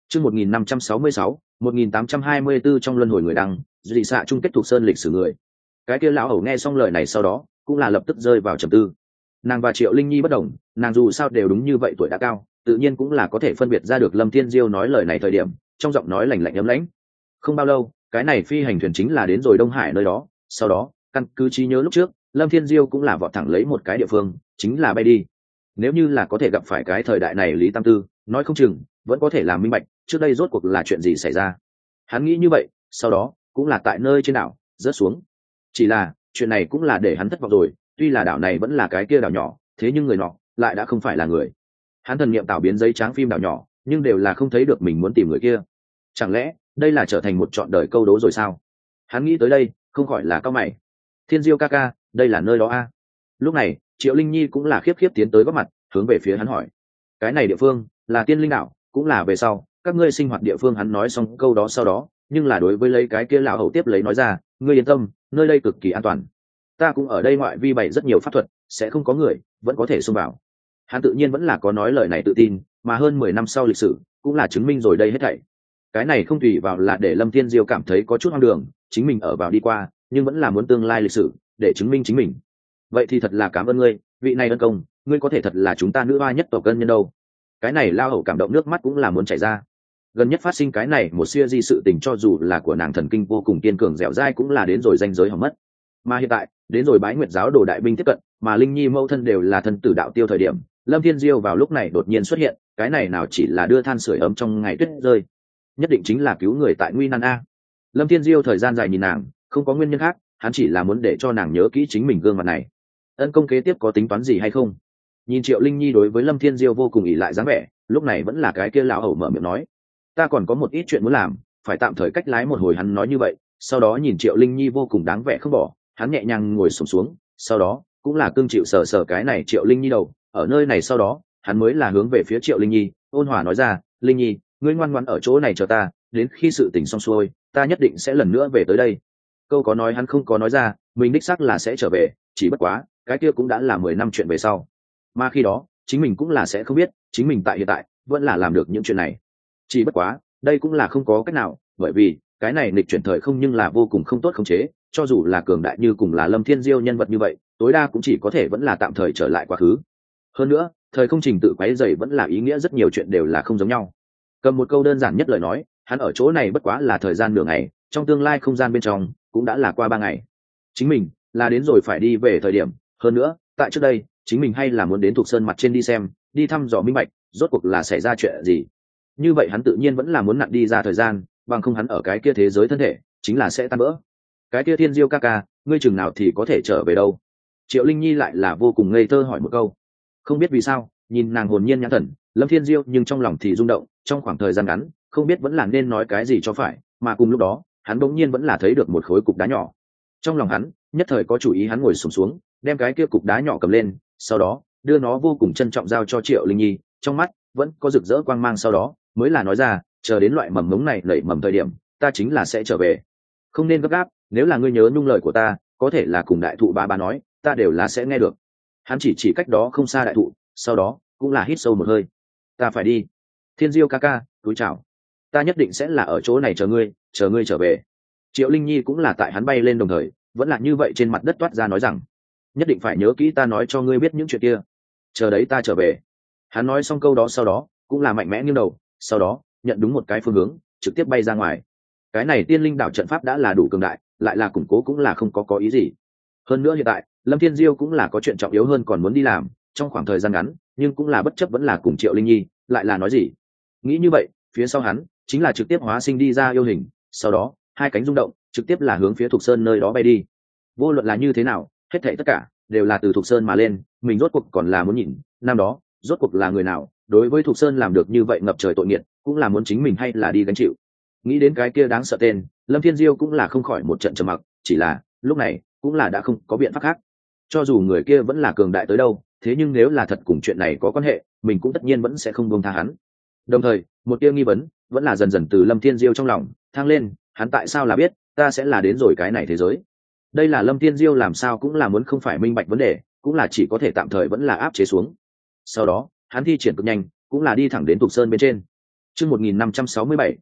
Chương 1566, 1824 trong luân hồi người đăng, dị xạ chung kết thuộc sơn lịch sử người. Cái kia lão hầu nghe xong lời này sau đó, cũng là lập tức rơi vào trầm tư. Nàng và Triệu Linh Nhi bất đồng, nàng dù sao đều đúng như vậy tuổi đã cao, tự nhiên cũng là có thể phân biệt ra được Lâm Thiên Diêu nói lời này thời điểm, trong giọng nói lạnh lạnh ấm lãnh. Không bao lâu, cái này phi hành thuyền chính là đến rồi Đông Hải nơi đó, sau đó, căn cứ trí nhớ lúc trước, Lâm Thiên Diêu cũng là vọt thẳng lấy một cái địa phương, chính là bay đi. Nếu như là có thể gặp phải cái thời đại này Lý Tam Tư, nói không chừng vẫn có thể làm minh bạch trước đây rốt cuộc là chuyện gì xảy ra. Hắn nghĩ như vậy, sau đó cũng là tại nơi trên đảo rớt xuống. Chỉ là chuyện này cũng là để hắn thất vọng rồi, tuy là đảo này vẫn là cái kia đảo nhỏ, thế nhưng người nọ lại đã không phải là người. Hắn thần niệm tạo biến giấy trắng phim đảo nhỏ, nhưng đều là không thấy được mình muốn tìm người kia. Chẳng lẽ đây là trở thành một trọn đời câu đố rồi sao? Hắn nghĩ tới đây, không khỏi là cau mày. Thiên Diêu ca ca, đây là nơi đó a? Lúc này, Triệu Linh Nhi cũng là khiếp khiếp tiến tới góp mặt, hướng về phía hắn hỏi. Cái này địa phương là Tiên Linh đảo, cũng là về sau các ngươi sinh hoạt địa phương. Hắn nói xong câu đó sau đó, nhưng là đối với lấy cái kia lão hầu tiếp lấy nói ra, ngươi yên tâm, nơi đây cực kỳ an toàn. Ta cũng ở đây ngoại vi bày rất nhiều pháp thuật, sẽ không có người vẫn có thể xông vào. Hắn tự nhiên vẫn là có nói lời này tự tin, mà hơn 10 năm sau lịch sử cũng là chứng minh rồi đây hết thảy. Cái này không tùy vào là để Lâm Thiên Diêu cảm thấy có chút hoang đường, chính mình ở vào đi qua, nhưng vẫn là muốn tương lai lịch sử để chứng minh chính mình. Vậy thì thật là cảm ơn ngươi, vị này ân công, ngươi có thể thật là chúng ta nữ oa nhất tộc cân nhân đâu. Cái này lao hầu cảm động nước mắt cũng là muốn chảy ra. Gần nhất phát sinh cái này một siêu di sự tình, cho dù là của nàng thần kinh vô cùng kiên cường dẻo dai, cũng là đến rồi ranh giới hỏng mất. Mà hiện tại đến rồi Bái Nguyệt giáo đồ đại binh tiếp cận, mà Linh Nhi mâu thân đều là thân tử đạo tiêu thời điểm, Lâm Thiên Diêu vào lúc này đột nhiên xuất hiện, cái này nào chỉ là đưa than sưởi ấm trong ngày tuyết rơi, nhất định chính là cứu người tại nguy nan a. Lâm Thiên Diêu thời gian dài nhìn nàng, không có nguyên nhân khác, hắn chỉ là muốn để cho nàng nhớ kỹ chính mình gương mặt này. Ân công kế tiếp có tính toán gì hay không? Nhìn Triệu Linh Nhi đối với Lâm Thiên Diêu vô cùng ỷ lại dáng vẻ, lúc này vẫn là cái kia lão hầu mở miệng nói, ta còn có một ít chuyện muốn làm, phải tạm thời cách lái một hồi. Hắn nói như vậy, sau đó nhìn Triệu Linh Nhi vô cùng đáng vẻ không bỏ, hắn nhẹ nhàng ngồi xổm xuống, sau đó cũng là cương chịu sờ sờ cái này Triệu Linh Nhi đầu. Ở nơi này sau đó, hắn mới là hướng về phía Triệu Linh Nhi, ôn hòa nói ra, Linh Nhi, ngươi ngoan ngoãn ở chỗ này chờ ta, đến khi sự tình xong xuôi, ta nhất định sẽ lần nữa về tới đây. Câu có nói hắn không có nói ra, mình đích xác là sẽ trở về, chỉ bất quá cái kia cũng đã là 10 năm chuyện về sau, mà khi đó chính mình cũng là sẽ không biết chính mình tại hiện tại vẫn là làm được những chuyện này. Chỉ bất quá đây cũng là không có cách nào, bởi vì cái này nghịch chuyển thời không nhưng là vô cùng không tốt khống chế, cho dù là cường đại như cùng là Lâm Thiên Diêu nhân vật như vậy, tối đa cũng chỉ có thể vẫn là tạm thời trở lại quá khứ. Hơn nữa thời không trình tự quấy rầy vẫn là ý nghĩa rất nhiều chuyện đều là không giống nhau. Cầm một câu đơn giản nhất lời nói, hắn ở chỗ này bất quá là thời gian nửa ngày, trong tương lai không gian bên trong cũng đã là qua 3 ngày. Chính mình là đến rồi phải đi về thời điểm. Hơn nữa tại trước đây chính mình hay là muốn đến Thục Sơn mặt trên đi xem, đi thăm dò minh bạch rốt cuộc là xảy ra chuyện gì. Như vậy hắn tự nhiên vẫn là muốn nặn đi ra thời gian, bằng không hắn ở cái kia thế giới thân thể chính là sẽ tan vỡ. Cái kia Thiên Diêu ca ca, ngươi chừng nào thì có thể trở về đâu? Triệu Linh Nhi lại là vô cùng ngây thơ hỏi một câu. Không biết vì sao, nhìn nàng hồn nhiên nhãn thần, Lâm Thiên Diêu nhưng trong lòng thì rung động, trong khoảng thời gian ngắn không biết vẫn là nên nói cái gì cho phải, mà cùng lúc đó hắn bỗng nhiên vẫn là thấy được một khối cục đá nhỏ. Trong lòng hắn nhất thời có chủ ý, hắn ngồi xổm xuống, đem cái kia cục đá nhỏ cầm lên, sau đó đưa nó vô cùng trân trọng giao cho Triệu Linh Nhi, trong mắt vẫn có rực rỡ quang mang, sau đó mới là nói ra, chờ đến loại mầm ngống này nảy mầm thời điểm, ta chính là sẽ trở về, không nên gấp gáp, nếu là ngươi nhớ nhung lời của ta, có thể là cùng đại thụ ba nói, ta đều là sẽ nghe được. Hắn chỉ cách đó không xa đại thụ, sau đó cũng là hít sâu một hơi, ta phải đi. Thiên Diêu ca ca, túi chào, ta nhất định sẽ là ở chỗ này chờ ngươi trở về. Triệu Linh Nhi cũng là tại hắn bay lên đồng thời vẫn là như vậy trên mặt đất toát ra nói rằng, nhất định phải nhớ kỹ ta nói cho ngươi biết những chuyện kia, chờ đấy ta trở về. Hắn nói xong câu đó sau đó cũng là mạnh mẽ nghiêng đầu, sau đó nhận đúng một cái phương hướng trực tiếp bay ra ngoài. Cái này Tiên Linh đảo trận pháp đã là đủ cường đại, lại là củng cố cũng là không có ý gì. Hơn nữa hiện tại Lâm Thiên Diêu cũng là có chuyện trọng yếu hơn còn muốn đi làm, trong khoảng thời gian ngắn nhưng cũng là bất chấp vẫn là cùng Triệu Linh Nhi lại là nói gì. Nghĩ như vậy, phía sau hắn chính là trực tiếp hóa sinh đi ra yêu hình, sau đó hai cánh rung động trực tiếp là hướng phía Thục Sơn nơi đó bay đi. Vô luận là như thế nào, hết thảy tất cả đều là từ Thục Sơn mà lên, mình rốt cuộc còn là muốn nhìn năm đó rốt cuộc là người nào đối với Thục Sơn làm được như vậy ngập trời tội nghiệt, cũng là muốn chính mình hay là đi gánh chịu. Nghĩ đến cái kia đáng sợ tên, Lâm Thiên Diêu cũng là không khỏi một trận trầm mặc, chỉ là lúc này cũng là đã không có biện pháp khác. Cho dù người kia vẫn là cường đại tới đâu, thế nhưng nếu là thật cùng chuyện này có quan hệ, mình cũng tất nhiên vẫn sẽ không buông tha hắn. Đồng thời một tia nghi vấn vẫn là dần dần từ Lâm Thiên Diêu trong lòng thăng lên, hắn tại sao là biết ta sẽ là đến rồi cái này thế giới? Đây là Lâm Thiên Diêu làm sao cũng là muốn không phải minh bạch vấn đề, cũng là chỉ có thể tạm thời vẫn là áp chế xuống. Sau đó hắn thi triển cực nhanh, cũng là đi thẳng đến Thục Sơn bên trên. Chương 1567,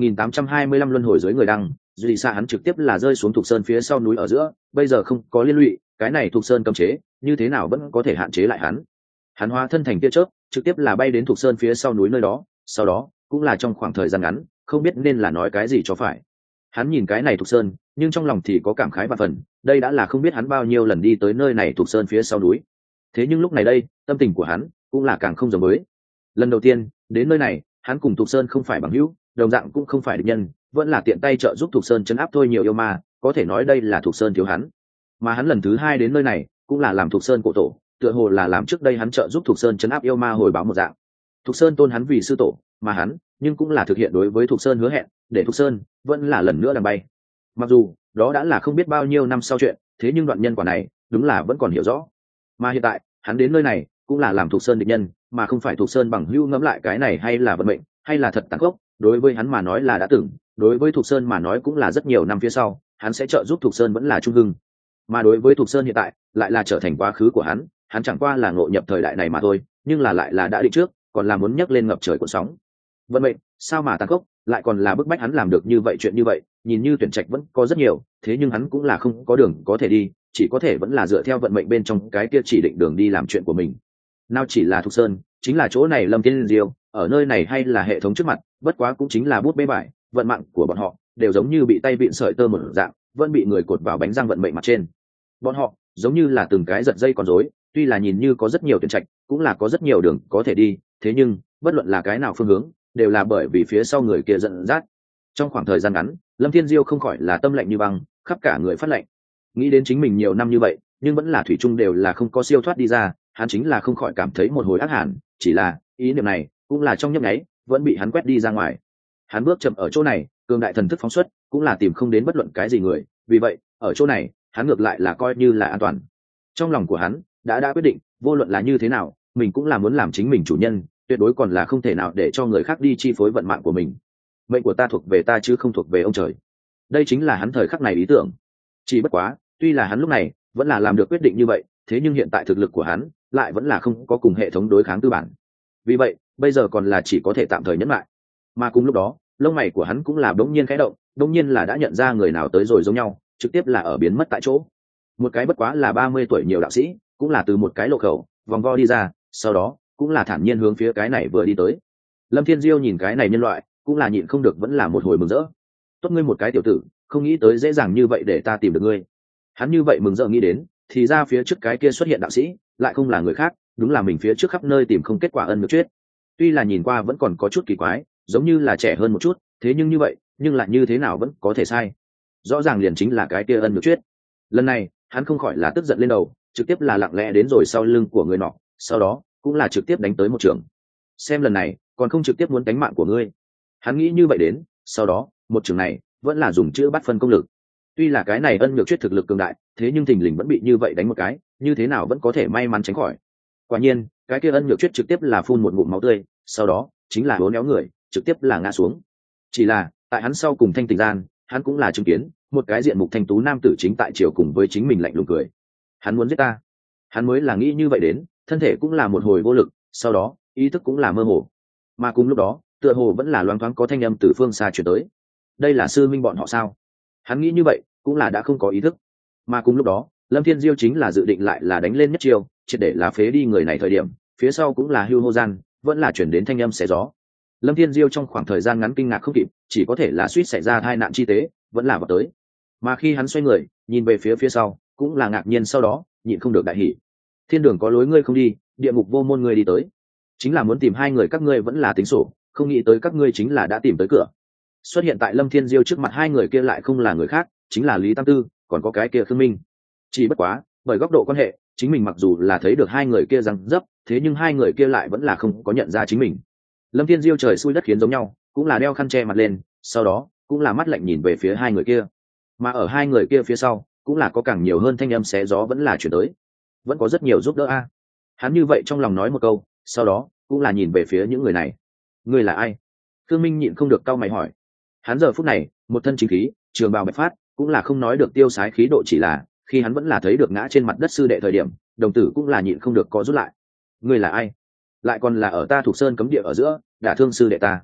1825 luân hồi dưới người đăng, Duy Sa hắn trực tiếp là rơi xuống Thục Sơn phía sau núi ở giữa, bây giờ không có liên lụy, cái này Thục Sơn cấm chế, như thế nào vẫn có thể hạn chế lại hắn. Hắn hóa thân thành tia chớp, trực tiếp là bay đến Thục Sơn phía sau núi nơi đó, sau đó, cũng là trong khoảng thời gian ngắn, không biết nên là nói cái gì cho phải. Hắn nhìn cái này Thục Sơn, nhưng trong lòng thì có cảm khái và phần, đây đã là không biết hắn bao nhiêu lần đi tới nơi này Thục Sơn phía sau núi. Thế nhưng lúc này đây, tâm tình của hắn cũng là càng không giống với. Lần đầu tiên, đến nơi này, hắn cùng Thục Sơn không phải bằng hữu, đồng dạng cũng không phải địch nhân, vẫn là tiện tay trợ giúp Thục Sơn chấn áp thôi nhiều yêu ma, có thể nói đây là Thục Sơn thiếu hắn. Mà hắn lần thứ hai đến nơi này, cũng là làm Thục Sơn cổ tổ, tựa hồ là làm trước đây hắn trợ giúp Thục Sơn chấn áp yêu ma hồi báo một dạng. Thục Sơn tôn hắn vì sư tổ, mà hắn, nhưng cũng là thực hiện đối với Thục Sơn hứa hẹn, để Thục Sơn vẫn là lần nữa đằng bay. Mặc dù đó đã là không biết bao nhiêu năm sau chuyện, thế nhưng đoạn nhân quả này, đúng là vẫn còn hiểu rõ. Mà hiện tại, hắn đến nơi này, cũng là làm Thục Sơn địch nhân, mà không phải Thục Sơn bằng hữu. Ngẫm lại cái này hay là vận mệnh, hay là thật tàn khốc, đối với hắn mà nói là đã từng, đối với Thục Sơn mà nói cũng là rất nhiều năm phía sau, hắn sẽ trợ giúp Thục Sơn vẫn là trung hưng. Mà đối với Thục Sơn hiện tại, lại là trở thành quá khứ của hắn chẳng qua là ngộ nhập thời đại này mà thôi, nhưng là lại là đã định trước, còn là muốn nhấc lên ngập trời cuộn sóng. Vận mệnh, sao mà tàn khốc, lại còn là bức bách hắn làm được như vậy chuyện như vậy, nhìn như tuyển trạch vẫn có rất nhiều, thế nhưng hắn cũng là không có đường có thể đi, chỉ có thể vẫn là dựa theo vận mệnh bên trong cái kia chỉ định đường đi làm chuyện của mình. Nào chỉ là Thục Sơn, chính là chỗ này Lâm Thiên Diêu, ở nơi này hay là hệ thống trước mặt, bất quá cũng chính là bút bê bại, vận mạng của bọn họ đều giống như bị tay vịn sợi tơ một dạng, vẫn bị người cột vào bánh răng vận mệnh mặt trên. Bọn họ giống như là từng cái giật dây con rối, tuy là nhìn như có rất nhiều tuyển trạch, cũng là có rất nhiều đường có thể đi, thế nhưng bất luận là cái nào phương hướng, đều là bởi vì phía sau người kia dẫn dắt. Trong khoảng thời gian ngắn, Lâm Thiên Diêu không khỏi là tâm lạnh như băng, khắp cả người phát lạnh. Nghĩ đến chính mình nhiều năm như vậy, nhưng vẫn là thủy chung đều là không có siêu thoát đi ra, hắn chính là không khỏi cảm thấy một hồi ác hàn, chỉ là ý niệm này cũng là trong nhấp nháy vẫn bị hắn quét đi ra ngoài. Hắn bước chậm ở chỗ này, cường đại thần thức phóng xuất, cũng là tìm không đến bất luận cái gì người, vì vậy ở chỗ này hắn ngược lại là coi như là an toàn. Trong lòng của hắn đã quyết định, vô luận là như thế nào, mình cũng là muốn làm chính mình chủ nhân, tuyệt đối còn là không thể nào để cho người khác đi chi phối vận mạng của mình. Mệnh của ta thuộc về ta chứ không thuộc về ông trời. Đây chính là hắn thời khắc này ý tưởng. Chỉ bất quá, tuy là hắn lúc này vẫn là làm được quyết định như vậy, thế nhưng hiện tại thực lực của hắn lại vẫn là không có cùng hệ thống đối kháng tư bản. Vì vậy, bây giờ còn là chỉ có thể tạm thời nhẫn lại. Mà cùng lúc đó, lông mày của hắn cũng là bỗng nhiên khẽ động, bỗng nhiên là đã nhận ra người nào tới rồi giống nhau, trực tiếp là ở biến mất tại chỗ. Một cái bất quá là 30 tuổi nhiều đạo sĩ, cũng là từ một cái lộ khẩu vòng vo đi ra, sau đó cũng là thản nhiên hướng phía cái này vừa đi tới. Lâm Thiên Diêu nhìn cái này nhân loại, cũng là nhịn không được vẫn là một hồi mừng rỡ. Tốt ngươi một cái tiểu tử, không nghĩ tới dễ dàng như vậy để ta tìm được ngươi. Hắn như vậy mừng rỡ nghĩ đến, thì ra phía trước cái kia xuất hiện đạo sĩ, lại không là người khác, đúng là mình phía trước khắp nơi tìm không kết quả Ân Nhược Chuyết. Tuy là nhìn qua vẫn còn có chút kỳ quái, giống như là trẻ hơn một chút, thế nhưng như vậy, nhưng lại như thế nào vẫn có thể sai. Rõ ràng liền chính là cái kia Ân Nhược Chuyết. Lần này, hắn không khỏi là tức giận lên đầu, trực tiếp là lặng lẽ đến rồi sau lưng của người nọ, sau đó cũng là trực tiếp đánh tới một trường. Xem lần này, còn không trực tiếp muốn đánh mạng của ngươi. Hắn nghĩ như vậy đến, sau đó, một trường này vẫn là dùng chữ bắt phân công lực. Tuy là cái này Ân Nhược Chuyết thực lực cường đại, thế nhưng thình lình vẫn bị như vậy đánh một cái, như thế nào vẫn có thể may mắn tránh khỏi. Quả nhiên, cái kia Ân Nhược Chuyết trực tiếp là phun một ngụm máu tươi, sau đó chính là hố néo người, trực tiếp là ngã xuống. Chỉ là, tại hắn sau cùng thanh tỉnh gian, hắn cũng là chứng kiến một cái diện mục thanh tú nam tử chính tại chiều cùng với chính mình lạnh lùng cười. Hắn muốn giết ta. Hắn mới là nghĩ như vậy đến, thân thể cũng là một hồi vô lực, sau đó ý thức cũng là mơ hồ. Mà cùng lúc đó, tựa hồ vẫn là loáng thoáng có thanh âm từ phương xa truyền tới. Đây là sư minh bọn họ sao? Hắn nghĩ như vậy, cũng là đã không có ý thức. Mà cùng lúc đó, Lâm Thiên Diêu chính là dự định lại là đánh lên nhất chiêu, triệt để là phế đi người này thời điểm, phía sau cũng là hưu hô gian, vẫn là chuyển đến thanh âm xé gió. Lâm Thiên Diêu trong khoảng thời gian ngắn kinh ngạc không kịp, chỉ có thể là suýt xảy ra tai nạn chi tế, vẫn là vào tới. Mà khi hắn xoay người, nhìn về phía sau, cũng là ngạc nhiên, sau đó nhịn không được đại hỉ. Thiên đường có lối ngươi không đi, địa ngục vô môn ngươi đi tới. Chính là muốn tìm hai người các ngươi vẫn là tính sổ, không nghĩ tới các ngươi chính là đã tìm tới cửa. Xuất hiện tại Lâm Thiên Diêu trước mặt hai người kia lại không là người khác, chính là Lý Tam Tư, còn có cái kia Khương Minh. Chỉ bất quá, bởi góc độ quan hệ, chính mình mặc dù là thấy được hai người kia răng dấp, thế nhưng hai người kia lại vẫn là không có nhận ra chính mình. Lâm Thiên Diêu trời xui đất khiến giống nhau, cũng là đeo khăn che mặt lên, sau đó cũng là mắt lạnh nhìn về phía hai người kia. Mà ở hai người kia phía sau, cũng là có càng nhiều hơn thanh âm xé gió vẫn là chuyển tới. Vẫn có rất nhiều giúp đỡ a. Hắn như vậy trong lòng nói một câu, sau đó cũng là nhìn về phía những người này. Ngươi là ai? Khương Minh nhịn không được cau mày hỏi. Hắn giờ phút này, một thân chính khí, trường bào bạch phát, cũng là không nói được tiêu sái khí độ, chỉ là khi hắn vẫn là thấy được ngã trên mặt đất sư đệ thời điểm, đồng tử cũng là nhịn không được có rút lại. Ngươi là ai? Lại còn là ở ta thuộc sơn cấm địa ở giữa, đả thương sư đệ ta.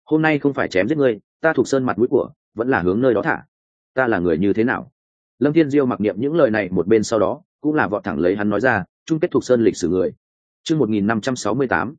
hôm nay không phải chém giết ngươi, ta Thục Sơn mặt mũi của vẫn là hướng nơi đó thả. Ta là người như thế nào? Lâm Thiên Diêu mặc niệm những lời này một bên, sau đó cũng là vọt thẳng lấy hắn nói ra, chung kết Thục Sơn lịch sử người. Chương 1568,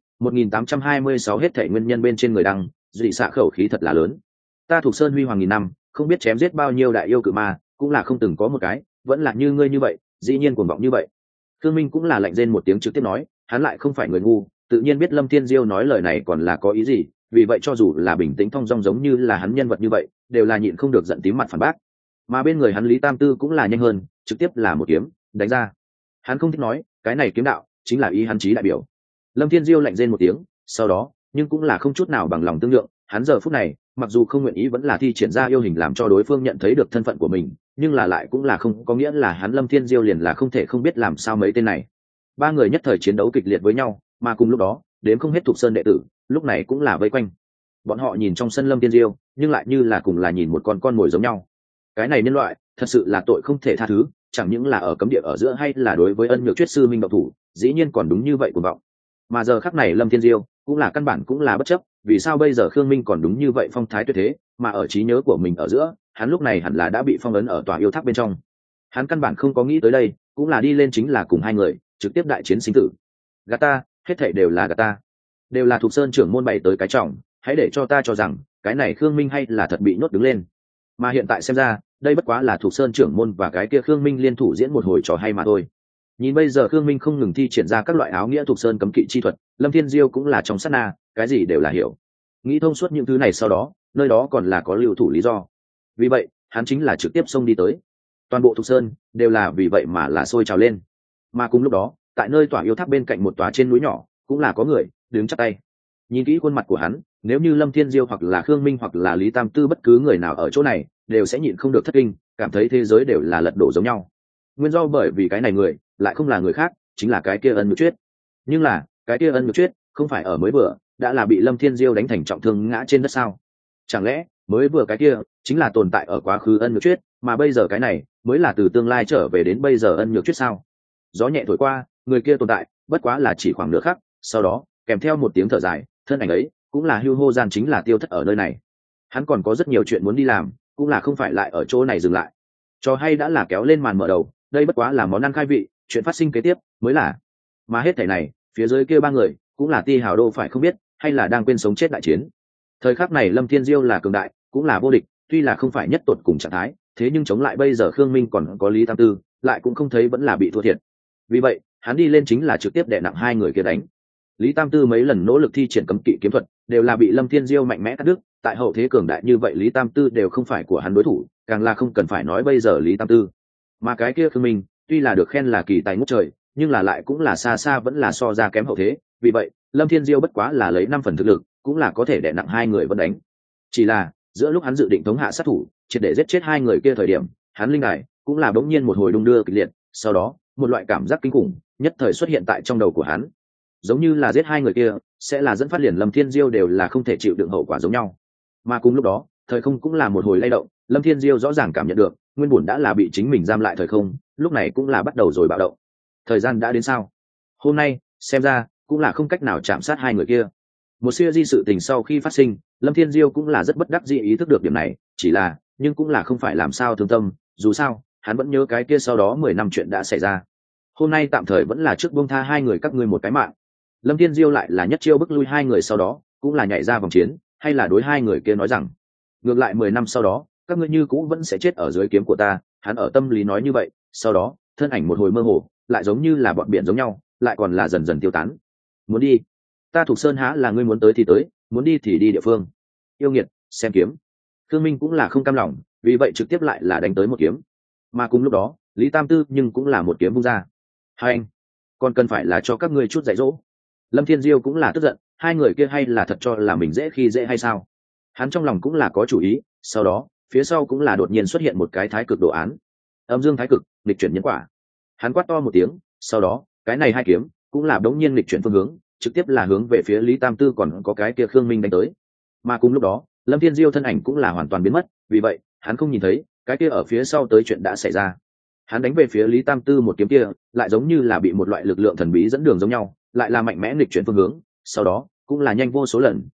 1826 hết thảy nguyên nhân bên trên người đăng, dị xạ khẩu khí thật là lớn. Ta Thục Sơn huy hoàng nghìn năm, không biết chém giết bao nhiêu đại yêu cự ma, cũng là không từng có một cái, vẫn là như ngươi như vậy, dĩ nhiên cuồng vọng như vậy. Khương Minh cũng là lạnh rên một tiếng trực tiếp nói, hắn lại không phải người ngu, tự nhiên biết Lâm Thiên Diêu nói lời này còn là có ý gì, vì vậy cho dù là bình tĩnh thong dong giống như là hắn nhân vật như vậy, đều là nhịn không được giận tím mặt phản bác. Mà bên người hắn Lý Tam Tư cũng là nhanh hơn, trực tiếp là một kiếm đánh ra. Hắn không thích nói, cái này kiếm đạo chính là ý hắn chí đại biểu. Lâm Thiên Diêu lạnh rên một tiếng, sau đó nhưng cũng là không chút nào bằng lòng tương lượng, hắn giờ phút này mặc dù không nguyện ý vẫn là thi triển ra yêu hình làm cho đối phương nhận thấy được thân phận của mình, nhưng là lại cũng là không có nghĩa là hắn Lâm Thiên Diêu liền là không thể không biết làm sao mấy tên này. Ba người nhất thời chiến đấu kịch liệt với nhau, mà cùng lúc đó đến không hết Thục Sơn đệ tử lúc này cũng là vây quanh. Bọn họ nhìn trong sân Lâm Thiên Diêu, nhưng lại như là cùng là nhìn một con mồi giống nhau. Cái này nhân loại thật sự là tội không thể tha thứ, chẳng những là ở cấm địa ở giữa hay là đối với Ân Nhược Chuyết sư minh độc thủ, dĩ nhiên còn đúng như vậy cuồng vọng. Mà giờ khắc này Lâm Thiên Diêu cũng là căn bản cũng là bất chấp, vì sao bây giờ Khương Minh còn đúng như vậy phong thái tuyệt thế, mà ở trí nhớ của mình ở giữa, hắn lúc này hẳn là đã bị phong ấn ở tòa yêu tháp bên trong. Hắn căn bản không có nghĩ tới đây, cũng là đi lên chính là cùng hai người trực tiếp đại chiến sinh tử. Gạt ta, hết thảy đều là gạt ta, đều là Thục Sơn trưởng môn bày tới cái trọng, hãy để cho ta cho rằng cái này Khương Minh hay là thật bị nhốt đứng lên. Mà hiện tại xem ra, đây bất quá là Thục Sơn trưởng môn và cái kia Khương Minh liên thủ diễn một hồi trò hay mà thôi. Nhìn bây giờ Khương Minh không ngừng thi triển ra các loại áo nghĩa Thục Sơn cấm kỵ chi thuật, Lâm Thiên Diêu cũng là trong sát na, cái gì đều là hiểu. Nghĩ thông suốt những thứ này sau đó, nơi đó còn là có lưu thủ lý do. Vì vậy, hắn chính là trực tiếp xông đi tới. Toàn bộ Thục Sơn đều là vì vậy mà là sôi trào lên. Mà cùng lúc đó, tại nơi tòa yêu tháp bên cạnh một tòa trên núi nhỏ, cũng là có người đứng chắp tay. Nhìn kỹ khuôn mặt của hắn, nếu như Lâm Thiên Diêu hoặc là Khương Minh hoặc là Lý Tam Tư bất cứ người nào ở chỗ này, đều sẽ nhịn không được thất kinh, cảm thấy thế giới đều là lật đổ giống nhau. Nguyên do bởi vì cái này người lại không là người khác, chính là cái kia Ân Nhược Chuyết. Nhưng là cái kia Ân Nhược Chuyết không phải ở mới vừa đã là bị Lâm Thiên Diêu đánh thành trọng thương ngã trên đất sao? Chẳng lẽ mới vừa cái kia chính là tồn tại ở quá khứ Ân Nhược Chuyết, mà bây giờ cái này mới là từ tương lai trở về đến bây giờ Ân Nhược Chuyết sao? Gió nhẹ thổi qua, người kia tồn tại bất quá là chỉ khoảng nửa khắc, sau đó kèm theo một tiếng thở dài, thân ảnh ấy cũng là hưu hô gian chính là tiêu thất ở nơi này. Hắn còn có rất nhiều chuyện muốn đi làm, cũng là không phải lại ở chỗ này dừng lại. Cho hay đã là kéo lên màn mở đầu, đây bất quá là món ăn khai vị, chuyện phát sinh kế tiếp mới là. Mà hết thảy này, phía dưới kia ba người cũng là ti hào đô phải không biết, hay là đang quên sống chết đại chiến. Thời khắc này Lâm Thiên Diêu là cường đại, cũng là vô địch, tuy là không phải nhất tột cùng trạng thái, thế nhưng chống lại bây giờ Khương Minh còn có Lý Tam Tư, lại cũng không thấy vẫn là bị thua thiệt. Vì vậy, hắn đi lên chính là trực tiếp đè nặng hai người kia đánh. Lý Tam Tư mấy lần nỗ lực thi triển cấm kỵ kiếm thuật, đều là bị Lâm Thiên Diêu mạnh mẽ cắt đứt, tại hậu thế cường đại như vậy Lý Tam Tư đều không phải của hắn đối thủ, càng là không cần phải nói bây giờ Lý Tam Tư. Mà cái kia Khương Minh, tuy là được khen là kỳ tài ngút trời, nhưng là lại cũng là xa xa vẫn là so ra kém hậu thế, vì vậy, Lâm Thiên Diêu bất quá là lấy 5 phần thực lực, cũng là có thể đè nặng hai người vẫn đánh. Chỉ là, giữa lúc hắn dự định thống hạ sát thủ, triệt để giết chết hai người kia thời điểm, hắn linh đài cũng là bỗng nhiên một hồi đung đưa kịch liệt, sau đó, một loại cảm giác kinh khủng nhất thời xuất hiện tại trong đầu của hắn. Giống như là giết hai người kia sẽ là dẫn phát liền Lâm Thiên Diêu đều là không thể chịu đựng hậu quả giống nhau. Mà cùng lúc đó, thời không cũng là một hồi lay động, Lâm Thiên Diêu rõ ràng cảm nhận được, nguyên bổn đã là bị chính mình giam lại thời không, lúc này cũng là bắt đầu rồi bạo động. Thời gian đã đến sao? Hôm nay, xem ra cũng là không cách nào chạm sát hai người kia. Một siêu di sự tình sau khi phát sinh, Lâm Thiên Diêu cũng là rất bất đắc dĩ ý thức được điểm này, chỉ là, nhưng cũng là không phải làm sao thương tâm, dù sao, hắn vẫn nhớ cái kia sau đó 10 năm chuyện đã xảy ra. Hôm nay tạm thời vẫn là trước buông tha hai người các ngươi một cái mạng. Lâm Thiên Diêu lại là nhất chiêu bức lui hai người sau đó, cũng là nhảy ra vòng chiến, hay là đối hai người kia nói rằng, ngược lại 10 năm sau đó, các ngươi như cũ vẫn sẽ chết ở dưới kiếm của ta. Hắn ở tâm lý nói như vậy, sau đó, thân ảnh một hồi mơ hồ, lại giống như là bọn biển giống nhau, lại còn là dần dần tiêu tán. Muốn đi, ta Thục Sơn há là ngươi muốn tới thì tới, muốn đi thì đi địa phương. Yêu nghiệt, xem kiếm. Khương Minh cũng là không cam lòng, vì vậy trực tiếp lại là đánh tới một kiếm. Mà cùng lúc đó, Lý Tam Tư nhưng cũng là một kiếm vung ra. Hai anh, còn cần phải là cho các ngươi chút dạy dỗ. Lâm Thiên Diêu cũng là tức giận, hai người kia hay là thật cho là mình dễ khi dễ hay sao? Hắn trong lòng cũng là có chủ ý, sau đó, phía sau cũng là đột nhiên xuất hiện một cái thái cực đồ án. Âm dương thái cực, nghịch chuyển nhân quả. Hắn quát to một tiếng, sau đó, cái này hai kiếm cũng là đống nhiên nghịch chuyển phương hướng, trực tiếp là hướng về phía Lý Tam Tư còn có cái kia Khương Minh đánh tới. Mà cùng lúc đó, Lâm Thiên Diêu thân ảnh cũng là hoàn toàn biến mất, vì vậy, hắn không nhìn thấy cái kia ở phía sau tới chuyện đã xảy ra. Hắn đánh về phía Lý Tam Tư một kiếm kia, lại giống như là bị một loại lực lượng thần bí dẫn đường giống nhau, lại là mạnh mẽ nghịch chuyển phương hướng, sau đó cũng là nhanh vô số lần,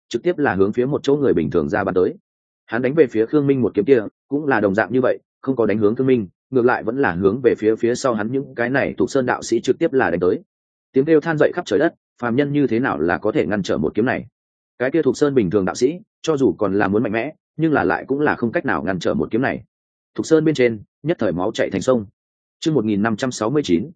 trực tiếp là hướng phía một chỗ người bình thường ra bắn tới. Hắn đánh về phía Khương Minh một kiếm kia cũng là đồng dạng như vậy, không có đánh hướng Khương Minh, ngược lại vẫn là hướng về phía sau hắn những cái này Thục Sơn đạo sĩ trực tiếp là đánh tới. Tiếng kêu than dậy khắp trời đất, phàm nhân như thế nào là có thể ngăn trở một kiếm này? Cái kia Thục Sơn bình thường đạo sĩ, cho dù còn là muốn mạnh mẽ, nhưng là lại cũng là không cách nào ngăn trở một kiếm này. Thục Sơn bên trên, nhất thời máu chảy thành sông. Chương 1569,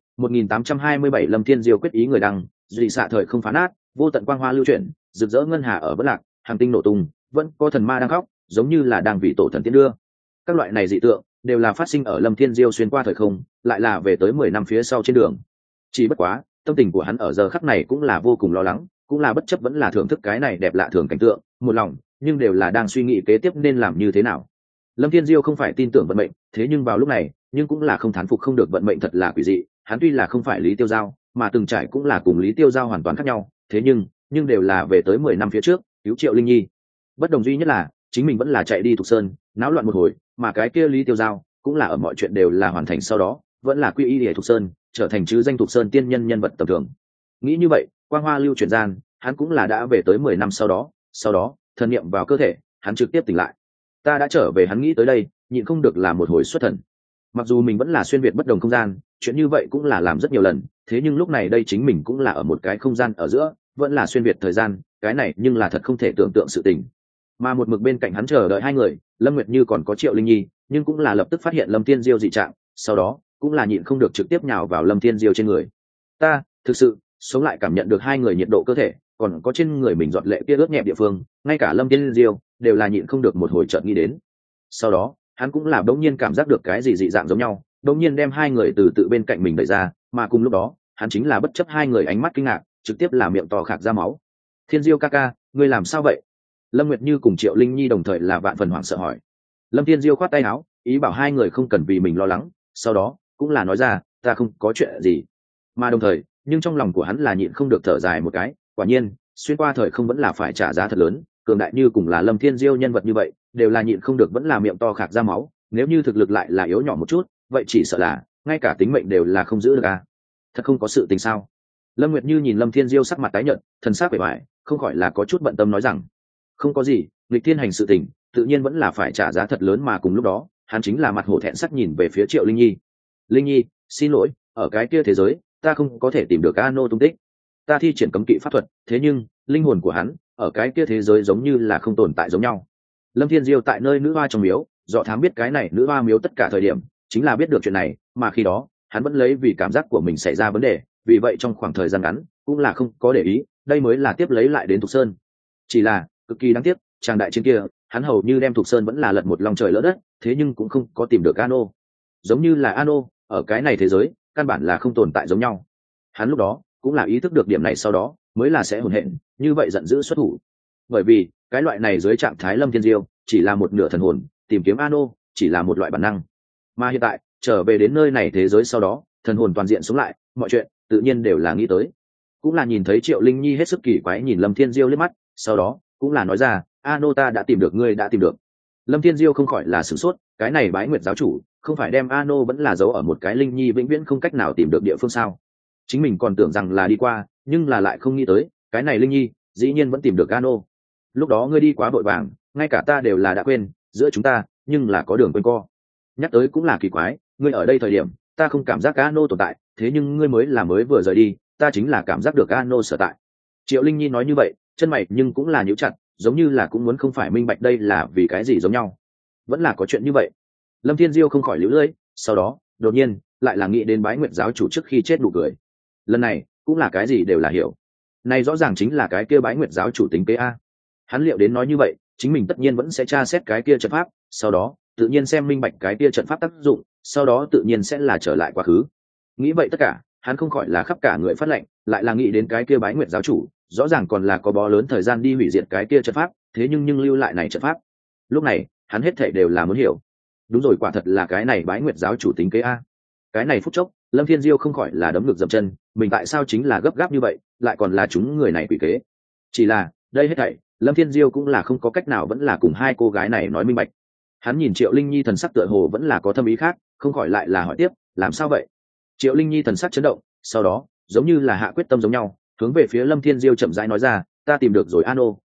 1827 Lâm Thiên Diêu quyết ý người đăng, dị xạ thời không phá nát, vô tận quang hoa lưu chuyển, rực rỡ ngân hà ở bất lạc, hàng tinh nổ tung, vẫn có thần ma đang khóc, giống như là đang vì tổ thần tiến đưa. Các loại này dị tượng đều là phát sinh ở Lâm Thiên Diêu xuyên qua thời không, lại là về tới 10 năm phía sau trên đường. Chỉ bất quá, tâm tình của hắn ở giờ khắc này cũng là vô cùng lo lắng, cũng là bất chấp vẫn là thưởng thức cái này đẹp lạ thường cảnh tượng, một lòng, nhưng đều là đang suy nghĩ kế tiếp nên làm như thế nào. Lâm Thiên Diêu không phải tin tưởng vận mệnh, thế nhưng vào lúc này, nhưng cũng là không thán phục không được vận mệnh thật là quỷ dị. Hắn tuy là không phải Lý Tiêu Giao, mà từng trải cũng là cùng Lý Tiêu Giao hoàn toàn khác nhau, thế nhưng đều là về tới 10 năm phía trước, cứu Triệu Linh Nhi. Bất đồng duy nhất là, chính mình vẫn là chạy đi Thục Sơn, náo loạn một hồi, mà cái kia Lý Tiêu Giao cũng là ở mọi chuyện đều là hoàn thành sau đó, vẫn là quy y để Thục Sơn, trở thành chứ danh Thục Sơn tiên nhân nhân vật tầm thường. Nghĩ như vậy, quang hoa lưu chuyển gian, hắn cũng là đã về tới 10 năm sau đó, thần niệm vào cơ thể, hắn trực tiếp tỉnh lại. Ta đã trở về, hắn nghĩ tới đây, nhịn không được là một hồi xuất thần. Mặc dù mình vẫn là xuyên việt bất đồng không gian, chuyện như vậy cũng là làm rất nhiều lần, thế nhưng lúc này đây chính mình cũng là ở một cái không gian ở giữa, vẫn là xuyên việt thời gian, cái này nhưng là thật không thể tưởng tượng sự tình. Mà một mực bên cạnh hắn chờ đợi hai người, Lâm Nguyệt Như còn có Triệu Linh Nhi, nhưng cũng là lập tức phát hiện Lâm Thiên Diêu dị trạng, sau đó cũng là nhịn không được trực tiếp nhào vào Lâm Thiên Diêu trên người. Ta thực sự sống lại cảm nhận được hai người nhiệt độ cơ thể, còn có trên người mình giọt lệ kia ướt nhẹ địa phương, ngay cả Lâm Thiên Diêu đều là nhịn không được một hồi chợt nghĩ đến. Sau đó hắn cũng là đống nhiên cảm giác được cái gì dị dạng giống nhau, đống nhiên đem hai người từ tự bên cạnh mình đẩy ra, mà cùng lúc đó hắn chính là bất chấp hai người ánh mắt kinh ngạc, trực tiếp là miệng to khạc ra máu. Thiên Diêu ca ca, ngươi làm sao vậy? Lâm Nguyệt Như cùng Triệu Linh Nhi đồng thời là vạn phần hoảng sợ hỏi. Lâm Thiên Diêu khoát tay áo, ý bảo hai người không cần vì mình lo lắng, sau đó cũng là nói ra, ta không có chuyện gì. Mà đồng thời, nhưng trong lòng của hắn là nhịn không được thở dài một cái, quả nhiên, xuyên qua thời không vẫn là phải trả giá thật lớn, cường đại như cùng là Lâm Thiên Diêu nhân vật như vậy, đều là nhịn không được vẫn là miệng to khạc ra máu, nếu như thực lực lại là yếu nhỏ một chút, vậy chỉ sợ là ngay cả tính mệnh đều là không giữ được à. Thật không có sự tình sao? Lâm Nguyệt Như nhìn Lâm Thiên Diêu sắc mặt tái nhợt, thần sắc vẻ vải, không khỏi là có chút bận tâm nói rằng, không có gì, nghịch thiên hành sự tình, tự nhiên vẫn là phải trả giá thật lớn, mà cùng lúc đó, hắn chính là mặt hổ thẹn sắc nhìn về phía Triệu Linh Nhi. Linh Nhi, xin lỗi, ở cái kia thế giới, ta không có thể tìm được Ano tung tích. Ta thi triển cấm kỵ pháp thuật, thế nhưng linh hồn của hắn ở cái kia thế giới giống như là không tồn tại giống nhau. Lâm Thiên Diêu tại nơi nữ hoa trong miếu, dọ thám biết cái này nữ hoa miếu tất cả thời điểm, chính là biết được chuyện này, mà khi đó, hắn vẫn lấy vì cảm giác của mình xảy ra vấn đề, vì vậy trong khoảng thời gian ngắn, cũng là không có để ý, đây mới là tiếp lấy lại đến Thục Sơn. Chỉ là, cực kỳ đáng tiếc, chàng đại chiến kia, hắn hầu như đem Thục Sơn vẫn là lật một lòng trời lỡ đất, thế nhưng cũng không có tìm được Ano. Giống như là Ano, ở cái này thế giới, căn bản là không tồn tại giống nhau. Hắn lúc đó, cũng là ý thức được điểm này, sau đó mới là sẽ hồn hện như vậy giận dữ xuất thủ, bởi vì cái loại này dưới trạng thái Lâm Thiên Diêu chỉ là một nửa thần hồn, tìm kiếm Ano chỉ là một loại bản năng, mà hiện tại trở về đến nơi này thế giới sau đó, thần hồn toàn diện sống lại, mọi chuyện tự nhiên đều là nghĩ tới. Cũng là nhìn thấy Triệu Linh Nhi hết sức kỳ quái nhìn Lâm Thiên Diêu liếc mắt, sau đó cũng là nói ra, Ano ta đã tìm được, ngươi đã tìm được. Lâm Thiên Diêu không khỏi là sửng sốt, cái này Bái Nguyệt giáo chủ không phải đem Ano vẫn là giấu ở một cái Linh Nhi vĩnh viễn không cách nào tìm được địa phương sao? Chính mình còn tưởng rằng là đi qua, nhưng là lại không nghĩ tới cái này Linh Nhi dĩ nhiên vẫn tìm được Ano. Lúc đó ngươi đi quá vội vàng, ngay cả ta đều là đã quên, giữa chúng ta nhưng là có đường quanh co. Nhắc tới cũng là kỳ quái, ngươi ở đây thời điểm ta không cảm giác Ano tồn tại, thế nhưng ngươi mới vừa rời đi, ta chính là cảm giác được Ano sở tại. Triệu Linh Nhi nói như vậy, chân mày nhưng cũng là nhíu chặt, giống như là cũng muốn không phải minh bạch đây là vì cái gì giống nhau. Vẫn là có chuyện như vậy. Lâm Thiên Diêu không khỏi liễu lưỡi, sau đó đột nhiên lại là nghĩ đến Bái Nguyệt giáo chủ trước khi chết nụ cười. Lần này cũng là cái gì đều là hiểu, này rõ ràng chính là cái kia Bái Nguyệt giáo chủ tính kế a. Hắn liệu đến nói như vậy, chính mình tất nhiên vẫn sẽ tra xét cái kia trận pháp, sau đó tự nhiên xem minh bạch cái kia trận pháp tác dụng, sau đó tự nhiên sẽ là trở lại quá khứ. Nghĩ vậy tất cả, hắn không khỏi là khắp cả người phát lệnh, lại là nghĩ đến cái kia Bái Nguyệt giáo chủ, rõ ràng còn là có bó lớn thời gian đi hủy diệt cái kia trận pháp, thế nhưng lưu lại này trận pháp. Lúc này hắn hết thảy đều là muốn hiểu. Đúng rồi, quả thật là cái này Bái Nguyệt giáo chủ tính kế a. Cái này phút chốc, Lâm Thiên Diêu không khỏi là đấm ngực dậm chân, mình tại sao chính là gấp gáp như vậy, lại còn là chúng người này quỷ kế. Chỉ là đây hết thảy, Lâm Thiên Diêu cũng là không có cách nào vẫn là cùng hai cô gái này nói minh bạch. Hắn nhìn Triệu Linh Nhi thần sắc tựa hồ vẫn là có thâm ý khác, không khỏi lại là hỏi tiếp, làm sao vậy? Triệu Linh Nhi thần sắc chấn động, sau đó giống như là hạ quyết tâm giống nhau, hướng về phía Lâm Thiên Diêu chậm rãi nói ra, ta tìm được rồi Ano,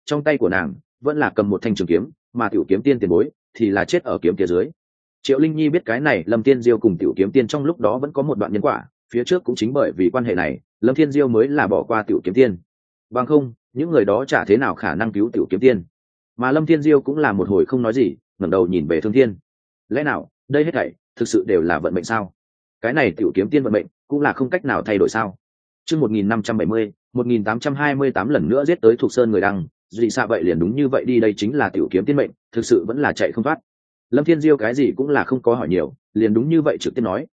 trong tay của nàng vẫn là cầm một thanh trường kiếm, mà tiểu kiếm tiên tiền bối thì là chết ở kiếm kia dưới. Triệu Linh Nhi biết cái này Lâm Thiên Diêu cùng tiểu kiếm tiên trong lúc đó vẫn có một đoạn nhân quả, phía trước cũng chính bởi vì quan hệ này Lâm Thiên Diêu mới là bỏ qua tiểu kiếm tiên, bằng không những người đó chả thế nào khả năng cứu tiểu kiếm tiên. Mà Lâm Thiên Diêu cũng là một hồi không nói gì, ngẩng đầu nhìn về Thương Thiên. Lẽ nào đây hết thảy thực sự đều là vận mệnh sao? Cái này tiểu kiếm tiên vận mệnh cũng là không cách nào thay đổi sao? Chương 1570, 1828 lần nữa giết tới Thục Sơn người đăng, dị xạ vậy liền đúng như vậy đi, đây chính là tiểu kiếm tiên mệnh, thực sự vẫn là chạy không thoát. Lâm Thiên Diêu cái gì cũng là không có hỏi nhiều, liền đúng như vậy trực tiếp nói.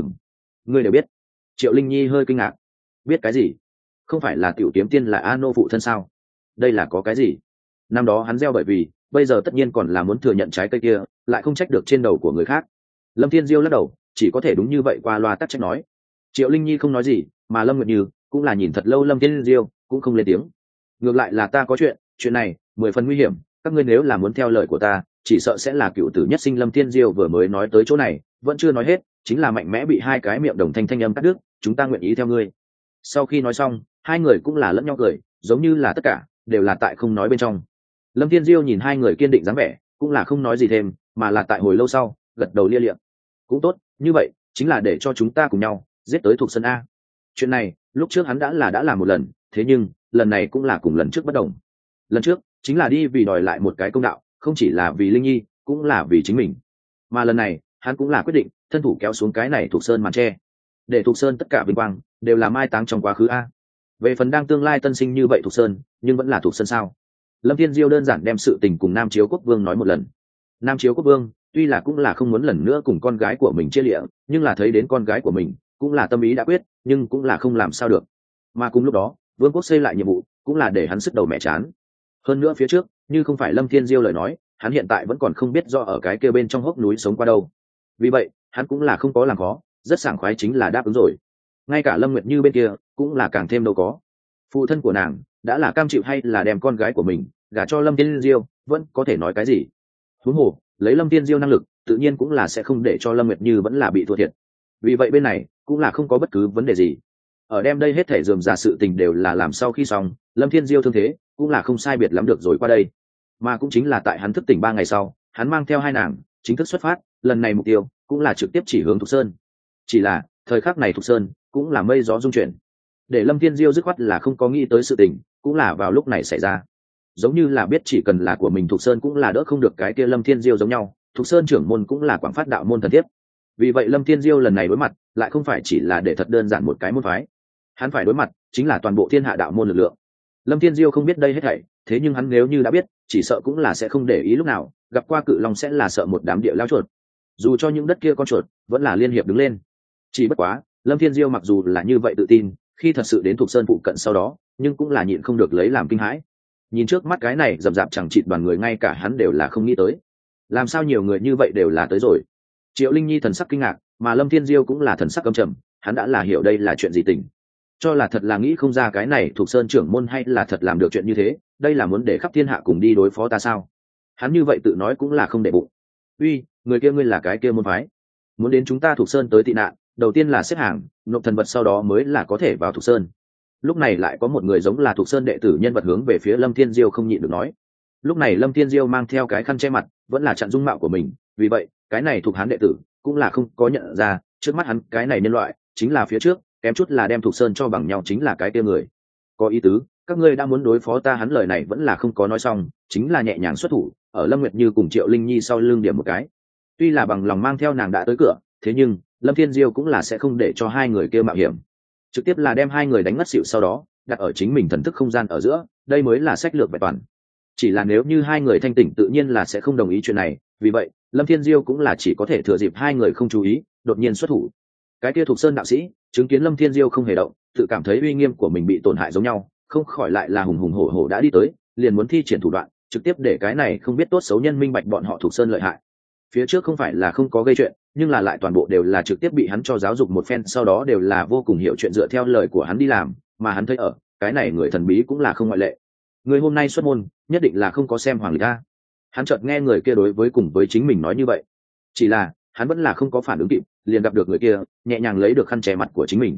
Ngươi đều biết. Triệu Linh Nhi hơi kinh ngạc. Biết cái gì? Không phải là tiểu kiếm tiên là A Nô phụ thân sao? Đây là có cái gì? Năm đó hắn gieo bởi vì, bây giờ tất nhiên còn là muốn thừa nhận trái cây kia, lại không trách được trên đầu của người khác. Lâm Thiên Diêu lắc đầu, chỉ có thể đúng như vậy qua loa tắc trách nói. Triệu Linh Nhi không nói gì, mà Lâm Nguyệt Như cũng là nhìn thật lâu Lâm Thiên Diêu, cũng không lên tiếng. Ngược lại là ta có chuyện này 10 phần nguy hiểm, các ngươi nếu là muốn theo lời của ta, chỉ sợ sẽ là cựu tử nhất sinh. Lâm Thiên Diêu vừa mới nói tới chỗ này, vẫn chưa nói hết, chính là mạnh mẽ bị hai cái miệng đồng thanh âm cắt đứt. Chúng ta nguyện ý theo ngươi. Sau khi nói xong, hai người cũng là lẫn nhau cười, giống như là tất cả đều là tại không nói bên trong. Lâm Thiên Diêu nhìn hai người kiên định dáng vẻ, cũng là không nói gì thêm, mà là tại hồi lâu sau gật đầu lia liệm. Cũng tốt, như vậy chính là để cho chúng ta cùng nhau giết tới Thục Sơn a. Chuyện này lúc trước hắn đã làm một lần, thế nhưng lần này cũng là cùng lần trước bất đồng. Lần trước chính là đi vì đòi lại một cái công đạo, không chỉ là vì Linh Nhi, cũng là vì chính mình. Mà lần này hắn cũng là quyết định thân thủ kéo xuống cái này Thục Sơn màn tre, để Thục Sơn tất cả vinh quang đều là mai táng trong quá khứ a. Về phần đang tương lai tân sinh như vậy Thục Sơn, nhưng vẫn là Thục Sơn sao? Lâm Thiên Diêu đơn giản đem sự tình cùng Nam Chiếu Quốc Vương nói một lần. Nam Chiếu Quốc Vương tuy là cũng là không muốn lần nữa cùng con gái của mình chia lịa, nhưng là thấy đến con gái của mình cũng là tâm ý đã quyết, nhưng cũng là không làm sao được. Mà cùng lúc đó Vương quốc xây lại nhiệm vụ cũng là để hắn sức đầu mẹ chán. Hơn nữa phía trước như không phải Lâm Thiên Diêu lời nói, hắn hiện tại vẫn còn không biết do ở cái kia bên trong hốc núi sống qua đâu. Vì vậy hắn cũng là không có làm khó, rất sảng khoái chính là đáp ứng rồi. Ngay cả Lâm Nguyệt Như bên kia cũng là càng thêm đâu có. Phụ thân của nàng đã là cam chịu hay là đem con gái của mình gả cho Lâm Thiên Diêu, vẫn có thể nói cái gì. Huống hồ lấy Lâm Thiên Diêu năng lực, tự nhiên cũng là sẽ không để cho Lâm Nguyệt Như vẫn là bị thua thiệt. Vì vậy bên này cũng là không có bất cứ vấn đề gì. Ở đem đây hết thể dườm ra sự tình đều là làm sau khi xong, Lâm Thiên Diêu thương thế cũng là không sai biệt lắm được rồi qua đây. Mà cũng chính là tại hắn thức tỉnh 3 ngày sau, hắn mang theo hai nàng chính thức xuất phát, lần này mục tiêu cũng là trực tiếp chỉ hướng Thục Sơn. Chỉ là thời khắc này Thục Sơn cũng là mây gió dung chuyển, để Lâm Thiên Diêu dứt khoát là không có nghĩ tới sự tình, cũng là vào lúc này xảy ra. Giống như là biết chỉ cần là của mình Thục Sơn cũng là đỡ không được cái kia Lâm Thiên Diêu giống nhau, Thục Sơn trưởng môn cũng là quảng phát đạo môn thần thiếp. Vì vậy Lâm Thiên Diêu lần này đối mặt lại không phải chỉ là để thật đơn giản một cái môn phái, hắn phải đối mặt chính là toàn bộ thiên hạ đạo môn lực lượng. Lâm Thiên Diêu không biết đây hết thảy, thế nhưng hắn nếu như đã biết, chỉ sợ cũng là sẽ không để ý lúc nào, gặp qua cự long sẽ là sợ một đám địa lao chuột. Dù cho những đất kia con chuột vẫn là liên hiệp đứng lên. Chỉ bất quá, Lâm Thiên Diêu mặc dù là như vậy tự tin, khi thật sự đến Thục Sơn phụ cận sau đó, nhưng cũng là nhịn không được lấy làm kinh hãi. Nhìn trước mắt cái này rậm rạp chẳng chịt đoàn người, ngay cả hắn đều là không nghĩ tới. Làm sao nhiều người như vậy đều là tới rồi? Triệu Linh Nhi thần sắc kinh ngạc, mà Lâm Thiên Diêu cũng là thần sắc căm trầm, hắn đã là hiểu đây là chuyện gì tình. Cho là thật là nghĩ không ra cái này Thục Sơn trưởng môn hay là thật làm được chuyện như thế, đây là muốn để khắp thiên hạ cùng đi đối phó ta sao? Hắn như vậy tự nói cũng là không để bụng. Uy, người kia ngươi là cái kia môn phái, muốn đến chúng ta Thục Sơn tới tị nạn, đầu tiên là xếp hàng, nộp thần vật, sau đó mới là có thể vào Thục Sơn. Lúc này lại có một người giống là Thục Sơn đệ tử nhân vật hướng về phía Lâm Thiên Diêu không nhịn được nói. Lúc này Lâm Thiên Diêu mang theo cái khăn che mặt, vẫn là chặn dung mạo của mình, vì vậy cái này Thục Hán đệ tử cũng là không có nhận ra, trước mắt hắn cái này nhân loại chính là phía trước kém chút là đem Thục Sơn cho bằng nhau chính là cái kia người. Có ý tứ, các ngươi đã muốn đối phó ta. Hắn lời này vẫn là không có nói xong, chính là nhẹ nhàng xuất thủ, ở Lâm Nguyệt Như cùng Triệu Linh Nhi sau lưng điểm một cái. Tuy là bằng lòng mang theo nàng đã tới cửa, thế nhưng Lâm Thiên Diêu cũng là sẽ không để cho hai người kia mạo hiểm, trực tiếp là đem hai người đánh ngất xỉu, sau đó đặt ở chính mình thần thức không gian ở giữa, đây mới là sách lược vẹn toàn. Chỉ là nếu như hai người thanh tỉnh tự nhiên là sẽ không đồng ý chuyện này, vì vậy Lâm Thiên Diêu cũng là chỉ có thể thừa dịp hai người không chú ý, đột nhiên xuất thủ. Cái kia Thục Sơn đạo sĩ chứng kiến Lâm Thiên Diêu không hề động, tự cảm thấy uy nghiêm của mình bị tổn hại giống nhau, không khỏi lại là hùng hùng hổ hổ đã đi tới, liền muốn thi triển thủ đoạn, trực tiếp để cái này không biết tốt xấu nhân minh bạch bọn họ Thục Sơn lợi hại. Phía trước không phải là không có gây chuyện, nhưng là lại toàn bộ đều là trực tiếp bị hắn cho giáo dục một phen, sau đó đều là vô cùng hiểu chuyện dựa theo lời của hắn đi làm, mà hắn thấy ở cái này người thần bí cũng là không ngoại lệ. Người hôm nay xuất môn nhất định là không có xem hoàng lịch a. Hắn chợt nghe người kia đối với cùng với chính mình nói như vậy, chỉ là hắn vẫn là không có phản ứng kịp, liền gặp được người kia nhẹ nhàng lấy được khăn che mặt của chính mình.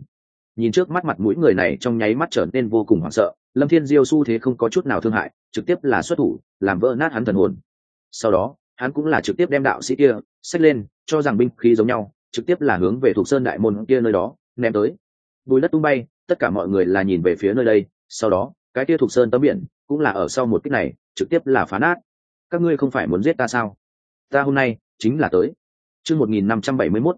nhìn trước mắt mặt mũi người này trong nháy mắt trở nên vô cùng hoảng sợ. Lâm Thiên Diêu xu thế không có chút nào thương hại, trực tiếp là xuất thủ làm vỡ nát hắn thần hồn. Sau đó hắn cũng là trực tiếp đem đạo sĩ kia xách lên, cho rằng binh khí giống nhau, trực tiếp là hướng về Thục Sơn đại môn kia nơi đó ném tới. Bùi đất tung bay, tất cả mọi người là nhìn về phía nơi đây. Sau đó cái kia Thục Sơn tấm biển cũng là ở sau một kích này trực tiếp là phá nát. Các ngươi không phải muốn giết ta sao? Ta hôm nay chính là tới. Chương 1571,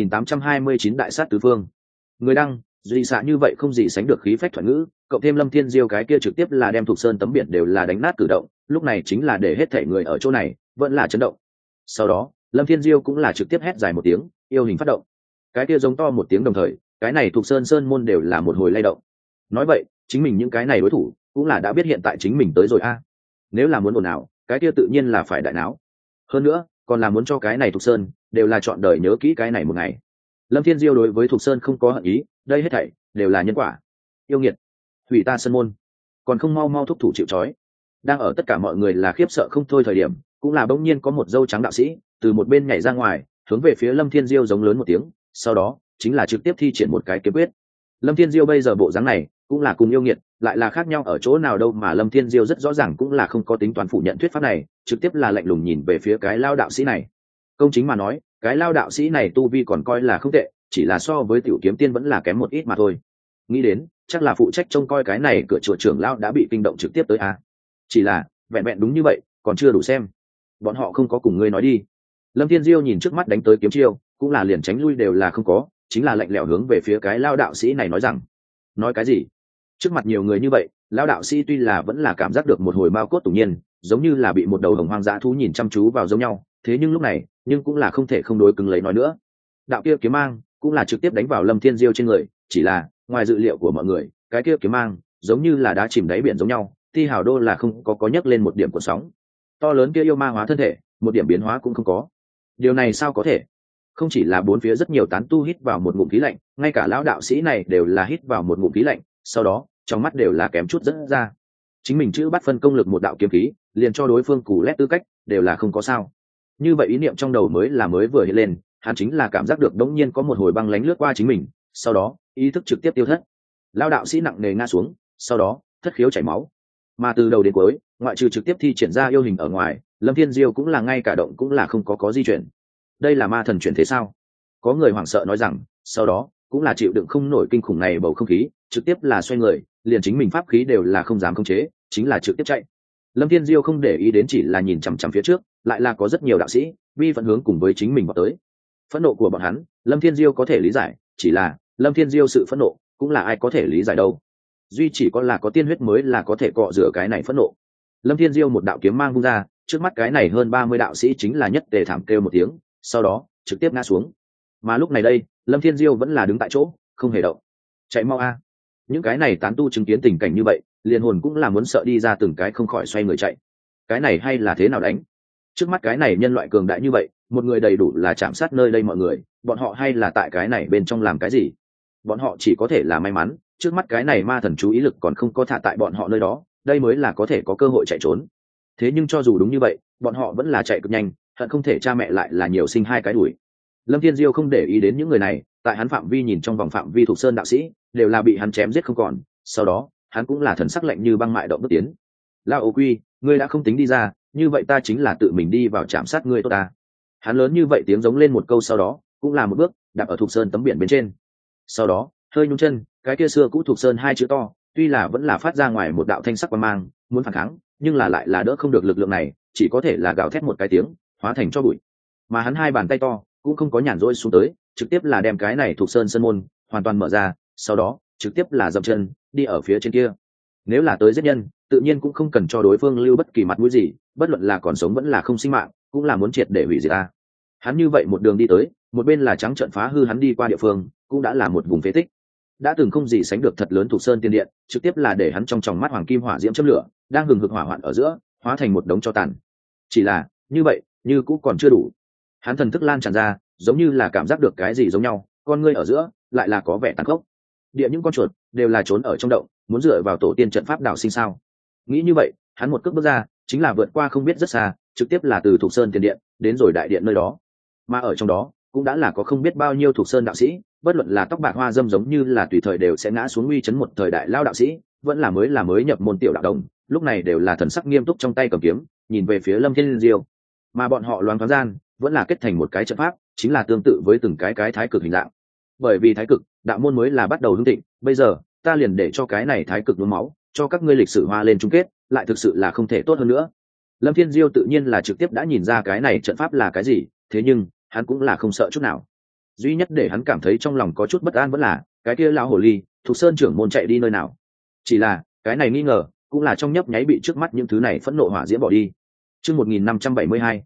1829 đại sát tứ phương. Người đăng, duy xạ như vậy không gì sánh được khí phách thuận ngữ, cộng thêm Lâm Thiên Diêu cái kia trực tiếp là đem Thục Sơn tấm biển đều là đánh nát cử động, lúc này chính là để hết thảy người ở chỗ này vẫn là chấn động. Sau đó, Lâm Thiên Diêu cũng là trực tiếp hét dài một tiếng, yêu hình phát động. Cái kia giống to một tiếng đồng thời, cái này Thục Sơn sơn môn đều là một hồi lay động. Nói vậy, chính mình những cái này đối thủ cũng là đã biết hiện tại chính mình tới rồi a. Nếu là muốn ồn ào, cái kia tự nhiên là phải đại náo. Hơn nữa, còn là muốn cho cái này Thục Sơn đều là chọn đời nhớ kỹ cái này một ngày. Lâm Thiên Diêu đối với Thục Sơn không có hận ý, đây hết thảy đều là nhân quả. Yêu nghiệt, hủy ta sơn môn, còn không mau mau thúc thủ chịu trói. Đang ở tất cả mọi người là khiếp sợ không thôi thời điểm, cũng là bỗng nhiên có một dâu trắng đạo sĩ từ một bên nhảy ra ngoài, hướng về phía Lâm Thiên Diêu giống lớn một tiếng, sau đó chính là trực tiếp thi triển một cái kiếm quyết. Lâm Thiên Diêu bây giờ bộ dáng này cũng là cùng yêu nghiệt, lại là khác nhau ở chỗ nào đâu mà Lâm Thiên Diêu rất rõ ràng cũng là không có tính toán phủ nhận thuyết pháp này, trực tiếp là lạnh lùng nhìn về phía cái lao đạo sĩ này. Công chính mà nói, cái lao đạo sĩ này tu vi còn coi là không tệ, chỉ là so với tiểu kiếm tiên vẫn là kém một ít mà thôi. Nghĩ đến chắc là phụ trách trông coi cái này cửa chùa trưởng lao đã bị kinh động trực tiếp tới a. Chỉ là vẹn vẹn đúng như vậy còn chưa đủ xem, bọn họ không có cùng ngươi nói đi. Lâm Thiên Diêu nhìn trước mắt đánh tới kiếm chiêu, cũng là liền tránh lui đều là không có, chính là lạnh lẽo hướng về phía cái lao đạo sĩ này nói rằng, nói cái gì? Trước mặt nhiều người như vậy, lao đạo sĩ tuy là vẫn là cảm giác được một hồi mao cốt tủng nhiên, giống như là bị một đầu hồng hoang dã thú nhìn chăm chú vào giống nhau, thế nhưng lúc này nhưng cũng là không thể không đối cứng lấy nói nữa. Đạo kia kiếm mang cũng là trực tiếp đánh vào Lâm Thiên Diêu trên người, chỉ là ngoài dự liệu của mọi người, cái kia kiếm mang giống như là đá chìm đáy biển giống nhau, Ti Hào Đô là không có nhấc lên một điểm cuộn sóng. To lớn kia yêu ma hóa thân thể, một điểm biến hóa cũng không có. Điều này sao có thể? Không chỉ là bốn phía rất nhiều tán tu hít vào một ngụm khí lạnh, ngay cả lão đạo sĩ này đều là hít vào một ngụm khí lạnh, sau đó trong mắt đều là kém chút rất ra. Chính mình chữ bắt phân công lực một đạo kiếm khí, liền cho đối phương cù lét tư cách, đều là không có sao. Như vậy ý niệm trong đầu mới vừa hiện lên, hắn chính là cảm giác được đống nhiên có một hồi băng lánh lướt qua chính mình, sau đó ý thức trực tiếp tiêu thất. Lão đạo sĩ nặng nề ngã xuống, sau đó thất khiếu chảy máu. Mà từ đầu đến cuối, ngoại trừ trực tiếp thi triển ra yêu hình ở ngoài, Lâm Thiên Diêu cũng là ngay cả động cũng là không có di chuyển. Đây là ma thần chuyển thế sao? Có người hoảng sợ nói rằng, sau đó cũng là chịu đựng không nổi kinh khủng này bầu không khí, trực tiếp là xoay người, liền chính mình pháp khí đều là không dám khống chế, chính là trực tiếp chạy. Lâm Thiên Diêu không để ý đến, chỉ là nhìn chằm chằm phía trước, lại là có rất nhiều đạo sĩ vi phẫn hướng cùng với chính mình vào tới. Phẫn nộ của bọn hắn, Lâm Thiên Diêu có thể lý giải, chỉ là Lâm Thiên Diêu sự phẫn nộ cũng là ai có thể lý giải đâu. Duy chỉ có là có tiên huyết mới là có thể cọ rửa cái này phẫn nộ. Lâm Thiên Diêu một đạo kiếm mang vung ra, trước mắt cái này hơn 30 đạo sĩ chính là nhất tề thảm kêu một tiếng, sau đó trực tiếp ngã xuống. Mà lúc này đây, Lâm Thiên Diêu vẫn là đứng tại chỗ, không hề động. Chạy mau a! Những cái này tán tu chứng kiến tình cảnh như vậy, liền hồn cũng là muốn sợ đi ra từng cái không khỏi xoay người chạy. Cái này hay là thế nào đánh? Trước mắt cái này nhân loại cường đại như vậy, một người đầy đủ là chạm sát nơi đây mọi người, bọn họ hay là tại cái này bên trong làm cái gì? Bọn họ chỉ có thể là may mắn, trước mắt cái này ma thần chú ý lực còn không có thả tại bọn họ nơi đó, đây mới là có thể có cơ hội chạy trốn. Thế nhưng cho dù đúng như vậy, bọn họ vẫn là chạy cực nhanh, hận không thể cha mẹ lại là nhiều sinh hai cái đuổi. Lâm Thiên Diêu không để ý đến những người này, tại hắn phạm vi nhìn trong vòng phạm vi thuộc sơn đạo sĩ đều là bị hắn chém giết không còn, sau đó hắn cũng là thần sắc lạnh như băng mại động bước tiến. Lao Ô Quy, ngươi đã không tính đi ra, như vậy ta chính là tự mình đi vào chạm sát ngươi tốt ta. Hắn lớn như vậy tiếng giống lên một câu, sau đó cũng là một bước đạp ở thuộc sơn tấm biển bên trên, sau đó hơi nhún chân, cái kia xưa cũ thuộc sơn hai chữ to tuy là vẫn là phát ra ngoài một đạo thanh sắc quang mang, muốn phản kháng nhưng là lại là đỡ không được lực lượng này, chỉ có thể là gào thét một cái tiếng, hóa thành cho bụi. Mà hắn hai bàn tay to cũng không có nhàn rỗi xuống tới, trực tiếp là đem cái này thuộc sơn sơn môn hoàn toàn mở ra, sau đó trực tiếp là dậm chân đi ở phía trên kia. Nếu là tới giết nhân, tự nhiên cũng không cần cho đối phương lưu bất kỳ mặt mũi gì, bất luận là còn sống vẫn là không sinh mạng, cũng là muốn triệt để hủy diệt ta. Hắn như vậy một đường đi tới, một bên là trắng trợn phá hư hắn đi qua địa phương, cũng đã là một vùng phế tích. Đã từng không gì sánh được thật lớn thuộc sơn tiên điện, trực tiếp là để hắn trong tròng mắt hoàng kim hỏa diễm châm lửa, đang hừng hực hỏa hoạn ở giữa, hóa thành một đống tro tàn. Chỉ là, như vậy, như cũng còn chưa đủ. Hắn thần thức lan tràn ra, giống như là cảm giác được cái gì giống nhau, con ngươi ở giữa lại là có vẻ tàn khốc. Địa những con chuột đều là trốn ở trong động, muốn dựa vào tổ tiên trận pháp đảo sinh sao. Nghĩ như vậy, hắn một cước bước ra, chính là vượt qua không biết rất xa, trực tiếp là từ thuộc sơn tiền điện đến rồi đại điện nơi đó. Mà ở trong đó, cũng đã là có không biết bao nhiêu thuộc sơn đạo sĩ, bất luận là tóc bạc hoa dâm giống như là tùy thời đều sẽ ngã xuống uy chấn một thời đại lao đạo sĩ, vẫn là mới nhập môn tiểu đạo đồng, lúc này đều là thần sắc nghiêm túc trong tay cầm kiếm, nhìn về phía Lâm Thiên Diêu. Mà bọn họ loáng thoáng gian, vẫn là kết thành một cái trận pháp, chính là tương tự với từng cái thái cực hình dạng. Bởi vì thái cực, đạo môn mới là bắt đầu hưng thịnh, bây giờ, ta liền để cho cái này thái cực nhuốm máu, cho các ngươi lịch sử hoa lên chung kết, lại thực sự là không thể tốt hơn nữa. Lâm Thiên Diêu tự nhiên là trực tiếp đã nhìn ra cái này trận pháp là cái gì, thế nhưng hắn cũng là không sợ chút nào. Duy nhất để hắn cảm thấy trong lòng có chút bất an vẫn là cái kia lão hồ ly Thục Sơn trưởng môn chạy đi nơi nào. Chỉ là cái này nghi ngờ cũng là trong nhấp nháy bị trước mắt những thứ này phẫn nộ hỏa diễm bỏ đi. Chương 1572,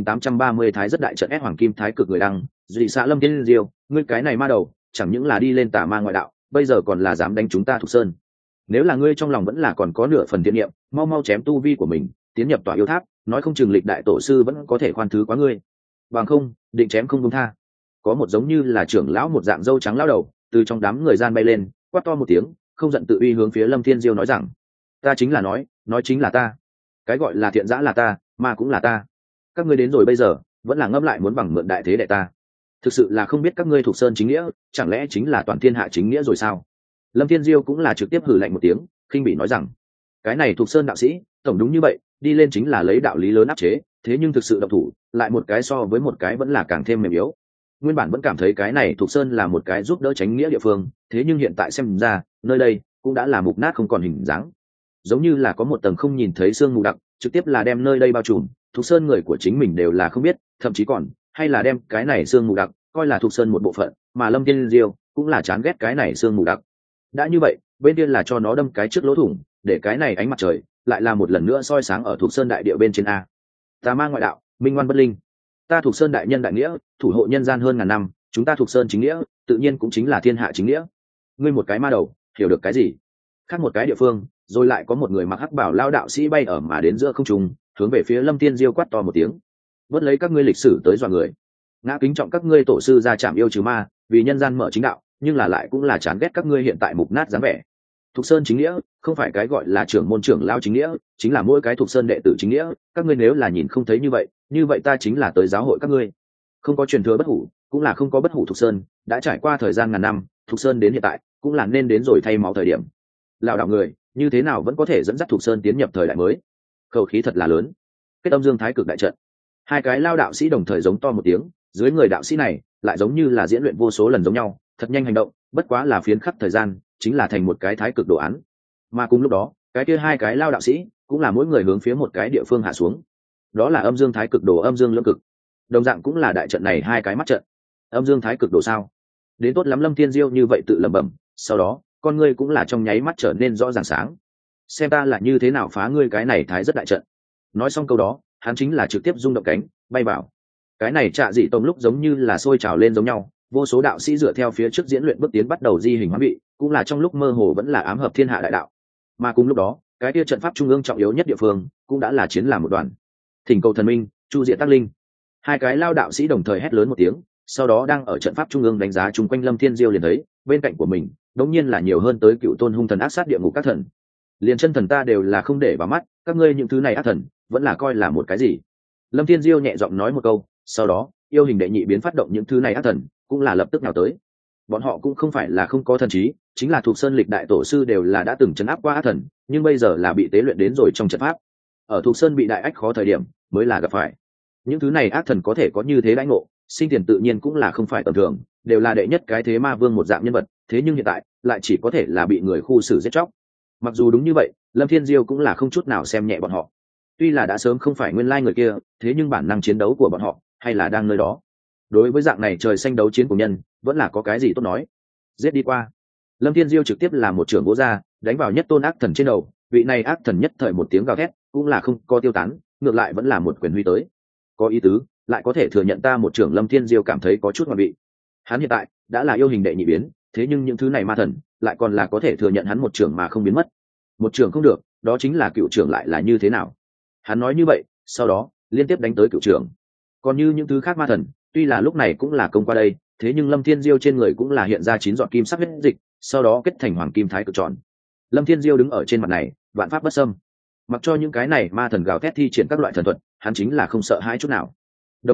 1830 thái rất đại trận ép hoàng kim thái cực người đăng, dị xã Lâm Thiên Diêu, ngươi cái này ma đầu, chẳng những là đi lên tà ma ngoại đạo, bây giờ còn là dám đánh chúng ta Thục Sơn. Nếu là ngươi trong lòng vẫn là còn có nửa phần thiện niệm, mau mau chém tu vi của mình, tiến nhập tòa yêu tháp, nói không chừng lịch đại tổ sư vẫn có thể khoan thứ quá ngươi. Bằng không, định chém không buông tha. Có một giống như là trưởng lão một dạng râu trắng lão đầu, từ trong đám người gian bay lên, quát to một tiếng, không giận tự uy hướng phía Lâm Thiên Diêu nói rằng: "Ta chính là nói chính là ta. Cái gọi là thiện dã là ta, mà cũng là ta. Các ngươi đến rồi bây giờ, vẫn là ngâm lại muốn bằng mượn đại thế đệ ta. Thực sự là không biết các ngươi thuộc sơn chính nghĩa, chẳng lẽ chính là toàn thiên hạ chính nghĩa rồi sao?" Lâm Thiên Diêu cũng là trực tiếp hừ lạnh một tiếng, khinh bỉ nói rằng: "Cái này thuộc sơn đạo sĩ, tổng đúng như vậy, đi lên chính là lấy đạo lý lớn áp chế, thế nhưng thực sự động thủ, lại một cái so với một cái vẫn là càng thêm mềm yếu. Nguyên bản vẫn cảm thấy cái này thuộc sơn là một cái giúp đỡ tránh nghĩa địa phương, thế nhưng hiện tại xem ra, nơi đây cũng đã là mục nát không còn hình dáng. Giống như là có một tầng không nhìn thấy sương mù đặc, trực tiếp là đem nơi đây bao trùm, thuộc sơn người của chính mình đều là không biết, thậm chí còn hay là đem cái này sương mù đặc coi là thuộc sơn một bộ phận, mà Lâm Thiên Diêu cũng là chán ghét cái này sương mù đặc. Đã như vậy, bên kia là cho nó đâm cái trước lỗ thủng, để cái này ánh mặt trời lại là một lần nữa soi sáng ở thuộc sơn đại địa bên trên a. Tà ma ngoại đạo, minh ngoan bất linh. Ta thuộc sơn đại nhân đại nghĩa, thủ hộ nhân gian hơn ngàn năm, chúng ta thuộc sơn chính nghĩa, tự nhiên cũng chính là thiên hạ chính nghĩa. Ngươi một cái ma đầu, hiểu được cái gì? Khác một cái địa phương, rồi lại có một người mặc hắc bảo lao đạo sĩ bay ở mà đến giữa không trung, hướng về phía Lâm Thiên Diêu quát to một tiếng: "Vớt lấy các ngươi lịch sử tới dọa người. Ngã kính trọng các ngươi tổ sư ra chạm yêu trừ ma, vì nhân gian mở chính đạo, nhưng là lại cũng là chán ghét các ngươi hiện tại mục nát dáng vẻ. Thục Sơn chính nghĩa không phải cái gọi là trưởng môn trưởng lao chính nghĩa, chính là mỗi cái Thục Sơn đệ tử chính nghĩa, các ngươi nếu là nhìn không thấy như vậy ta chính là tới giáo hội các ngươi. Không có truyền thừa bất hủ, cũng là không có bất hủ Thục Sơn, đã trải qua thời gian ngàn năm, Thục Sơn đến hiện tại, cũng là nên đến rồi thay máu thời điểm. Lão đạo người, như thế nào vẫn có thể dẫn dắt Thục Sơn tiến nhập thời đại mới?" Khẩu khí thật là lớn. Kết âm dương thái cực đại trận. Hai cái lao đạo sĩ đồng thời giống to một tiếng, dưới người đạo sĩ này lại giống như là diễn luyện vô số lần giống nhau, thật nhanh hành động, bất quá là phiến khắc thời gian, chính là thành một cái thái cực đồ án. Mà cùng lúc đó, cái kia hai cái lao đạo sĩ cũng là mỗi người hướng phía một cái địa phương hạ xuống. Đó là âm dương thái cực đồ, âm dương lưỡng cực. Đồng dạng cũng là đại trận này hai cái mắt trận. Âm dương thái cực đồ sao? Đến tốt lắm. Lâm Thiên Diêu như vậy tự lẩm bẩm, sau đó, con ngươi cũng là trong nháy mắt trở nên rõ ràng sáng. Xem ta là như thế nào phá ngươi cái này thái rất đại trận. Nói xong câu đó, hắn chính là trực tiếp rung động cánh, bay vào. Cái này Trạ Dị Tông lúc giống như là sôi trào lên giống nhau, vô số đạo sĩ dựa theo phía trước diễn luyện bước tiến bắt đầu di hình hóa vị, cũng là trong lúc mơ hồ vẫn là ám hợp thiên hạ đại đạo. Mà cùng lúc đó, cái kia trận pháp trung ương trọng yếu nhất địa phương cũng đã là chiến làm một đoàn. Thỉnh cầu thần minh, chu diệt tác linh. Hai cái lao đạo sĩ đồng thời hét lớn một tiếng, sau đó đang ở trận pháp trung ương đánh giá chung quanh Lâm Thiên Diêu liền thấy, bên cạnh của mình, đống nhiên là nhiều hơn tới cựu tôn hung thần ác sát địa ngục các thần. Liền chân thần ta đều là không để vào mắt, các ngươi những thứ này ác thần, vẫn là coi là một cái gì? Lâm Thiên Diêu nhẹ giọng nói một câu, sau đó, yêu hình đệ nhị biến phát động những thứ này ác thần, cũng là lập tức nào tới. Bọn họ cũng không phải là không có thần trí, chính là thuộc sơn lịch đại tổ sư đều là đã từng trấn áp qua ác thần, nhưng bây giờ là bị tế luyện đến rồi trong trận pháp. Ở thuộc sơn bị đại ách khó thời điểm, mới là gặp phải. Những thứ này ác thần có thể có như thế đãi ngộ, sinh tiền tự nhiên cũng là không phải tầm thường, đều là đệ nhất cái thế ma vương một dạng nhân vật, thế nhưng hiện tại lại chỉ có thể là bị người khu xử giết chóc. Mặc dù đúng như vậy, Lâm Thiên Diêu cũng là không chút nào xem nhẹ bọn họ. Tuy là đã sớm không phải nguyên lai người kia, thế nhưng bản năng chiến đấu của bọn họ hay là đang nơi đó. Đối với dạng này trời xanh đấu chiến của nhân, vẫn là có cái gì tốt nói. Giết đi qua. Lâm Thiên Diêu trực tiếp là một trường gỗ ra, đánh vào nhất tôn ác thần trên đầu, vị này ác thần nhất thời một tiếng gào thét, cũng là không có tiêu tán, ngược lại vẫn là một quyền huy tới. Có ý tứ, lại có thể thừa nhận ta một trưởng. Lâm Thiên Diêu cảm thấy có chút ngoại vị. Hắn hiện tại đã là yêu hình đệ nhị biến, thế nhưng những thứ này ma thần lại còn là có thể thừa nhận hắn một trưởng mà không biến mất. Một trưởng không được, đó chính là cựu trưởng lại là như thế nào? Hắn nói như vậy, sau đó liên tiếp đánh tới cựu trưởng. Còn như những thứ khác ma thần, tuy là lúc này cũng là công qua đây, thế nhưng Lâm Thiên Diêu trên người cũng là hiện ra 9 giọt kim sắc huyết dịch, sau đó kết thành hoàng kim thái cực tròn. Lâm Thiên Diêu đứng ở trên mặt này, vạn pháp bất xâm. Mặc cho những cái này ma thần gào thét thi triển các loại thần thuật, hắn chính là không sợ hãi chút nào. Đồng thời,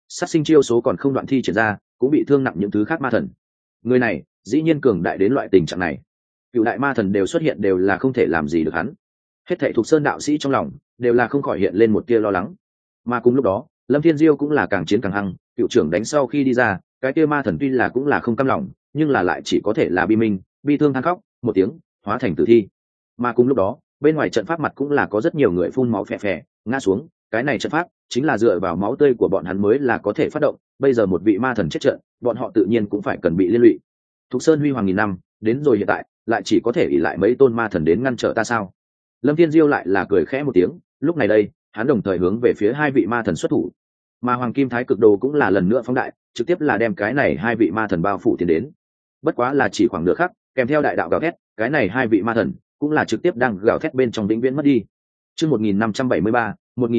sát sinh chiêu số còn không đoạn thi triển ra, cũng bị thương nặng những thứ khác ma thần. Người này dĩ nhiên cường đại đến loại tình trạng này, cựu đại ma thần đều xuất hiện đều là không thể làm gì được hắn. Hết thảy Thục Sơn đạo sĩ trong lòng đều là không khỏi hiện lên một tia lo lắng. Mà cùng lúc đó, Lâm Thiên Diêu cũng là càng chiến càng hăng, cựu trưởng đánh sau khi đi ra, cái kia ma thần tuy là cũng là không cam lòng, nhưng là lại chỉ có thể là bi minh, bi thương than khóc một tiếng, hóa thành tử thi. Mà cùng lúc đó, bên ngoài trận pháp mặt cũng là có rất nhiều người phun máu phè phè, ngã xuống. Cái này trận pháp chính là dựa vào máu tươi của bọn hắn mới là có thể phát động. Bây giờ một vị ma thần chết trận, bọn họ tự nhiên cũng phải cần bị liên lụy. Thục Sơn huy hoàng nghìn năm, đến rồi hiện tại lại chỉ có thể ỷ lại mấy tôn ma thần đến ngăn trở ta sao? Lâm Thiên Diêu lại là cười khẽ một tiếng. Lúc này đây, hắn đồng thời hướng về phía hai vị ma thần xuất thủ, mà Hoàng Kim Thái Cực Đồ cũng là lần nữa phóng đại, trực tiếp là đem cái này hai vị ma thần bao phủ tiến đến. Bất quá là chỉ khoảng nửa khắc, kèm theo đại đạo gào thét, cái này hai vị ma thần cũng là trực tiếp đang gào thét bên trong vĩnh viễn mất đi. Chương 1573,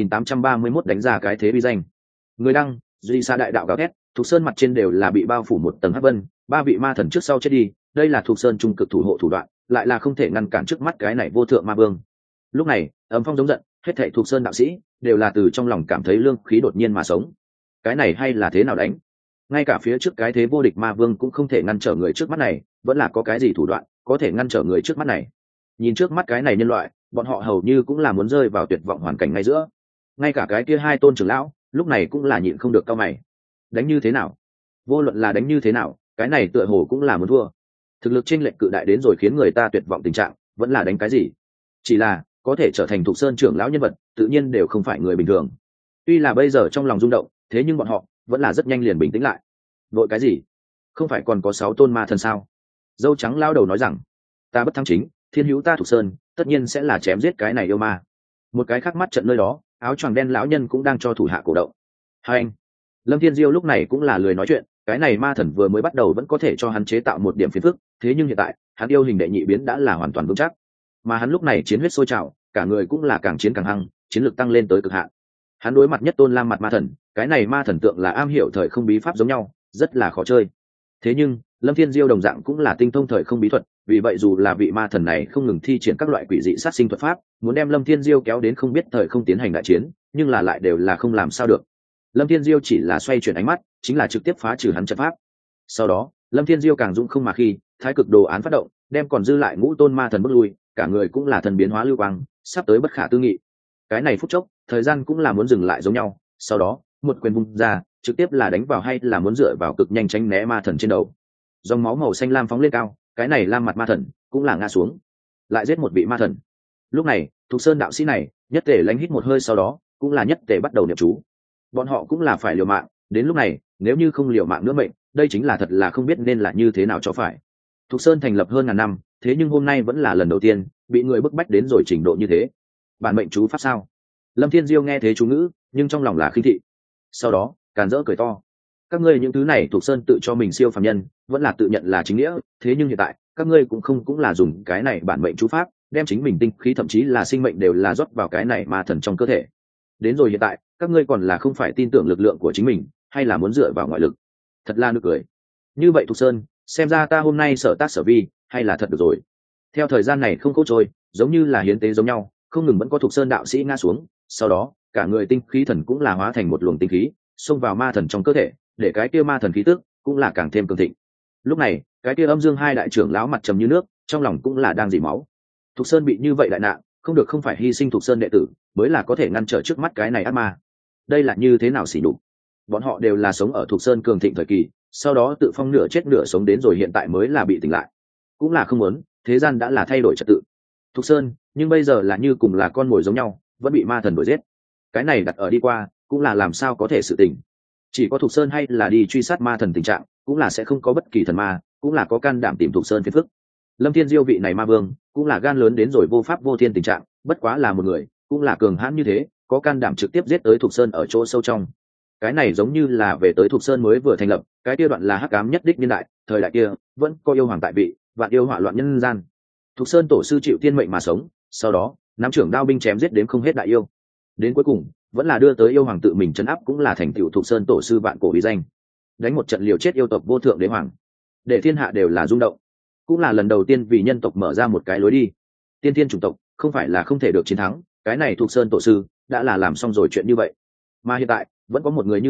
1831 đánh ra cái thế uy danh. Người đăng, duy xa đại đạo gào thét, Thục Sơn mặt trên đều là bị bao phủ một tầng hắc vân, ba vị ma thần trước sau chết đi, đây là Thục Sơn trung cực thủ hộ thủ đoạn, lại là không thể ngăn cản trước mắt cái này vô thượng ma vương. Lúc này, âm phong giống giận, hết thảy Thục Sơn đạo sĩ đều là từ trong lòng cảm thấy lương khí đột nhiên mà sống. Cái này hay là thế nào đánh? Ngay cả phía trước cái thế vô địch ma vương cũng không thể ngăn trở người trước mắt này, vẫn là có cái gì thủ đoạn có thể ngăn trở người trước mắt này? Nhìn trước mắt cái này nhân loại, bọn họ hầu như cũng là muốn rơi vào tuyệt vọng hoàn cảnh ngay giữa. Ngay cả cái kia hai tôn trưởng lão lúc này cũng là nhịn không được cau mày. Đánh như thế nào? Vô luận là đánh như thế nào, cái này tựa hồ cũng là muốn thua. Thực lực chênh lệch cự đại đến rồi khiến người ta tuyệt vọng tình trạng, vẫn là đánh cái gì? Chỉ là có thể trở thành Thục Sơn trưởng lão nhân vật, tự nhiên đều không phải người bình thường. Tuy là bây giờ trong lòng rung động, thế nhưng bọn họ vẫn là rất nhanh liền bình tĩnh lại. Vội cái gì? Không phải còn có 6 tôn ma thần sao? Dâu trắng lao đầu nói rằng, ta bất thắng chính, thiên hữu ta Thục Sơn, tất nhiên sẽ là chém giết cái này yêu ma. Một cái khác mắt trận nơi đó, áo choàng đen lão nhân cũng đang cho thủ hạ cổ động. Hai anh, Lâm Thiên Diêu lúc này cũng là lười nói chuyện, cái này ma thần vừa mới bắt đầu vẫn có thể cho hắn chế tạo một điểm phiền phức, thế nhưng hiện tại, hắn yêu hình đệ nhị biến đã là hoàn toàn vững chắc. Mà hắn lúc này chiến huyết sôi trào, cả người cũng là càng chiến càng hăng, chiến lực tăng lên tới cực hạn. Hắn đối mặt nhất tôn lam mặt ma thần, cái này ma thần tượng là am hiểu thời không bí pháp giống nhau, rất là khó chơi. Thế nhưng Lâm Thiên Diêu đồng dạng cũng là tinh thông thời không bí thuật, vì vậy dù là vị ma thần này không ngừng thi triển các loại quỷ dị sát sinh thuật pháp, muốn đem Lâm Thiên Diêu kéo đến không biết thời không tiến hành đại chiến, nhưng là lại đều là không làm sao được. Lâm Thiên Diêu chỉ là xoay chuyển ánh mắt, chính là trực tiếp phá trừ hắn trận pháp. Sau đó, Lâm Thiên Diêu càng dũng không mà khi, Thái Cực Đồ án phát động, đem còn dư lại ngũ tôn ma thần bước lui, cả người cũng là thần biến hóa lưu quang, sắp tới bất khả tư nghị. Cái này phút chốc, thời gian cũng là muốn dừng lại giống nhau, sau đó, một quyền vung ra, trực tiếp là đánh vào hay là muốn dựa vào cực nhanh tránh né ma thần trên đầu. Dòng máu màu xanh lam phóng lên cao, cái này lam mặt ma thần cũng là ngã xuống, lại giết một vị ma thần. Lúc này, Thục Sơn đạo sĩ này, nhất tề lánh hít một hơi, sau đó cũng là nhất tề bắt đầu niệm chú. Bọn họ cũng là phải liều mạng, đến lúc này, nếu như không liều mạng nữa mệnh, đây chính là thật là không biết nên là như thế nào cho phải. Thục Sơn thành lập hơn ngàn năm, thế nhưng hôm nay vẫn là lần đầu tiên bị người bức bách đến rồi trình độ như thế. Bản mệnh chú pháp sao? Lâm Thiên Diêu nghe thế chú ngữ, nhưng trong lòng là khinh thị. Sau đó, càn rỡ cười to. Các ngươi những thứ này Thục Sơn tự cho mình siêu phàm nhân, vẫn là tự nhận là chính nghĩa, thế nhưng hiện tại, các ngươi cũng là dùng cái này bản mệnh chú pháp, đem chính mình tinh khí thậm chí là sinh mệnh đều là rót vào cái này ma thần trong cơ thể. Đến rồi hiện tại, các ngươi còn là không phải tin tưởng lực lượng của chính mình, hay là muốn dựa vào ngoại lực? Thật là nực cười. Như vậy Thục Sơn, xem ra ta hôm nay sở tác sở vi, hay là thật được rồi. Theo thời gian này không cố trôi, giống như là hiến tế giống nhau, không ngừng vẫn có Thục Sơn đạo sĩ ngã xuống, sau đó, cả người tinh khí thần cũng là hóa thành một luồng tinh khí, xông vào ma thần trong cơ thể, để cái kia ma thần khí tức cũng là càng thêm cường thịnh. Lúc này, cái kia Âm Dương hai đại trưởng lão mặt trầm như nước, trong lòng cũng là đang dỉ máu. Thục Sơn bị như vậy đại nạn, không phải hy sinh Thục Sơn đệ tử, mới là có thể ngăn trở trước mắt cái này ác ma. Đây là như thế nào xỉ nhục? Bọn họ đều là sống ở Thục Sơn cường thịnh thời kỳ, sau đó tự phong nửa chết nửa sống đến rồi hiện tại mới là bị tỉnh lại. Cũng là không muốn, thế gian đã là thay đổi trật tự. Thục Sơn, nhưng bây giờ là như cùng là con mồi giống nhau, vẫn bị ma thần đuổi giết. Cái này đặt ở đi qua, cũng là làm sao có thể sự tình. Chỉ có Thục Sơn hay là đi truy sát ma thần tình trạng, cũng là sẽ không có bất kỳ thần ma, cũng là có can đảm tìm Thục Sơn phiền phức. Lâm Thiên Diêu vị này ma vương, cũng là gan lớn đến rồi vô pháp vô thiên tình trạng, bất quá là một người, cũng là cường hãn như thế, có can đảm trực tiếp giết tới Thục Sơn ở chỗ sâu trong. Cái này giống như là về tới Thục Sơn mới vừa thành lập, cái kia đoạn là hắc ám nhất đích niên đại, thời đại kia vẫn có yêu hoàng tại vị, vạn yêu hỏa loạn nhân gian. Thục Sơn tổ sư chịu thiên mệnh mà sống, sau đó nắm trưởng đao binh chém giết đến không hết đại yêu, đến cuối cùng vẫn là đưa tới yêu hoàng tự mình trấn áp, cũng là thành tựu Thục Sơn tổ sư vạn cổ uy danh, đánh một trận liều chết yêu tộc vô thượng đế hoàng, để thiên hạ đều là rung động, cũng là lần đầu tiên vì nhân tộc mở ra một cái lối đi. Tiên thiên chủng tộc không phải là không thể được chiến thắng, cái này Thục Sơn tổ sư đã là làm xong rồi chuyện như vậy, mà hiện tại vẫn có một người như vậy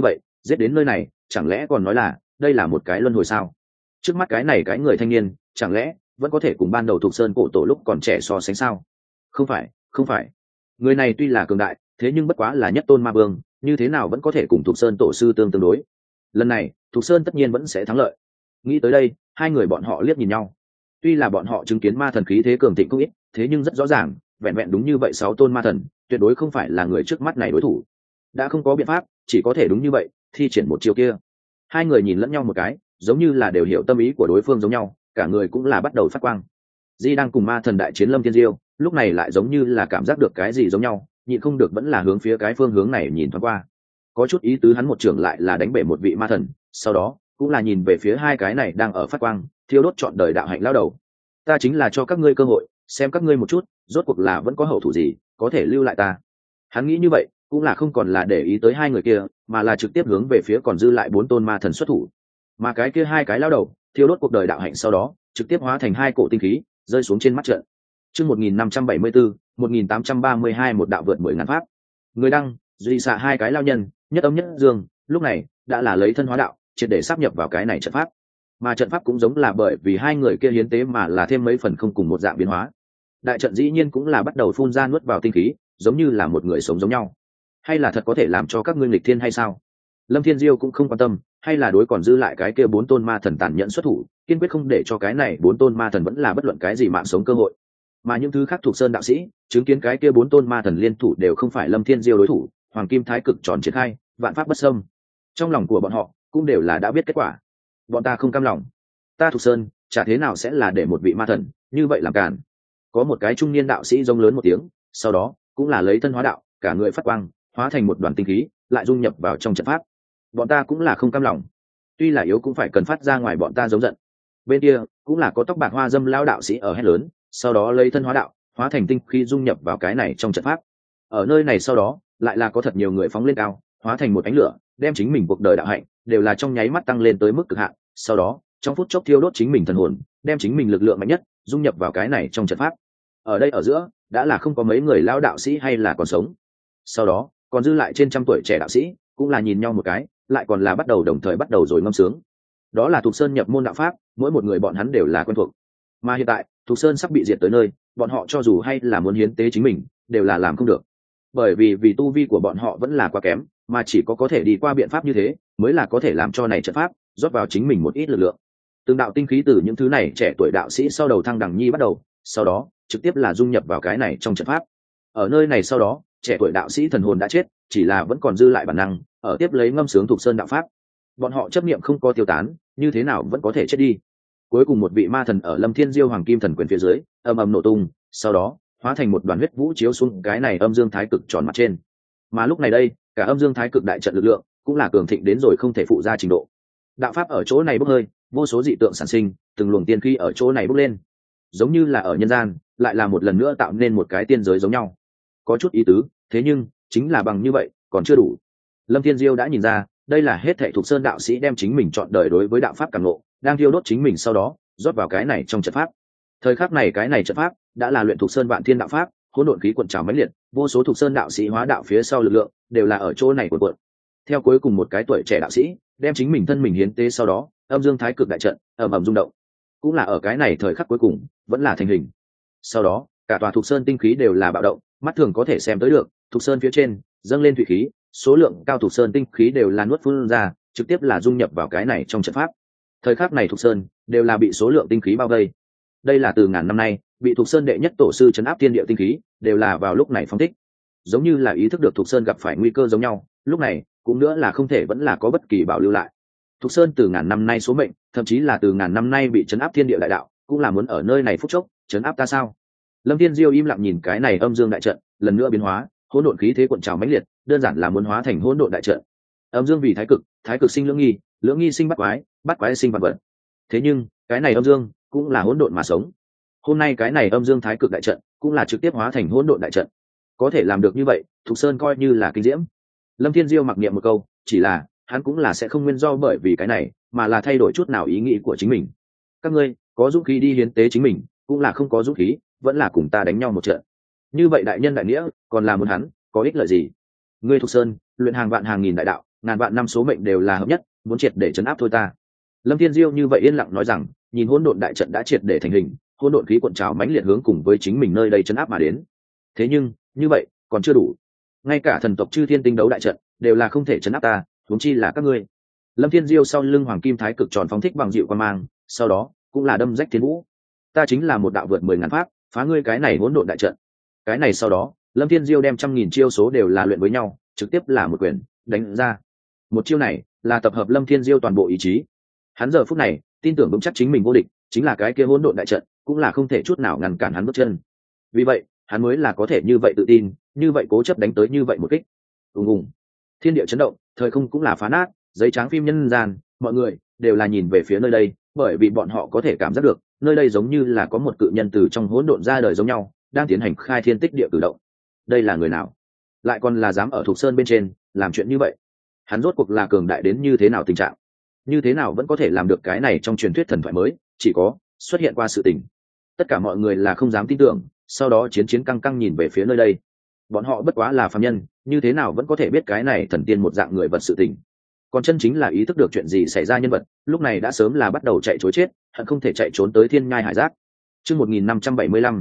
giết đến nơi này chẳng lẽ còn nói là đây là một cái luân hồi sao? Trước mắt cái này cái người thanh niên chẳng lẽ vẫn có thể cùng ban đầu Thục Sơn cổ tổ lúc còn trẻ so sánh sao? Không phải, không phải. Người này tuy là cường đại, thế nhưng bất quá là nhất tôn ma vương, như thế nào vẫn có thể cùng Thục Sơn tổ sư tương đối. Lần này, Thục Sơn tất nhiên vẫn sẽ thắng lợi. Nghĩ tới đây, hai người bọn họ liếc nhìn nhau. Tuy là bọn họ chứng kiến ma thần khí thế cường thịnh không ít, thế nhưng rất rõ ràng, vẹn vẹn đúng như vậy 6 tôn ma thần, tuyệt đối không phải là người trước mắt này đối thủ. Đã không có biện pháp, chỉ có thể đúng như vậy, thi triển một chiêu kia. Hai người nhìn lẫn nhau một cái, giống như là đều hiểu tâm ý của đối phương giống nhau, cả người cũng là bắt đầu phát quang. Di đang cùng ma thần đại chiến Lâm Thiên Diêu, lúc này lại giống như là cảm giác được cái gì giống nhau, nhịn không được vẫn là hướng phía cái phương hướng này nhìn thoáng qua. Có chút ý tứ hắn một trưởng lại là đánh bể một vị ma thần, sau đó cũng là nhìn về phía hai cái này đang ở phát quang, thiêu đốt trọn đời đạo hạnh lao đầu. Ta chính là cho các ngươi cơ hội, xem các ngươi một chút, rốt cuộc là vẫn có hậu thủ gì, có thể lưu lại ta. Hắn nghĩ như vậy, cũng là không còn là để ý tới hai người kia, mà là trực tiếp hướng về phía còn dư lại 4 tôn ma thần xuất thủ. Mà cái kia hai cái lao đầu, thiêu đốt cuộc đời đạo hạnh sau đó, trực tiếp hóa thành hai cổ tinh khí, rơi xuống trên mắt trận. Chương 1574, 1832 một đạo vượt 10.000 pháp. Người đăng, duy xạ hai cái lao nhân, nhất âm nhất dương, lúc này đã là lấy thân hóa đạo, triệt để sáp nhập vào cái này trận pháp. Mà trận pháp cũng giống là bởi vì hai người kia hiến tế mà là thêm mấy phần không cùng một dạng biến hóa. Đại trận dĩ nhiên cũng là bắt đầu phun ra nuốt vào tinh khí, giống như là một người sống giống nhau. Hay là thật có thể làm cho các ngươi nghịch thiên hay sao? Lâm Thiên Diêu cũng không quan tâm, hay là đối còn dư lại cái kia 4 tôn ma thần tàn nhẫn xuất thủ, kiên quyết không để cho cái này 4 tôn ma thần vẫn là bất luận cái gì mạng sống cơ hội. Mà những thứ khác thuộc sơn đạo sĩ, chứng kiến cái kia 4 tôn ma thần liên thủ đều không phải Lâm Thiên Diêu đối thủ, hoàng kim thái cực tròn triển khai, vạn pháp bất xâm. Trong lòng của bọn họ cũng đều là đã biết kết quả. Bọn ta không cam lòng, ta thuộc sơn chả thế nào sẽ là để một vị ma thần như vậy làm cản. Có một cái trung niên đạo sĩ rống lớn một tiếng, sau đó cũng là lấy thân hóa đạo, cả người phát quang, hóa thành một đoàn tinh khí, lại dung nhập vào trong trận pháp. Bọn ta cũng là không cam lòng, tuy là yếu cũng phải cần phát ra ngoài bọn ta giống giận. Bên kia cũng là có tóc bạc hoa dâm lao đạo sĩ ở hét lớn, sau đó lấy thân hóa đạo, hóa thành tinh khí dung nhập vào cái này trong trận pháp. Ở nơi này sau đó lại là có thật nhiều người phóng lên cao, hóa thành một ánh lửa, đem chính mình cuộc đời đạo hạnh đều là trong nháy mắt tăng lên tới mức cực hạn, sau đó trong phút chốc thiêu đốt chính mình thần hồn, đem chính mình lực lượng mạnh nhất dung nhập vào cái này trong trận pháp. Ở đây ở giữa đã là không có mấy người lao đạo sĩ hay là còn sống. Sau đó còn dư lại trên trăm tuổi trẻ đạo sĩ cũng là nhìn nhau một cái, lại còn là bắt đầu đồng thời bắt đầu rồi ngâm sướng. Đó là Thục Sơn nhập môn đạo pháp, mỗi một người bọn hắn đều là quen thuộc. Mà hiện tại Thục Sơn sắp bị diệt tới nơi, bọn họ cho dù hay là muốn hiến tế chính mình đều là làm không được, bởi vì tu vi của bọn họ vẫn là quá kém, mà chỉ có thể đi qua biện pháp như thế mới là có thể làm cho này trận pháp rót vào chính mình một ít lực lượng. Từng đạo tinh khí từ những thứ này trẻ tuổi đạo sĩ sau đầu thăng đẳng nhi bắt đầu, sau đó trực tiếp là dung nhập vào cái này trong trận pháp. Ở nơi này sau đó trẻ tuổi đạo sĩ thần hồn đã chết, chỉ là vẫn còn dư lại bản năng ở tiếp lấy ngâm sướng Thục Sơn đạo pháp. Bọn họ chấp niệm không có tiêu tán, như thế nào vẫn có thể chết đi. Cuối cùng một vị ma thần ở Lâm Thiên Diêu hoàng kim thần quyền phía dưới ầm ầm nổ tung, sau đó hóa thành một đoàn huyết vũ chiếu xuống cái này âm dương thái cực tròn mặt trên. Mà lúc này đây cả âm dương thái cực đại trận lực lượng cũng là cường thịnh đến rồi không thể phụ ra trình độ. Đạo pháp ở chỗ này bốc hơi, vô số dị tượng sản sinh, từng luồng tiên khí ở chỗ này bốc lên, giống như là ở nhân gian lại là một lần nữa tạo nên một cái tiên giới giống nhau. Có chút ý tứ, thế nhưng chính là bằng như vậy còn chưa đủ. Lâm Thiên Diêu đã nhìn ra, đây là hết thảy Thục Sơn đạo sĩ đem chính mình chọn đời đối với đạo pháp cảm ngộ, đang thiêu đốt chính mình sau đó rót vào cái này trong trận pháp. Thời khắc này cái này trận pháp đã là luyện Thục Sơn vạn thiên đạo pháp, hỗn độn khí cuộn trào mãnh liệt, vô số Thục Sơn đạo sĩ hóa đạo phía sau lực lượng đều là ở chỗ này cuộn cuộn. Theo cuối cùng một cái tuổi trẻ đạo sĩ đem chính mình thân mình hiến tế sau đó, âm dương thái cực đại trận ầm ầm rung động, cũng là ở cái này thời khắc cuối cùng vẫn là thành hình. Sau đó cả tòa Thục Sơn tinh khí đều là bạo động, mắt thường có thể xem tới được, Thục Sơn phía trên dâng lên thủy khí, số lượng cao Thục Sơn tinh khí đều là nuốt phun ra, trực tiếp là dung nhập vào cái này trong trận pháp. Thời khắc này Thục Sơn đều là bị số lượng tinh khí bao vây. Đây là từ ngàn năm nay bị Thục Sơn đệ nhất tổ sư trấn áp thiên địa tinh khí đều là vào lúc này phóng thích, giống như là ý thức được Thục Sơn gặp phải nguy cơ giống nhau, lúc này cũng nữa là không thể vẫn là có bất kỳ bảo lưu lại. Thục Sơn từ ngàn năm nay số mệnh, thậm chí là từ ngàn năm nay bị trấn áp thiên địa đại đạo, cũng là muốn ở nơi này phút chốc trấn áp ta sao? Lâm Thiên Diêu im lặng nhìn cái này âm dương đại trận lần nữa biến hóa, hỗn độn khí thế cuộn trào mãnh liệt, đơn giản là muốn hóa thành hỗn độn đại trận. Âm dương vì thái cực, thái cực sinh lưỡng nghi, lưỡng nghi sinh bát quái, bát quái sinh vạn vật. Thế nhưng cái này âm dương cũng là hỗn độn mà sống. Hôm nay cái này âm dương thái cực đại trận cũng là trực tiếp hóa thành hỗn độn đại trận. Có thể làm được như vậy, Thục Sơn coi như là kinh diễm. Lâm Thiên Diêu mặc niệm một câu, chỉ là hắn cũng là sẽ không nguyên do bởi vì cái này mà là thay đổi chút nào ý nghĩ của chính mình. Các ngươi có dũng khí đi hiến tế chính mình, cũng là không có dũng khí vẫn là cùng ta đánh nhau một trận. Như vậy đại nhân đại nghĩa còn là muốn hắn có ích lợi gì? Ngươi Thục Sơn luyện hàng vạn hàng nghìn đại đạo, ngàn vạn năm số mệnh đều là hợp nhất, muốn triệt để chấn áp thôi ta. Lâm Thiên Diêu như vậy yên lặng nói rằng, nhìn hỗn độn đại trận đã triệt để thành hình, hỗn độn khí cuộn trào mãnh liệt hướng cùng với chính mình nơi đây chấn áp mà đến. Thế nhưng như vậy còn chưa đủ, ngay cả thần tộc chư thiên tinh đấu đại trận đều là không thể chấn áp ta, huống chi là các ngươi. Lâm Thiên Diêu sau lưng hoàng kim thái cực tròn phóng thích bằng dịu quan mang, sau đó cũng là đâm rách thiên vũ. Ta chính là một đạo vượt 10.000 pháp, phá ngươi cái này hỗn độn đại trận. Cái này sau đó, Lâm Thiên Diêu đem 100.000 chiêu số đều là luyện với nhau, trực tiếp là một quyền đánh ra. Một chiêu này là tập hợp Lâm Thiên Diêu toàn bộ ý chí. Hắn giờ phút này tin tưởng vững chắc chính mình vô địch, chính là cái kia hỗn độn đại trận cũng là không thể chút nào ngăn cản hắn bước chân. Vì vậy hắn mới là có thể như vậy tự tin, như vậy cố chấp đánh tới như vậy một kích. Ùng ùng, thiên địa chấn động, thời không cũng là phá nát, giấy trắng phim nhân gian, mọi người đều là nhìn về phía nơi đây, bởi vì bọn họ có thể cảm giác được nơi đây giống như là có một cự nhân từ trong hỗn độn ra đời giống nhau, đang tiến hành khai thiên tích địa cử động. Đây là người nào, lại còn là dám ở Thục Sơn bên trên làm chuyện như vậy? Hắn rốt cuộc là cường đại đến như thế nào tình trạng, như thế nào vẫn có thể làm được cái này trong truyền thuyết thần thoại mới chỉ có xuất hiện qua sự tình. Tất cả mọi người là không dám tin tưởng, sau đó chiến căng căng nhìn về phía nơi đây. Bọn họ bất quá là phàm nhân, như thế nào vẫn có thể biết cái này thần tiên một dạng người vật sự tình. Còn chân chính là ý thức được chuyện gì xảy ra nhân vật, lúc này đã sớm là bắt đầu chạy trối chết, hận không thể chạy trốn tới thiên nhai hải giác. Chương 1575,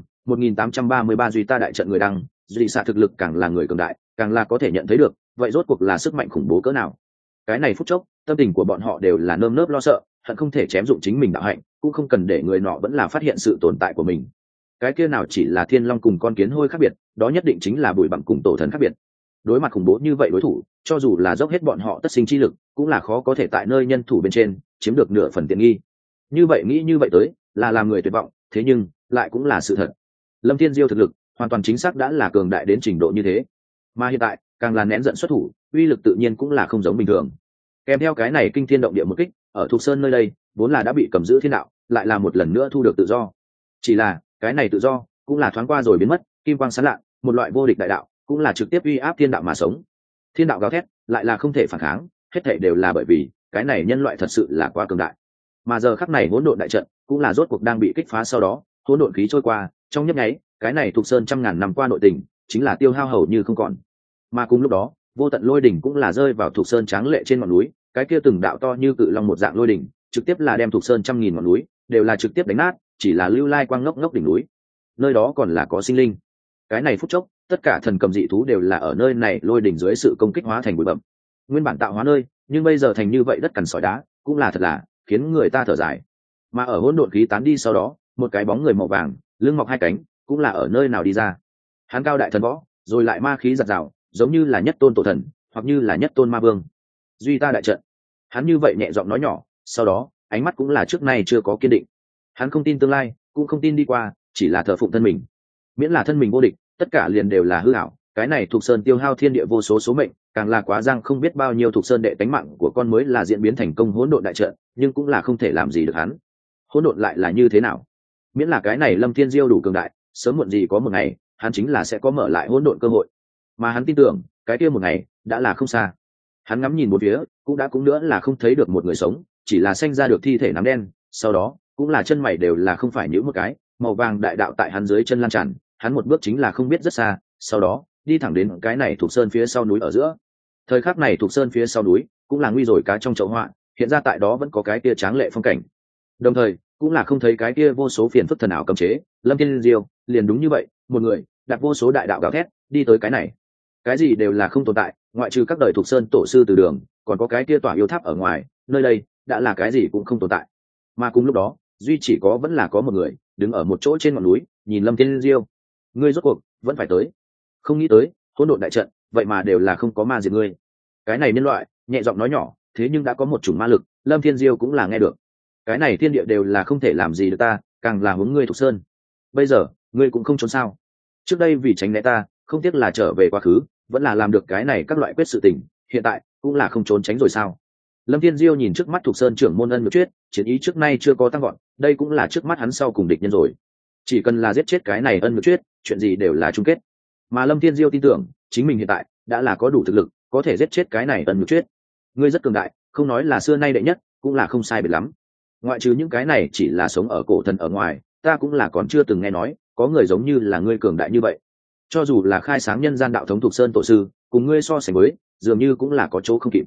1833 duy ta đại trận người đăng, duy xạ thực lực càng là người cường đại, càng là có thể nhận thấy được, vậy rốt cuộc là sức mạnh khủng bố cỡ nào. Cái này phút chốc, tâm tình của bọn họ đều là nơm nớp lo sợ, hận không thể chém dụng chính mình đạo hạnh, cũng không cần để người nọ vẫn là phát hiện sự tồn tại của mình. Cái kia nào chỉ là thiên long cùng con kiến hôi khác biệt, đó nhất định chính là bụi bặm cùng tổ thần khác biệt. Đối mặt khủng bố như vậy đối thủ, cho dù là dốc hết bọn họ tất sinh chi lực, cũng là khó có thể tại nơi nhân thủ bên trên chiếm được nửa phần tiện nghi. Như vậy nghĩ như vậy tới, là làm người tuyệt vọng, thế nhưng lại cũng là sự thật. Lâm Thiên Diêu thực lực hoàn toàn chính xác đã là cường đại đến trình độ như thế, mà hiện tại càng là nén giận xuất thủ, uy lực tự nhiên cũng là không giống bình thường. Kèm theo cái này kinh thiên động địa một kích, ở Thục Sơn nơi đây vốn là đã bị cầm giữ thiên đạo, lại là một lần nữa thu được tự do. Chỉ là cái này tự do cũng là thoáng qua rồi biến mất, kim quang sáng lạ, một loại vô địch đại đạo, cũng là trực tiếp uy áp thiên đạo mà sống. Thiên đạo gào thét, lại là không thể phản kháng, hết thảy đều là bởi vì cái này nhân loại thật sự là quá cường đại. Mà giờ khắc này hỗn độn đại trận cũng là rốt cuộc đang bị kích phá, sau đó hỗn độn khí trôi qua, trong nhấp nháy, cái này Thục Sơn trăm ngàn năm qua nội tình chính là tiêu hao hầu như không còn. Mà cùng lúc đó, vô tận lôi đỉnh cũng là rơi vào Thục Sơn tráng lệ trên ngọn núi, cái kia từng đạo to như cự long một dạng lôi đỉnh, trực tiếp là đem Thục Sơn trăm nghìn ngọn núi đều là trực tiếp đánh nát, chỉ là lưu lai quang ngốc ngốc đỉnh núi. Nơi đó còn là có sinh linh. Cái này phút chốc, tất cả thần cầm dị thú đều là ở nơi này lôi đỉnh dưới sự công kích hóa thành bụi bặm. Nguyên bản tạo hóa nơi, nhưng bây giờ thành như vậy đất cằn sỏi đá, cũng là thật là khiến người ta thở dài. Mà ở hỗn độn khí tán đi sau đó, một cái bóng người màu vàng, lưng mọc hai cánh, cũng là ở nơi nào đi ra. Hắn cao đại thần võ, rồi lại ma khí giật rào, giống như là nhất tôn tổ thần, hoặc như là nhất tôn ma vương. Duy ta đại trận. Hắn như vậy nhẹ giọng nói nhỏ, sau đó ánh mắt cũng là trước nay chưa có kiên định. Hắn không tin tương lai, cũng không tin đi qua, chỉ là thờ phụng thân mình. Miễn là thân mình vô địch, tất cả liền đều là hư ảo. Cái này Thục Sơn tiêu hao thiên địa vô số số mệnh, càng là quá giang không biết bao nhiêu Thục Sơn đệ tánh mạng của con mới là diễn biến thành công hỗn độn đại trận, nhưng cũng là không thể làm gì được hắn. Hỗn độn lại là như thế nào? Miễn là cái này Lâm Thiên Diêu đủ cường đại, sớm muộn gì có một ngày, hắn chính là sẽ có mở lại hỗn độn cơ hội. Mà hắn tin tưởng, cái kia một ngày đã là không xa. Hắn ngắm nhìn một phía, cũng nữa là không thấy được một người sống, chỉ là sanh ra được thi thể nắm đen, sau đó cũng là chân mày đều là không phải nhíu một cái, màu vàng đại đạo tại hắn dưới chân lan tràn, hắn một bước chính là không biết rất xa, sau đó đi thẳng đến cái này Thục Sơn phía sau núi ở giữa. Thời khắc này Thục Sơn phía sau núi cũng là nguy rồi cá trong chậu họa, hiện ra tại đó vẫn có cái kia tráng lệ phong cảnh, đồng thời cũng là không thấy cái kia vô số phiền phức thần ảo cấm chế. Lâm Thiên Diêu liền đúng như vậy, một người đặt vô số đại đạo gào thét đi tới cái này, cái gì đều là không tồn tại, ngoại trừ các đời Thục Sơn tổ sư từ đường, còn có cái kia tỏa yêu tháp ở ngoài, nơi đây đã là cái gì cũng không tồn tại. Mà cùng lúc đó, duy chỉ có vẫn là có một người đứng ở một chỗ trên ngọn núi, nhìn Lâm Thiên Diêu. Ngươi rốt cuộc vẫn phải tới. Không nghĩ tới hỗn độn đại trận vậy mà đều là không có ma diệt ngươi. Cái này nhân loại nhẹ giọng nói nhỏ, thế nhưng đã có một chủng ma lực, Lâm Thiên Diêu cũng là nghe được. Cái này thiên địa đều là không thể làm gì được ta, càng là hướng ngươi Thục Sơn. Bây giờ ngươi cũng không trốn sao? Trước đây vì tránh né ta, không tiếc là trở về quá khứ, vẫn là làm được cái này các loại quyết sự tình, hiện tại cũng là không trốn tránh rồi sao? Lâm Thiên Diêu nhìn trước mắt Thục Sơn trưởng môn Ân Nhược Tuyết, chiến ý trước nay chưa có tăng vọt, đây cũng là trước mắt hắn sau cùng địch nhân rồi. Chỉ cần là giết chết cái này Ân Nhược Tuyết, chuyện gì đều là chung kết. Mà Lâm Thiên Diêu tin tưởng, chính mình hiện tại đã là có đủ thực lực, có thể giết chết cái này Ân Nhược Tuyết. Ngươi rất cường đại, không nói là xưa nay đệ nhất, cũng là không sai biệt lắm. Ngoại trừ những cái này chỉ là sống ở cổ thần ở ngoài, ta cũng là còn chưa từng nghe nói có người giống như là ngươi cường đại như vậy. Cho dù là khai sáng nhân gian đạo thống Thục Sơn tổ sư, cùng ngươi so sánh với, dường như cũng là có chỗ không kịp.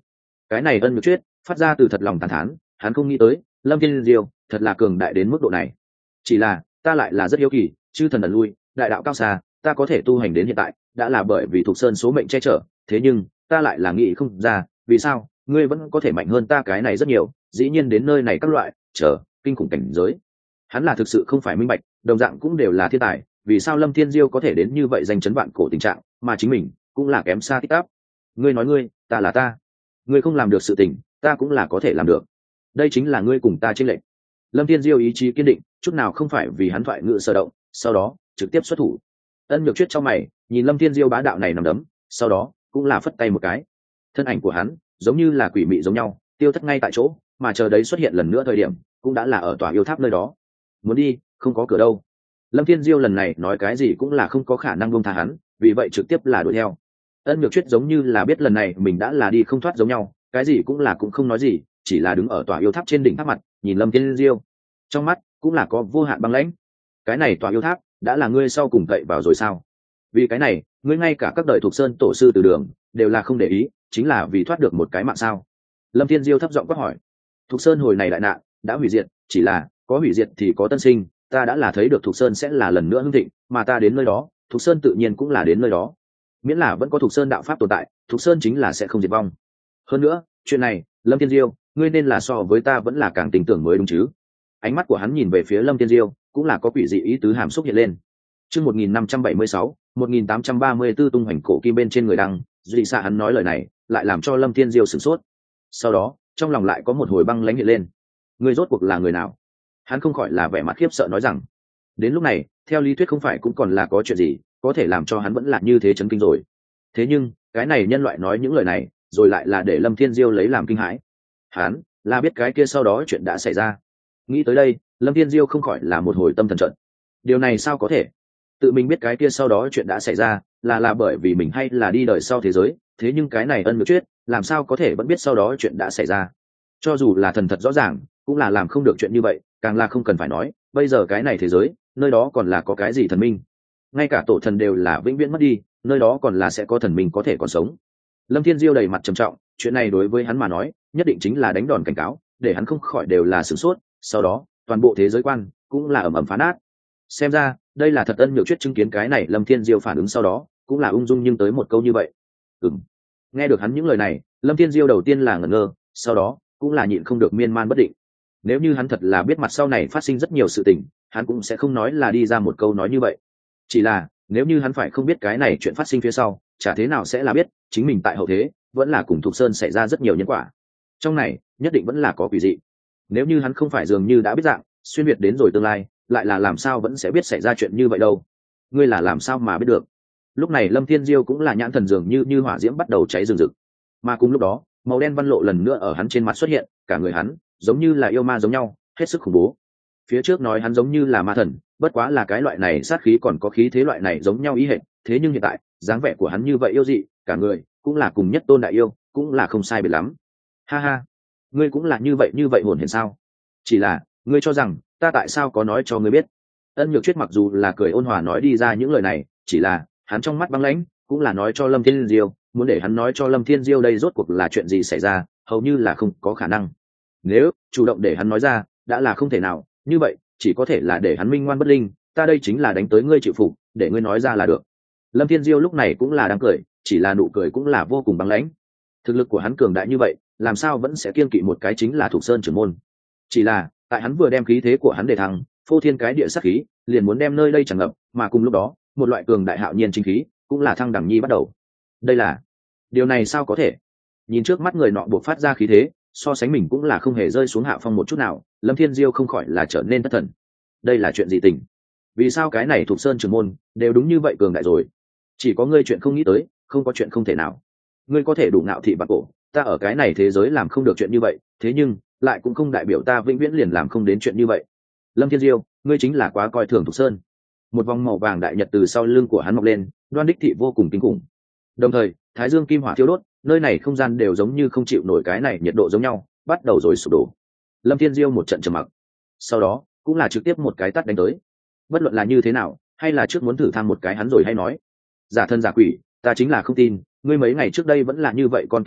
Cái này ân nhược chuyết phát ra từ thật lòng tàn thán, hắn không nghĩ tới lâm thiên diêu thật là cường đại đến mức độ này. Chỉ là ta lại là rất hiếu kỳ, chư thần ẩn lui, đại đạo cao xa, ta có thể tu hành đến hiện tại đã là bởi vì Thục Sơn số mệnh che chở, thế nhưng ta lại là nghĩ không ra vì sao ngươi vẫn có thể mạnh hơn ta cái này rất nhiều, dĩ nhiên đến nơi này các loại kinh khủng cảnh giới. Hắn là thực sự không phải minh bạch, đồng dạng cũng đều là thiên tài, vì sao lâm thiên diêu có thể đến như vậy danh chấn vạn cổ tình trạng, mà chính mình cũng là kém xa tích tắp. Ngươi nói ngươi, ta là ta, ngươi không làm được sự tình, ta cũng là có thể làm được, đây chính là ngươi cùng ta chênh lệch. Lâm thiên diêu ý chí kiên định, chút nào không phải vì hắn thoại ngữ sơ động, sau đó trực tiếp xuất thủ. Ân nhược chuyết trong mày nhìn lâm thiên diêu bá đạo này nằm đấm, sau đó cũng là phất tay một cái, thân ảnh của hắn giống như là quỷ mị giống nhau tiêu thất ngay tại chỗ, mà chờ đấy xuất hiện lần nữa thời điểm cũng đã là ở tòa yêu tháp nơi đó. Muốn đi không có cửa đâu. Lâm thiên diêu lần này nói cái gì cũng là không có khả năng buông tha hắn, vì vậy trực tiếp là đuổi theo. Ân nhược chuyết giống như là biết lần này mình đã là đi không thoát giống nhau, cái gì cũng không nói gì, chỉ là đứng ở tòa yêu tháp trên đỉnh tháp mặt nhìn lâm thiên diêu, trong mắt cũng là có vô hạn băng lãnh. Cái này tòa yêu tháp đã là ngươi sau cùng cậy vào rồi sao? Vì cái này ngươi ngay cả các đời Thục Sơn tổ sư từ đường đều là không để ý, chính là vì thoát được một cái mạng sao? Lâm thiên diêu thấp giọng quát hỏi. Thục Sơn hồi này đại nạn đã hủy diệt, chỉ là có hủy diệt thì có tân sinh, ta đã là thấy được Thục Sơn sẽ là lần nữa hưng thịnh, mà ta đến nơi đó Thục Sơn tự nhiên cũng là đến nơi đó. Miễn là vẫn có Thục Sơn đạo pháp tồn tại, Thục Sơn chính là sẽ không diệt vong. Hơn nữa chuyện này Lâm thiên diêu ngươi nên là so với ta vẫn là càng tin tưởng mới đúng chứ? Ánh mắt của hắn nhìn về phía Lâm thiên diêu cũng là có quỷ dị ý tứ hàm xúc hiện lên. Chương 1576, 1834 tung hoành cổ kim bên trên người đăng, duy xạ hắn nói lời này, lại làm cho Lâm Thiên Diêu sửng sốt. Sau đó, trong lòng lại có một hồi băng lãnh hiện lên. Người rốt cuộc là người nào? Hắn không khỏi là vẻ mặt khiếp sợ nói rằng. Đến lúc này, theo lý thuyết không phải cũng còn là có chuyện gì, có thể làm cho hắn vẫn là như thế chấn kinh rồi. Thế nhưng, cái này nhân loại nói những lời này, rồi lại là để Lâm Thiên Diêu lấy làm kinh hãi. Hắn là biết cái kia sau đó chuyện đã xảy ra. Nghĩ tới đây, Lâm Thiên Diêu không khỏi là một hồi tâm thần trận. Điều này sao có thể? Tự mình biết cái kia sau đó chuyện đã xảy ra là bởi vì mình hay là đi đời sau thế giới, thế nhưng cái này ân nhược chuyết làm sao có thể vẫn biết sau đó chuyện đã xảy ra? Cho dù là thần thật rõ ràng cũng là làm không được chuyện như vậy, càng là không cần phải nói bây giờ cái này thế giới nơi đó còn là có cái gì thần minh, ngay cả tổ thần đều là vĩnh viễn mất đi, nơi đó còn là sẽ có thần minh có thể còn sống. Lâm Thiên Diêu đầy mặt trầm trọng, chuyện này đối với hắn mà nói nhất định chính là đánh đòn cảnh cáo, để hắn không khỏi đều là sửng sốt, sau đó toàn bộ thế giới quan cũng là ầm ầm phá nát. Xem ra đây là thật. Ân nhược chuyết chứng kiến cái này Lâm Thiên Diêu phản ứng sau đó cũng là ung dung nhưng tới một câu như vậy. Nghe được hắn những lời này, Lâm Thiên Diêu đầu tiên là ngẩn ngơ, sau đó cũng là nhịn không được miên man bất định. Nếu như hắn thật là biết mặt sau này phát sinh rất nhiều sự tình, hắn cũng sẽ không nói là đi ra một câu nói như vậy. Chỉ là nếu như hắn phải không biết cái này chuyện phát sinh phía sau, chả thế nào sẽ là biết chính mình tại hậu thế vẫn là cùng Thục Sơn xảy ra rất nhiều nhân quả, trong này nhất định vẫn là có quỷ dị. Nếu như hắn không phải dường như đã biết dạng xuyên việt đến rồi tương lai, lại là làm sao vẫn sẽ biết xảy ra chuyện như vậy đâu? Ngươi là làm sao mà biết được? Lúc này Lâm Thiên Diêu cũng là nhãn thần dường như hỏa diễm bắt đầu cháy rừng rực, mà cùng lúc đó màu đen văn lộ lần nữa ở hắn trên mặt xuất hiện, cả người hắn giống như là yêu ma giống nhau, hết sức khủng bố. Phía trước nói hắn giống như là ma thần, bất quá là cái loại này sát khí còn có khí thế loại này giống nhau ý hệt, thế nhưng hiện tại dáng vẻ của hắn như vậy yêu dị, cả người cũng là cùng nhất tôn đại yêu, cũng là không sai biệt lắm. Ha ha, ngươi cũng là như vậy hồn hển sao? Chỉ là ngươi cho rằng ta tại sao có nói cho ngươi biết? Ân nhược chuyết mặc dù là cười ôn hòa nói đi ra những lời này, chỉ là hắn trong mắt băng lãnh cũng là nói cho Lâm Thiên Diêu, muốn để hắn nói cho Lâm Thiên Diêu đây rốt cuộc là chuyện gì xảy ra, hầu như là không có khả năng. Nếu chủ động để hắn nói ra đã là không thể nào, như vậy chỉ có thể là để hắn minh ngoan bất linh, ta đây chính là đánh tới ngươi chịu phục, để ngươi nói ra là được. Lâm Thiên Diêu lúc này cũng là đang cười, chỉ là nụ cười cũng là vô cùng băng lãnh. Thực lực của hắn cường đại như vậy, làm sao vẫn sẽ kiên kỵ một cái chính là Thục Sơn trưởng môn? Chỉ là tại hắn vừa đem khí thế của hắn để thăng, phô thiên cái địa sát khí liền muốn đem nơi đây tràn ngập, mà cùng lúc đó một loại cường đại hạo nhiên chính khí cũng là thăng đẳng nhi bắt đầu. Đây là điều này sao có thể? Nhìn trước mắt người nọ buộc phát ra khí thế, so sánh mình cũng là không hề rơi xuống hạ phong một chút nào, Lâm Thiên Diêu không khỏi là trở nên thất thần. Đây là chuyện gì tình? Vì sao cái này Thục Sơn trưởng môn đều đúng như vậy cường đại rồi? Chỉ có ngươi chuyện không nghĩ tới, không có chuyện không thể nào. Ngươi có thể đủ ngạo thị bạc cổ, ta ở cái này thế giới làm không được chuyện như vậy, thế nhưng lại cũng không đại biểu ta vĩnh viễn liền làm không đến chuyện như vậy. Lâm Thiên Diêu, ngươi chính là quá coi thường Thục Sơn. Một vòng màu vàng đại nhật từ sau lưng của hắn mọc lên, đoan đích thị vô cùng kinh khủng. Đồng thời thái dương kim hỏa thiêu đốt, nơi này không gian đều giống như không chịu nổi cái này nhiệt độ giống nhau, bắt đầu rồi sụp đổ. Lâm Thiên Diêu một trận trầm mặc, sau đó cũng là trực tiếp một cái tát đánh tới. Bất luận là như thế nào, hay là trước muốn thử thăm một cái hắn rồi hay nói. Giả thân giả quỷ, ta chính là không tin, ngươi mấy ngày trước đây vẫn là như vậy con kiến hôi,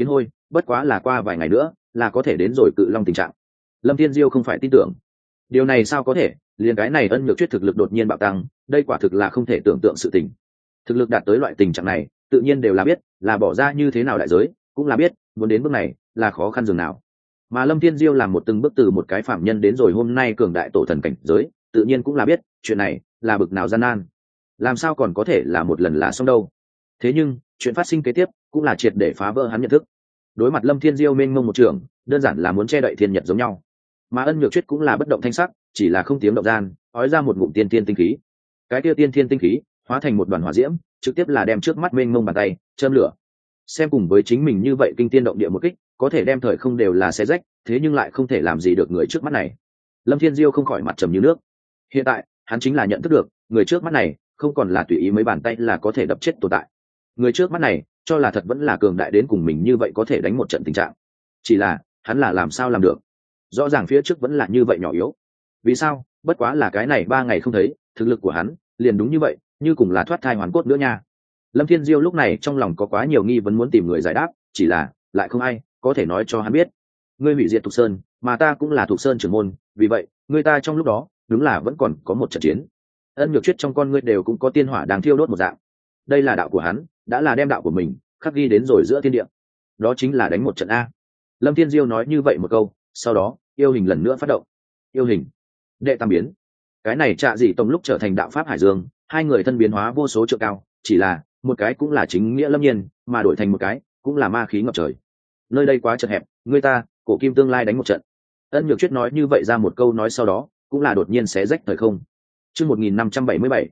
bất quá là qua vài ngày nữa là có thể đến rồi cự long tình trạng. Lâm Thiên Diêu không phải tin tưởng. Điều này sao có thể, liền cái này ân nhược chuyết thực lực đột nhiên bạo tăng, đây quả thực là không thể tưởng tượng sự tình. Thực lực đạt tới loại tình trạng này, tự nhiên đều là biết, là bỏ ra như thế nào đại giới, cũng là biết, muốn đến bước này, là khó khăn dường nào. Mà Lâm Thiên Diêu làm một từng bước từ một cái phạm nhân đến rồi hôm nay cường đại tổ thần cảnh giới, tự nhiên cũng là biết, chuyện này là bực nào gian nan. Làm sao còn có thể là một lần là xong đâu. Thế nhưng, chuyện phát sinh kế tiếp, cũng là triệt để phá vỡ hắn nhận thức. Đối mặt Lâm Thiên Diêu mênh mông một trường, đơn giản là muốn che đậy thiên nhật giống nhau. Mà ân nhược chuyết cũng là bất động thanh sắc, chỉ là không tiếng động gian, ói ra một ngụm tiên thiên tinh khí. Cái kia tiên thiên tinh khí hóa thành một đoàn hỏa diễm, trực tiếp là đem trước mắt mênh mông bàn tay châm lửa. Xem cùng với chính mình như vậy kinh tiên động địa một kích, có thể đem thời không đều là xé rách, thế nhưng lại không thể làm gì được người trước mắt này. Lâm Thiên Diêu không khỏi mặt trầm như nước. Hiện tại, hắn chính là nhận thức được, người trước mắt này không còn là tùy ý mấy bàn tay là có thể đập chết tồn tại. Người trước mắt này cho là thật vẫn là cường đại đến cùng mình như vậy có thể đánh một trận tình trạng. Chỉ là, hắn là làm sao làm được? Rõ ràng phía trước vẫn là như vậy nhỏ yếu. Vì sao? Bất quá là cái này 3 ngày không thấy, thực lực của hắn liền đúng như vậy, như cùng là thoát thai hoàn cốt nữa nha. Lâm Thiên Diêu lúc này trong lòng có quá nhiều nghi vấn muốn tìm người giải đáp, chỉ là lại không ai có thể nói cho hắn biết. Ngươi hủy diệt Thục Sơn, mà ta cũng là Thục Sơn trưởng môn, vì vậy, người ta trong lúc đó, đúng là vẫn còn có một trận chiến. Ân nhược chuyết trong con ngươi đều cũng có tiên hỏa đang thiêu đốt một dạng. Đây là đạo của hắn, đã là đem đạo của mình khắc ghi đến rồi giữa thiên địa. Đó chính là đánh một trận a. Lâm Thiên Diêu nói như vậy một câu, sau đó, yêu hình lần nữa phát động. Yêu hình, đệ tam biến. Cái này Trạ Dị Tông lúc trở thành đạo pháp hải dương, hai người thân biến hóa vô số trượng cao, chỉ là một cái cũng là chính nghĩa lâm nhiên, mà đổi thành một cái cũng là ma khí ngập trời. Nơi đây quá chật hẹp, người ta cổ kim tương lai đánh một trận. Ân nhược chuyết nói như vậy ra một câu nói sau đó, cũng là đột nhiên xé rách thời không. Chương 1577,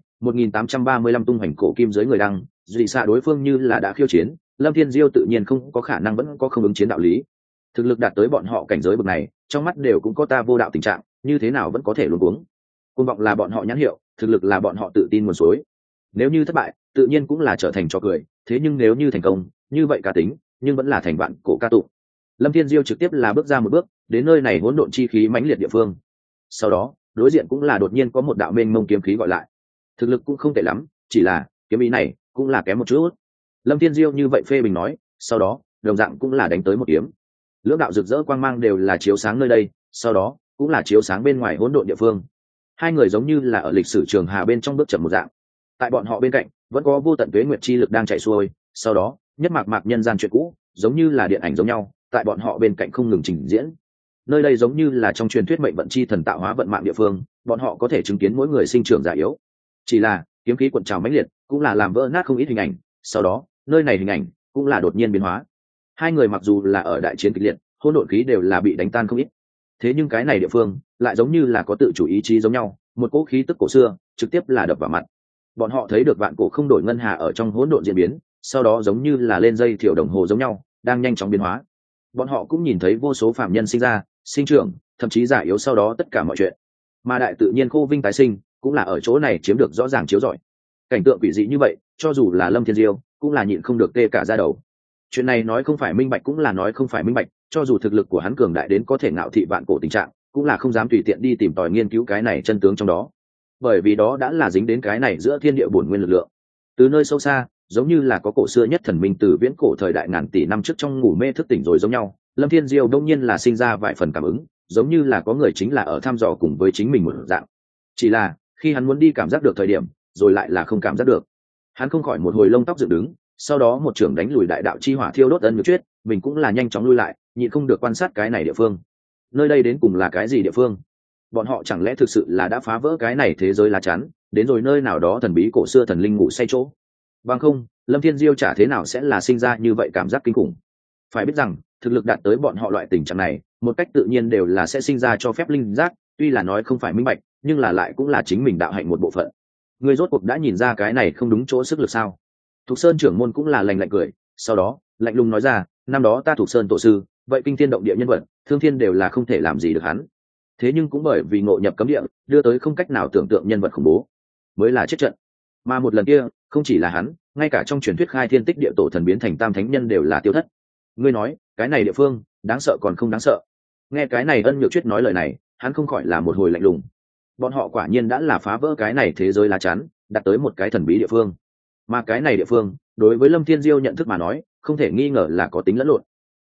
1835 tung hoành cổ kim dưới người đăng, dị xạ đối phương như là đã khiêu chiến, Lâm Thiên Diêu tự nhiên không có khả năng vẫn có không ứng chiến đạo lý. Thực lực đạt tới bọn họ cảnh giới bậc này, trong mắt đều cũng có ta vô đạo tình trạng, như thế nào vẫn có thể luống cuống. Cuồng vọng là bọn họ nhãn hiệu, thực lực là bọn họ tự tin nguồn suối. Nếu như thất bại, tự nhiên cũng là trở thành trò cười, thế nhưng nếu như thành công, như vậy cá tính, nhưng vẫn là thành vạn cổ ca tụng. Lâm Thiên Diêu trực tiếp là bước ra một bước, đến nơi này hỗn độn chi khí mãnh liệt địa phương. Sau đó, đối diện cũng là đột nhiên có một đạo mênh mông kiếm khí gọi lại. Thực lực cũng không tệ lắm, chỉ là kiếm ý này cũng là kém một chút. Lâm Thiên Diêu như vậy phê bình nói, sau đó, đồng dạng cũng là đánh tới một kiếm. Lưỡng đạo rực rỡ quang mang đều là chiếu sáng nơi đây, sau đó cũng là chiếu sáng bên ngoài hỗn độn địa phương. Hai người giống như là ở lịch sử trường hà bên trong bước chậm một dạng. Tại bọn họ bên cạnh, vẫn có vô tận tuế nguyệt chi lực đang chạy xuôi, sau đó, nhất mạc mạc nhân gian chuyện cũ, giống như là điện ảnh giống nhau, tại bọn họ bên cạnh không ngừng trình diễn. Nơi đây giống như là trong truyền thuyết mệnh vận chi thần tạo hóa vận mạng địa phương, bọn họ có thể chứng kiến mỗi người sinh trưởng già yếu. Chỉ là, kiếm khí cuộn trào mãnh liệt, cũng là làm vỡ nát không ít hình ảnh, sau đó, nơi này hình ảnh cũng là đột nhiên biến hóa. Hai người mặc dù là ở đại chiến kịch liệt, hỗn độn khí đều là bị đánh tan không ít. Thế nhưng cái này địa phương lại giống như là có tự chủ ý chí giống nhau, một cỗ khí tức cổ xưa trực tiếp là đập vào mặt. Bọn họ thấy được vạn cổ không đổi ngân hà ở trong hỗn độn diễn biến, sau đó giống như là lên dây thiểu đồng hồ giống nhau, đang nhanh chóng biến hóa. Bọn họ cũng nhìn thấy vô số phạm nhân sinh ra, sinh trưởng, thậm chí già yếu sau đó tất cả mọi chuyện. Mà đại tự nhiên khô vinh tái sinh, cũng là ở chỗ này chiếm được rõ ràng chiếu rọi. Cảnh tượng quỷ dị như vậy, cho dù là Lâm Thiên Diêu, cũng là nhịn không được tê cả da đầu. Chuyện này nói không phải minh bạch cũng là nói không phải minh bạch, cho dù thực lực của hắn cường đại đến có thể ngạo thị vạn cổ tình trạng, cũng là không dám tùy tiện đi tìm tòi nghiên cứu cái này chân tướng trong đó. Bởi vì đó đã là dính đến cái này giữa thiên địa bổn nguyên lực lượng. Từ nơi sâu xa, giống như là có cổ xưa nhất thần minh từ viễn cổ thời đại ngàn tỷ năm trước trong ngủ mê thức tỉnh rồi giống nhau, Lâm Thiên Diêu đông nhiên là sinh ra vài phần cảm ứng, giống như là có người chính là ở thăm dò cùng với chính mình một dạng. Chỉ là, khi hắn muốn đi cảm giác được thời điểm, rồi lại là không cảm giác được. Hắn không khỏi một hồi lông tóc dựng đứng, sau đó một trưởng đánh lùi đại đạo chi hỏa thiêu đốt ân nhược chuyết, mình cũng là nhanh chóng lui lại, nhịn không được quan sát cái này địa phương. Nơi đây đến cùng là cái gì địa phương? Bọn họ chẳng lẽ thực sự là đã phá vỡ cái này thế giới lá chắn, đến rồi nơi nào đó thần bí cổ xưa thần linh ngủ say chỗ? Bằng không, Lâm Thiên Diêu chả thế nào sẽ là sinh ra như vậy cảm giác kinh khủng. Phải biết rằng, thực lực đạt tới bọn họ loại tình trạng này, một cách tự nhiên đều là sẽ sinh ra cho phép linh giác, tuy là nói không phải minh bạch, nhưng là lại cũng là chính mình đạo hạnh một bộ phận. Người rốt cuộc đã nhìn ra cái này không đúng chỗ sức lực sao? Thục Sơn trưởng môn cũng là lạnh lạnh cười, sau đó, lạnh lùng nói ra, năm đó ta Thục Sơn tổ sư, vậy kinh thiên động địa nhân vật, thương thiên đều là không thể làm gì được hắn. Thế nhưng cũng bởi vì ngộ nhập cấm địa, đưa tới không cách nào tưởng tượng nhân vật khủng bố, mới là chết trận. Mà một lần kia, không chỉ là hắn, ngay cả trong truyền thuyết khai thiên tích địa tổ thần biến thành tam thánh nhân đều là tiêu thất. Ngươi nói, cái này địa phương, đáng sợ còn không đáng sợ. Nghe cái này ân nhược chuyết nói lời này, hắn không khỏi là một hồi lạnh lùng. Bọn họ quả nhiên đã là phá vỡ cái này thế giới lá chắn, đặt tới một cái thần bí địa phương. Mà cái này địa phương, đối với Lâm Thiên Diêu nhận thức mà nói, không thể nghi ngờ là có tính lẫn lộn.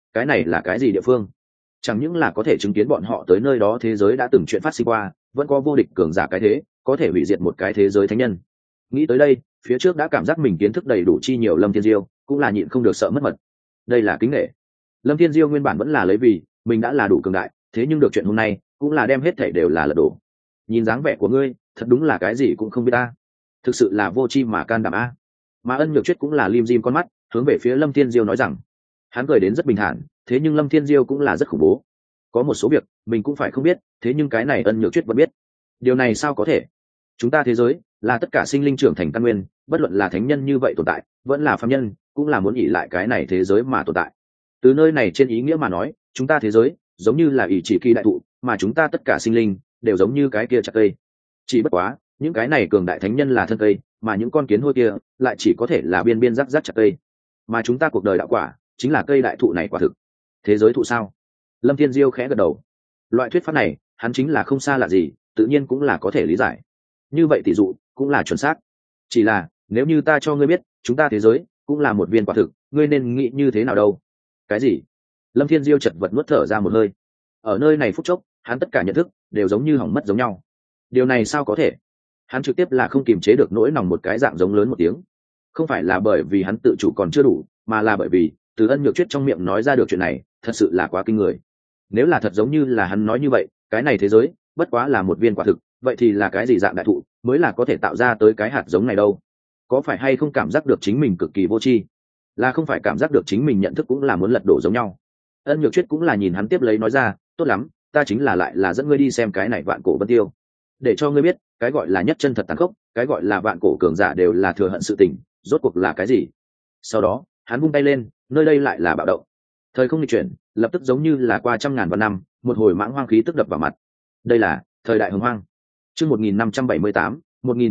cái này là cái gì địa phương? Chẳng những là có thể chứng kiến bọn họ tới nơi đó thế giới đã từng chuyện phát sinh qua, vẫn có vô địch cường giả cái thế, có thể hủy diệt một cái thế giới thánh nhân. Nghĩ tới đây, phía trước đã cảm giác mình kiến thức đầy đủ chi nhiều Lâm Thiên Diêu cũng là nhịn không được sợ mất mật. Đây là kính nể. Lâm Thiên Diêu nguyên bản vẫn là lấy vì mình đã là đủ cường đại, thế nhưng được chuyện hôm nay cũng là đem hết thảy đều là lật đổ. Nhìn dáng vẻ của ngươi, thật đúng là cái gì cũng không biết ta. Thực sự là vô tri mà can đảm a. Mà Ân Nhược Tuyết cũng là lim dim con mắt, hướng về phía Lâm Thiên Diêu nói rằng, hắn cười đến rất bình thản, thế nhưng Lâm Thiên Diêu cũng là rất khủng bố. Có một số việc mình cũng phải không biết, thế nhưng cái này Ân Nhược Tuyết vẫn biết. Điều này sao có thể? Chúng ta thế giới là tất cả sinh linh trưởng thành căn nguyên, bất luận là thánh nhân như vậy tồn tại, vẫn là phàm nhân, cũng là muốn ỷ lại cái này thế giới mà tồn tại. Từ nơi này trên ý nghĩa mà nói, chúng ta thế giới giống như là ỷ chỉ kỳ đại thụ, mà chúng ta tất cả sinh linh đều giống như cái kia chặt cây. Chỉ bất quá, những cái này cường đại thánh nhân là thân cây, mà những con kiến hôi kia lại chỉ có thể là biên biên rắc rắc chặt cây. Mà chúng ta cuộc đời đạo quả chính là cây đại thụ này quả thực. Thế giới thụ sao? Lâm Thiên Diêu khẽ gật đầu. Loại thuyết pháp này, hắn chính là không xa lạ gì, tự nhiên cũng là có thể lý giải. Như vậy tỷ dụ cũng là chuẩn xác. Chỉ là, nếu như ta cho ngươi biết, chúng ta thế giới cũng là một viên quả thực, ngươi nên nghĩ như thế nào đâu? Cái gì? Lâm Thiên Diêu chật vật nuốt thở ra một hơi. Ở nơi này phút chốc, hắn tất cả nhận thức đều giống như hỏng mất giống nhau. Điều này sao có thể? Hắn trực tiếp là không kiềm chế được nỗi lòng một cái dạng giống lớn một tiếng. Không phải là bởi vì hắn tự chủ còn chưa đủ, mà là bởi vì từ Ân Nhược Tuyết trong miệng nói ra được chuyện này, thật sự là quá kinh người. Nếu là thật giống như là hắn nói như vậy, cái này thế giới bất quá là một viên quả thực, vậy thì là cái gì dạng đại thụ mới là có thể tạo ra tới cái hạt giống này đâu? Có phải hay không cảm giác được chính mình cực kỳ vô tri? Là không phải cảm giác được chính mình nhận thức cũng là muốn lật đổ giống nhau? Ân Nhược Tuyết cũng là nhìn hắn tiếp lấy nói ra, tốt lắm, ta chính là lại là dẫn ngươi đi xem cái này vạn cổ vân tiêu, để cho ngươi biết cái gọi là nhất chân thật tàn khốc, cái gọi là vạn cổ cường giả đều là thừa hận sự tình, rốt cuộc là cái gì. Sau đó hắn vung tay lên, nơi đây lại là bạo động. Thời không nghịch chuyển, lập tức giống như là qua trăm ngàn vạn năm, một hồi mãng hoang khí tức đập vào mặt. Đây là thời đại hồng hoang. Chương 1578,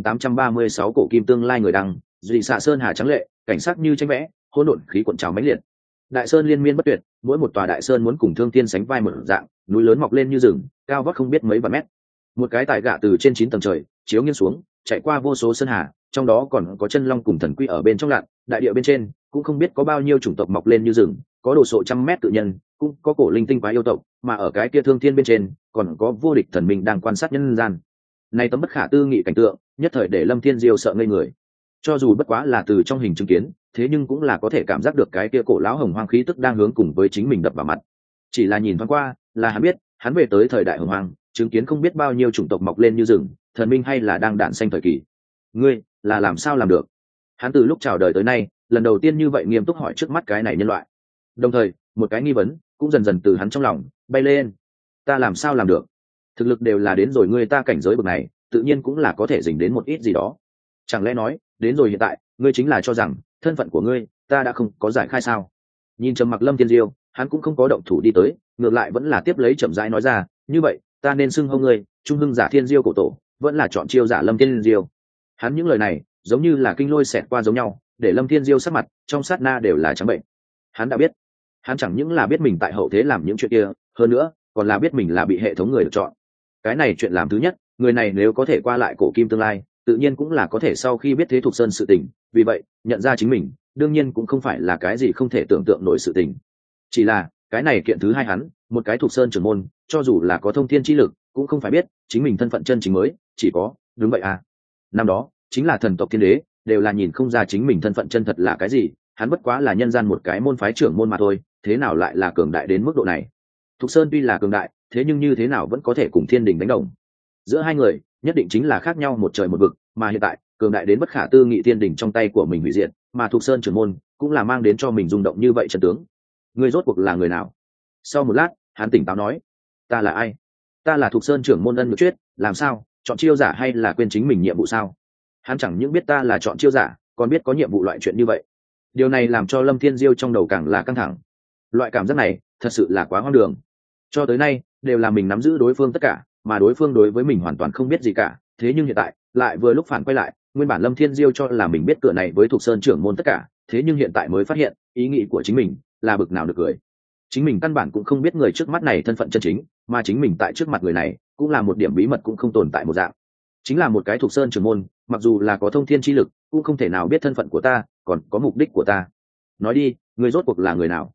1836 cổ kim tương lai người đăng, dị xạ sơn hà trắng lệ, cảnh sắc như tranh vẽ, hỗn độn khí cuộn trào mãnh liệt. Đại sơn liên miên bất tuyệt, mỗi một tòa đại sơn muốn cùng thương thiên sánh vai một dạng, núi lớn mọc lên như rừng, cao vót không biết mấy vạn mét. Một cái tài gạ từ trên 9 tầng trời chiếu nghiêng xuống, chạy qua vô số sơn hà, trong đó còn có chân long cùng thần quy ở bên trong lặn. Đại địa bên trên cũng không biết có bao nhiêu chủng tộc mọc lên như rừng, có đồ sộ trăm mét tự nhân, cũng có cổ linh tinh quái yêu tộc, mà ở cái kia thương thiên bên trên còn có vô địch thần minh đang quan sát nhân gian. Này tấm bất khả tư nghị cảnh tượng, nhất thời để Lâm Thiên Diêu sợ ngây người. Cho dù bất quá là từ trong hình chứng kiến, thế nhưng cũng là có thể cảm giác được cái kia cổ lão hồng hoang khí tức đang hướng cùng với chính mình đập vào mặt. Chỉ là nhìn thoáng qua, là hắn biết, hắn về tới thời đại hồng hoang, chứng kiến không biết bao nhiêu chủng tộc mọc lên như rừng, thần minh hay là đang đản sinh thời kỳ. Ngươi là làm sao làm được? Hắn từ lúc chào đời tới nay, lần đầu tiên như vậy nghiêm túc hỏi trước mắt cái này nhân loại. Đồng thời, một cái nghi vấn cũng dần dần từ hắn trong lòng bay lên. Ta làm sao làm được? Thực lực đều là đến rồi, ngươi ta cảnh giới bậc này, tự nhiên cũng là có thể dình đến một ít gì đó. Chẳng lẽ nói, đến rồi hiện tại, ngươi chính là cho rằng thân phận của ngươi, ta đã không có giải khai sao? Nhìn trầm mặc Lâm Thiên Diêu, hắn cũng không có động thủ đi tới, ngược lại vẫn là tiếp lấy chậm rãi nói ra, như vậy, ta nên xưng hô ngươi trung hưng giả Thiên Diêu cổ tổ, vẫn là chọn chiêu giả Lâm Thiên Diêu. Hắn những lời này giống như là kinh lôi xẹt qua giống nhau, để Lâm Thiên Diêu sắc mặt trong sát na đều là trắng bệnh. Hắn đã biết, hắn chẳng những là biết mình tại hậu thế làm những chuyện kia, hơn nữa còn là biết mình là bị hệ thống người được chọn. Cái này chuyện làm thứ nhất, người này nếu có thể qua lại cổ kim tương lai, tự nhiên cũng là có thể sau khi biết Thế Thục Sơn sự tình, vì vậy nhận ra chính mình đương nhiên cũng không phải là cái gì không thể tưởng tượng nổi sự tình. Chỉ là cái này kiện thứ hai, hắn một cái Thục Sơn trưởng môn, cho dù là có thông thiên chi lực, cũng không phải biết chính mình thân phận chân chính mới chỉ có, đúng vậy à, năm đó chính là thần tộc thiên đế đều là nhìn không ra chính mình thân phận chân thật là cái gì, hắn bất quá là nhân gian một cái môn phái trưởng môn mà thôi, thế nào lại là cường đại đến mức độ này? Thục Sơn tuy là cường đại, thế nhưng như thế nào vẫn có thể cùng thiên đình đánh đồng. Giữa hai người nhất định chính là khác nhau một trời một vực, mà hiện tại cường đại đến bất khả tư nghị thiên đình trong tay của mình hủy diệt, mà Thục Sơn trưởng môn cũng là mang đến cho mình rung động như vậy trận tướng. Ngươi rốt cuộc là người nào? Sau một lát hắn tỉnh táo nói, ta là ai? Ta là Thục Sơn trưởng môn Ân Nhược Tuyết. Làm sao, chọn chiêu giả hay là quên chính mình nhiệm vụ sao? Hắn chẳng những biết ta là chọn chiêu giả, còn biết có nhiệm vụ loại chuyện như vậy. Điều này làm cho Lâm Thiên Diêu trong đầu càng là căng thẳng. Loại cảm giác này thật sự là quá hoang đường. Cho tới nay đều là mình nắm giữ đối phương tất cả, mà đối phương đối với mình hoàn toàn không biết gì cả, thế nhưng hiện tại lại vừa lúc phản quay lại, nguyên bản Lâm Thiên Diêu cho là mình biết cửa này với Thục Sơn trưởng môn tất cả, thế nhưng hiện tại mới phát hiện ý nghĩ của chính mình là bực nào được cười. Chính mình căn bản cũng không biết người trước mắt này thân phận chân chính, mà chính mình tại trước mặt người này cũng là một điểm bí mật cũng không tồn tại một dạng. Chính là một cái Thục Sơn trưởng môn, mặc dù là có thông thiên chi lực, cũng không thể nào biết thân phận của ta, còn có mục đích của ta. Nói đi, người rốt cuộc là người nào?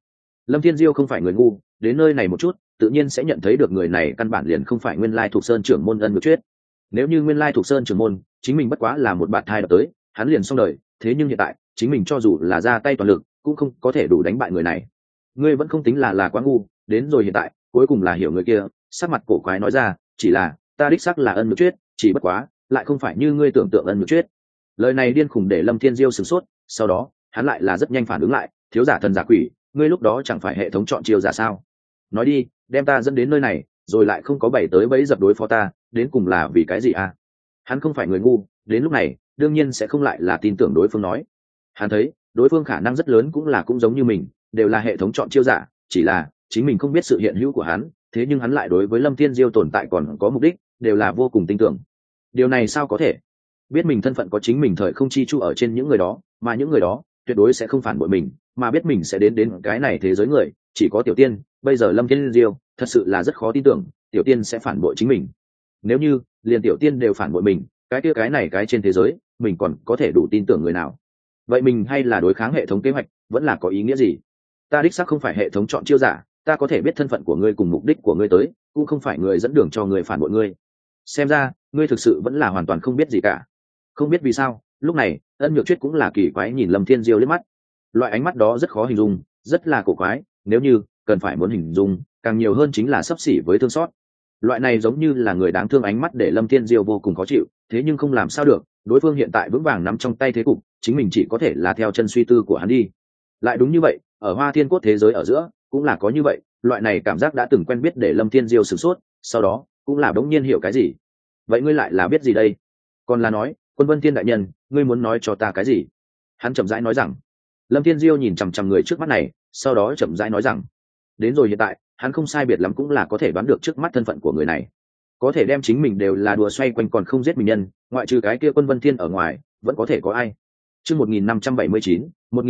Lâm Thiên Diêu không phải người ngu, đến nơi này một chút tự nhiên sẽ nhận thấy được người này căn bản liền không phải nguyên lai thuộc sơn trưởng môn Ân Nhược Chuyết. Nếu như nguyên lai thuộc sơn trưởng môn chính mình bất quá là một bạt thai đập tới, hắn liền xong đời, thế nhưng hiện tại chính mình cho dù là ra tay toàn lực cũng không có thể đủ đánh bại người này. Ngươi vẫn không tính là quá ngu, đến rồi hiện tại cuối cùng là hiểu người kia. Sắc mặt cổ quái nói ra, chỉ là ta đích xác là Ân Nhược Chuyết, chỉ bất quá lại không phải như ngươi tưởng tượng Ân Nhược Chuyết. Lời này điên khùng để Lâm Thiên Diêu sửng sốt, sau đó hắn lại là rất nhanh phản ứng lại, thiếu giả thần giả quỷ, ngươi lúc đó chẳng phải hệ thống chọn chiêu giả sao? Nói đi, đem ta dẫn đến nơi này rồi lại không có bày tới bẫy dập đối phó ta, đến cùng là vì cái gì à? Hắn không phải người ngu, đến lúc này đương nhiên sẽ không lại là tin tưởng đối phương nói. Hắn thấy đối phương khả năng rất lớn cũng giống như mình, đều là hệ thống chọn chiêu giả, chỉ là chính mình không biết sự hiện hữu của hắn, thế nhưng hắn lại đối với Lâm Thiên Diêu tồn tại còn có mục đích, đều là vô cùng tin tưởng. Điều này sao có thể? Biết mình thân phận có chính mình thời không chi chu ở trên những người đó, mà những người đó tuyệt đối sẽ không phản bội mình, mà biết mình sẽ đến cái này thế giới người chỉ có Tiểu Tiên. Bây giờ Lâm Thiên Diêu thật sự là rất khó tin tưởng Tiểu Tiên sẽ phản bội chính mình. Nếu như liền Tiểu Tiên đều phản bội mình, cái này trên thế giới mình còn có thể đủ tin tưởng người nào? Vậy mình hay là đối kháng hệ thống kế hoạch vẫn là có ý nghĩa gì? Ta đích xác không phải hệ thống chọn chiêu giả, ta có thể biết thân phận của ngươi cùng mục đích của ngươi tới, cũng không phải người dẫn đường cho người phản bội ngươi. Xem ra ngươi thực sự vẫn là hoàn toàn không biết gì cả. Không biết vì sao lúc này Ân Nhược Chuyết cũng là kỳ quái nhìn Lâm Thiên Diêu liếc mắt. Loại ánh mắt đó rất khó hình dung, rất là cổ quái, nếu như cần phải muốn hình dung càng nhiều hơn chính là xấp xỉ với thương xót. Loại này giống như là người đáng thương ánh mắt để Lâm Thiên Diêu vô cùng khó chịu, thế nhưng không làm sao được, đối phương hiện tại vững vàng nắm trong tay thế cục, chính mình chỉ có thể là theo chân suy tư của hắn đi. Lại đúng như vậy, ở Hoa Thiên Cốt thế giới ở giữa cũng là có như vậy, loại này cảm giác đã từng quen biết để Lâm Thiên Diêu sửng sốt, sau đó cũng là đống nhiên hiểu cái gì. Vậy ngươi lại là biết gì đây? Còn là nói, Quân Vân Thiên đại nhân, ngươi muốn nói cho ta cái gì? Hắn chậm rãi nói rằng. Lâm Thiên Diêu nhìn chằm chằm người trước mắt này, sau đó chậm rãi nói rằng, đến rồi hiện tại hắn không sai biệt lắm cũng là có thể đoán được trước mắt thân phận của người này, có thể đem chính mình đều là đùa xoay quanh còn không giết mình nhân, ngoại trừ cái kia Quân Vân Thiên ở ngoài vẫn có thể có ai? Chương 1579,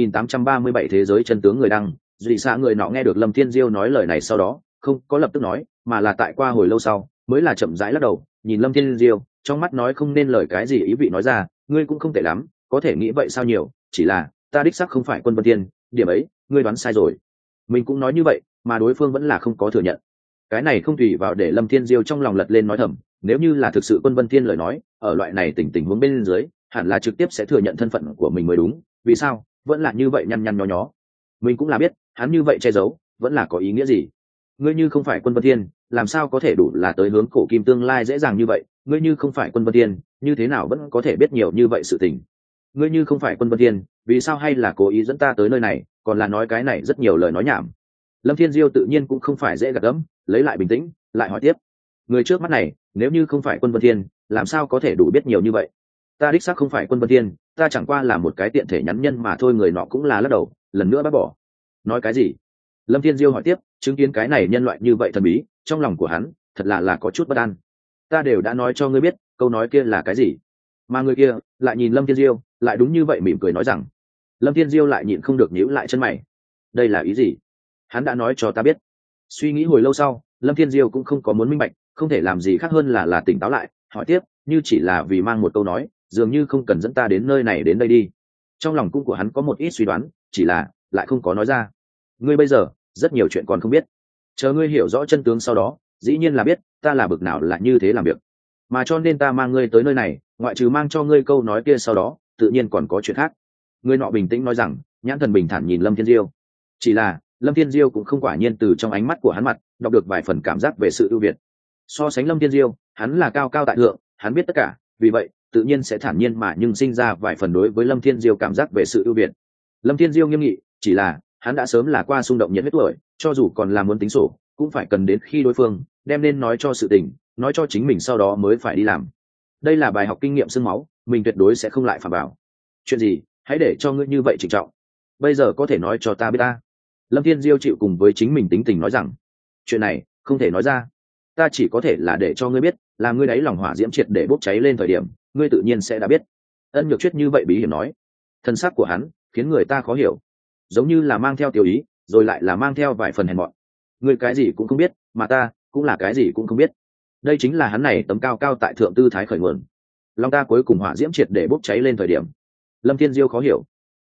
1837 thế giới chân tướng người đăng. Dị xạ người nọ nghe được Lâm Thiên Diêu nói lời này sau đó không có lập tức nói, mà là tại qua hồi lâu sau mới là chậm rãi lắc đầu, nhìn Lâm Thiên Diêu trong mắt nói không nên lời cái gì ý vị, nói ra, ngươi cũng không tệ lắm, có thể nghĩ vậy sao nhiều, chỉ là ta đích xác không phải Quân Vân Thiên, điểm ấy ngươi đoán sai rồi. Mình cũng nói như vậy mà đối phương vẫn là không có thừa nhận. Cái này không tùy vào để Lâm Thiên Diêu trong lòng lật lên nói thầm, nếu như là thực sự Quân Vân Thiên lời nói, ở loại này tình huống bên dưới hẳn là trực tiếp sẽ thừa nhận thân phận của mình mới đúng, vì sao vẫn là như vậy nhăn nhăn nhó nhó. Mình cũng là biết hắn như vậy che giấu vẫn là có ý nghĩa gì. Ngươi như không phải Quân Vân Thiên, làm sao có thể đủ là tới hướng cổ kim tương lai dễ dàng như vậy? Ngươi như không phải Quân Vân Thiên, như thế nào vẫn có thể biết nhiều như vậy sự tình? Ngươi như không phải Quân Vân Thiên, vì sao hay là cố ý dẫn ta tới nơi này, còn là nói cái này rất nhiều lời nói nhảm? Lâm Thiên Diêu tự nhiên cũng không phải dễ gạt gẫm, lấy lại bình tĩnh lại hỏi tiếp, người trước mắt này nếu như không phải Quân Vân Thiên, làm sao có thể đủ biết nhiều như vậy? Ta đích xác không phải Quân Vân Thiên, ta chẳng qua là một cái tiện thể nhắn nhân mà thôi. Người nọ cũng là lắc đầu, lần nữa bác bỏ. Nói cái gì? Lâm Thiên Diêu hỏi tiếp, chứng kiến cái này nhân loại như vậy thần bí, trong lòng của hắn thật là có chút bất an. Ta đều đã nói cho ngươi biết câu nói kia là cái gì, mà người kia lại nhìn Lâm Thiên Diêu lại đúng như vậy mỉm cười nói rằng. Lâm Thiên Diêu lại nhịn không được nhíu lại chân mày, đây là ý gì? Hắn đã nói cho ta biết. Suy nghĩ hồi lâu sau, Lâm Thiên Diêu cũng không có muốn minh bạch, không thể làm gì khác hơn là tỉnh táo lại hỏi tiếp, như chỉ là vì mang một câu nói, dường như không cần dẫn ta đến nơi này đến đây đi. Trong lòng cung của hắn có một ít suy đoán, chỉ là lại không có nói ra. Ngươi bây giờ rất nhiều chuyện còn không biết, chờ ngươi hiểu rõ chân tướng sau đó dĩ nhiên là biết ta là bực nào là như thế làm việc, mà cho nên ta mang ngươi tới nơi này, ngoại trừ mang cho ngươi câu nói kia sau đó tự nhiên còn có chuyện khác. Ngươi nọ bình tĩnh nói rằng, nhãn thần bình thản nhìn Lâm Thiên Diêu. Chỉ là Lâm Thiên Diêu cũng không quả nhiên từ trong ánh mắt của hắn mặt đọc được vài phần cảm giác về sự ưu việt. So sánh Lâm Thiên Diêu, hắn là cao cao tại thượng, hắn biết tất cả, vì vậy tự nhiên sẽ thản nhiên mà nhưng sinh ra vài phần đối với Lâm Thiên Diêu cảm giác về sự ưu việt. Lâm Thiên Diêu nghiêm nghị, chỉ là hắn đã sớm là qua xung động nhiệt huyết tuổi, cho dù còn là muốn tính sổ cũng phải cần đến khi đối phương đem nên nói cho sự tình nói cho chính mình sau đó mới phải đi làm. Đây là bài học kinh nghiệm xương máu, mình tuyệt đối sẽ không lại phạm vào. Chuyện gì hãy để cho ngươi như vậy trịnh trọng, bây giờ có thể nói cho ta biết ta? Lâm Thiên Diêu chịu cùng với chính mình tính tình nói rằng, chuyện này không thể nói ra, ta chỉ có thể là để cho ngươi biết, là ngươi đáy lòng hỏa diễm triệt để bốc cháy lên thời điểm ngươi tự nhiên sẽ đã biết. Ân Nhược Chuyết như vậy bí hiểm nói, thân xác của hắn khiến người ta khó hiểu, giống như là mang theo tiểu ý rồi lại là mang theo vài phần hèn mọn. Ngươi cái gì cũng không biết, mà ta cũng là cái gì cũng không biết. Đây chính là hắn này tấm cao cao tại thượng tư thái khởi nguồn. Long ta cuối cùng hỏa diễm triệt để bốc cháy lên thời điểm Lâm Thiên Diêu khó hiểu.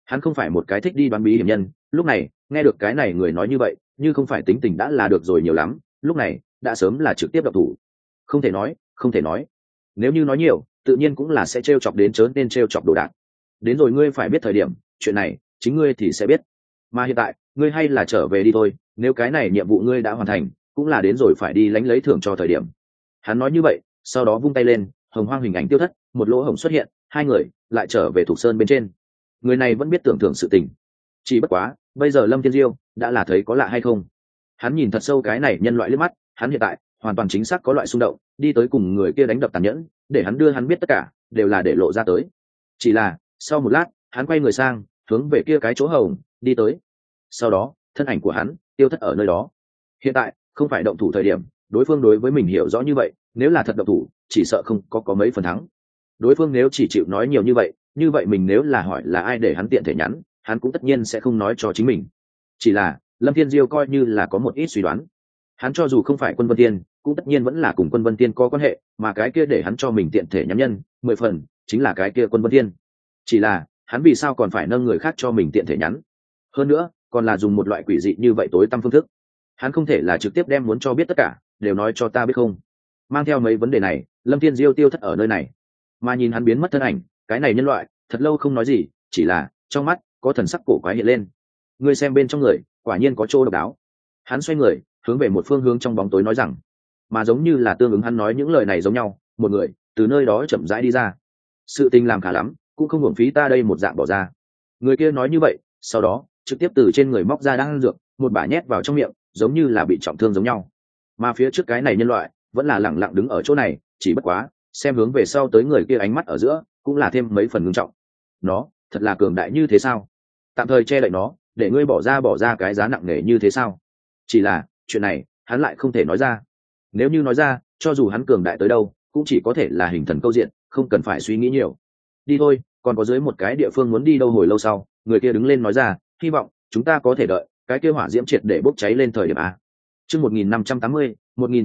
Hắn không phải một cái thích đi đoán bí hiểm nhân, lúc này nghe được cái này người nói như vậy, như không phải tính tình đã là được rồi nhiều lắm, lúc này đã sớm là trực tiếp độc thủ. Không thể nói, không thể nói. Nếu như nói nhiều, tự nhiên cũng là sẽ trêu chọc đến chớ nên trêu chọc đồ đạc. Đến rồi ngươi phải biết thời điểm, chuyện này chính ngươi thì sẽ biết. Mà hiện tại, ngươi hay là trở về đi thôi, nếu cái này nhiệm vụ ngươi đã hoàn thành, cũng là đến rồi phải đi lãnh lấy thưởng cho thời điểm. Hắn nói như vậy, sau đó vung tay lên, hồng hoang hình ảnh tiêu thất, một lỗ hổng xuất hiện, hai người lại trở về Thục Sơn bên trên. Người này vẫn biết tưởng thưởng sự tình, chỉ bất quá bây giờ Lâm Thiên Diêu đã là thấy có lạ hay không. Hắn nhìn thật sâu cái này nhân loại liếc mắt, hắn hiện tại hoàn toàn chính xác có loại xung động đi tới cùng người kia đánh đập tàn nhẫn, để hắn đưa hắn biết tất cả đều là để lộ ra tới. Chỉ là sau một lát, hắn quay người sang hướng về kia cái chỗ hồng đi tới, sau đó thân ảnh của hắn tiêu thất ở nơi đó. Hiện tại không phải động thủ thời điểm, đối phương đối với mình hiểu rõ như vậy, nếu là thật động thủ chỉ sợ không có mấy phần thắng. Đối phương nếu chỉ chịu nói nhiều như vậy mình nếu là hỏi là ai để hắn tiện thể nhắn, hắn cũng tất nhiên sẽ không nói cho chính mình. Chỉ là Lâm Thiên Diêu coi như là có một ít suy đoán, hắn cho dù không phải Quân Vân Tiên cũng tất nhiên vẫn là cùng Quân Vân Tiên có quan hệ, mà cái kia để hắn cho mình tiện thể nhắn nhân 10 phần chính là cái kia Quân Vân Tiên. Chỉ là hắn vì sao còn phải nâng người khác cho mình tiện thể nhắn, hơn nữa còn là dùng một loại quỷ dị như vậy tối tăm phương thức. Hắn không thể là trực tiếp đem muốn cho biết tất cả đều nói cho ta biết không. Mang theo mấy vấn đề này, Lâm Thiên Diêu tiêu thất ở nơi này, mà nhìn hắn biến mất thân ảnh, cái này nhân loại thật lâu không nói gì, chỉ là trong mắt có thần sắc cổ quái hiện lên. Ngươi xem bên trong người quả nhiên có chỗ độc đáo. Hắn xoay người hướng về một phương hướng trong bóng tối nói rằng, mà giống như là tương ứng hắn nói những lời này giống nhau, một người từ nơi đó chậm rãi đi ra. Sự tình làm khá lắm, cũng không hưởng phí ta đây một dạng bỏ ra. Người kia nói như vậy, sau đó trực tiếp từ trên người móc ra đang ăn dược, một bả nhét vào trong miệng, giống như là bị trọng thương giống nhau. Mà phía trước cái này nhân loại vẫn là lẳng lặng đứng ở chỗ này, chỉ bất quá xem hướng về sau tới người kia ánh mắt ở giữa cũng là thêm mấy phần ngưng trọng. Nó thật là cường đại như thế sao? Tạm thời che đậy nó, để ngươi bỏ ra cái giá nặng nề như thế sao? Chỉ là chuyện này hắn lại không thể nói ra. Nếu như nói ra, cho dù hắn cường đại tới đâu cũng chỉ có thể là hình thần câu diện, không cần phải suy nghĩ nhiều. Đi thôi, còn có dưới một cái địa phương muốn đi đâu. Hồi lâu sau, người kia đứng lên nói ra, hy vọng chúng ta có thể đợi cái kia hỏa diễm triệt để bốc cháy lên thời điểm a. Chương 1580,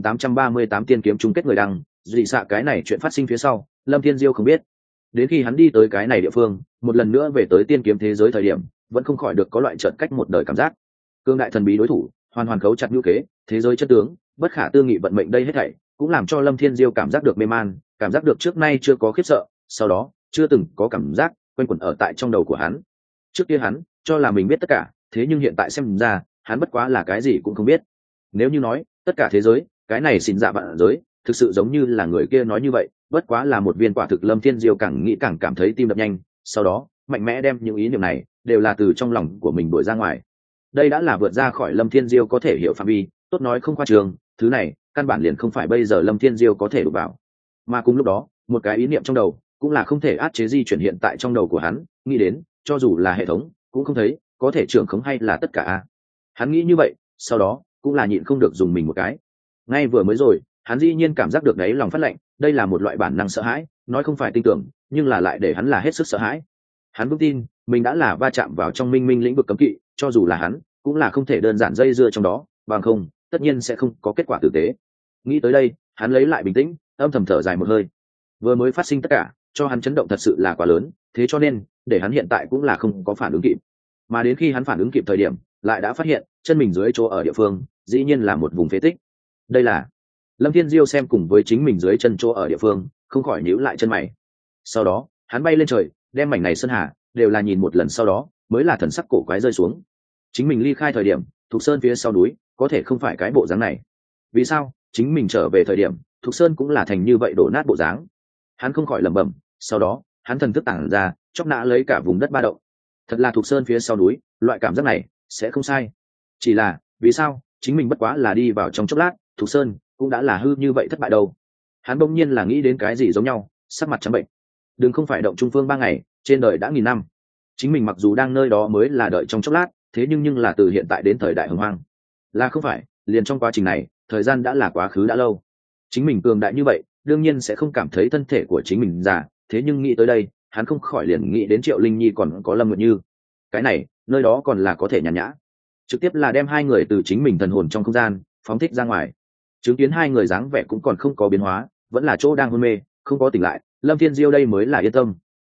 1838 tiên kiếm chung kết người đăng, dị xạ cái này chuyện phát sinh phía sau, Lâm Thiên Diêu không biết. Đến khi hắn đi tới cái này địa phương, một lần nữa về tới tiên kiếm thế giới thời điểm, vẫn không khỏi được có loại chợt cách một đời cảm giác. Cương đại thần bí đối thủ, hoàn hoàn khấu chặt ngữ kế, thế giới chất tướng, bất khả tư nghị vận mệnh đây hết thảy, cũng làm cho Lâm Thiên Diêu cảm giác được mê man, cảm giác được trước nay chưa có khiếp sợ, sau đó chưa từng có cảm giác quanh quẩn ở tại trong đầu của hắn. Trước kia hắn cho là mình biết tất cả, thế nhưng hiện tại xem ra, hắn bất quá là cái gì cũng không biết. Nếu như nói tất cả thế giới, cái này xin dạ vạn giới, thực sự giống như là người kia nói như vậy, bất quá là một viên quả thực. Lâm Thiên Diêu càng nghĩ càng cảm thấy tim đập nhanh, sau đó mạnh mẽ đem những ý niệm này đều là từ trong lòng của mình đuổi ra ngoài. Đây đã là vượt ra khỏi Lâm Thiên Diêu có thể hiểu phạm vi, tốt nói không khoa trương, thứ này căn bản liền không phải bây giờ Lâm Thiên Diêu có thể đụng vào. Mà cùng lúc đó, một cái ý niệm trong đầu cũng là không thể áp chế di chuyển hiện tại trong đầu của hắn, nghĩ đến cho dù là hệ thống cũng không thấy có thể trưởng khống hay là tất cả. Hắn nghĩ như vậy, sau đó cũng là nhịn không được dùng mình một cái. Ngay vừa mới rồi, hắn dĩ nhiên cảm giác được đáy lòng phát lạnh, đây là một loại bản năng sợ hãi, nói không phải tin tưởng, nhưng là lại để hắn là hết sức sợ hãi. Hắn vững tin mình đã là va chạm vào trong minh minh lĩnh vực cấm kỵ, cho dù là hắn cũng là không thể đơn giản dây dưa trong đó, bằng không tất nhiên sẽ không có kết quả tử tế. Nghĩ tới đây, hắn lấy lại bình tĩnh, âm thầm thở dài một hơi. Vừa mới phát sinh tất cả cho hắn chấn động thật sự là quá lớn, thế cho nên để hắn hiện tại cũng là không có phản ứng kịp. Mà đến khi hắn phản ứng kịp thời điểm, lại đã phát hiện chân mình dưới chỗ ở địa phương dĩ nhiên là một vùng phế tích. Đây là Lâm Thiên Diêu xem cùng với chính mình dưới chân chỗ ở địa phương, không khỏi nhíu lại chân mày. Sau đó hắn bay lên trời, đem mảnh này sơn hà đều là nhìn một lần, sau đó mới là thần sắc cổ quái rơi xuống. Chính mình ly khai thời điểm, Thục Sơn phía sau núi có thể không phải cái bộ dáng này. Vì sao chính mình trở về thời điểm, Thục Sơn cũng là thành như vậy đổ nát bộ dáng? Hắn không khỏi lẩm bẩm. Sau đó hắn thần thức tản ra, chóc nã lấy cả vùng đất ba động. Thật là Thục Sơn phía sau núi, loại cảm giác này sẽ không sai. Chỉ là vì sao chính mình bất quá là đi vào trong chốc lát, Thục Sơn cũng đã là hư như vậy thất bại đâu? Hắn bỗng nhiên là nghĩ đến cái gì giống nhau, sắc mặt trắng bệnh. Đừng không phải động Trung Phương 3 ngày, trên đời đã nghìn năm. Chính mình mặc dù đang nơi đó mới là đợi trong chốc lát, thế nhưng là từ hiện tại đến thời đại hồng hoang, là không phải liền trong quá trình này, thời gian đã là quá khứ đã lâu. Chính mình cường đại như vậy, đương nhiên sẽ không cảm thấy thân thể của chính mình già, thế nhưng nghĩ tới đây, hắn không khỏi liền nghĩ đến Triệu Linh Nhi còn có Lâm Nguyệt Như. Cái này nơi đó còn là có thể nhàn nhã, trực tiếp là đem hai người từ chính mình thần hồn trong không gian phóng thích ra ngoài. Chứng kiến hai người dáng vẻ cũng còn không có biến hóa, vẫn là chỗ đang hôn mê, không có tỉnh lại, Lâm Thiên Diêu đây mới là yên tâm.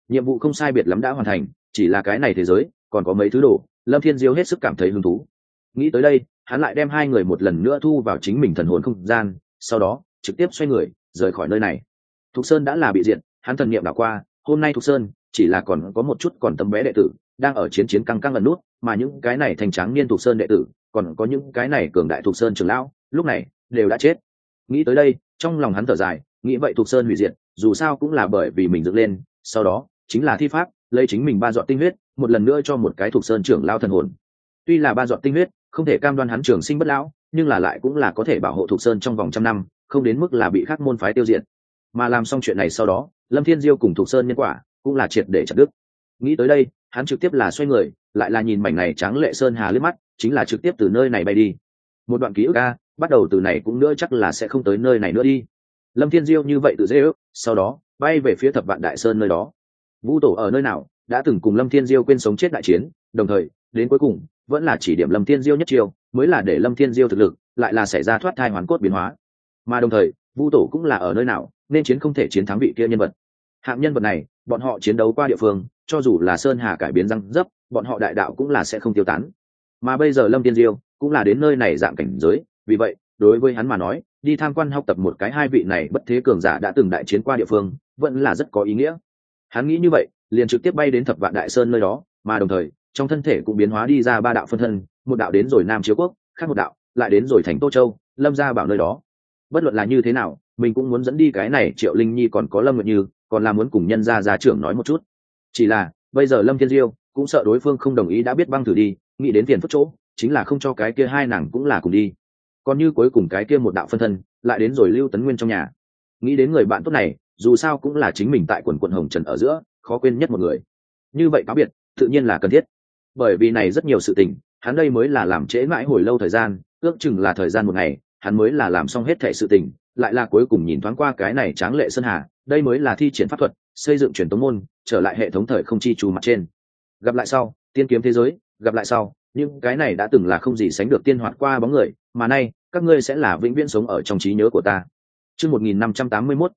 nhiệm vụ không sai biệt lắm đã hoàn thành, chỉ là cái này thế giới còn có mấy thứ đồ Lâm Thiên Diêu hết sức cảm thấy hứng thú. Nghĩ tới đây, hắn lại đem hai người một lần nữa thu vào chính mình thần hồn không gian, sau đó trực tiếp xoay người rời khỏi nơi này. Thục Sơn đã là bị diệt, hắn thần niệm đảo qua, hôm nay Thục Sơn chỉ là còn có một chút còn tấm bé đệ tử đang ở chiến căng căng lần nút, mà những cái này thành tráng niên Thục Sơn đệ tử, còn có những cái này cường đại Thục Sơn trưởng lão, lúc này đều đã chết. Nghĩ tới đây, trong lòng hắn thở dài, nghĩ vậy Thục Sơn hủy diệt, dù sao cũng là bởi vì mình dựng lên, sau đó chính là thi pháp, lấy chính mình ba giọt tinh huyết, một lần nữa cho một cái Thục Sơn trưởng lão thần hồn. Tuy là ba giọt tinh huyết, không thể cam đoan hắn trường sinh bất lão, nhưng là lại cũng là có thể bảo hộ Thục Sơn trong vòng trăm năm, không đến mức là bị khác môn phái tiêu diệt. Mà làm xong chuyện này sau đó, Lâm Thiên Diêu cùng Thục Sơn nhân quả cũng là triệt để chặt đứt. Nghĩ tới đây, hắn trực tiếp là xoay người, lại là nhìn mảnh này tráng lệ sơn hà liếc mắt, chính là trực tiếp từ nơi này bay đi. Một đoạn ký ức a, bắt đầu từ này cũng nữa chắc là sẽ không tới nơi này nữa đi. Lâm Thiên Diêu như vậy tự dễ ước, sau đó bay về phía Thập Vạn Đại Sơn nơi đó. Vũ Tổ ở nơi nào, đã từng cùng Lâm Thiên Diêu quên sống chết đại chiến, đồng thời đến cuối cùng vẫn là chỉ điểm Lâm Thiên Diêu nhất chiêu, mới là để Lâm Thiên Diêu thực lực lại là xảy ra thoát thai hoàn cốt biến hóa. Mà đồng thời, Vũ Tổ cũng là ở nơi nào, nên chiến không thể chiến thắng vị kia nhân vật. Hạng nhân vật này, bọn họ chiến đấu qua địa phương, cho dù là sơn hà cải biến răng dấp, bọn họ đại đạo cũng là sẽ không tiêu tán. Mà bây giờ Lâm Thiên Diêu cũng là đến nơi này dạng cảnh giới, vì vậy, đối với hắn mà nói, đi tham quan học tập một cái hai vị này bất thế cường giả đã từng đại chiến qua địa phương, vẫn là rất có ý nghĩa. Hắn nghĩ như vậy, liền trực tiếp bay đến Thập Vạn Đại Sơn nơi đó, mà đồng thời, trong thân thể cũng biến hóa đi ra ba đạo phân thân, một đạo đến rồi Nam Chiếu Quốc, khác một đạo lại đến rồi thành Tô Châu, Lâm gia bảo nơi đó. Bất luận là như thế nào, mình cũng muốn dẫn đi cái này Triệu Linh Nhi còn có Lâm Nguyệt Như, còn là muốn cùng nhân gia trưởng nói một chút. Chỉ là bây giờ Lâm Thiên Diêu cũng sợ đối phương không đồng ý, đã biết băng thử đi, nghĩ đến tiền phất chỗ, chính là không cho cái kia hai nàng cũng là cùng đi. Còn như cuối cùng cái kia một đạo phân thân lại đến rồi Lưu Tấn Nguyên trong nhà. Nghĩ đến người bạn tốt này, dù sao cũng là chính mình tại quần quận hồng trần ở giữa khó quên nhất một người, như vậy cáo biệt tự nhiên là cần thiết. Bởi vì này rất nhiều sự tình, hắn đây mới là làm trễ mãi hồi lâu thời gian, ước chừng là thời gian một ngày, hắn mới là làm xong hết thảy sự tình, lại là cuối cùng nhìn thoáng qua cái này tráng lệ sơn hà, đây mới là thi triển pháp thuật, xây dựng truyền tống môn, trở lại hệ thống thời không chi trù mặt trên. Gặp lại sau, tiên kiếm thế giới, gặp lại sau, nhưng cái này đã từng là không gì sánh được tiên hoạt qua bóng người, mà nay, các ngươi sẽ là vĩnh viễn sống ở trong trí nhớ của ta. Chương 1581,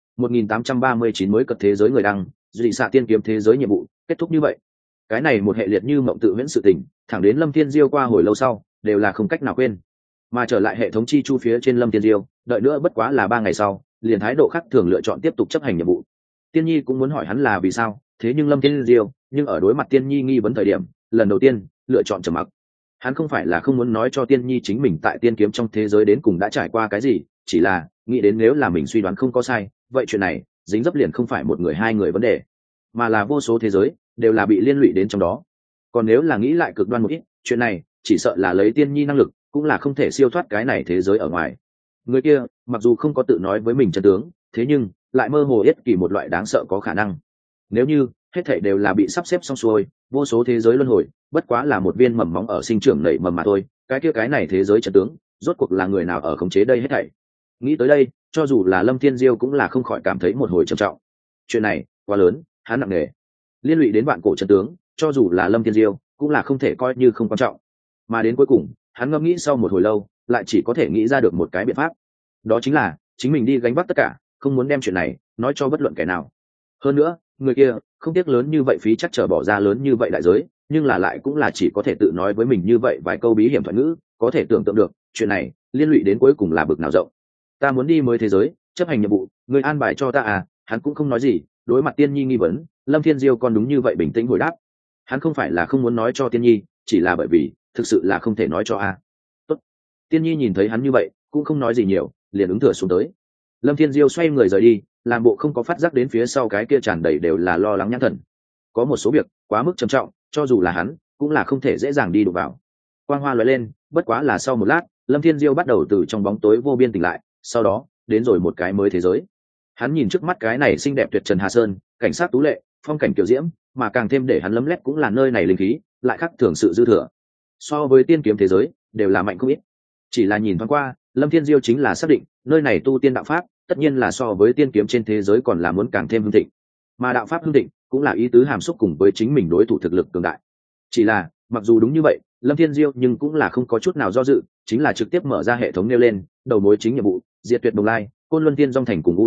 1839 mới cập thế giới người đăng, dị xạ tiên kiếm thế giới nhiệm vụ, kết thúc như vậy. Cái này một hệ liệt như mộng tự huyễn sự tình, thẳng đến Lâm Thiên Diêu qua hồi lâu sau, đều là không cách nào quên. Mà trở lại hệ thống chi chu phía trên Lâm Thiên Diêu, đợi nữa bất quá là 3 ngày sau, liền thái độ khác thường lựa chọn tiếp tục chấp hành nhiệm vụ. Tiên Nhi cũng muốn hỏi hắn là vì sao, thế nhưng Lâm Thiên Diêu, nhưng ở đối mặt Tiên Nhi nghi vấn thời điểm, lần đầu tiên lựa chọn trầm mặc. Hắn không phải là không muốn nói cho Tiên Nhi chính mình tại tiên kiếm trong thế giới đến cùng đã trải qua cái gì, chỉ là nghĩ đến nếu là mình suy đoán không có sai, vậy chuyện này dính dấp liền không phải một người hai người vấn đề, mà là vô số thế giới đều là bị liên lụy đến trong đó. Còn nếu là nghĩ lại cực đoan một ít, chuyện này chỉ sợ là lấy Tiên Nhi năng lực cũng là không thể siêu thoát cái này thế giới ở ngoài. Người kia mặc dù không có tự nói với mình chân tướng, thế nhưng lại mơ hồ yết kỳ một loại đáng sợ có khả năng. Nếu như hết thảy đều là bị sắp xếp xong xuôi, vô số thế giới luân hồi bất quá là một viên mầm móng ở sinh trưởng nảy mầm mà thôi, cái kia cái này thế giới chân tướng rốt cuộc là người nào ở khống chế đây hết thảy. Nghĩ tới đây, cho dù là Lâm Thiên Diêu cũng là không khỏi cảm thấy một hồi trầm trọng. Chuyện này quá lớn, hắn nặng nề, liên lụy đến vạn cổ chân tướng, cho dù là Lâm Thiên Diêu cũng là không thể coi như không quan trọng. Mà đến cuối cùng, hắn ngẫm nghĩ sau một hồi lâu, lại chỉ có thể nghĩ ra được một cái biện pháp, đó chính là chính mình đi gánh vác tất cả, không muốn đem chuyện này nói cho bất luận kẻ nào. Hơn nữa, người kia không tiếc lớn như vậy phí chắc trở bỏ ra lớn như vậy đại giới, nhưng là lại cũng là chỉ có thể tự nói với mình như vậy vài câu bí hiểm thoại ngữ, có thể tưởng tượng được chuyện này liên lụy đến cuối cùng là bực nào rộng. Ta muốn đi mới thế giới, chấp hành nhiệm vụ, người an bài cho ta à? Hắn cũng không nói gì. Đối mặt Tiên Nhi nghi vấn, Lâm Thiên Diêu còn đúng như vậy bình tĩnh hồi đáp. Hắn không phải là không muốn nói cho Tiên Nhi, chỉ là bởi vì thực sự là không thể nói cho a. Tốt. Tiên Nhi nhìn thấy hắn như vậy, cũng không nói gì nhiều, liền ứng thừa xuống tới. Lâm Thiên Diêu xoay người rời đi, làm bộ không có phát giác đến phía sau cái kia tràn đầy đều là lo lắng nhãn thần. Có một số việc quá mức trầm trọng, cho dù là hắn cũng là không thể dễ dàng đi đụng vào. Quang hoa lóe lên, bất quá là sau một lát, Lâm Thiên Diêu bắt đầu từ trong bóng tối vô biên tỉnh lại, sau đó đến rồi một cái mới thế giới. Hắn nhìn trước mắt cái này xinh đẹp tuyệt trần Hà Sơn, cảnh sát tú lệ, phong cảnh kiểu diễm, mà càng thêm để hắn lấm lét cũng là nơi này linh khí lại khác thường sự dư thừa. So với tiên kiếm thế giới, đều là mạnh không ít. Chỉ là nhìn thoáng qua, Lâm Thiên Diêu chính là xác định, nơi này tu tiên đạo pháp, tất nhiên là so với tiên kiếm trên thế giới còn là muốn càng thêm hưng thịnh. Mà đạo pháp hưng thịnh, cũng là ý tứ hàm xúc cùng với chính mình đối thủ thực lực cường đại. Chỉ là, mặc dù đúng như vậy, Lâm Thiên Diêu nhưng cũng là không có chút nào do dự, chính là trực tiếp mở ra hệ thống nêu lên, đầu mối chính nhiệm vụ, diệt tuyệt Đồng Lai, Côn Luân Tiên Dung Thành cùng U Đô,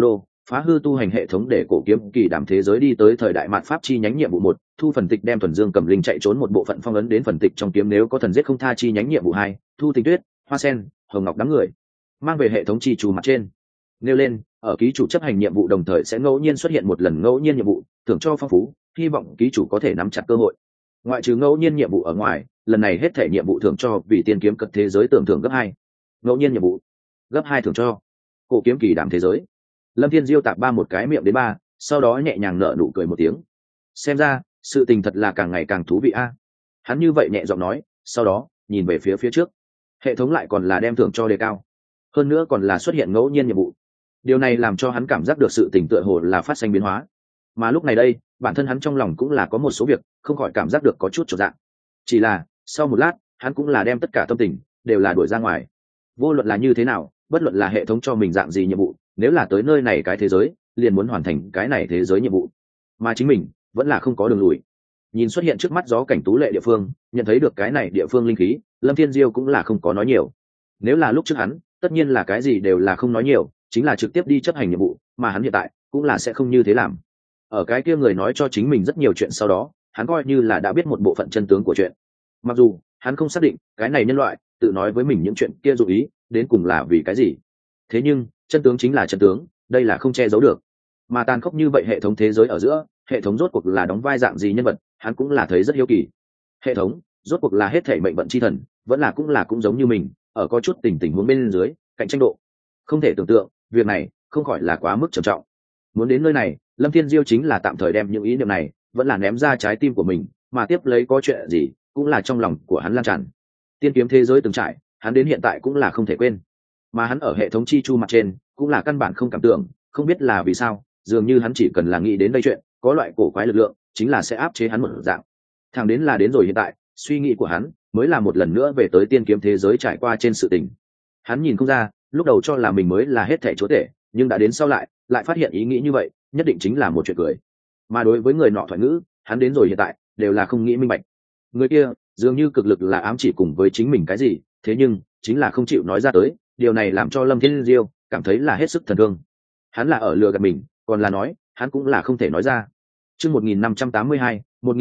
phá hư tu hành hệ thống để cổ kiếm kỳ đàm thế giới đi tới thời đại mạt pháp chi nhánh nhiệm vụ 1, thu phần tịch đem thuần dương cầm linh chạy trốn một bộ phận phong ấn đến phần tịch trong kiếm nếu có thần giết không tha chi nhánh nhiệm vụ 2, thu tình tuyết, hoa sen, hồng ngọc đám người mang về hệ thống chi chủ mặt trên nêu lên ở ký chủ chấp hành nhiệm vụ đồng thời sẽ ngẫu nhiên xuất hiện một lần ngẫu nhiên nhiệm vụ thưởng cho phong phú, hy vọng ký chủ có thể nắm chặt cơ hội. Ngoại trừ ngẫu nhiên nhiệm vụ ở ngoài, lần này hết thể nhiệm vụ thưởng cho vì tiên kiếm cật thế giới tưởng thưởng gấp 2. Ngẫu nhiên nhiệm vụ gấp 2 thưởng cho cổ kiếm kỳ đàm thế giới. Lâm Thiên Diêu tạp ba một cái miệng đến ba, sau đó nhẹ nhàng nở nụ cười một tiếng. Xem ra sự tình thật là càng ngày càng thú vị a. Hắn như vậy nhẹ giọng nói, sau đó nhìn về phía trước. Hệ thống lại còn là đem thưởng cho đề cao, hơn nữa còn là xuất hiện ngẫu nhiên nhiệm vụ. Điều này làm cho hắn cảm giác được sự tình tựa hồ là phát sinh biến hóa. Mà lúc này đây, bản thân hắn trong lòng cũng là có một số việc không khỏi cảm giác được có chút chột dạ. Chỉ là sau một lát, hắn cũng là đem tất cả tâm tình đều là đuổi ra ngoài. Vô luận là như thế nào, bất luận là hệ thống cho mình dạng gì nhiệm vụ, nếu là tới nơi này cái thế giới, liền muốn hoàn thành cái này thế giới nhiệm vụ. Mà chính mình vẫn là không có đường lùi. Nhìn xuất hiện trước mắt gió cảnh tú lệ địa phương, nhận thấy được cái này địa phương linh khí, Lâm Thiên Diêu cũng là không có nói nhiều. Nếu là lúc trước hắn, tất nhiên là cái gì đều là không nói nhiều, chính là trực tiếp đi chấp hành nhiệm vụ, mà hắn hiện tại cũng là sẽ không như thế làm. Ở cái kia người nói cho chính mình rất nhiều chuyện sau đó, hắn coi như là đã biết một bộ phận chân tướng của chuyện. Mặc dù hắn không xác định cái này nhân loại tự nói với mình những chuyện kia dụ ý đến cùng là vì cái gì, thế nhưng chân tướng chính là chân tướng, đây là không che giấu được. Mà tàn khốc như vậy hệ thống thế giới ở giữa, hệ thống rốt cuộc là đóng vai dạng gì nhân vật, hắn cũng là thấy rất hiếu kỳ. Hệ thống rốt cuộc là hết thể mệnh vận chi thần, vẫn là cũng giống như mình, ở có chút tình huống bên dưới cạnh tranh độ. Không thể tưởng tượng, việc này không khỏi là quá mức trầm trọng. Muốn đến nơi này, Lâm Thiên Diêu chính là tạm thời đem những ý niệm này vẫn là ném ra trái tim của mình, mà tiếp lấy có chuyện gì cũng là trong lòng của hắn lan tràn. Tiên kiếm thế giới từng trải, hắn đến hiện tại cũng là không thể quên. Mà hắn ở hệ thống chi chu mặt trên cũng là căn bản không cảm tưởng, không biết là vì sao, dường như hắn chỉ cần là nghĩ đến đây chuyện, có loại cổ quái lực lượng chính là sẽ áp chế hắn một dạng. Thẳng đến là đến rồi hiện tại, suy nghĩ của hắn mới là một lần nữa về tới tiên kiếm thế giới trải qua trên sự tình. Hắn nhìn không ra, lúc đầu cho là mình mới là hết thảy chúa tể, nhưng đã đến sau lại phát hiện ý nghĩ như vậy nhất định chính là một chuyện cười. Mà đối với người nọ thoại ngữ, hắn đến rồi hiện tại đều là không nghĩ minh bạch. Người kia dường như cực lực là ám chỉ cùng với chính mình cái gì, thế nhưng chính là không chịu nói ra tới. Điều này làm cho Lâm Thiên Diêu cảm thấy là hết sức thần thương. Hắn là ở lừa gạt mình, còn là nói hắn cũng là không thể nói ra. Chương 1582,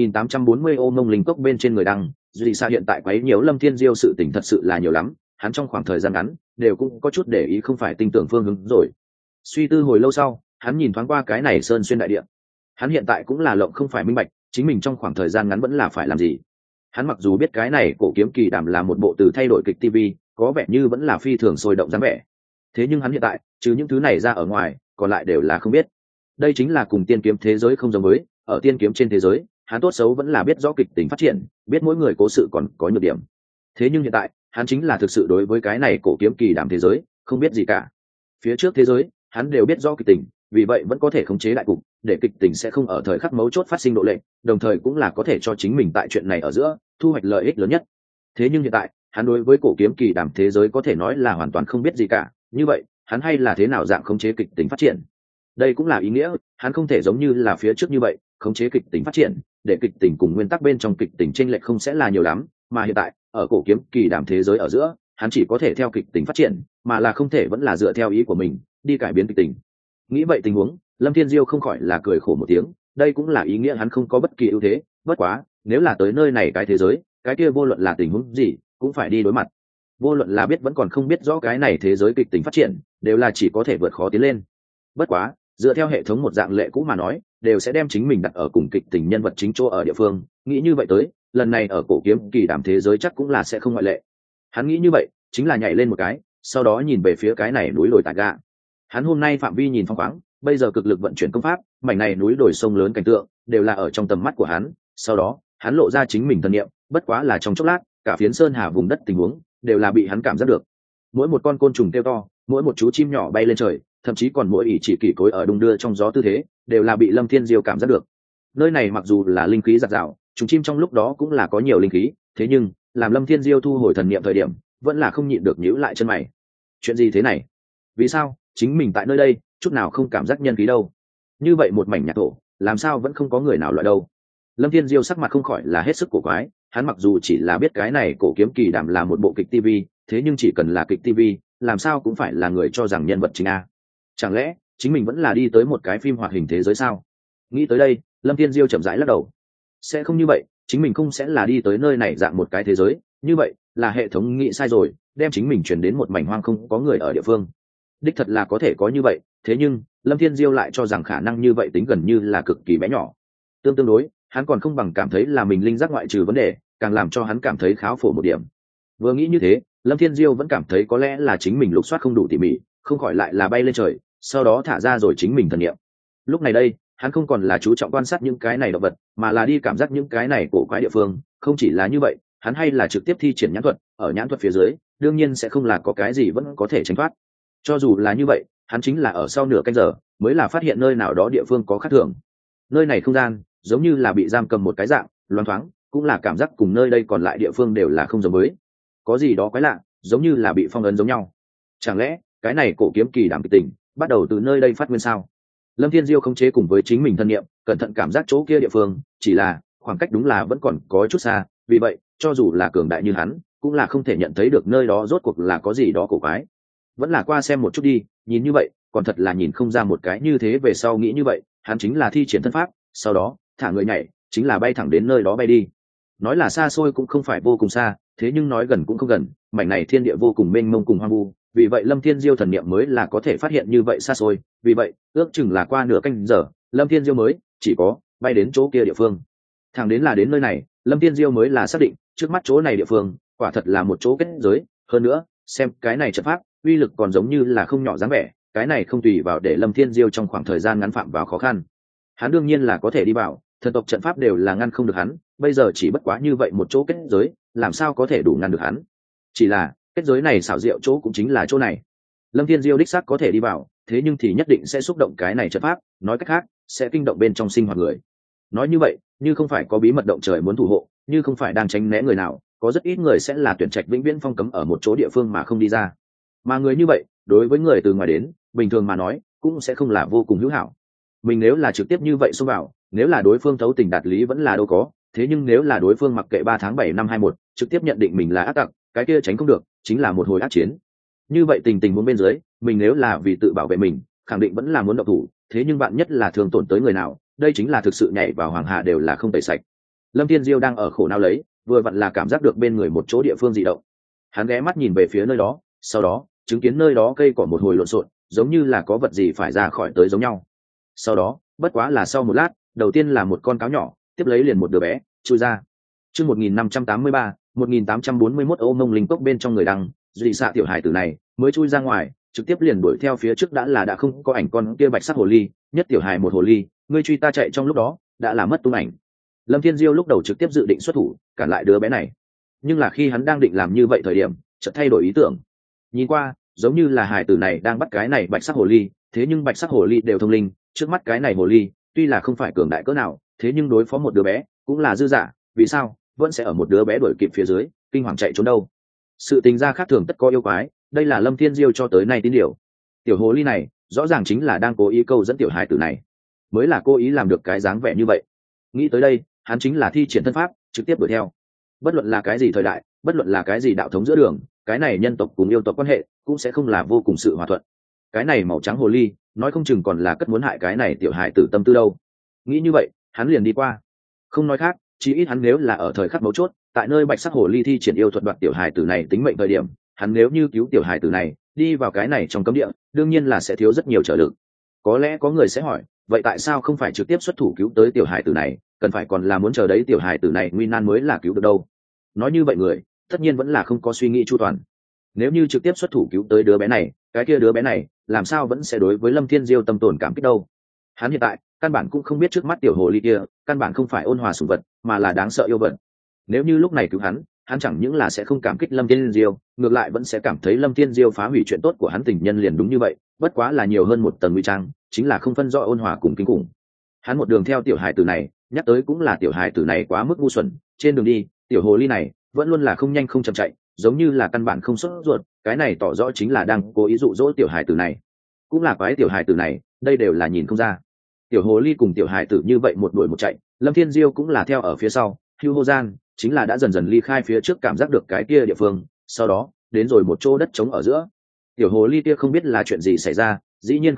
1840 ôm mông linh cốc bên trên người đăng, duy xa hiện tại quấy nhiều Lâm Thiên Diêu sự tình thật sự là nhiều lắm, hắn trong khoảng thời gian ngắn đều cũng có chút để ý không phải tinh tưởng phương hướng rồi. Suy tư hồi lâu sau, hắn nhìn thoáng qua cái này sơn xuyên đại địa. Hắn hiện tại cũng là lộng không phải minh bạch, chính mình trong khoảng thời gian ngắn vẫn là phải làm gì. Hắn mặc dù biết cái này cổ kiếm kỳ đàm là một bộ từ thay đổi kịch TV, có vẻ như vẫn là phi thường sôi động dáng vẻ. Thế nhưng hắn hiện tại, trừ những thứ này ra ở ngoài, còn lại đều là không biết. Đây chính là cùng tiên kiếm thế giới không giống với, ở tiên kiếm trên thế giới, hắn tốt xấu vẫn là biết rõ kịch tính phát triển, biết mỗi người cố sự còn có nhược điểm. Thế nhưng hiện tại, hắn chính là thực sự đối với cái này cổ kiếm kỳ đàm thế giới không biết gì cả. Phía trước thế giới, hắn đều biết rõ kịch tình, vì vậy vẫn có thể khống chế đại cục, để kịch tình sẽ không ở thời khắc mấu chốt phát sinh độ lệch, đồng thời cũng là có thể cho chính mình tại chuyện này ở giữa thu hoạch lợi ích lớn nhất. Thế nhưng hiện tại, hắn đối với cổ kiếm kỳ đàm thế giới có thể nói là hoàn toàn không biết gì cả, như vậy, hắn hay là thế nào dạng khống chế kịch tình phát triển? Đây cũng là ý nghĩa, hắn không thể giống như là phía trước như vậy, khống chế kịch tình phát triển, để kịch tình cùng nguyên tắc bên trong kịch tình chênh lệch không sẽ là nhiều lắm, mà hiện tại, ở cổ kiếm kỳ đàm thế giới ở giữa, hắn chỉ có thể theo kịch tình phát triển, mà là không thể vẫn là dựa theo ý của mình đi cải biến kịch tình. Nghĩ vậy tình huống, Lâm Thiên Diêu không khỏi là cười khổ một tiếng, đây cũng là ý nghĩa hắn không có bất kỳ ưu thế, bất quá, nếu là tới nơi này cái thế giới, cái kia vô luận là tình huống gì, cũng phải đi đối mặt. Vô luận là biết vẫn còn không biết rõ cái này thế giới kịch tình phát triển, đều là chỉ có thể vượt khó tiến lên. Bất quá, dựa theo hệ thống một dạng lệ cũ mà nói, đều sẽ đem chính mình đặt ở cùng kịch tình nhân vật chính chỗ ở địa phương, nghĩ như vậy tới, lần này ở cổ kiếm kỳ đàm thế giới chắc cũng là sẽ không ngoại lệ. Hắn nghĩ như vậy, chính là nhảy lên một cái, sau đó nhìn về phía cái này núi đồi Tà Gà. Hắn hôm nay phạm vi nhìn phong khoáng, bây giờ cực lực vận chuyển công pháp, mảnh này núi đồi sông lớn cảnh tượng đều là ở trong tầm mắt của hắn. Sau đó, hắn lộ ra chính mình thần niệm, bất quá là trong chốc lát, cả phiến sơn hà vùng đất tình huống đều là bị hắn cảm giác được. Mỗi một con côn trùng kêu to, mỗi một chú chim nhỏ bay lên trời, thậm chí còn mỗi ỷ chỉ kỳ cối ở đung đưa trong gió tư thế, đều là bị Lâm Thiên Diêu cảm giác được. Nơi này mặc dù là linh khí dạt dào, trùng chim trong lúc đó cũng là có nhiều linh khí, thế nhưng làm Lâm Thiên Diêu thu hồi thần niệm thời điểm, vẫn là không nhịn được nhíu lại chân mày. Chuyện gì thế này? Vì sao chính mình tại nơi đây chút nào không cảm giác nhân khí đâu? Như vậy một mảnh nhạc thổ, làm sao vẫn không có người nào loại đâu? Lâm Thiên Diêu sắc mặt không khỏi là hết sức cổ quái. Hắn mặc dù chỉ là biết cái này cổ kiếm kỳ đàm là một bộ kịch TV, thế nhưng chỉ cần là kịch TV, làm sao cũng phải là người cho rằng nhân vật chính a. Chẳng lẽ chính mình vẫn là đi tới một cái phim hoạt hình thế giới sao? Nghĩ tới đây, Lâm Thiên Diêu chậm rãi lắc đầu. Sẽ không như vậy, chính mình không sẽ là đi tới nơi này dạng một cái thế giới, như vậy là hệ thống nghĩ sai rồi, đem chính mình chuyển đến một mảnh hoang không có người ở địa phương. Đích thật là có thể có như vậy, thế nhưng Lâm Thiên Diêu lại cho rằng khả năng như vậy tính gần như là cực kỳ bé nhỏ. Tương đối, hắn còn không bằng cảm thấy là mình linh giác ngoại trừ vấn đề, càng làm cho hắn cảm thấy kháo phổ một điểm. Vừa nghĩ như thế, Lâm Thiên Diêu vẫn cảm thấy có lẽ là chính mình lục soát không đủ tỉ mỉ, không khỏi lại là bay lên trời, sau đó thả ra rồi chính mình thần niệm. Lúc này đây, hắn không còn là chú trọng quan sát những cái này động vật, mà là đi cảm giác những cái này cổ quái địa phương. Không chỉ là như vậy, hắn hay là trực tiếp thi triển nhãn thuật, ở nhãn thuật phía dưới, đương nhiên sẽ không là có cái gì vẫn có thể tránh thoát. Cho dù là như vậy, hắn chính là ở sau nửa canh giờ mới là phát hiện nơi nào đó địa phương có khác thường. Nơi này không gian giống như là bị giam cầm một cái dạng, loáng thoáng, cũng là cảm giác cùng nơi đây còn lại địa phương đều là không giống với. Có gì đó quái lạ, giống như là bị phong ấn giống nhau. Chẳng lẽ cái này cổ kiếm kỳ đảm kịch tình bắt đầu từ nơi đây phát nguyên sao? Lâm Thiên Diêu khống chế cùng với chính mình thân niệm, cẩn thận cảm giác chỗ kia địa phương, chỉ là khoảng cách đúng là vẫn còn có chút xa, vì vậy cho dù là cường đại như hắn cũng là không thể nhận thấy được nơi đó rốt cuộc là có gì đó cổ quái. Vẫn là qua xem một chút đi, nhìn như vậy còn thật là nhìn không ra một cái như thế. Về sau nghĩ như vậy, hắn chính là thi triển thân pháp, sau đó thả người nhảy, chính là bay thẳng đến nơi đó bay đi. Nói là xa xôi cũng không phải vô cùng xa, thế nhưng nói gần cũng không gần, mảnh này thiên địa vô cùng mênh mông cùng hoang vu, vì vậy Lâm Thiên Diêu thần niệm mới là có thể phát hiện như vậy xa xôi. Vì vậy ước chừng là qua nửa canh giờ, Lâm Thiên Diêu mới chỉ có bay đến chỗ kia địa phương. Thẳng đến là đến nơi này, Lâm Thiên Diêu mới là xác định trước mắt chỗ này địa phương quả thật là một chỗ kết giới. Hơn nữa xem cái này trận pháp uy lực còn giống như là không nhỏ dáng vẻ, cái này không tùy vào để Lâm Thiên Diêu trong khoảng thời gian ngắn phạm vào khó khăn. Hắn đương nhiên là có thể đi vào, thần tộc trận pháp đều là ngăn không được hắn, bây giờ chỉ bất quá như vậy một chỗ kết giới, làm sao có thể đủ ngăn được hắn? Chỉ là kết giới này xảo diệu chỗ cũng chính là chỗ này. Lâm Thiên Diêu đích xác có thể đi vào, thế nhưng thì nhất định sẽ xúc động cái này trận pháp, nói cách khác sẽ kinh động bên trong sinh hoạt người. Nói như vậy, như không phải có bí mật động trời muốn thủ hộ, như không phải đang tránh né người nào, có rất ít người sẽ là tuyển trạch vĩnh viễn phong cấm ở một chỗ địa phương mà không đi ra. Mà người như vậy đối với người từ ngoài đến, bình thường mà nói cũng sẽ không là vô cùng hữu hảo. Mình nếu là trực tiếp như vậy xông vào, nếu là đối phương thấu tình đạt lý vẫn là đâu có, thế nhưng nếu là đối phương mặc kệ 3 tháng 7 năm 21 trực tiếp nhận định mình là ác tặc, cái kia tránh không được chính là một hồi ác chiến. Như vậy tình huống bên dưới, mình nếu là vì tự bảo vệ mình, khẳng định vẫn là muốn động thủ, thế nhưng bạn nhất là thường tổn tới người nào, đây chính là thực sự nhảy vào hoàng hà đều là không tẩy sạch. Lâm Thiên Diêu đang ở khổ não lấy, vừa vặn là cảm giác được bên người một chỗ địa phương dị động. Hắn ghé mắt nhìn về phía nơi đó, sau đó chứng kiến nơi đó cây cỏ một hồi lộn xộn, giống như là có vật gì phải ra khỏi tới giống nhau. Sau đó bất quá là sau một lát, đầu tiên là một con cáo nhỏ, tiếp lấy liền một đứa bé chui ra. Chương 1583, 1841 Ô Mông Linh Cốc bên trong người đăng, dị xạ tiểu hải tử này mới chui ra ngoài, trực tiếp liền đuổi theo phía trước đã không có ảnh con kia bạch sắc hồ ly, nhất tiểu hải một hồ ly, ngươi truy ta chạy trong lúc đó, đã là mất tung ảnh. Lâm Thiên Diêu lúc đầu trực tiếp dự định xuất thủ, cản lại đứa bé này. Nhưng là khi hắn đang định làm như vậy thời điểm, chợt thay đổi ý tưởng. Nhìn qua, giống như là hải tử này đang bắt cái này bạch sắc hồ ly, thế nhưng bạch sắc hồ ly đều thông linh, trước mắt cái này hồ ly, tuy là không phải cường đại cỡ nào, thế nhưng đối phó một đứa bé cũng là dư dả. Vì sao vẫn sẽ ở một đứa bé đuổi kịp phía dưới kinh hoàng chạy trốn đâu? Sự tình ra khác thường tất có yêu quái, đây là Lâm Thiên Diêu cho tới nay tín điều. Tiểu hồ ly này rõ ràng chính là đang cố ý câu dẫn tiểu hài tử này, mới là cố ý làm được cái dáng vẻ như vậy. Nghĩ tới đây, hắn chính là thi triển thân pháp trực tiếp đuổi theo. Bất luận là cái gì thời đại, bất luận là cái gì đạo thống giữa đường, cái này nhân tộc cùng yêu tộc quan hệ cũng sẽ không là vô cùng sự hòa thuận. Cái này màu trắng hồ ly nói không chừng còn là cất muốn hại cái này tiểu hài tử tâm tư đâu. Nghĩ như vậy, hắn liền đi qua. Không nói khác, chỉ ít hắn nếu là ở thời khắc mấu chốt, tại nơi bạch sắc hồ ly thi triển yêu thuật đoạt tiểu hài tử này tính mệnh thời điểm, hắn nếu như cứu tiểu hài tử này đi vào cái này trong cấm địa, đương nhiên là sẽ thiếu rất nhiều trở lực. Có lẽ có người sẽ hỏi, vậy tại sao không phải trực tiếp xuất thủ cứu tới tiểu hài tử này, cần phải còn là muốn chờ đấy tiểu hài tử này nguy nan mới là cứu được đâu? Nói như vậy người tất nhiên vẫn là không có suy nghĩ chu toàn. Nếu như trực tiếp xuất thủ cứu tới đứa bé này, cái kia đứa bé này làm sao vẫn sẽ đối với Lâm Thiên Diêu tâm tổn cảm kích đâu? Hắn hiện tại căn bản cũng không biết trước mắt tiểu hồ ly kia căn bản không phải ôn hòa sủng vật, mà là đáng sợ yêu vật. Nếu như lúc này cứu hắn chẳng những là sẽ không cảm kích Lâm Thiên Diêu, ngược lại vẫn sẽ cảm thấy Lâm Thiên Diêu phá hủy chuyện tốt của hắn tình nhân liền đúng như vậy, bất quá là nhiều hơn một tầng nguy trang, chính là không phân rõ ôn hòa cùng kinh khủng. Hắn một đường theo tiểu hài tử này, nhắc tới cũng là tiểu hài tử này quá mức ngu xuẩn, trên đường đi, tiểu hồ ly này vẫn luôn là không nhanh không chậm chạy, giống như là căn bản không sốt ruột, cái này tỏ rõ chính là đang cố ý dụ dỗ tiểu hài tử này. Cũng là quái tiểu hài tử này, đây đều là nhìn không ra. Tiểu hồ ly cùng tiểu hài tử như vậy một đuổi một chạy, Lâm Thiên Diêu cũng là theo ở phía sau, hưu hô gian chính là đã dần dần ly khai phía trước cảm giác được cái kia địa phương, sau đó đến rồi một chỗ đất trống ở giữa. Tiểu hồ ly kia không biết là chuyện gì xảy ra, dĩ nhiên không chạy,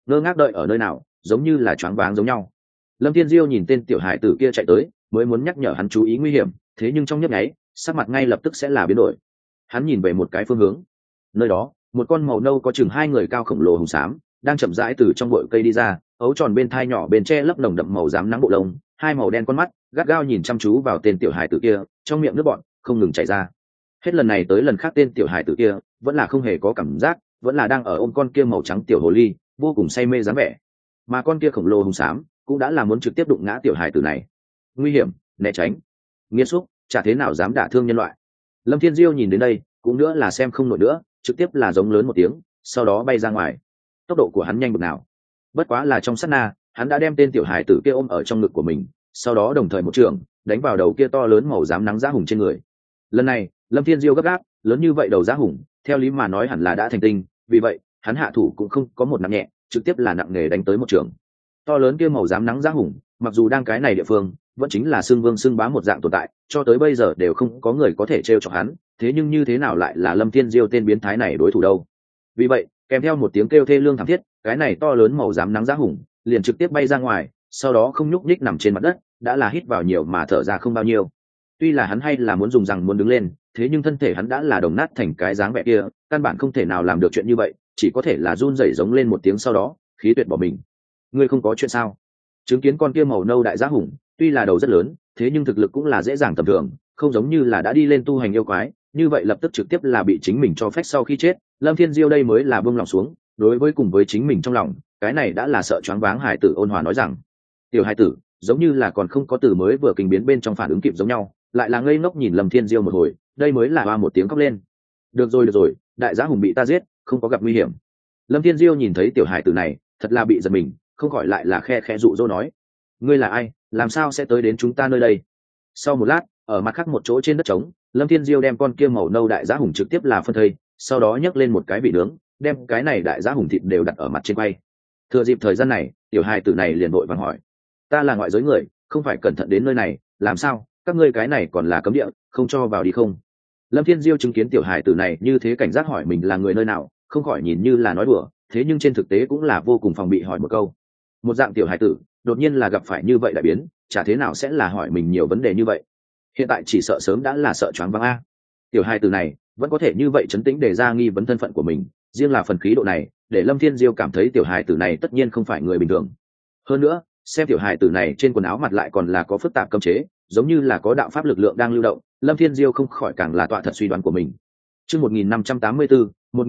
ngơ ngác đợi ở nơi nào, giống như là choáng váng giống nhau. Lâm Thiên Diêu nhìn tên tiểu hải tử kia chạy tới, mới muốn nhắc nhở hắn chú ý nguy hiểm, thế nhưng trong nhấp nháy, sắc mặt ngay lập tức sẽ là biến đổi. Hắn nhìn về một cái phương hướng, nơi đó một con màu nâu có chừng 2 người cao khổng lồ hùng xám đang chậm rãi từ trong bụi cây đi ra, ấu tròn bên thai nhỏ bên che lấp nồng đậm màu xám nắng bộ lông, hai màu đen con mắt gắt gao nhìn chăm chú vào tên tiểu hải tử kia, trong miệng nước bọt không ngừng chảy ra. Hết lần này tới lần khác tên tiểu hải tử kia vẫn là không hề có cảm giác, vẫn là đang ở ôm con kia màu trắng tiểu hồ ly, vô cùng say mê dáng vẻ. Mà con kia khổng lồ hùng xám cũng đã là muốn trực tiếp đụng ngã tiểu hải tử này. Nguy hiểm, né tránh. Nghiệt xúc, chả thế nào dám đả thương nhân loại. Lâm Thiên Diêu nhìn đến đây cũng nữa là xem không nổi nữa, trực tiếp là giống lớn một tiếng, sau đó bay ra ngoài. Tốc độ của hắn nhanh bực nào, bất quá là trong sát na hắn đã đem tên tiểu hải tử kia ôm ở trong ngực của mình, sau đó đồng thời một trường đánh vào đầu kia to lớn màu xám nắng giá hùng trên người. Lần này Lâm Thiên Diêu gấp gáp, lớn như vậy đầu giá hùng theo lý mà nói hẳn là đã thành tinh, vì vậy hắn hạ thủ cũng không có một nặng nhẹ, trực tiếp là nặng nề đánh tới một trường. To lớn kia màu xám nắng giá hùng mặc dù đang cái này địa phương vẫn chính là xưng vương xưng bá một dạng tồn tại, cho tới bây giờ đều không có người có thể trêu chọc hắn, thế nhưng như thế nào lại là Lâm Thiên Diêu tên biến thái này đối thủ đâu. Vì vậy kèm theo một tiếng kêu thê lương thảm thiết, cái này to lớn màu xám nắng giá hùng liền trực tiếp bay ra ngoài, sau đó không nhúc nhích nằm trên mặt đất, đã là hít vào nhiều mà thở ra không bao nhiêu. Tuy là hắn hay là muốn dùng rằng muốn đứng lên, thế nhưng thân thể hắn đã là đồng nát thành cái dáng vẻ kia, căn bản không thể nào làm được chuyện như vậy, chỉ có thể là run rẩy giống lên một tiếng, sau đó khí tuyệt bỏ mình. Ngươi không có chuyện sao? Chứng kiến con kia màu nâu đại giá hùng tuy là đầu rất lớn, thế nhưng thực lực cũng là dễ dàng tầm thường, không giống như là đã đi lên tu hành yêu quái, như vậy lập tức trực tiếp là bị chính mình cho phép sau khi chết. Lâm Thiên Diêu đây mới là buông lòng xuống, đối với cùng với chính mình trong lòng, cái này đã là sợ choáng váng hải tử ôn hòa nói rằng. Tiểu hải tử giống như là còn không có từ mới vừa kinh biến bên trong phản ứng kịp giống nhau, lại là ngây ngốc nhìn Lâm Thiên Diêu một hồi, đây mới là hoa một tiếng khóc lên. Được rồi, đại giá hùng bị ta giết, không có gặp nguy hiểm. Lâm Thiên Diêu nhìn thấy tiểu hải tử này thật là bị giật mình, không khỏi lại là khe khe dụ dỗ nói, ngươi là ai, làm sao sẽ tới đến chúng ta nơi đây? Sau một lát, ở mặt khác một chỗ trên đất trống, Lâm Thiên Diêu đem con kia màu nâu đại giá hùng trực tiếp là phân thây, sau đó nhấc lên một cái vị nướng, đem cái này đại giá hùng thịt đều đặt ở mặt trên quay. Thừa dịp thời gian này, tiểu hài tử này liền vội vàng hỏi, ta là ngoại giới người, không phải cẩn thận đến nơi này, làm sao các ngươi cái này còn là cấm địa, không cho vào đi không? Lâm Thiên Diêu chứng kiến tiểu hài tử này như thế cảnh giác hỏi mình là người nơi nào, không khỏi nhìn như là nói đùa, thế nhưng trên thực tế cũng là vô cùng phòng bị hỏi một câu. Một dạng tiểu hài tử đột nhiên là gặp phải như vậy đại biến, chả thế nào sẽ là hỏi mình nhiều vấn đề như vậy. Hiện tại chỉ sợ sớm đã là sợ choáng váng a. Tiểu hài tử này vẫn có thể như vậy trấn tĩnh để ra nghi vấn thân phận của mình, riêng là phần khí độ này để Lâm Thiên Diêu cảm thấy tiểu hài tử này tất nhiên không phải người bình thường. Hơn nữa xem tiểu hài tử này trên quần áo mặt lại còn là có phức tạp cấm chế, giống như là có đạo pháp lực lượng đang lưu động, Lâm Thiên Diêu không khỏi càng là tọa thật suy đoán của mình. Chương 1584,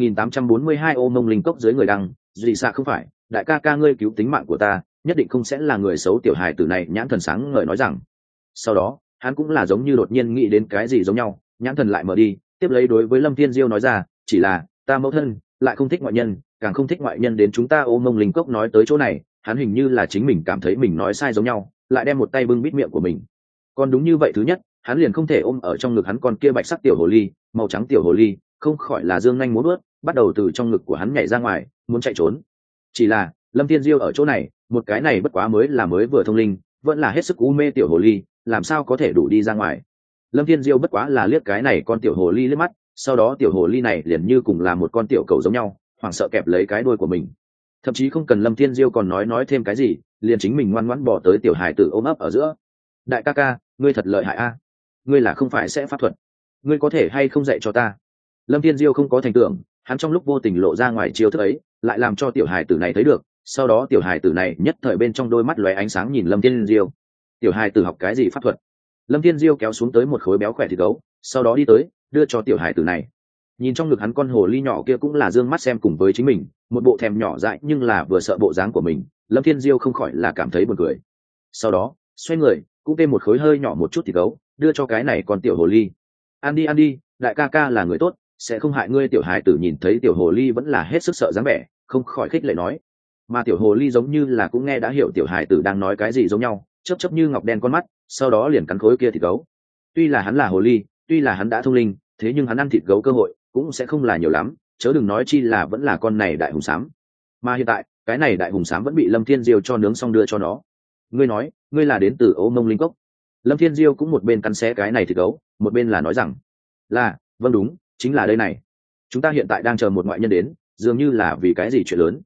1842 ôm mông linh cốc dưới người đăng, dị xạ không phải, đại ca ca ngươi cứu tính mạng của ta, nhất định không sẽ là người xấu. Tiểu hài tử này nhãn thần sáng ngời nói rằng. Sau đó hắn cũng là giống như đột nhiên nghĩ đến cái gì giống nhau, nhãn thần lại mở đi, tiếp lấy đối với Lâm Thiên Diêu nói ra, chỉ là ta mẫu thân lại không thích ngoại nhân, càng không thích ngoại nhân đến chúng ta ôm mông linh cốc. Nói tới chỗ này hắn hình như là chính mình cảm thấy mình nói sai giống nhau, lại đem một tay bưng bít miệng của mình. Còn đúng như vậy, thứ nhất hắn liền không thể ôm ở trong ngực hắn con kia bạch sắc tiểu hồ ly, màu trắng tiểu hồ ly không khỏi là dương nhanh múa vuốt, bắt đầu từ trong ngực của hắn nhảy ra ngoài, muốn chạy trốn. Chỉ là Lâm Thiên Diêu ở chỗ này, một cái này bất quá mới vừa thông linh, vẫn là hết sức u mê tiểu hồ ly, làm sao có thể đủ đi ra ngoài. Lâm Thiên Diêu bất quá là liếc cái này con tiểu hồ ly liếc mắt, sau đó tiểu hồ ly này liền như cùng là một con tiểu cầu giống nhau, hoảng sợ kẹp lấy cái đuôi của mình. Thậm chí không cần Lâm Thiên Diêu còn nói thêm cái gì, liền chính mình ngoan ngoãn bỏ tới tiểu hài tử ôm ấp ở giữa. Đại ca ca, ngươi thật lợi hại a, ngươi là không phải sẽ pháp thuật, ngươi có thể hay không dạy cho ta? Lâm Thiên Diêu không có thành tưởng, hắn trong lúc vô tình lộ ra ngoài chiêu thức ấy, lại làm cho tiểu hài tử này thấy được, sau đó tiểu hài tử này nhất thời bên trong đôi mắt lóe ánh sáng nhìn Lâm Thiên Diêu. Tiểu hài tử học cái gì pháp thuật? Lâm Thiên Diêu kéo xuống tới một khối béo khỏe thịt gấu, sau đó đi tới đưa cho tiểu hài tử này. Nhìn trong ngực hắn con hồ ly nhỏ kia cũng là dương mắt xem cùng với chính mình, một bộ thèm nhỏ dại nhưng là vừa sợ bộ dáng của mình, Lâm Thiên Diêu không khỏi là cảm thấy buồn cười. Sau đó xoay người cũng thêm một khối hơi nhỏ một chút thịt gấu đưa cho cái này con tiểu hồ ly. Ăn đi, đại ca ca là người tốt, sẽ không hại ngươi. Tiểu hài tử nhìn thấy tiểu hồ ly vẫn là hết sức sợ dáng vẻ, không khỏi khích lệ nói. Mà tiểu hồ ly giống như là cũng nghe đã hiểu tiểu hài tử đang nói cái gì giống nhau, chớp như ngọc đen con mắt, sau đó liền cắn khối kia thịt gấu. Tuy là hắn là hồ ly, tuy là hắn đã thông linh, thế nhưng hắn ăn thịt gấu cơ hội cũng sẽ không là nhiều lắm, chớ đừng nói chi là vẫn là con này đại hùng xám. Mà hiện tại cái này đại hùng xám vẫn bị Lâm Thiên Diêu cho nướng xong đưa cho nó. Ngươi nói ngươi là đến từ Ô Mông Linh Cốc? Lâm Thiên Diêu cũng một bên cắn xé cái này thịt gấu, một bên là nói rằng, là vâng đúng, chính là đây này. Chúng ta hiện tại đang chờ một ngoại nhân đến, dường như là vì cái gì chuyện lớn.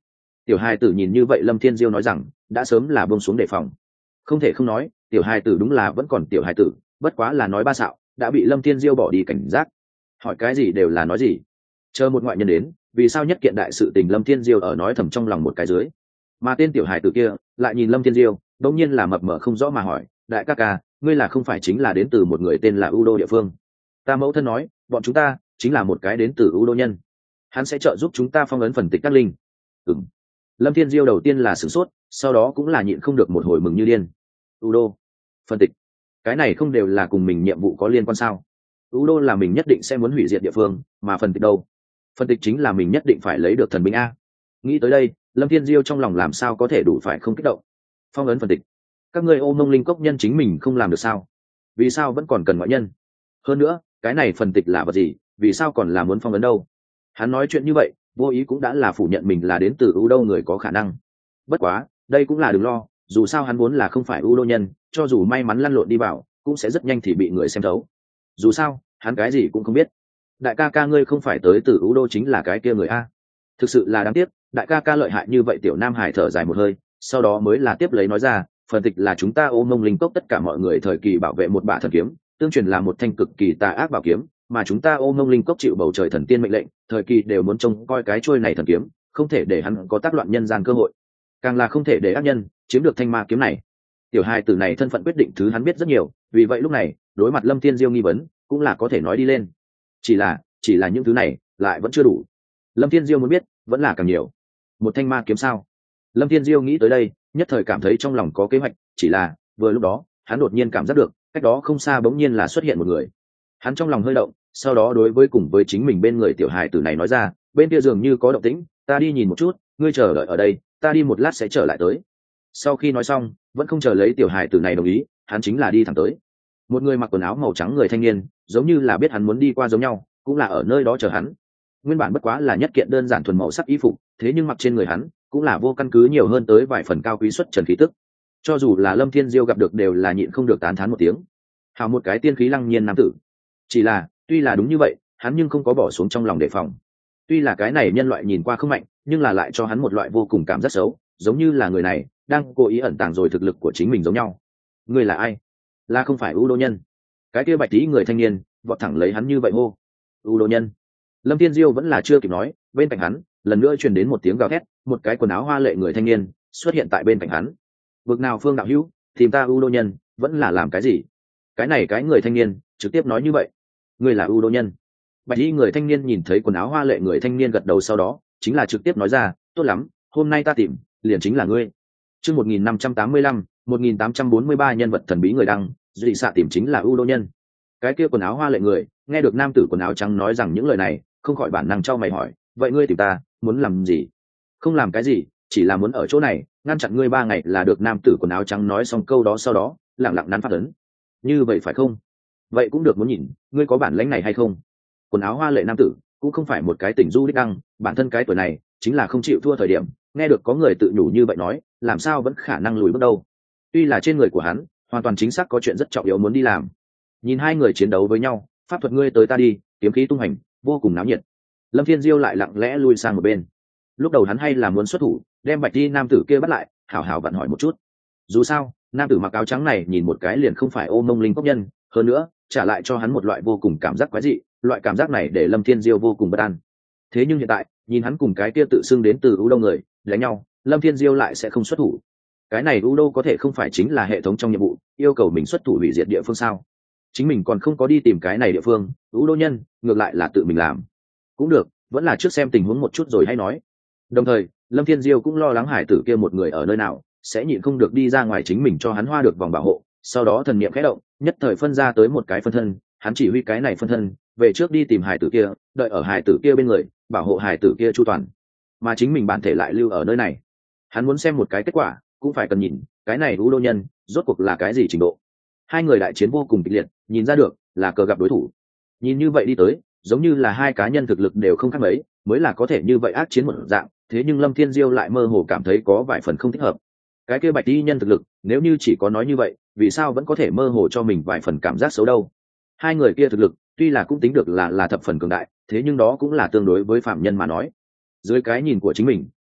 Tiểu hài tử nhìn như vậy Lâm Thiên Diêu nói rằng đã sớm là buông xuống đề phòng. Không thể không nói tiểu hài tử đúng là vẫn còn tiểu hài tử, bất quá là nói ba xạo đã bị Lâm Thiên Diêu bỏ đi cảnh giác, hỏi cái gì đều là nói gì. Chờ một ngoại nhân đến, vì sao nhất kiện đại sự tình Lâm Thiên Diêu ở nói thầm trong lòng một cái dưới, mà tên tiểu hài tử kia lại nhìn Lâm Thiên Diêu đột nhiên là mập mờ không rõ mà hỏi, đại ca ca, ngươi là không phải chính là đến từ một người tên là U Đô địa phương? Ta mẫu thân nói bọn chúng ta chính là một cái đến từ U Đô nhân, hắn sẽ trợ giúp chúng ta phong ấn phần tịch các linh. Ừm. Lâm Thiên Diêu đầu tiên là sửng sốt, sau đó cũng là nhịn không được một hồi mừng như điên. U Đô, phân tịch, cái này không đều là cùng mình nhiệm vụ có liên quan sao? U Đô là mình nhất định sẽ muốn hủy diệt địa phương, mà phần tịch đâu? Phân tịch chính là mình nhất định phải lấy được thần binh a. Nghĩ tới đây Lâm Thiên Diêu trong lòng làm sao có thể đủ phải không kích động. Phong ấn phần tịch, các ngươi ôm mông linh cốc nhân chính mình không làm được sao? Vì sao vẫn còn cần ngoại nhân? Hơn nữa cái này phần tịch là vật gì, vì sao còn là muốn phong ấn đâu? Hắn nói chuyện như vậy vô ý cũng đã là phủ nhận mình là đến từ U Đô người có khả năng. Bất quá đây cũng là đừng lo, dù sao hắn vốn là không phải U Đô nhân, cho dù may mắn lăn lộn đi vào cũng sẽ rất nhanh thì bị người xem thấu. Dù sao hắn cái gì cũng không biết. Đại ca ca ngươi không phải tới từ U Đô chính là cái kia người a. Thực sự là đáng tiếc, đại ca ca lợi hại như vậy. Tiểu Nam Hải thở dài một hơi, sau đó mới là tiếp lấy nói ra, phần tịch là chúng ta ôm mông linh cốc tất cả mọi người thời kỳ bảo vệ một bả thần kiếm, tương truyền là một thanh cực kỳ tà ác bảo kiếm, mà chúng ta ôm mông linh cốc chịu bầu trời thần tiên mệnh lệnh, thời kỳ đều muốn trông coi cái trôi này thần kiếm, không thể để hắn có tác loạn nhân gian cơ hội, càng là không thể để ác nhân chiếm được thanh ma kiếm này. Tiểu hài tử này thân phận quyết định thứ hắn biết rất nhiều, vì vậy lúc này đối mặt Lâm Thiên Diêu nghi vấn cũng là có thể nói đi lên. Chỉ là những thứ này lại vẫn chưa đủ. Lâm Thiên Diêu muốn biết vẫn là càng nhiều. Một thanh ma kiếm sao? Lâm Thiên Diêu nghĩ tới đây nhất thời cảm thấy trong lòng có kế hoạch, chỉ là vừa lúc đó hắn đột nhiên cảm giác được cách đó không xa bỗng nhiên là xuất hiện một người. Hắn trong lòng hơi động, sau đó đối với cùng với chính mình bên người tiểu hài tử này nói ra, bên kia dường như có động tĩnh, ta đi nhìn một chút, ngươi chờ đợi ở đây, ta đi một lát sẽ trở lại tới. Sau khi nói xong vẫn không chờ lấy tiểu hài tử này đồng ý, hắn chính là đi thẳng tới. Một người mặc quần áo màu trắng người thanh niên giống như là biết hắn muốn đi qua giống nhau, cũng là ở nơi đó chờ hắn. Nguyên bản bất quá là nhất kiện đơn giản thuần màu sắc y phục, thế nhưng mặc trên người hắn cũng là vô căn cứ nhiều hơn tới vài phần cao quý xuất trần khí tức. Cho dù là Lâm Thiên Diêu gặp được đều là nhịn không được tán thán một tiếng. Hào một cái tiên khí lăng nhiên nam tử. Chỉ là tuy là đúng như vậy, hắn nhưng không có bỏ xuống trong lòng đề phòng. Tuy là cái này nhân loại nhìn qua không mạnh, nhưng là lại cho hắn một loại vô cùng cảm giác xấu, giống như là người này đang cố ý ẩn tàng rồi thực lực của chính mình giống nhau. Người là ai? Là không phải U Đô nhân? Cái kia bạch tí người thanh niên vọt thẳng lấy hắn như vậy hô. U Đô nhân. Lâm Thiên Diêu vẫn là chưa kịp nói, bên cạnh hắn lần nữa truyền đến một tiếng gào thét, một cái quần áo hoa lệ người thanh niên xuất hiện tại bên cạnh hắn. Vực nào Phương đạo hữu, tìm ta U Đô nhân vẫn là làm cái gì? Cái này cái người thanh niên trực tiếp nói như vậy. Ngươi là U Đô nhân? Bạch y người thanh niên nhìn thấy quần áo hoa lệ người thanh niên gật đầu, sau đó chính là trực tiếp nói ra, tốt lắm, hôm nay ta tìm liền chính là ngươi. Chương 1585, 1843 nhân vật thần bí người đăng, dị xạ tìm chính là U Đô nhân. Cái kia quần áo hoa lệ người nghe được nam tử quần áo trắng nói rằng những lời này, không khỏi bản năng trao mày hỏi, vậy ngươi tìm ta muốn làm gì? Không làm cái gì, chỉ là muốn ở chỗ này ngăn chặn ngươi 3 ngày là được. Nam tử quần áo trắng nói xong câu đó sau đó lặng lặng nắn phát ấn. Như vậy phải không? Vậy cũng được, muốn nhìn ngươi có bản lĩnh này hay không. Quần áo hoa lệ nam tử cũng không phải một cái tỉnh du đích đăng, bản thân cái tuổi này chính là không chịu thua thời điểm, nghe được có người tự nhủ như vậy nói, làm sao vẫn khả năng lùi bước đâu. Tuy là trên người của hắn hoàn toàn chính xác có chuyện rất trọng yếu muốn đi làm. Nhìn hai người chiến đấu với nhau, pháp thuật ngươi tới ta đi, kiếm khí tung hành, vô cùng náo nhiệt. Lâm Thiên Diêu lại lặng lẽ lui sang một bên. Lúc đầu hắn hay là muốn xuất thủ đem bạch y nam tử kia bắt lại, hảo hảo vặn hỏi một chút. Dù sao nam tử mặc áo trắng này nhìn một cái liền không phải ô mông linh cốc nhân, hơn nữa trả lại cho hắn một loại vô cùng cảm giác quái dị, loại cảm giác này để Lâm Thiên Diêu vô cùng bất an. Thế nhưng hiện tại nhìn hắn cùng cái kia tự xưng đến từ U Đô người đánh nhau, Lâm Thiên Diêu lại sẽ không xuất thủ. Cái này U Đô có thể không phải chính là hệ thống trong nhiệm vụ yêu cầu mình xuất thủ hủy diệt địa phương sao? Chính mình còn không có đi tìm cái này địa phương, U Đô nhân ngược lại là tự mình làm. Cũng được, vẫn là trước xem tình huống một chút rồi hay nói. Đồng thời Lâm Thiên Diêu cũng lo lắng hải tử kia một người ở nơi nào sẽ nhịn không được đi ra ngoài chính mình cho hắn hoa được vòng bảo hộ. Sau đó thần niệm khẽ động, nhất thời phân ra tới một cái phân thân, hắn chỉ huy cái này phân thân về trước đi tìm hải tử kia, đợi ở hải tử kia bên người bảo hộ hải tử kia chu toàn, mà chính mình bản thể lại lưu ở nơi này. Hắn muốn xem một cái kết quả cũng phải cần nhìn cái này U Đô nhân rốt cuộc là cái gì trình độ. Hai người đại chiến vô cùng kịch liệt, nhìn ra được là cờ gặp đối thủ. Nhìn như vậy đi tới giống như là hai cá nhân thực lực đều không khác mấy mới là có thể như vậy ác chiến một dạng. Thế nhưng Lâm Thiên Diêu lại mơ hồ cảm thấy có vài phần không thích hợp. Cái kia bạch y nhân thực lực nếu như chỉ có nói như vậy, vì sao vẫn có thể mơ hồ cho mình vài phần cảm giác xấu đâu. Hai người kia thực lực tuy là cũng tính được là thập phần cường đại, thế nhưng đó cũng là tương đối với phạm nhân mà nói. Dưới cái nhìn của chính mình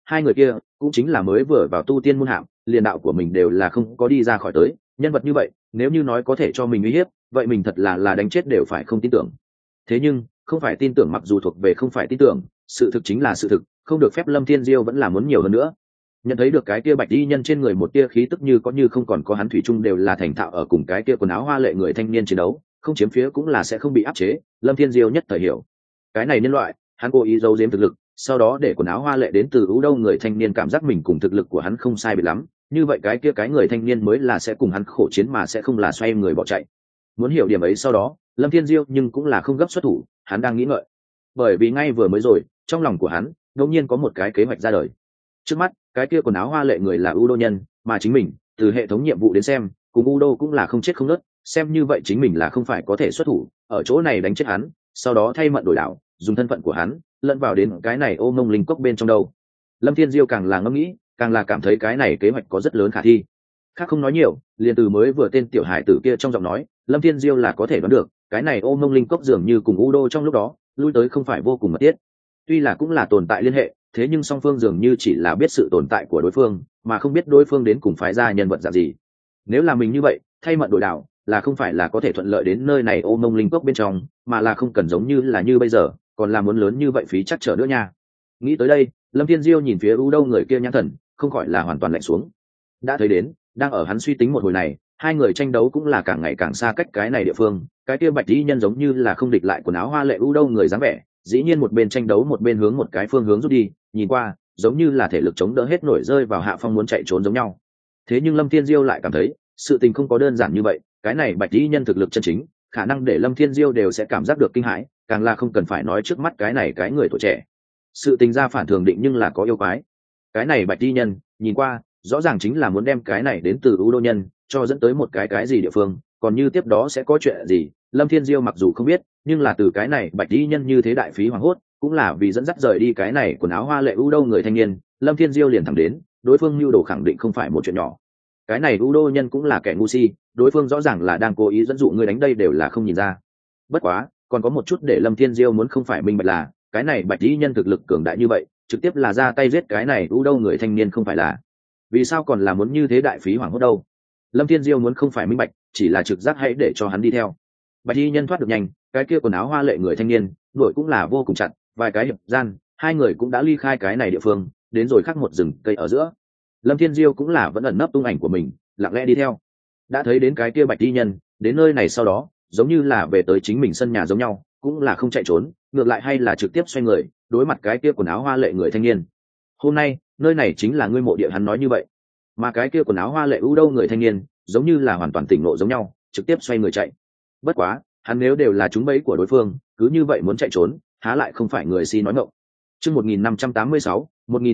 hai người kia cũng chính là mới vừa vào tu tiên môn hạng, liền đạo của mình đều là không có đi ra khỏi tới, nhân vật như vậy nếu như nói có thể cho mình uy hiếp, vậy mình thật là đánh chết đều phải không tin tưởng. Thế nhưng không phải tin tưởng mặc dù thuộc về không phải tin tưởng, sự thực chính là sự thực, không được phép Lâm Thiên Diêu vẫn là muốn nhiều hơn nữa. Nhận thấy được cái kia bạch y nhân trên người một tia khí tức như có như không, còn có hắn thủy chung đều là thành thạo ở cùng cái kia quần áo hoa lệ người thanh niên chiến đấu, không chiếm phía cũng là sẽ không bị áp chế. Lâm Thiên Diêu nhất thời hiểu, cái này nhân loại, hắn cố ý giấu giếm thực lực, sau đó để quần áo hoa lệ đến từ ưu đâu người thanh niên cảm giác mình cùng thực lực của hắn không sai biệt lắm, như vậy cái kia cái người thanh niên mới là sẽ cùng hắn khổ chiến mà sẽ không là xoay người bỏ chạy. Muốn hiểu điểm ấy sau đó, Lâm Thiên Diêu nhưng cũng là không gấp xuất thủ, hắn đang nghĩ ngợi, bởi vì ngay vừa mới rồi trong lòng của hắn đột nhiên có một cái kế hoạch ra đời. Trước mắt cái kia quần áo hoa lệ người là u đô nhân, mà chính mình từ hệ thống nhiệm vụ đến xem cùng u đô cũng là không chết không nứt, xem như vậy chính mình là không phải có thể xuất thủ ở chỗ này đánh chết hắn, sau đó thay mận đổi đảo dùng thân phận của hắn lẫn vào đến cái này ô mông linh cốc bên trong đâu. Lâm Thiên Diêu càng là ngẫm nghĩ càng là cảm thấy cái này kế hoạch có rất lớn khả thi. Khác không nói nhiều, liền từ mới vừa tên tiểu hải tử kia trong giọng nói, Lâm Thiên Diêu là có thể đoán được cái này ô mông linh cốc dường như cùng u đô trong lúc đó lui tới không phải vô cùng mật thiết. Tuy là cũng là tồn tại liên hệ, thế nhưng song phương dường như chỉ là biết sự tồn tại của đối phương mà không biết đối phương đến cùng phái ra nhân vật dạng gì. Nếu là mình như vậy thay mận đổi đảo là không phải là có thể thuận lợi đến nơi này ô mông linh cốc bên trong, mà là không cần giống như là như bây giờ còn là muốn lớn như vậy phí chắc trở nữa nha. Nghĩ tới đây, Lâm Thiên Diêu nhìn phía u đâu người kia nhãn thần không khỏi là hoàn toàn lạnh xuống. Đã thấy đến đang ở hắn suy tính một hồi này, hai người tranh đấu cũng là càng ngày càng xa cách cái này địa phương, cái kia bạch y nhân giống như là không địch lại quần áo hoa lệ u đâu người dáng vẻ, dĩ nhiên một bên tranh đấu một bên hướng một cái phương hướng rút đi, nhìn qua giống như là thể lực chống đỡ hết nổi rơi vào hạ phong muốn chạy trốn giống nhau. Thế nhưng Lâm Thiên Diêu lại cảm thấy sự tình không có đơn giản như vậy, cái này bạch y nhân thực lực chân chính khả năng để Lâm Thiên Diêu đều sẽ cảm giác được kinh hãi, càng là không cần phải nói trước mắt cái này cái người tuổi trẻ. Sự tình ra phản thường định nhưng là có yêu quái. Cái này bạch y nhân nhìn qua rõ ràng chính là muốn đem cái này đến từ u đô nhân cho dẫn tới một cái gì địa phương, còn như tiếp đó sẽ có chuyện gì Lâm Thiên Diêu mặc dù không biết, nhưng là từ cái này bạch y nhân như thế đại phí hoảng hốt cũng là vì dẫn dắt rời đi cái này quần áo hoa lệ u đô người thanh niên, Lâm Thiên Diêu liền thẳng đến đối phương mưu đồ khẳng định không phải một chuyện nhỏ. Cái này u đô nhân cũng là kẻ ngu si, đối phương rõ ràng là đang cố ý dẫn dụ người đánh đây đều là không nhìn ra. Bất quá còn có một chút để Lâm Thiên Diêu muốn không phải minh bạch là cái này bạch y nhân thực lực cường đại như vậy trực tiếp là ra tay giết cái này u đô người thanh niên không phải là, vì sao còn là muốn như thế đại phí hoảng hốt đâu. Lâm Thiên Diêu muốn không phải minh bạch chỉ là trực giác hãy để cho hắn đi theo. Bạch y nhân thoát được nhanh, cái kia quần áo hoa lệ người thanh niên đuổi cũng là vô cùng chặt, vài cái hiệp gian hai người cũng đã ly khai cái này địa phương đến rồi khác một rừng cây ở giữa. Lâm Thiên Diêu cũng là vẫn ẩn nấp tung ảnh của mình lặng lẽ đi theo. Đã thấy đến cái kia bạch y nhân đến nơi này sau đó giống như là về tới chính mình sân nhà giống nhau, cũng là không chạy trốn ngược lại hay là trực tiếp xoay người đối mặt cái kia quần áo hoa lệ người thanh niên. Hôm nay nơi này chính là ngươi mộ địa, hắn nói như vậy. Mà cái kia quần áo hoa lệ u đâu người thanh niên giống như là hoàn toàn tỉnh ngộ giống nhau trực tiếp xoay người chạy. Bất quá hắn nếu đều là trúng bẫy của đối phương cứ như vậy muốn chạy trốn há lại không phải người si nói ngọng. Chương 1586,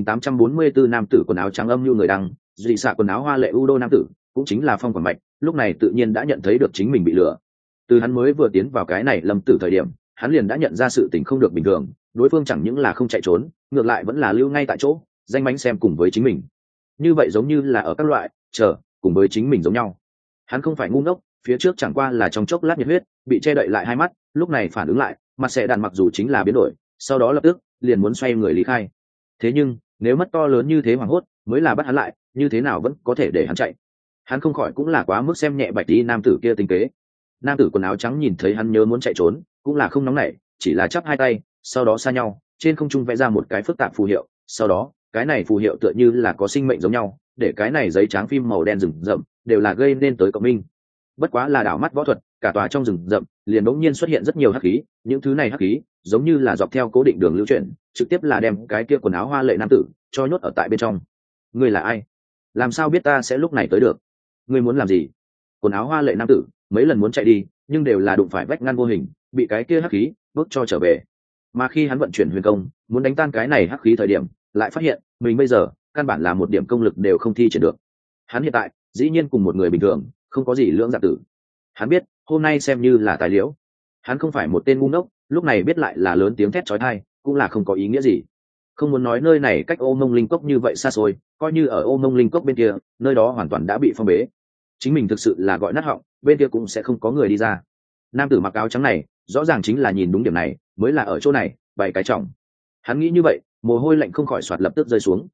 1844 nam tử quần áo trắng âm như người đăng, dị xạ quần áo hoa lệ u đô nam tử, cũng chính là Phong Quảng Bạch, lúc này tự nhiên đã nhận thấy được chính mình bị lừa. Từ hắn mới vừa tiến vào cái này Lâm tử thời điểm, hắn liền đã nhận ra sự tình không được bình thường, đối phương chẳng những là không chạy trốn, ngược lại vẫn là lưu ngay tại chỗ, danh bánh xem cùng với chính mình. Như vậy giống như là ở các loại chờ cùng với chính mình giống nhau. Hắn không phải ngu ngốc, phía trước chẳng qua là trong chốc lát nhiệt huyết bị che đậy lại hai mắt, lúc này phản ứng lại, mặt sẽ đàn mặc dù chính là biến đổi, sau đó lập tức liền muốn xoay người lý khai. Thế nhưng nếu mất to lớn như thế hoảng hốt mới là bắt hắn lại, như thế nào vẫn có thể để hắn chạy. Hắn không khỏi cũng là quá mức xem nhẹ bạch y nam tử kia tính kế. Nam tử quần áo trắng nhìn thấy hắn nhớ muốn chạy trốn cũng là không nóng nảy, chỉ là chắp hai tay sau đó xa nhau trên không trung vẽ ra một cái phức tạp phù hiệu, sau đó cái này phù hiệu tựa như là có sinh mệnh giống nhau, để cái này giấy trắng phim màu đen rừng rậm đều là gây nên tới cộng minh. Bất quá là đảo mắt võ thuật, cả tòa trong rừng rậm liền bỗng nhiên xuất hiện rất nhiều hắc khí, những thứ này hắc khí giống như là dọc theo cố định đường lưu chuyển, trực tiếp là đem cái kia quần áo hoa lệ nam tử cho nhốt ở tại bên trong. Ngươi là ai? Làm sao biết ta sẽ lúc này tới được? Ngươi muốn làm gì? Quần áo hoa lệ nam tử mấy lần muốn chạy đi, nhưng đều là đụng phải vách ngăn vô hình, bị cái kia hắc khí bước cho trở về. Mà khi hắn vận chuyển huyền công muốn đánh tan cái này hắc khí thời điểm, lại phát hiện mình bây giờ căn bản là một điểm công lực đều không thi triển được. Hắn hiện tại dĩ nhiên cùng một người bình thường không có gì lưỡng dạ tử. Hắn biết hôm nay xem như là tài liễu. Hắn không phải một tên ngu ngốc, lúc này biết lại là lớn tiếng thét chói tai cũng là không có ý nghĩa gì. Không muốn nói nơi này cách Ô Mông Linh Cốc như vậy xa xôi, coi như ở Ô Mông Linh Cốc bên kia, nơi đó hoàn toàn đã bị phong bế. Chính mình thực sự là gọi nát họng, bên kia cũng sẽ không có người đi ra. Nam tử mặc áo trắng này rõ ràng chính là nhìn đúng điểm này mới là ở chỗ này bày cái trọng. Hắn nghĩ như vậy, mồ hôi lạnh không khỏi soạt lập tức rơi xuống.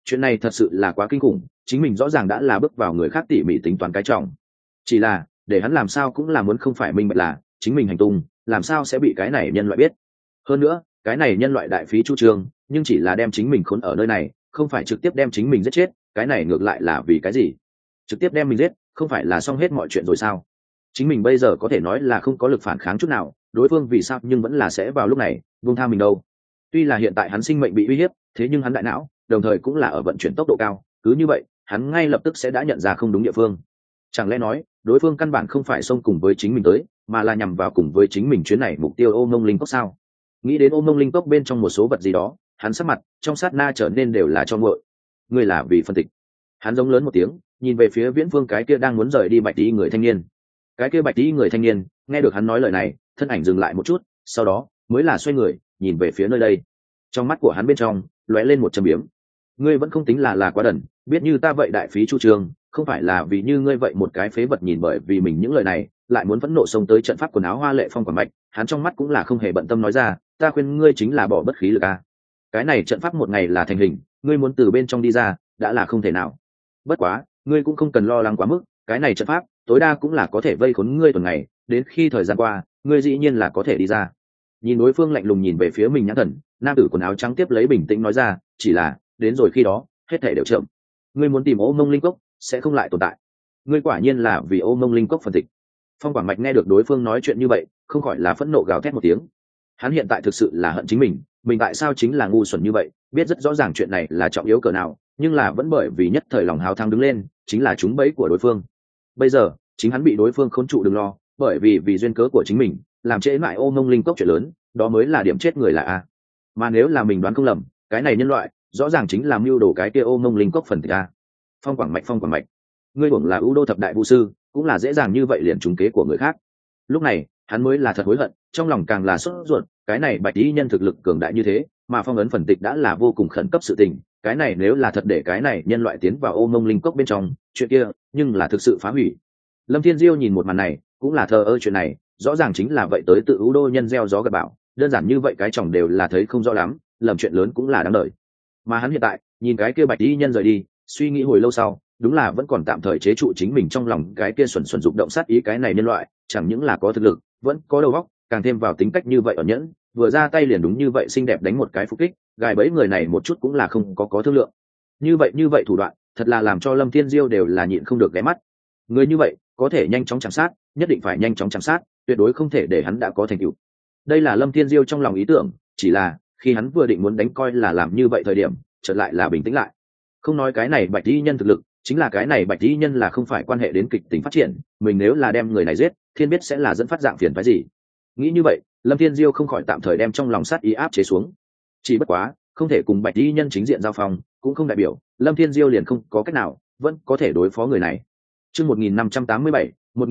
chuyện này thật sự là quá kinh khủng, chính mình rõ ràng đã là bước vào người khác tỉ mỉ tính toán cái trọng. Chỉ là để hắn làm sao cũng là muốn không phải minh bạch là chính mình hành tung làm sao sẽ bị cái này nhân loại biết. Hơn nữa cái này nhân loại đại phí chu trương, nhưng chỉ là đem chính mình khốn ở nơi này, không phải trực tiếp đem chính mình giết chết. Cái này ngược lại là vì cái gì? Trực tiếp đem mình giết không phải là xong hết mọi chuyện rồi sao? Chính mình bây giờ có thể nói là không có lực phản kháng chút nào, đối phương vì sao nhưng vẫn là sẽ vào lúc này buông tha mình đâu. Tuy là hiện tại hắn sinh mệnh bị uy hiếp, thế nhưng hắn đại não đồng thời cũng là ở vận chuyển tốc độ cao, cứ như vậy hắn ngay lập tức sẽ đã nhận ra không đúng địa phương. Chẳng lẽ nói đối phương căn bản không phải xông cùng với chính mình tới, mà là nhằm vào cùng với chính mình chuyến này mục tiêu ôm mông linh cốc sao? Nghĩ đến ôm mông linh cốc bên trong một số vật gì đó, hắn sắc mặt trong sát na trở nên đều là cho ngội. Ngươi là vì phân tịch. Hắn giống lớn một tiếng, nhìn về phía viễn phương cái kia đang muốn rời đi bạch tí người thanh niên. Cái kia bạch tí người thanh niên nghe được hắn nói lời này, thân ảnh dừng lại một chút, sau đó mới là xoay người nhìn về phía nơi đây. Trong mắt của hắn bên trong lóe lên một châm biếm. Ngươi vẫn không tính là quá đần, biết như ta vậy đại phí chu trường, không phải là vì như ngươi vậy một cái phế vật nhìn bởi vì mình những lời này lại muốn phẫn nộ xông tới trận pháp quần áo hoa lệ phong quảng mạch. Hắn trong mắt cũng là không hề bận tâm nói ra, ta khuyên ngươi chính là bỏ bất khí lực a. Cái này trận pháp một ngày là thành hình, ngươi muốn từ bên trong đi ra đã là không thể nào. Bất quá ngươi cũng không cần lo lắng quá mức, cái này trận pháp tối đa cũng là có thể vây khốn ngươi tuần ngày, đến khi thời gian qua ngươi dĩ nhiên là có thể đi ra. Nhìn đối phương lạnh lùng nhìn về phía mình nhãn thần, nam tử quần áo trắng tiếp lấy bình tĩnh nói ra, chỉ là đến rồi khi đó hết thể đều chậm. Ngươi muốn tìm ô mông linh cốc sẽ không lại tồn tại. Ngươi quả nhiên là vì ô mông linh cốc phân tịch. Phong quảng mạch nghe được đối phương nói chuyện như vậy không khỏi là phẫn nộ gào thét một tiếng. Hắn hiện tại thực sự là hận chính mình tại sao chính là ngu xuẩn như vậy, biết rất rõ ràng chuyện này là trọng yếu cỡ nào, nhưng là vẫn bởi vì nhất thời lòng hào thắng đứng lên, chính là trúng bẫy của đối phương. Bây giờ chính hắn bị đối phương khốn trụ, đừng lo, bởi vì duyên cớ của chính mình làm trễ mãi ô mông linh cốc chuyện lớn, đó mới là điểm chết người là a. Mà nếu là mình đoán không lầm, cái này nhân loại rõ ràng chính là mưu đồ cái kia ô mông linh cốc phần tịch a. Phong quảng mạch, ngươi hưởng là ưu đô thập đại vũ sư, cũng là dễ dàng như vậy liền trúng kế của người khác. Lúc này hắn mới là thật hối hận, trong lòng càng là sốt ruột. Cái này bạch y nhân thực lực cường đại như thế, mà phong ấn phần tịch đã là vô cùng khẩn cấp sự tình, cái này nếu là thật để cái này nhân loại tiến vào ô mông linh cốc bên trong, chuyện kia nhưng là thực sự phá hủy. Lâm Thiên Diêu nhìn một màn này cũng là thờ ơ, chuyện này rõ ràng chính là vậy tới tự ưu đô nhân gieo gió gặt bão, đơn giản như vậy cái chồng đều là thấy không rõ lắm, lầm chuyện lớn cũng là đáng đợi. Mà hắn hiện tại nhìn cái kia bạch y nhân rời đi, suy nghĩ hồi lâu sau đúng là vẫn còn tạm thời chế trụ chính mình trong lòng cái kia xuẩn dục động sát ý. Cái này nhân loại chẳng những là có thực lực, vẫn có đầu óc, càng thêm vào tính cách như vậy ở nhẫn, vừa ra tay liền đúng như vậy xinh đẹp đánh một cái phục kích, gài bẫy người này một chút cũng là không có thương lượng. Như vậy thủ đoạn thật là làm cho Lâm Thiên Diêu đều là nhịn không được ghé mắt. Người như vậy có thể nhanh chóng chạm sát, nhất định phải nhanh chóng chạm sát, tuyệt đối không thể để hắn đã có thành tựu. Đây là Lâm Thiên Diêu trong lòng ý tưởng, chỉ là khi hắn vừa định muốn đánh coi là làm như vậy thời điểm, chợt lại là bình tĩnh lại. Không nói cái này bạch y nhân thực lực, chính là cái này bạch y nhân là không phải quan hệ đến kịch tính phát triển, mình nếu là đem người này giết, thiên biết sẽ là dẫn phát dạng phiền phái gì. Nghĩ như vậy, Lâm Thiên Diêu không khỏi tạm thời đem trong lòng sát ý áp chế xuống. Chỉ bất quá không thể cùng bạch y nhân chính diện giao phong, cũng không đại biểu Lâm Thiên Diêu liền không có cách nào vẫn có thể đối phó người này. Chương 1587,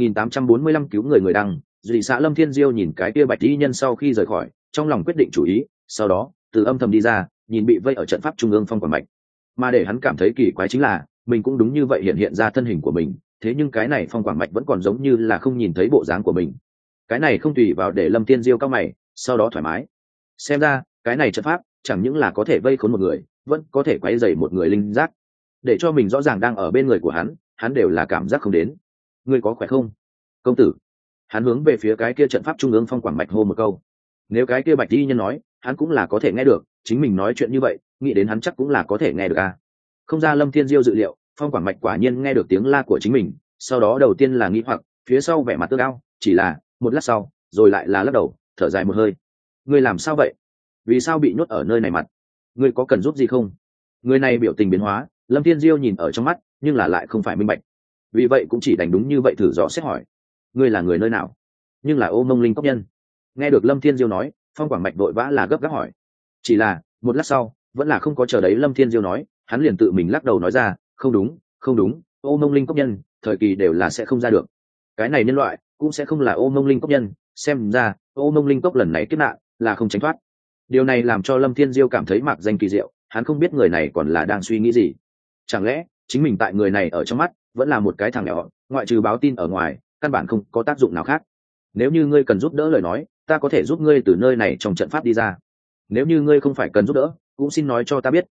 1845 cứu người đăng. Dị xã Lâm Thiên Diêu nhìn cái kia bạch y nhân sau khi rời khỏi, trong lòng quyết định chủ ý, sau đó từ âm thầm đi ra, nhìn bị vây ở trận pháp trung ương phong quảng mạch. Mà để hắn cảm thấy kỳ quái chính là mình cũng đúng như vậy hiện ra thân hình của mình, thế nhưng cái này phong quảng mạch vẫn còn giống như là không nhìn thấy bộ dáng của mình. Cái này không tùy vào để Lâm Thiên Diêu cao mày, sau đó thoải mái. Xem ra cái này trận pháp chẳng những là có thể vây khốn một người, vẫn có thể quấy rầy một người linh giác, để cho mình rõ ràng đang ở bên người của hắn đều là cảm giác không đến. Ngươi có khỏe không, công tử? Hắn hướng về phía cái kia trận pháp trung ương phong quảng mạch hô một câu. Nếu cái kia bạch y nhân nói, hắn cũng là có thể nghe được, chính mình nói chuyện như vậy, nghĩ đến hắn chắc cũng là có thể nghe được a. Không ra Lâm Thiên Diêu dự liệu, phong quảng mạch quả nhiên nghe được tiếng la của chính mình, sau đó đầu tiên là nghi hoặc, phía sau vẻ mặt tương ao, chỉ là một lát sau rồi lại là lắc đầu thở dài một hơi. Ngươi làm sao vậy? Vì sao bị nhốt ở nơi này mặt? Ngươi có cần giúp gì không? Người này biểu tình biến hóa, Lâm Thiên Diêu nhìn ở trong mắt nhưng là lại không phải minh bạch, vì vậy cũng chỉ đành đúng như vậy thử rõ xét hỏi. Ngươi là người nơi nào? Nhưng là Ô Mông Linh cốc nhân. Nghe được Lâm Thiên Diêu nói, phong quảng mạch vội vã là gấp gáp hỏi. Chỉ là một lát sau vẫn là không có chờ đấy Lâm Thiên Diêu nói, hắn liền tự mình lắc đầu nói ra, không đúng, Ô Mông Linh cốc nhân thời kỳ đều là sẽ không ra được, cái này nhân loại cũng sẽ không là Ô Mông Linh cốc nhân, xem ra Ô Mông Linh cốc lần này kiếp nạn là không tránh thoát. Điều này làm cho Lâm Thiên Diêu cảm thấy mạc danh kỳ diệu, hắn không biết người này còn là đang suy nghĩ gì. Chẳng lẽ chính mình tại người này ở trong mắt vẫn là một cái thằng nhỏ, ngoại trừ báo tin ở ngoài căn bản không có tác dụng nào khác. Nếu như ngươi cần giúp đỡ lời nói, ta có thể giúp ngươi từ nơi này trong trận pháp đi ra. Nếu như ngươi không phải cần giúp đỡ, cũng xin nói cho ta biết,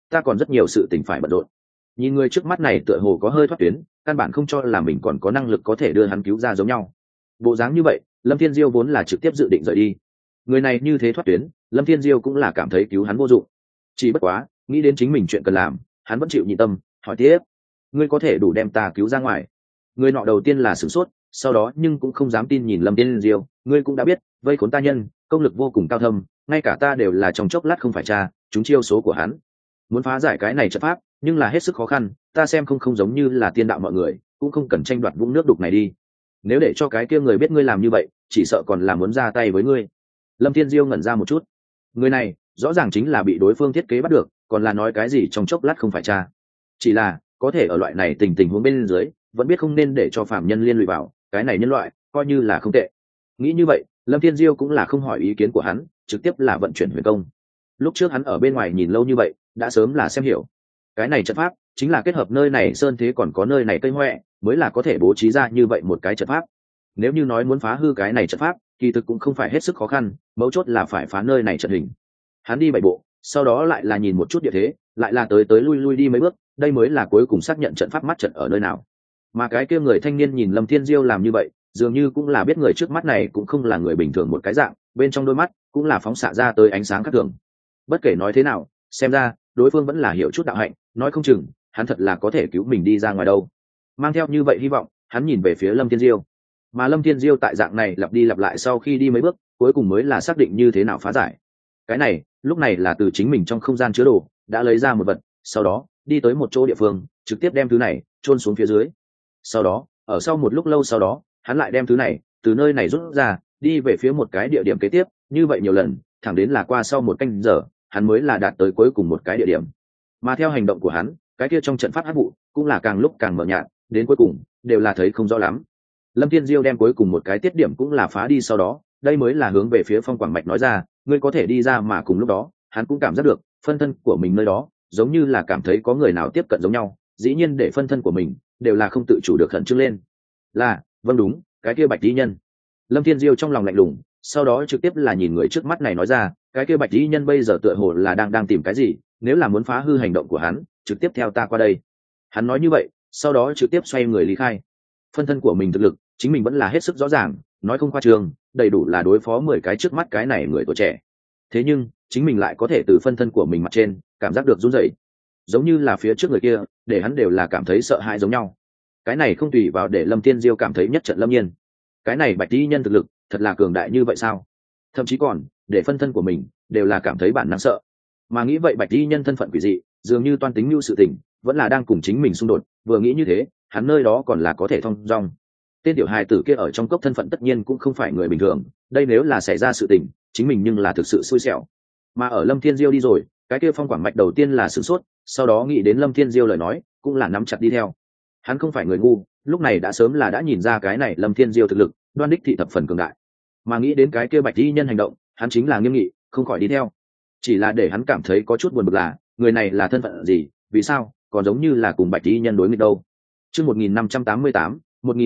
ta còn rất nhiều sự tình phải bận rộn. Nhìn người trước mắt này tựa hồ có hơi thoát tuyến, căn bản không cho là mình còn có năng lực có thể đưa hắn cứu ra giống nhau. Bộ dáng như vậy, Lâm Thiên Diêu vốn là trực tiếp dự định rời đi. Người này như thế thoát tuyến, Lâm Thiên Diêu cũng là cảm thấy cứu hắn vô dụng. Chỉ bất quá, nghĩ đến chính mình chuyện cần làm, hắn vẫn chịu nhịn tâm, hỏi tiếp: ngươi có thể đủ đem ta cứu ra ngoài? Người nọ đầu tiên là sửng sốt, sau đó nhưng cũng không dám tin nhìn Lâm Thiên Diêu: ngươi cũng đã biết, vây khốn ta nhân, công lực vô cùng cao thâm, ngay cả ta đều là trong chốc lát không phải cha, chúng chiêu số của hắn. Muốn phá giải cái này trận pháp, nhưng là hết sức khó khăn, ta xem không giống như là tiên đạo mọi người, cũng không cần tranh đoạt vũng nước đục này đi. Nếu để cho cái kia người biết ngươi làm như vậy, chỉ sợ còn là muốn ra tay với ngươi. Lâm Thiên Diêu ngẩn ra một chút. Người này rõ ràng chính là bị đối phương thiết kế bắt được, còn là nói cái gì trong chốc lát không phải cha. Chỉ là có thể ở loại này tình huống bên dưới, vẫn biết không nên để cho phạm nhân liên lụy vào, cái này nhân loại coi như là không tệ. Nghĩ như vậy, Lâm Thiên Diêu cũng là không hỏi ý kiến của hắn, trực tiếp là vận chuyển huyền công. Lúc trước hắn ở bên ngoài nhìn lâu như vậy, đã sớm là xem hiểu. Cái này trận pháp chính là kết hợp nơi này sơn thế còn có nơi này cây hoẹ, mới là có thể bố trí ra như vậy một cái trận pháp. Nếu như nói muốn phá hư cái này trận pháp, kỳ thực cũng không phải hết sức khó khăn, mấu chốt là phải phá nơi này trận hình. Hắn đi bảy bộ, sau đó lại là nhìn một chút địa thế, lại là tới lui đi mấy bước, đây mới là cuối cùng xác nhận trận pháp mắt trận ở nơi nào. Mà cái kia người thanh niên nhìn Lâm Thiên Diêu làm như vậy, dường như cũng là biết người trước mắt này cũng không là người bình thường một cái dạng, bên trong đôi mắt cũng là phóng xạ ra tới ánh sáng khác thường. Bất kể nói thế nào, xem ra đối phương vẫn là hiểu chút đạo hạnh, nói không chừng hắn thật là có thể cứu mình đi ra ngoài đâu. Mang theo như vậy hy vọng, hắn nhìn về phía Lâm Thiên Diêu. Mà Lâm Thiên Diêu tại dạng này lặp đi lặp lại sau khi đi mấy bước, cuối cùng mới là xác định như thế nào phá giải. Cái này, lúc này là từ chính mình trong không gian chứa đồ đã lấy ra một vật, sau đó đi tới một chỗ địa phương, trực tiếp đem thứ này chôn xuống phía dưới. Sau đó, ở sau một lúc lâu sau đó, hắn lại đem thứ này từ nơi này rút ra, đi về phía một cái địa điểm kế tiếp, như vậy nhiều lần, thẳng đến là qua sau một canh giờ, hắn mới là đạt tới cuối cùng một cái địa điểm. Mà theo hành động của hắn, cái kia trong trận pháp hắc vụ cũng là càng lúc càng mờ nhạt, đến cuối cùng đều là thấy không rõ lắm. Lâm Thiên Diêu đem cuối cùng một cái tiết điểm cũng là phá đi, sau đó đây mới là hướng về phía Phong Quảng Mạch nói ra: ngươi có thể đi ra. Mà cùng lúc đó hắn cũng cảm giác được phân thân của mình nơi đó giống như là cảm thấy có người nào tiếp cận giống nhau, dĩ nhiên để phân thân của mình đều là không tự chủ được khẩn trương lên. Là vâng, đúng, cái kia Bạch Tỷ Nhân. Lâm Thiên Diêu trong lòng lạnh lùng, sau đó trực tiếp là nhìn người trước mắt này nói ra: cái kia Bạch Tỷ Nhân bây giờ tựa hồ là đang tìm cái gì, nếu là muốn phá hư hành động của hắn, trực tiếp theo ta qua đây. Hắn nói như vậy, sau đó trực tiếp xoay người lý khai. Phân thân của mình thực lực chính mình vẫn là hết sức rõ ràng, nói không khoa trương, đầy đủ là đối phó 10 cái trước mắt cái này người tuổi trẻ. Thế nhưng chính mình lại có thể từ phân thân của mình mặt trên cảm giác được run rẩy, giống như là phía trước người kia để hắn đều là cảm thấy sợ hãi giống nhau. Cái này không tùy vào để Lâm Thiên Diêu cảm thấy nhất trận lâm nhiên. Cái này Bạch Tỷ Nhân thực lực thật là cường đại như vậy sao? Thậm chí còn để phân thân của mình đều là cảm thấy bản năng sợ. Mà nghĩ vậy Bạch Tỷ Nhân thân phận quỷ dị, dường như toan tính mưu sự tình, vẫn là đang cùng chính mình xung đột, vừa nghĩ như thế, hắn nơi đó còn là có thể thông dong. Tên tiểu hài tử kia ở trong cốc thân phận tất nhiên cũng không phải người bình thường, đây nếu là xảy ra sự tình, chính mình nhưng là thực sự xui xẻo. Mà ở Lâm Thiên Diêu đi rồi, cái kia Phong Quảng Mạch đầu tiên là sửng sốt, sau đó nghĩ đến Lâm Thiên Diêu lời nói, cũng là nắm chặt đi theo. Hắn không phải người ngu, lúc này đã sớm là đã nhìn ra cái này Lâm Thiên Diêu thực lực, đoan đích thị thập phần cường đại. Mà nghĩ đến cái kia Bạch Tỷ Nhân hành động, hắn chính là nghiêm nghị, không khỏi đi theo. Chỉ là để hắn cảm thấy có chút buồn bực là, người này là thân phận gì, vì sao còn giống như là cùng Bạch Tỷ Nhân đối nghịch đâu. Chương 1588,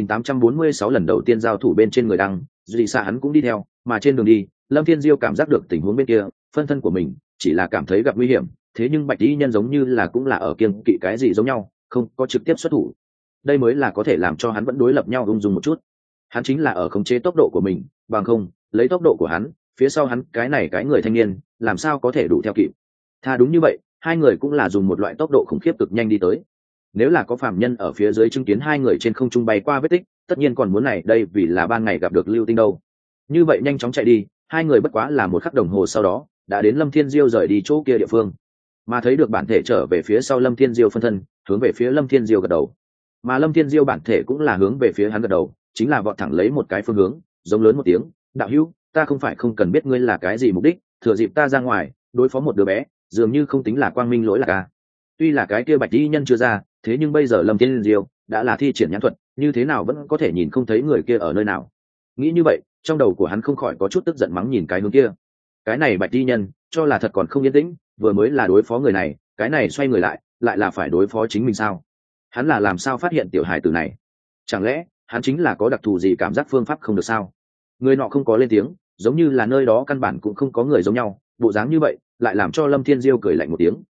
1846 lần đầu tiên giao thủ bên trên người đăng, Duy Sa hắn cũng đi theo, mà trên đường đi, Lâm Thiên Diêu cảm giác được tình huống bên kia, phân thân của mình chỉ là cảm thấy gặp nguy hiểm, thế nhưng Bạch Tỷ Nhân giống như là cũng là ở kiêng kỵ cái gì giống nhau, không có trực tiếp xuất thủ. Đây mới là có thể làm cho hắn vẫn đối lập nhau ung dung một chút. Hắn chính là ở khống chế tốc độ của mình, bằng không, lấy tốc độ của hắn, phía sau hắn cái người thanh niên, làm sao có thể đủ theo kịp. Tha đúng như vậy, hai người cũng là dùng một loại tốc độ khủng khiếp cực nhanh đi tới. Nếu là có phàm nhân ở phía dưới chứng kiến hai người trên không trung bay qua vết tích, tất nhiên còn muốn này đây vì là ban ngày gặp được lưu tinh đâu. Như vậy nhanh chóng chạy đi, hai người bất quá là một khắc đồng hồ sau đó đã đến Lâm Thiên Diêu rời đi chỗ kia địa phương. Mà thấy được bản thể trở về phía sau Lâm Thiên Diêu phân thân, hướng về phía Lâm Thiên Diêu gật đầu. Mà Lâm Thiên Diêu bản thể cũng là hướng về phía hắn gật đầu, chính là vọt thẳng lấy một cái phương hướng, giống lớn một tiếng: đạo hữu, ta không phải không cần biết ngươi là cái gì mục đích, thừa dịp ta ra ngoài đối phó một đứa bé, dường như không tính là quang minh lỗi lạc à. Tuy là cái kia Bạch Tỷ Nhân chưa ra, thế nhưng bây giờ Lâm Thiên Diêu đã là thi triển nhãn thuật, như thế nào vẫn có thể nhìn không thấy người kia ở nơi nào. Nghĩ như vậy, trong đầu của hắn không khỏi có chút tức giận mắng nhìn cái hướng kia. Cái này Bạch Tỷ Nhân cho là thật còn không yên tĩnh, vừa mới là đối phó người này, cái này xoay người lại là phải đối phó chính mình sao? Hắn là làm sao phát hiện tiểu hài tử này? Chẳng lẽ hắn chính là có đặc thù gì cảm giác phương pháp không được sao? Người nọ không có lên tiếng, giống như là nơi đó căn bản cũng không có người giống nhau, bộ dáng như vậy lại làm cho Lâm Thiên Diêu cười lạnh một tiếng.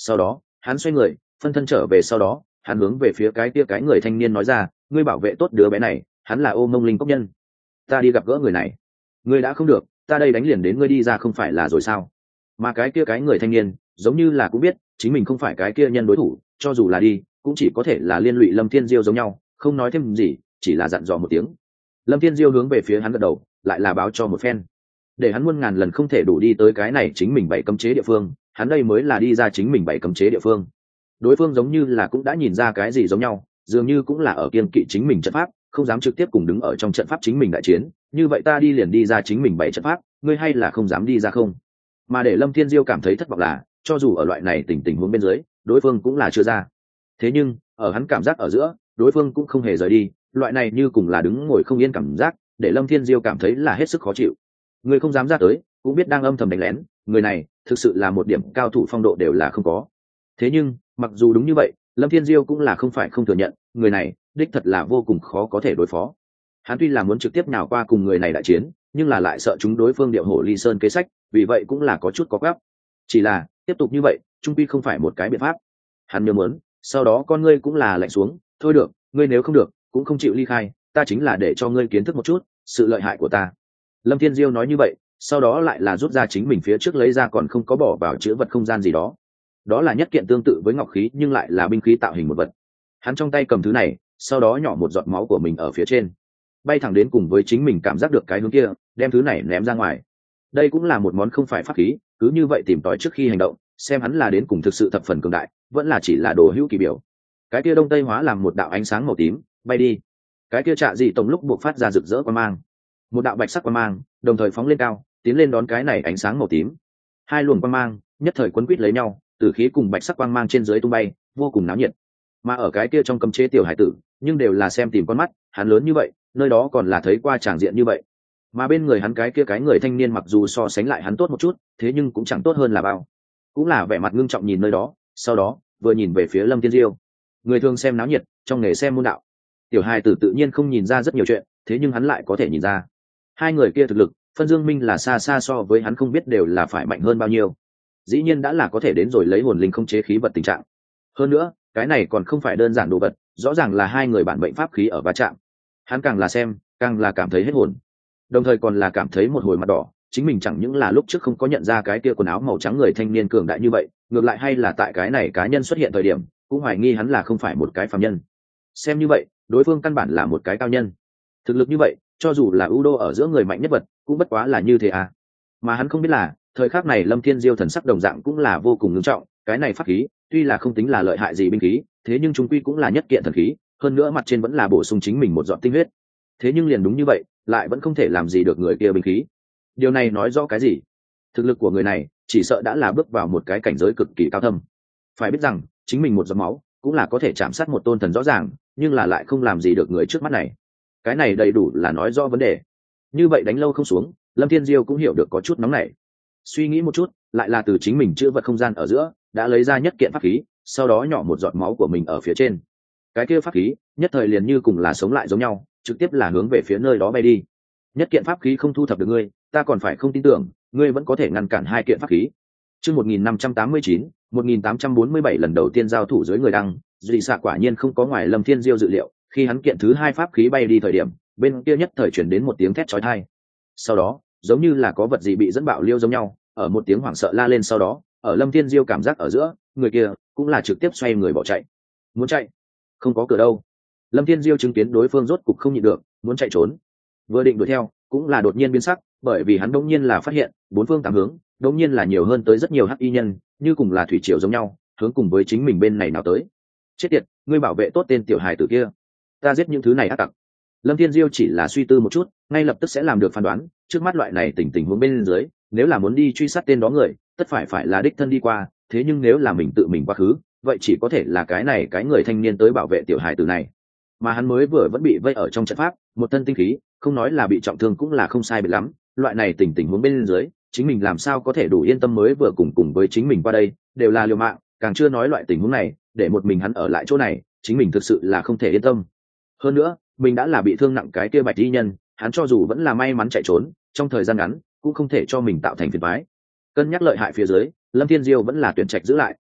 Sau đó hắn xoay người phân thân trở về, sau đó hắn hướng về phía cái kia cái người thanh niên nói ra, ngươi bảo vệ tốt đứa bé này, hắn là Ô Mông Linh cốc nhân, ta đi gặp gỡ người này. Ngươi đã không được, ta đây đánh liền đến ngươi đi ra không phải là rồi sao? Mà cái kia cái người thanh niên giống như là cũng biết chính mình không phải cái kia nhân đối thủ, cho dù là đi cũng chỉ có thể là liên lụy Lâm Thiên Diêu giống nhau, không nói thêm gì, chỉ là dặn dò một tiếng. Lâm Thiên Diêu hướng về phía hắn gật đầu, lại là báo cho một phen, để hắn muôn ngàn lần không thể đủ đi tới cái này chính mình bảy cấm chế địa phương, hắn đây mới là đi ra chính mình bảy cấm chế địa phương. Đối phương giống như là cũng đã nhìn ra cái gì giống nhau, dường như cũng là ở kiên kỵ chính mình trận pháp, không dám trực tiếp cùng đứng ở trong trận pháp chính mình đại chiến, như vậy ta đi liền đi ra chính mình bảy trận pháp, ngươi hay là không dám đi ra không? Mà để Lâm Thiên Diêu cảm thấy thất vọng là, cho dù ở loại này tình huống bên dưới, đối phương cũng là chưa ra. Thế nhưng ở hắn cảm giác ở giữa, đối phương cũng không hề rời đi, loại này như cùng là đứng ngồi không yên cảm giác, để Lâm Thiên Diêu cảm thấy là hết sức khó chịu. Người không dám ra tới, cũng biết đang âm thầm đánh lén, người này thực sự là một điểm cao thủ phong độ đều là không có. Thế nhưng mặc dù đúng như vậy, Lâm Thiên Diêu cũng là không phải không thừa nhận, người này đích thật là vô cùng khó có thể đối phó. Hắn tuy là muốn trực tiếp nhào qua cùng người này đại chiến, nhưng là lại sợ chúng đối phương điệu hổ ly sơn kế sách, vì vậy cũng là có chút có gấp. Chỉ là tiếp tục như vậy trung quy không phải một cái biện pháp. Hắn nhớ muốn, sau đó con ngươi cũng là lạnh xuống, thôi được, ngươi nếu không được cũng không chịu ly khai, ta chính là để cho ngươi kiến thức một chút sự lợi hại của ta. Lâm Thiên Diêu nói như vậy, sau đó lại là rút ra chính mình phía trước lấy ra còn không có bỏ vào chữ vật không gian gì đó. Đó là nhất kiện tương tự với ngọc khí nhưng lại là binh khí tạo hình một vật. Hắn trong tay cầm thứ này, sau đó nhỏ một giọt máu của mình ở phía trên, bay thẳng đến cùng với chính mình cảm giác được cái hướng kia, đem thứ này ném ra ngoài. Đây cũng là một món không phải pháp khí, cứ như vậy tìm tòi trước khi hành động, xem hắn là đến cùng thực sự thập phần cường đại, vẫn là chỉ là đồ hữu kỳ biểu. Cái kia đông tây hóa làm một đạo ánh sáng màu tím, bay đi. Cái kia trạ dị tổng lúc buộc phát ra rực rỡ quang mang, một đạo bạch sắc quang mang, đồng thời phóng lên cao, tiến lên đón cái này ánh sáng màu tím. Hai luồng quang mang nhất thời quấn quýt lấy nhau, tử khí cùng bạch sắc quang mang trên dưới tung bay, vô cùng náo nhiệt. Mà ở cái kia trong cấm chế tiểu hải tử, nhưng đều là xem tìm con mắt, hắn lớn như vậy, nơi đó còn là thấy qua tràng diện như vậy. Mà bên người hắn cái kia cái người thanh niên mặc dù so sánh lại hắn tốt một chút, thế nhưng cũng chẳng tốt hơn là bao. Cũng là vẻ mặt ngưng trọng nhìn nơi đó, sau đó vừa nhìn về phía Lâm Thiên Diêu. Người thường xem náo nhiệt, trong nghề xem môn đạo. Tiểu hài tử tự nhiên không nhìn ra rất nhiều chuyện, thế nhưng hắn lại có thể nhìn ra. Hai người kia thực lực, phân dương minh là xa xa so với hắn không biết đều là phải mạnh hơn bao nhiêu. Dĩ nhiên đã là có thể đến rồi lấy hồn linh không chế khí vật tình trạng. Hơn nữa, cái này còn không phải đơn giản đồ vật, rõ ràng là hai người bản mệnh pháp khí ở va chạm. Hắn càng là xem, càng là cảm thấy hết hồn. Đồng thời còn là cảm thấy một hồi mặt đỏ, chính mình chẳng những là lúc trước không có nhận ra cái kia quần áo màu trắng người thanh niên cường đại như vậy, ngược lại hay là tại cái này cá nhân xuất hiện thời điểm, cũng hoài nghi hắn là không phải một cái phàm nhân. Xem như vậy, đối phương căn bản là một cái cao nhân. Thực lực như vậy, cho dù là ưu đô ở giữa người mạnh nhất vật, cũng bất quá là như thế à. Mà hắn không biết là, thời khắc này Lâm Thiên Diêu thần sắc đồng dạng cũng là vô cùng nghiêm trọng, cái này pháp khí, tuy là không tính là lợi hại gì binh khí, thế nhưng chúng quy cũng là nhất kiện thần khí, hơn nữa mặt trên vẫn là bổ sung chính mình một giọt tinh huyết. Thế nhưng liền đúng như vậy, lại vẫn không thể làm gì được người kia binh khí. Điều này nói rõ cái gì? Thực lực của người này chỉ sợ đã là bước vào một cái cảnh giới cực kỳ cao thâm. Phải biết rằng, chính mình một giọt máu cũng là có thể chạm sát một tôn thần rõ ràng, nhưng là lại không làm gì được người trước mắt này. Cái này đầy đủ là nói rõ vấn đề. Như vậy đánh lâu không xuống, Lâm Thiên Diêu cũng hiểu được có chút nóng nảy. Suy nghĩ một chút, lại là từ chính mình chữ vật không gian ở giữa đã lấy ra nhất kiện pháp khí, sau đó nhỏ một giọt máu của mình ở phía trên. Cái kia pháp khí nhất thời liền như cùng là sống lại giống nhau, trực tiếp là hướng về phía nơi đó bay đi. Nhất kiện pháp khí không thu thập được ngươi, ta còn phải không tin tưởng ngươi vẫn có thể ngăn cản hai kiện pháp khí. Chương 1589, 1847 lần đầu tiên giao thủ dưới người đăng, dị xạ quả nhiên không có ngoài Lâm Thiên Diêu dự liệu, khi hắn kiện thứ hai pháp khí bay đi thời điểm, bên kia nhất thời chuyển đến một tiếng thét chói tai. Sau đó, giống như là có vật gì bị dẫn bạo liêu giống nhau, ở một tiếng hoảng sợ la lên sau đó, ở Lâm Thiên Diêu cảm giác ở giữa, người kia cũng là trực tiếp xoay người bỏ chạy. Muốn chạy, không có cửa đâu. Lâm Thiên Diêu chứng kiến đối phương rốt cục không nhịn được, muốn chạy trốn. Vừa định đuổi theo, cũng là đột nhiên biến sắc, bởi vì hắn đột nhiên là phát hiện, bốn phương tám hướng, đột nhiên là nhiều hơn tới rất nhiều hắc y nhân, như cùng là thủy triều giống nhau, hướng cùng với chính mình bên này nào tới. Chết tiệt, ngươi bảo vệ tốt tên tiểu hài tử kia, ta giết những thứ này ác tặc. Lâm Thiên Diêu chỉ là suy tư một chút, ngay lập tức sẽ làm được phán đoán, trước mắt loại này tình huống bên dưới, nếu là muốn đi truy sát tên đó người, tất phải là đích thân đi qua, thế nhưng nếu là mình tự mình quá khứ, vậy chỉ có thể là cái này cái người thanh niên tới bảo vệ tiểu hài tử này. Mà hắn mới vừa vẫn bị vây ở trong trận pháp, một thân tinh khí, không nói là bị trọng thương cũng là không sai biệt lắm, loại này tình huống bên dưới, chính mình làm sao có thể đủ yên tâm mới vừa cùng với chính mình qua đây, đều là liều mạng, càng chưa nói loại tình huống này, để một mình hắn ở lại chỗ này, chính mình thực sự là không thể yên tâm. Hơn nữa, mình đã là bị thương nặng cái kia bạch y nhân, hắn cho dù vẫn là may mắn chạy trốn, trong thời gian ngắn cũng không thể cho mình tạo thành phiền toái. Cân nhắc lợi hại phía dưới, Lâm Thiên Diêu vẫn là tuyển trạch giữ lại,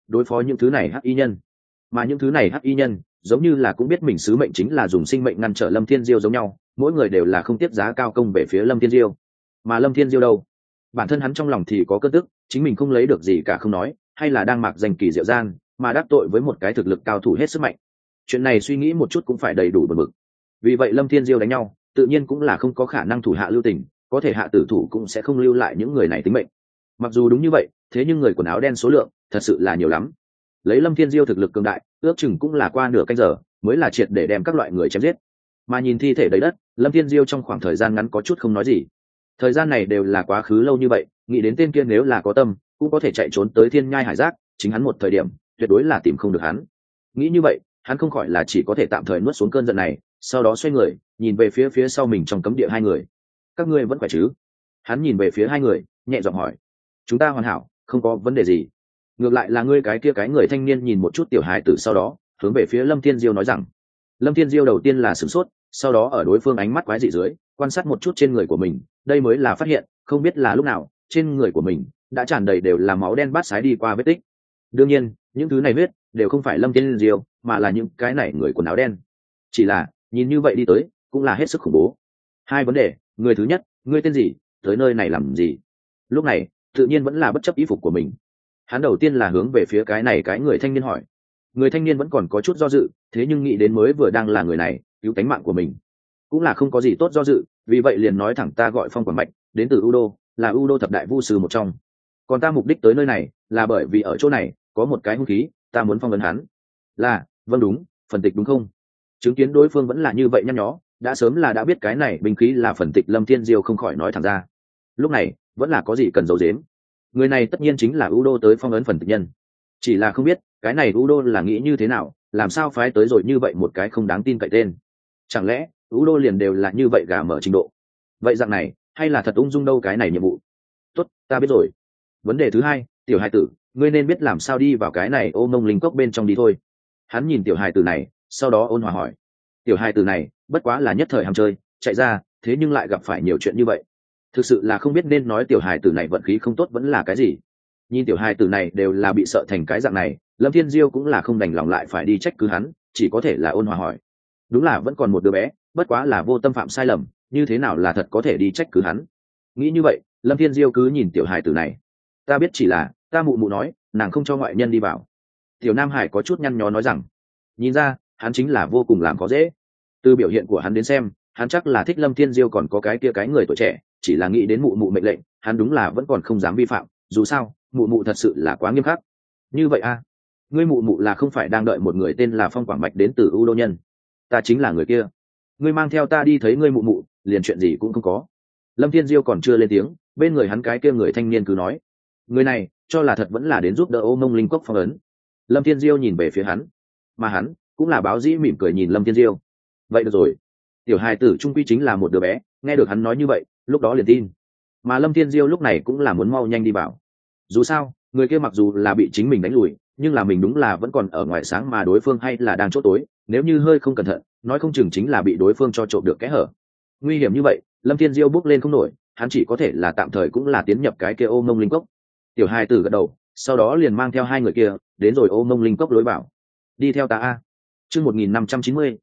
đối phó những thứ này hắc y nhân. Mà những thứ này hắc y nhân giống như là cũng biết mình sứ mệnh chính là dùng sinh mệnh ngăn trở Lâm Thiên Diêu giống nhau, mỗi người đều là không tiếc giá cao công về phía Lâm Thiên Diêu. Mà Lâm Thiên Diêu đâu, bản thân hắn trong lòng thì có cơn tức, chính mình không lấy được gì cả không nói, hay là đang mạc danh kỳ diệu gian mà đắc tội với một cái thực lực cao thủ hết sức mạnh. Chuyện này suy nghĩ một chút cũng phải đầy đủ bực bực. Vì vậy Lâm Thiên Diêu đánh nhau tự nhiên cũng là không có khả năng thủ hạ lưu tình, có thể hạ tử thủ cũng sẽ không lưu lại những người này tính mệnh. Mặc dù đúng như vậy, thế nhưng người quần áo đen số lượng thật sự là nhiều lắm. Lấy Lâm Thiên Diêu thực lực cường đại, ước chừng cũng là qua nửa canh giờ mới là triệt để đem các loại người chém giết. Mà nhìn thi thể đầy đất, Lâm Thiên Diêu trong khoảng thời gian ngắn có chút không nói gì. Thời gian này đều là quá khứ lâu như vậy, nghĩ đến tên kia nếu là có tâm cũng có thể chạy trốn tới Thiên Nhai Hải Giác, chính hắn một thời điểm tuyệt đối là tìm không được hắn. Nghĩ như vậy, hắn không khỏi là chỉ có thể tạm thời nuốt xuống cơn giận này, sau đó xoay người nhìn về phía sau mình trong cấm địa hai người. Các ngươi vẫn khỏe chứ? Hắn nhìn về phía hai người nhẹ giọng hỏi. Chúng ta hoàn hảo, không có vấn đề gì. Ngược lại là ngươi cái kia cái người thanh niên nhìn một chút tiểu hài tử, sau đó hướng về phía Lâm Thiên Diêu nói rằng. Lâm Thiên Diêu đầu tiên là sửng sốt, sau đó ở đối phương ánh mắt quái dị dưới quan sát một chút trên người của mình, đây mới là phát hiện không biết là lúc nào trên người của mình đã tràn đầy đều là máu đen bát sái đi qua vết tích. Đương nhiên những thứ này vết đều không phải Lâm Thiên Diêu mà là những cái này người quần áo đen, chỉ là nhìn như vậy đi tới cũng là hết sức khủng bố. Hai vấn đề, người thứ nhất, ngươi tên gì, tới nơi này làm gì? Lúc này tự nhiên vẫn là bất chấp y phục của mình, hắn đầu tiên là hướng về phía cái này cái người thanh niên hỏi. Người thanh niên vẫn còn có chút do dự, thế nhưng nghĩ đến mới vừa đang là người này cứu tánh mạng của mình, cũng là không có gì tốt do dự, vì vậy liền nói thẳng, ta gọi Phong Quảng Bạch, đến từ Udo, là Udo thập đại vu sư một trong. Còn ta mục đích tới nơi này là bởi vì ở chỗ này có một cái hung khí, ta muốn phong ấn hắn. Là, vâng đúng, phần tịch đúng không? Chứng kiến đối phương vẫn là như vậy nhăn nhó, đã sớm là đã biết cái này binh khí là phần tịch, Lâm Thiên Diêu không khỏi nói thẳng ra. Lúc này vẫn là có gì cần giấu giếm, người này tất nhiên chính là Udo tới phong ấn phần tịch nhân, chỉ là không biết cái này Udo là nghĩ như thế nào, làm sao phái tới rồi như vậy một cái không đáng tin cậy tên. Chẳng lẽ Udo liền đều là như vậy gà mở trình độ? Vậy dạng này hay là thật ung dung đâu cái này nhiệm vụ. Tốt, ta biết rồi. Vấn đề thứ hai, tiểu hài tử, ngươi nên biết làm sao đi vào cái này ô mông linh cốc bên trong đi thôi. Hắn nhìn tiểu hài tử này, sau đó ôn hòa hỏi. Tiểu hài tử này bất quá là nhất thời ham chơi chạy ra, thế nhưng lại gặp phải nhiều chuyện như vậy, thực sự là không biết nên nói tiểu hài tử này vận khí không tốt vẫn là cái gì. Nhìn tiểu hài tử này đều là bị sợ thành cái dạng này, Lâm Thiên Diêu cũng là không đành lòng lại phải đi trách cứ hắn, chỉ có thể là ôn hòa hỏi. Đúng là vẫn còn một đứa bé, bất quá là vô tâm phạm sai lầm, như thế nào là thật có thể đi trách cứ hắn. Nghĩ như vậy, Lâm Thiên Diêu cứ nhìn tiểu hài tử này. Ta biết, chỉ là ta mụ mụ nói nàng không cho ngoại nhân đi vào. Tiểu Nam Hải có chút nhăn nhó nói rằng. Nhìn ra hắn chính là vô cùng làm khó dễ. Từ biểu hiện của hắn đến xem, hắn chắc là thích Lâm Thiên Diêu còn có cái kia cái người tuổi trẻ, chỉ là nghĩ đến mụ mụ mệnh lệnh, hắn đúng là vẫn còn không dám vi phạm, dù sao mụ mụ thật sự là quá nghiêm khắc. Như vậy a, ngươi mụ mụ là không phải đang đợi một người tên là Phong Quảng Bạch đến từ U Đô Nhân? Ta chính là người kia. Ngươi mang theo ta đi thấy ngươi mụ mụ, liền chuyện gì cũng không có. Lâm Thiên Diêu còn chưa lên tiếng, bên người hắn cái kia người thanh niên cứ nói. Người này cho là thật vẫn là đến giúp đỡ Ô Mông Linh Cốc phong ấn. Lâm Thiên Diêu nhìn về phía hắn, mà hắn cũng là báo dĩ mỉm cười nhìn Lâm Thiên Diêu. Vậy được rồi. Tiểu hài tử trung quy chính là một đứa bé, nghe được hắn nói như vậy, lúc đó liền tin. Mà Lâm Thiên Diêu lúc này cũng là muốn mau nhanh đi vào. Dù sao, người kia mặc dù là bị chính mình đánh lùi, nhưng là mình đúng là vẫn còn ở ngoài sáng, mà đối phương hay là đang chỗ tối, nếu như hơi không cẩn thận, nói không chừng chính là bị đối phương cho trộm được kẽ hở. Nguy hiểm như vậy, Lâm Thiên Diêu bước lên không nổi, hắn chỉ có thể là tạm thời cũng là tiến nhập cái kia Ô Mông Linh Cốc. Tiểu hài tử gật đầu, sau đó liền mang theo hai người kia đến rồi Ô Mông Linh Cốc lối vào. Đi theo ta a. Chương 1590,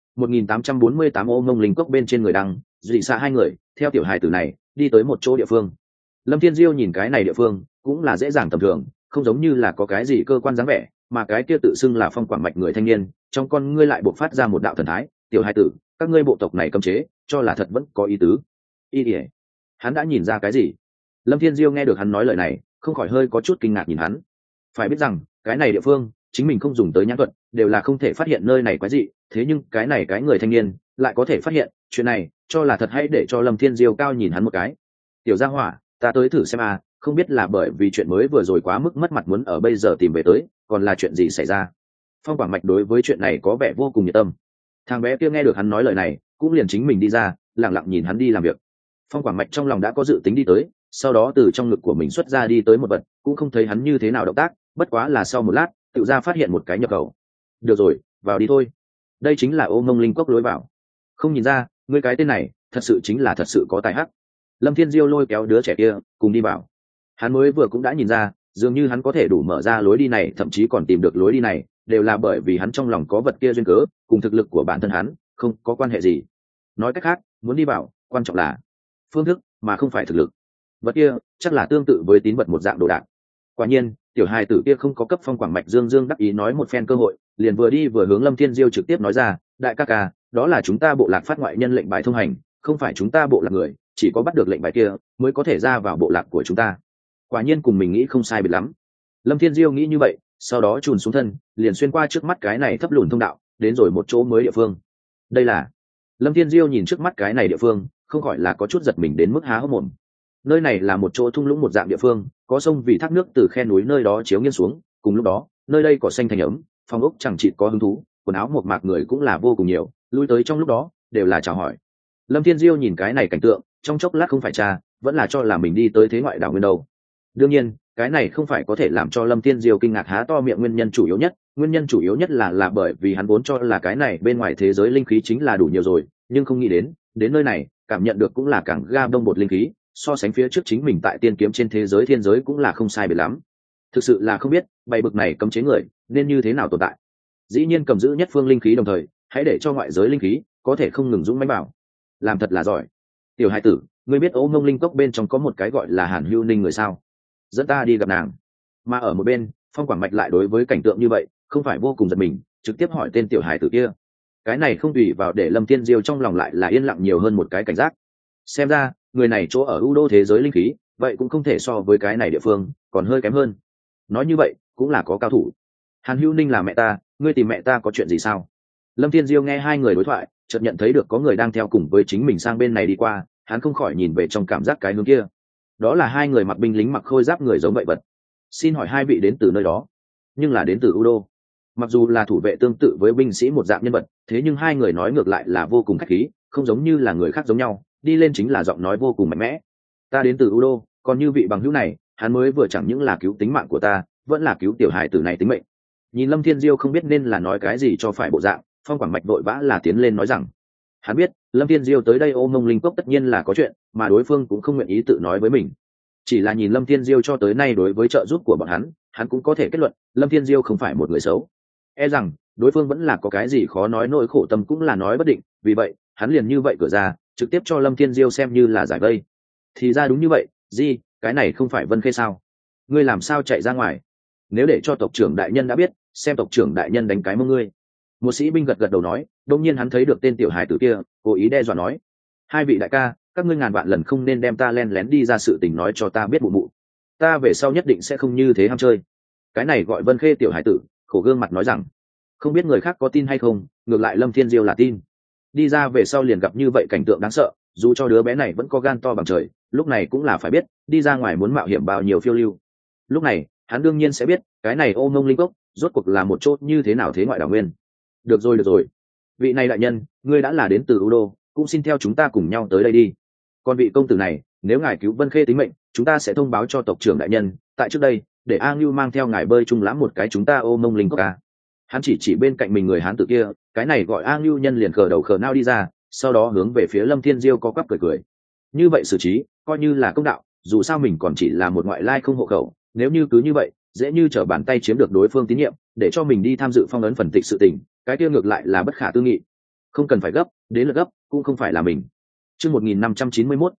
1848 Ô Mông Linh Cốc bên trên người đăng, dị xạ hai người theo tiểu hài tử này đi tới một chỗ địa phương. Lâm Thiên Diêu nhìn cái này địa phương cũng là dễ dàng tầm thường, không giống như là có cái gì cơ quan dáng vẻ, mà cái kia tự xưng là Phong Quảng Bạch người thanh niên, trong con ngươi lại bộc phát ra một đạo thần thái. Tiểu hài tử, các ngươi bộ tộc này cấm chế, cho là thật vẫn có ý tứ. Ý ỉa, hắn đã nhìn ra cái gì? Lâm Thiên Diêu nghe được hắn nói lời này, không khỏi hơi có chút kinh ngạc nhìn hắn. Phải biết rằng cái này địa phương chính mình không dùng tới nhãn thuật đều là không thể phát hiện nơi này quái dị, thế nhưng cái này cái người thanh niên lại có thể phát hiện chuyện này, cho là thật. Hãy để cho Lâm Thiên Diêu cao nhìn hắn một cái. Tiểu gia hỏa, ta tới thử xem a, không biết là bởi vì chuyện mới vừa rồi quá mức mất mặt muốn ở bây giờ tìm về tới, còn là chuyện gì xảy ra. Phong Quảng Mạch đối với chuyện này có vẻ vô cùng nhiệt tâm. Thằng bé kia nghe được hắn nói lời này, cũng liền chính mình đi ra, lặng lặng nhìn hắn đi làm việc. Phong Quảng Mạch trong lòng đã có dự tính đi tới, sau đó từ trong ngực của mình xuất ra đi tới một vật, cũng không thấy hắn như thế nào động tác, bất quá là sau một lát tự ra phát hiện một cái nhập khẩu. Được rồi, vào đi thôi. Đây chính là Ô Mông Linh Cốc lối vào. Không nhìn ra ngươi cái tên này thật sự chính là thật sự có tài hắc. Lâm Thiên Diêu lôi kéo đứa trẻ kia cùng đi vào. Hắn mới vừa cũng đã nhìn ra dường như hắn có thể đủ mở ra lối đi này, thậm chí còn tìm được lối đi này, đều là bởi vì hắn trong lòng có vật kia duyên cớ, cùng thực lực của bản thân hắn không có quan hệ gì. Nói cách khác, muốn đi vào, quan trọng là phương thức mà không phải thực lực. Vật kia chắc là tương tự với tín vật một dạng đồ đạc. Quả nhiên, tiểu hài tử kia không có cấp Phong Quảng Mạch dương đắc ý nói một phen cơ hội, liền vừa đi vừa hướng Lâm Thiên Diêu trực tiếp nói ra, đại ca ca, đó là chúng ta bộ lạc phát ngoại nhân lệnh bài thông hành, không phải chúng ta bộ lạc người, chỉ có bắt được lệnh bài kia mới có thể ra vào bộ lạc của chúng ta. Quả nhiên cùng mình nghĩ không sai biệt lắm. Lâm Thiên Diêu nghĩ như vậy, sau đó chùn xuống thân, liền xuyên qua trước mắt cái này thấp lùn thông đạo, đến rồi một chỗ mới địa phương. Đây là Lâm Thiên Diêu nhìn trước mắt cái này địa phương, không khỏi là có chút giật mình đến mức há hốc mồm. Nơi này là một chỗ thung lũng một dạng địa phương, có sông vì thác nước từ khe núi nơi đó chiếu nghiêng xuống, cùng lúc đó, nơi đây cỏ xanh thành ấm, phong ốc chẳng chịt có hứng thú, quần áo một mạc người cũng là vô cùng nhiều, lui tới trong lúc đó đều là chào hỏi. Lâm Thiên Diêu nhìn cái này cảnh tượng, trong chốc lát không phải cha, vẫn là cho là mình đi tới thế ngoại đảo nguyên đâu. Đương nhiên, cái này không phải có thể làm cho Lâm Thiên Diêu kinh ngạc há to miệng nguyên nhân chủ yếu nhất, nguyên nhân chủ yếu nhất là bởi vì hắn vốn cho là cái này bên ngoài thế giới linh khí chính là đủ nhiều rồi, nhưng không nghĩ đến nơi này, cảm nhận được cũng là càng ga đông bột linh khí, so sánh phía trước chính mình tại tiên kiếm trên thế giới thiên giới cũng là không sai biệt lắm. Thực sự là không biết bày bực này cấm chế người nên như thế nào tồn tại. Dĩ nhiên cầm giữ nhất phương linh khí đồng thời, hãy để cho ngoại giới linh khí có thể không ngừng dũng mãnh bảo, làm thật là giỏi. Tiểu hải tử, ngươi biết Ô Mông Linh Cốc bên trong có một cái gọi là Hàn Hưu Ninh người sao? Dẫn ta đi gặp nàng. Mà ở một bên, Phong Quảng Mạch lại đối với cảnh tượng như vậy không phải vô cùng giật mình, trực tiếp hỏi tên tiểu hải tử kia. Cái này không tùy vào để Lâm Thiên Diêu trong lòng lại là yên lặng nhiều hơn một cái cảnh giác. Xem ra người này chỗ ở U Đô thế giới linh khí vậy cũng không thể so với cái này địa phương, còn hơi kém hơn. Nói như vậy cũng là có cao thủ. Hàn Hưu Ninh là mẹ ta, ngươi tìm mẹ ta có chuyện gì sao? Lâm Thiên Diêu nghe hai người đối thoại, chợt nhận thấy được có người đang theo cùng với chính mình sang bên này đi qua, hắn không khỏi nhìn về trong cảm giác cái hướng kia. Đó là hai người mặc binh lính mặc khôi giáp người giống vậy vật. Xin hỏi hai vị đến từ nơi đó? Nhưng là đến từ U Đô. Mặc dù là thủ vệ tương tự với binh sĩ một dạng nhân vật, thế nhưng hai người nói ngược lại là vô cùng khách khí, không giống như là người khác giống nhau, đi lên chính là giọng nói vô cùng mạnh mẽ. Ta đến từ U Đô, còn như vị bằng hữu này, hắn mới vừa chẳng những là cứu tính mạng của ta, vẫn là cứu tiểu hài tử này tính mệnh. Nhìn Lâm Thiên Diêu không biết nên là nói cái gì cho phải bộ dạng, Phong Quảng Mạch vội vã là tiến lên nói rằng, hắn biết Lâm Thiên Diêu tới đây Ô Mông Linh Cốc tất nhiên là có chuyện, mà đối phương cũng không nguyện ý tự nói với mình. Chỉ là nhìn Lâm Thiên Diêu cho tới nay đối với trợ giúp của bọn hắn cũng có thể kết luận Lâm Thiên Diêu không phải một người xấu. E rằng đối phương vẫn là có cái gì khó nói, nỗi khổ tâm cũng là nói bất định, vì vậy hắn liền như vậy cửa ra, trực tiếp cho Lâm Thiên Diêu xem như là giải vây. Thì ra đúng như vậy, gì, cái này không phải Vân Khê sao? Ngươi làm sao chạy ra ngoài? Nếu để cho tộc trưởng đại nhân đã biết, xem tộc trưởng đại nhân đánh cái mông ngươi. Một sĩ binh gật gật đầu nói, đột nhiên hắn thấy được tên tiểu hài tử kia, cố ý đe dọa nói, hai vị đại ca, các ngươi ngàn vạn lần không nên đem ta len lén đi ra sự tình nói cho ta biết mụ mụ. Ta về sau nhất định sẽ không như thế ham chơi. Cái này gọi Vân Khê tiểu hài tử, khổ gương mặt nói rằng, không biết người khác có tin hay không, ngược lại Lâm Thiên Diêu là tin. Đi ra về sau liền gặp như vậy cảnh tượng đáng sợ, dù cho đứa bé này vẫn có gan to bằng trời, lúc này cũng là phải biết, đi ra ngoài muốn mạo hiểm bao nhiêu phiêu lưu. Lúc này, hắn đương nhiên sẽ biết, cái này Ô Mông Linh Cốc, rốt cuộc là một chỗ như thế nào thế ngoại đảo nguyên. Được rồi. Vị này đại nhân, ngươi đã là đến từ U Đô, cũng xin theo chúng ta cùng nhau tới đây đi. Còn vị công tử này, nếu ngài cứu Vân Khê tính mệnh, chúng ta sẽ thông báo cho tộc trưởng đại nhân, tại trước đây, để A Ngưu mang theo ngài bơi chung lãm một cái chúng ta Ô Mông Linh Cốc ca. Hắn chỉ bên cạnh mình người hán tử kia, cái này gọi A Ngưu nhân liền khờ đầu khờ nao đi ra, sau đó hướng về phía Lâm Thiên Diêu có quắp cười. Như vậy xử trí, coi như là công đạo, dù sao mình còn chỉ là một ngoại lai không hộ khẩu, nếu như cứ như vậy, dễ như trở bàn tay chiếm được đối phương tín nhiệm, để cho mình đi tham dự phong ấn phần tịch sự tình, cái kia ngược lại là bất khả tư nghị. Không cần phải gấp, đến lượt gấp cũng không phải là mình. Chương 1591,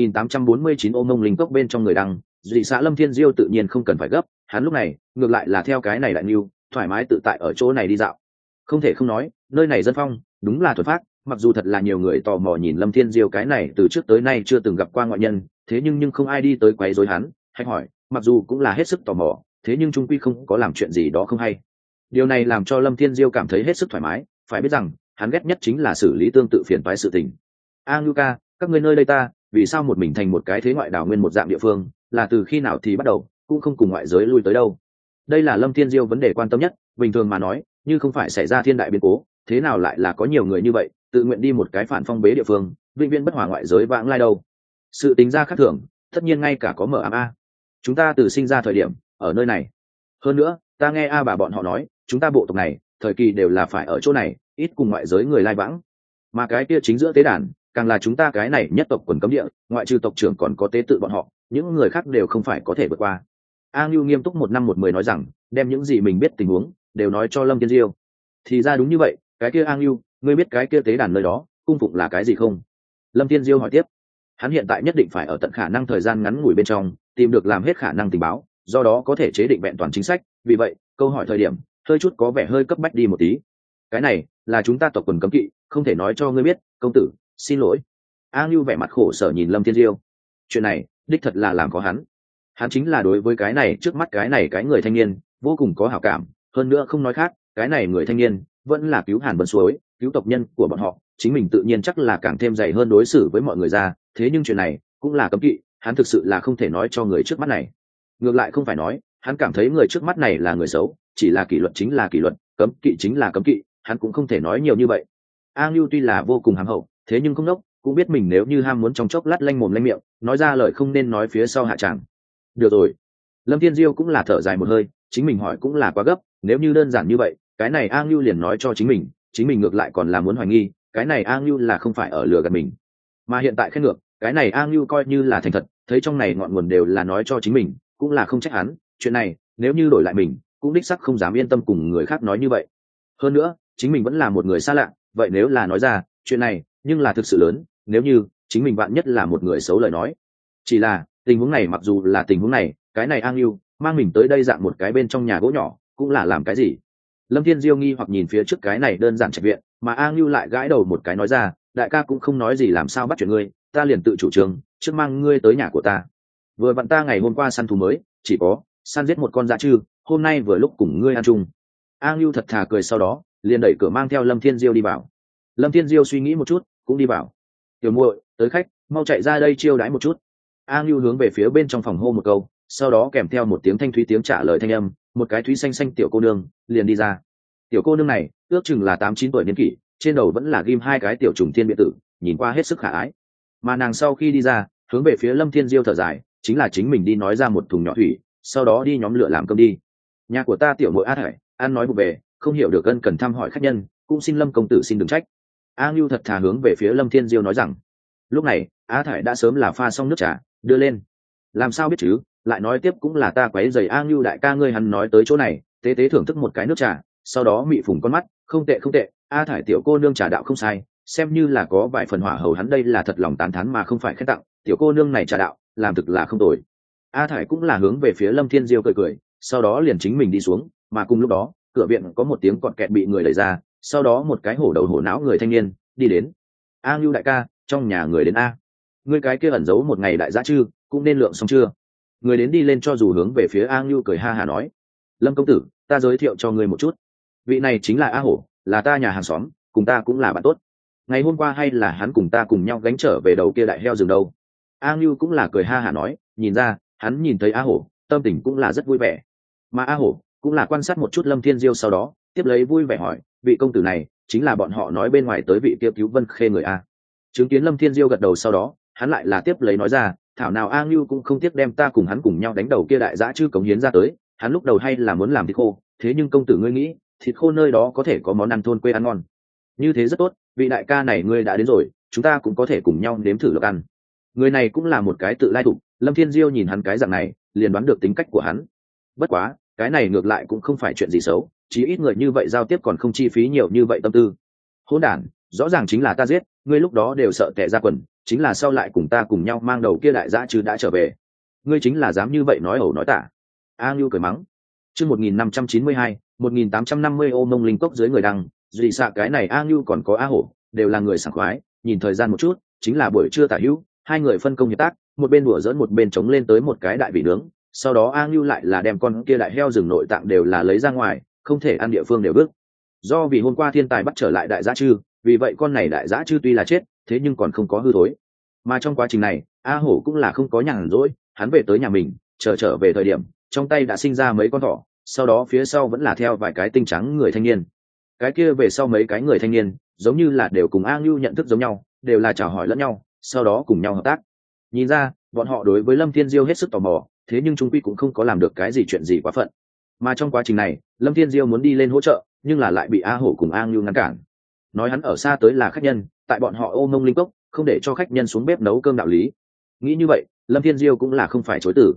1849 Ô Mông Linh Cốc bên trong người đăng, dị xã Lâm Thiên Diêu tự nhiên không cần phải gấp, hắn lúc này, ngược lại là theo cái này đại nưu, thoải mái tự tại ở chỗ này đi dạo. Không thể không nói, nơi này dân phong, đúng là thuần phác, mặc dù thật là nhiều người tò mò nhìn Lâm Thiên Diêu cái này từ trước tới nay chưa từng gặp qua ngoại nhân, thế nhưng không ai đi tới quấy rối hắn, hay hỏi, mặc dù cũng là hết sức tò mò, thế nhưng chung quy không có làm chuyện gì đó không hay. Điều này làm cho Lâm Thiên Diêu cảm thấy hết sức thoải mái, phải biết rằng, hắn ghét nhất chính là xử lý tương tự phiền toái sự tình. A Ngưu ca, các ngươi nơi đây ta, vì sao một mình thành một cái thế ngoại đảo nguyên một dạng địa phương, là từ khi nào thì bắt đầu, cũng không cùng ngoại giới lui tới đâu. Đây là Lâm Thiên Diêu vấn đề quan tâm nhất, bình thường mà nói, như không phải xảy ra thiên đại biến cố, thế nào lại là có nhiều người như vậy, tự nguyện đi một cái phản phong bế địa phương, vĩnh viễn bất hòa ngoại giới vãng lai đâu. Sự tính ra khác thường, tất nhiên ngay cả có mở ám a. Chúng ta từ sinh ra thời điểm ở nơi này. Hơn nữa, ta nghe a bà bọn họ nói, chúng ta bộ tộc này, thời kỳ đều là phải ở chỗ này, ít cùng ngoại giới người lai vãng. Mà cái kia chính giữa tế đàn, càng là chúng ta cái này nhất tộc quần cấm địa, ngoại trừ tộc trưởng còn có tế tự bọn họ, những người khác đều không phải có thể vượt qua. A Ngưu nghiêm túc 1 năm 1 10 nói rằng đem những gì mình biết tình huống đều nói cho Lâm Thiên Diêu. Thì ra đúng như vậy, cái kia A Ngưu, ngươi biết cái kia tế đàn nơi đó cung phụng là cái gì không? Lâm Thiên Diêu hỏi tiếp. Hắn hiện tại nhất định phải ở tận khả năng thời gian ngắn ngủi bên trong tìm được làm hết khả năng tình báo, do đó có thể chế định vẹn toàn chính sách. Vì vậy câu hỏi thời điểm hơi chút có vẻ hơi cấp bách đi một tí. Cái này là chúng ta tộc quần cấm kỵ, không thể nói cho ngươi biết, công tử, xin lỗi. A Ngưu vẻ mặt khổ sở nhìn Lâm Thiên Diêu. Chuyện này đích thật là làm khó hắn chính là đối với cái này trước mắt cái này cái người thanh niên vô cùng có hảo cảm, hơn nữa không nói khác, cái này người thanh niên vẫn là cứu Hàn Vân Suối, cứu tộc nhân của bọn họ, chính mình tự nhiên chắc là càng thêm dày hơn đối xử với mọi người ra. Thế nhưng chuyện này cũng là cấm kỵ, hắn thực sự là không thể nói cho người trước mắt này. Ngược lại không phải nói hắn cảm thấy người trước mắt này là người xấu, chỉ là kỷ luật chính là kỷ luật, cấm kỵ chính là cấm kỵ, hắn cũng không thể nói nhiều như vậy. A Ngưu tuy là vô cùng hàm hậu, thế nhưng không đốc, cũng biết mình nếu như ham muốn trong chốc lát lanh mồm lanh miệng, nói ra lời không nên nói phía sau hạ tràng. Được rồi. Lâm Thiên Diêu cũng là thở dài một hơi, chính mình hỏi cũng là quá gấp, nếu như đơn giản như vậy, cái này A Ngưu liền nói cho chính mình ngược lại còn là muốn hoài nghi, cái này A Ngưu là không phải ở lừa gạt mình. Mà hiện tại khen ngược, cái này A Ngưu coi như là thành thật, thấy trong này ngọn nguồn đều là nói cho chính mình, cũng là không trách hắn, chuyện này, nếu như đổi lại mình, cũng đích sắc không dám yên tâm cùng người khác nói như vậy. Hơn nữa, chính mình vẫn là một người xa lạ, vậy nếu là nói ra, chuyện này, nhưng là thực sự lớn, nếu như chính mình vạn nhất là một người xấu lời nói. Chỉ là, tình huống này mặc dù là tình huống này, cái này A Ngưu mang mình tới đây dạng một cái bên trong nhà gỗ nhỏ, cũng là làm cái gì? Lâm Thiên Diêu nghi hoặc nhìn phía trước cái này đơn giản trạch viện, mà A Ngưu lại gãi đầu một cái nói ra, đại ca cũng không nói gì làm sao bắt chuyện ngươi, ta liền tự chủ trương, trước mang ngươi tới nhà của ta. Vừa vặn ta ngày hôm qua săn thú mới, chỉ có săn giết một con dã trư, hôm nay vừa lúc cùng ngươi ăn chung. A Ngưu thật thà cười, sau đó liền đẩy cửa mang theo Lâm Thiên Diêu đi vào. Lâm Thiên Diêu suy nghĩ một chút, cũng đi vào. Tiểu muội, tới khách, mau chạy ra đây chiêu đãi một chút. A Ngưu hướng về phía bên trong phòng hô một câu, sau đó kèm theo một tiếng thanh thúy tiếng trả lời thanh âm, một cái thúy xanh xanh tiểu cô nương liền đi ra. Tiểu cô nương này ước chừng là 8-9 tuổi niên kỷ, trên đầu vẫn là ghim 2 cái tiểu trùng thiên biện tử, nhìn qua hết sức khả ái. Mà nàng sau khi đi ra, hướng về phía Lâm Thiên Diêu thở dài, chính là chính mình đi nói ra một thùng nhỏ thủy, sau đó đi nhóm lửa làm cơm đi. Nhà của ta tiểu muội A Thải, ăn nói vụ về, không hiểu được ân cần thăm hỏi khách nhân, cũng xin Lâm công tử xin đừng trách. A Ngưu thật thà hướng về phía Lâm Thiên Diêu nói rằng. Lúc này A Thải đã sớm là pha xong nước trà đưa lên. Làm sao biết chứ, lại nói tiếp cũng là ta quấy rầy A Ngưu đại ca ngươi. Hắn nói tới chỗ này, tế tế thưởng thức một cái nước trà, sau đó mị phùng con mắt, không tệ không tệ, A Thải tiểu cô nương trà đạo không sai, xem như là có vài phần hỏa hầu. Hắn đây là thật lòng tán thán mà không phải khen tặng, tiểu cô nương này trà đạo làm thực là không tồi. A Thải cũng là hướng về phía Lâm Thiên Diêu cười cười, sau đó liền chính mình đi xuống. Mà cùng lúc đó cửa viện có một tiếng cọt kẹt bị người đẩy ra, sau đó một cái hổ đầu hổ não người thanh niên đi đến. A Ngưu đại ca, trong nhà người đến a. Ngươi cái kia ẩn giấu một ngày đại dã chư cũng nên lượng xong chưa? Người đến đi lên cho dù hướng về phía A Ngưu cười ha hà nói. Lâm công tử, ta giới thiệu cho ngươi một chút, vị này chính là A Hổ, là ta nhà hàng xóm, cùng ta cũng là bạn tốt. Ngày hôm qua hay là hắn cùng ta cùng nhau gánh trở về đầu kia đại heo rừng đâu. A Ngưu cũng là cười ha hà nói, nhìn ra hắn nhìn thấy A Hổ tâm tình cũng là rất vui vẻ. Mà A Hổ cũng là quan sát một chút Lâm Thiên Diêu, sau đó tiếp lấy vui vẻ hỏi, vị công tử này chính là bọn họ nói bên ngoài tới vị kia cứu Vân Khê người a? Chứng kiến Lâm Thiên Diêu gật đầu, sau đó hắn lại là tiếp lấy nói ra, thảo nào A Ngưu cũng không tiếc đem ta cùng hắn cùng nhau đánh đầu kia đại dã chư cống hiến ra tới. Hắn lúc đầu hay là muốn làm thịt khô, thế nhưng công tử ngươi nghĩ, thịt khô nơi đó có thể có món ăn thôn quê ăn ngon như thế rất tốt, vị đại ca này ngươi đã đến rồi, chúng ta cũng có thể cùng nhau nếm thử lộc ăn. Người này cũng là một cái tự lai thục, Lâm Thiên Diêu nhìn hắn cái dạng này liền đoán được tính cách của hắn. Bất quá cái này ngược lại cũng không phải chuyện gì xấu, chí ít người như vậy giao tiếp còn không chi phí nhiều như vậy tâm tư. Hỗn đản, rõ ràng chính là ta giết ngươi, lúc đó đều sợ tệ ra quần, chính là sau lại cùng ta cùng nhau mang đầu kia đại dã chứ đã trở về, ngươi chính là dám như vậy nói ẩu nói tả. A Ngưu cười mắng. Chương 1592, 1850 ô mông linh cốc dưới người đăng, dị xạ cái này A Ngưu còn có A Hổ, đều là người sảng khoái, nhìn thời gian một chút, chính là buổi trưa tả hữu, hai người phân công hợp tác, một bên đùa giỡn một bên chống lên tới một cái đại vị nướng, sau đó A Ngưu lại là đem con kia đại heo rừng nội tạng đều là lấy ra ngoài, không thể ăn địa phương đều bước. Do vì hôm qua thiên tài bắt trở lại đại dã chư, vì vậy con này đại dã chư tuy là chết, thế nhưng còn không có hư thối. Mà trong quá trình này, A Hổ cũng là không có nhàn rỗi, hắn về tới nhà mình, trở về thời điểm, trong tay đã sinh ra mấy con thỏ, sau đó phía sau vẫn là theo vài cái tinh trắng người thanh niên. Cái kia về sau mấy cái người thanh niên, giống như là đều cùng A Ngưu nhận thức giống nhau, đều là chào hỏi lẫn nhau, sau đó cùng nhau hợp tác. Nhìn ra, bọn họ đối với Lâm Thiên Diêu hết sức tò mò, thế nhưng trung quy cũng không có làm được cái gì chuyện gì quá phận. Mà trong quá trình này, Lâm Thiên Diêu muốn đi lên hỗ trợ, nhưng là lại bị A Hổ cùng A Ngưu ngăn cản. Nói hắn ở xa tới là khách nhân, tại bọn họ ô mông linh cốc, không để cho khách nhân xuống bếp nấu cơm đạo lý. Nghĩ như vậy, Lâm Thiên Diêu cũng là không phải chối từ.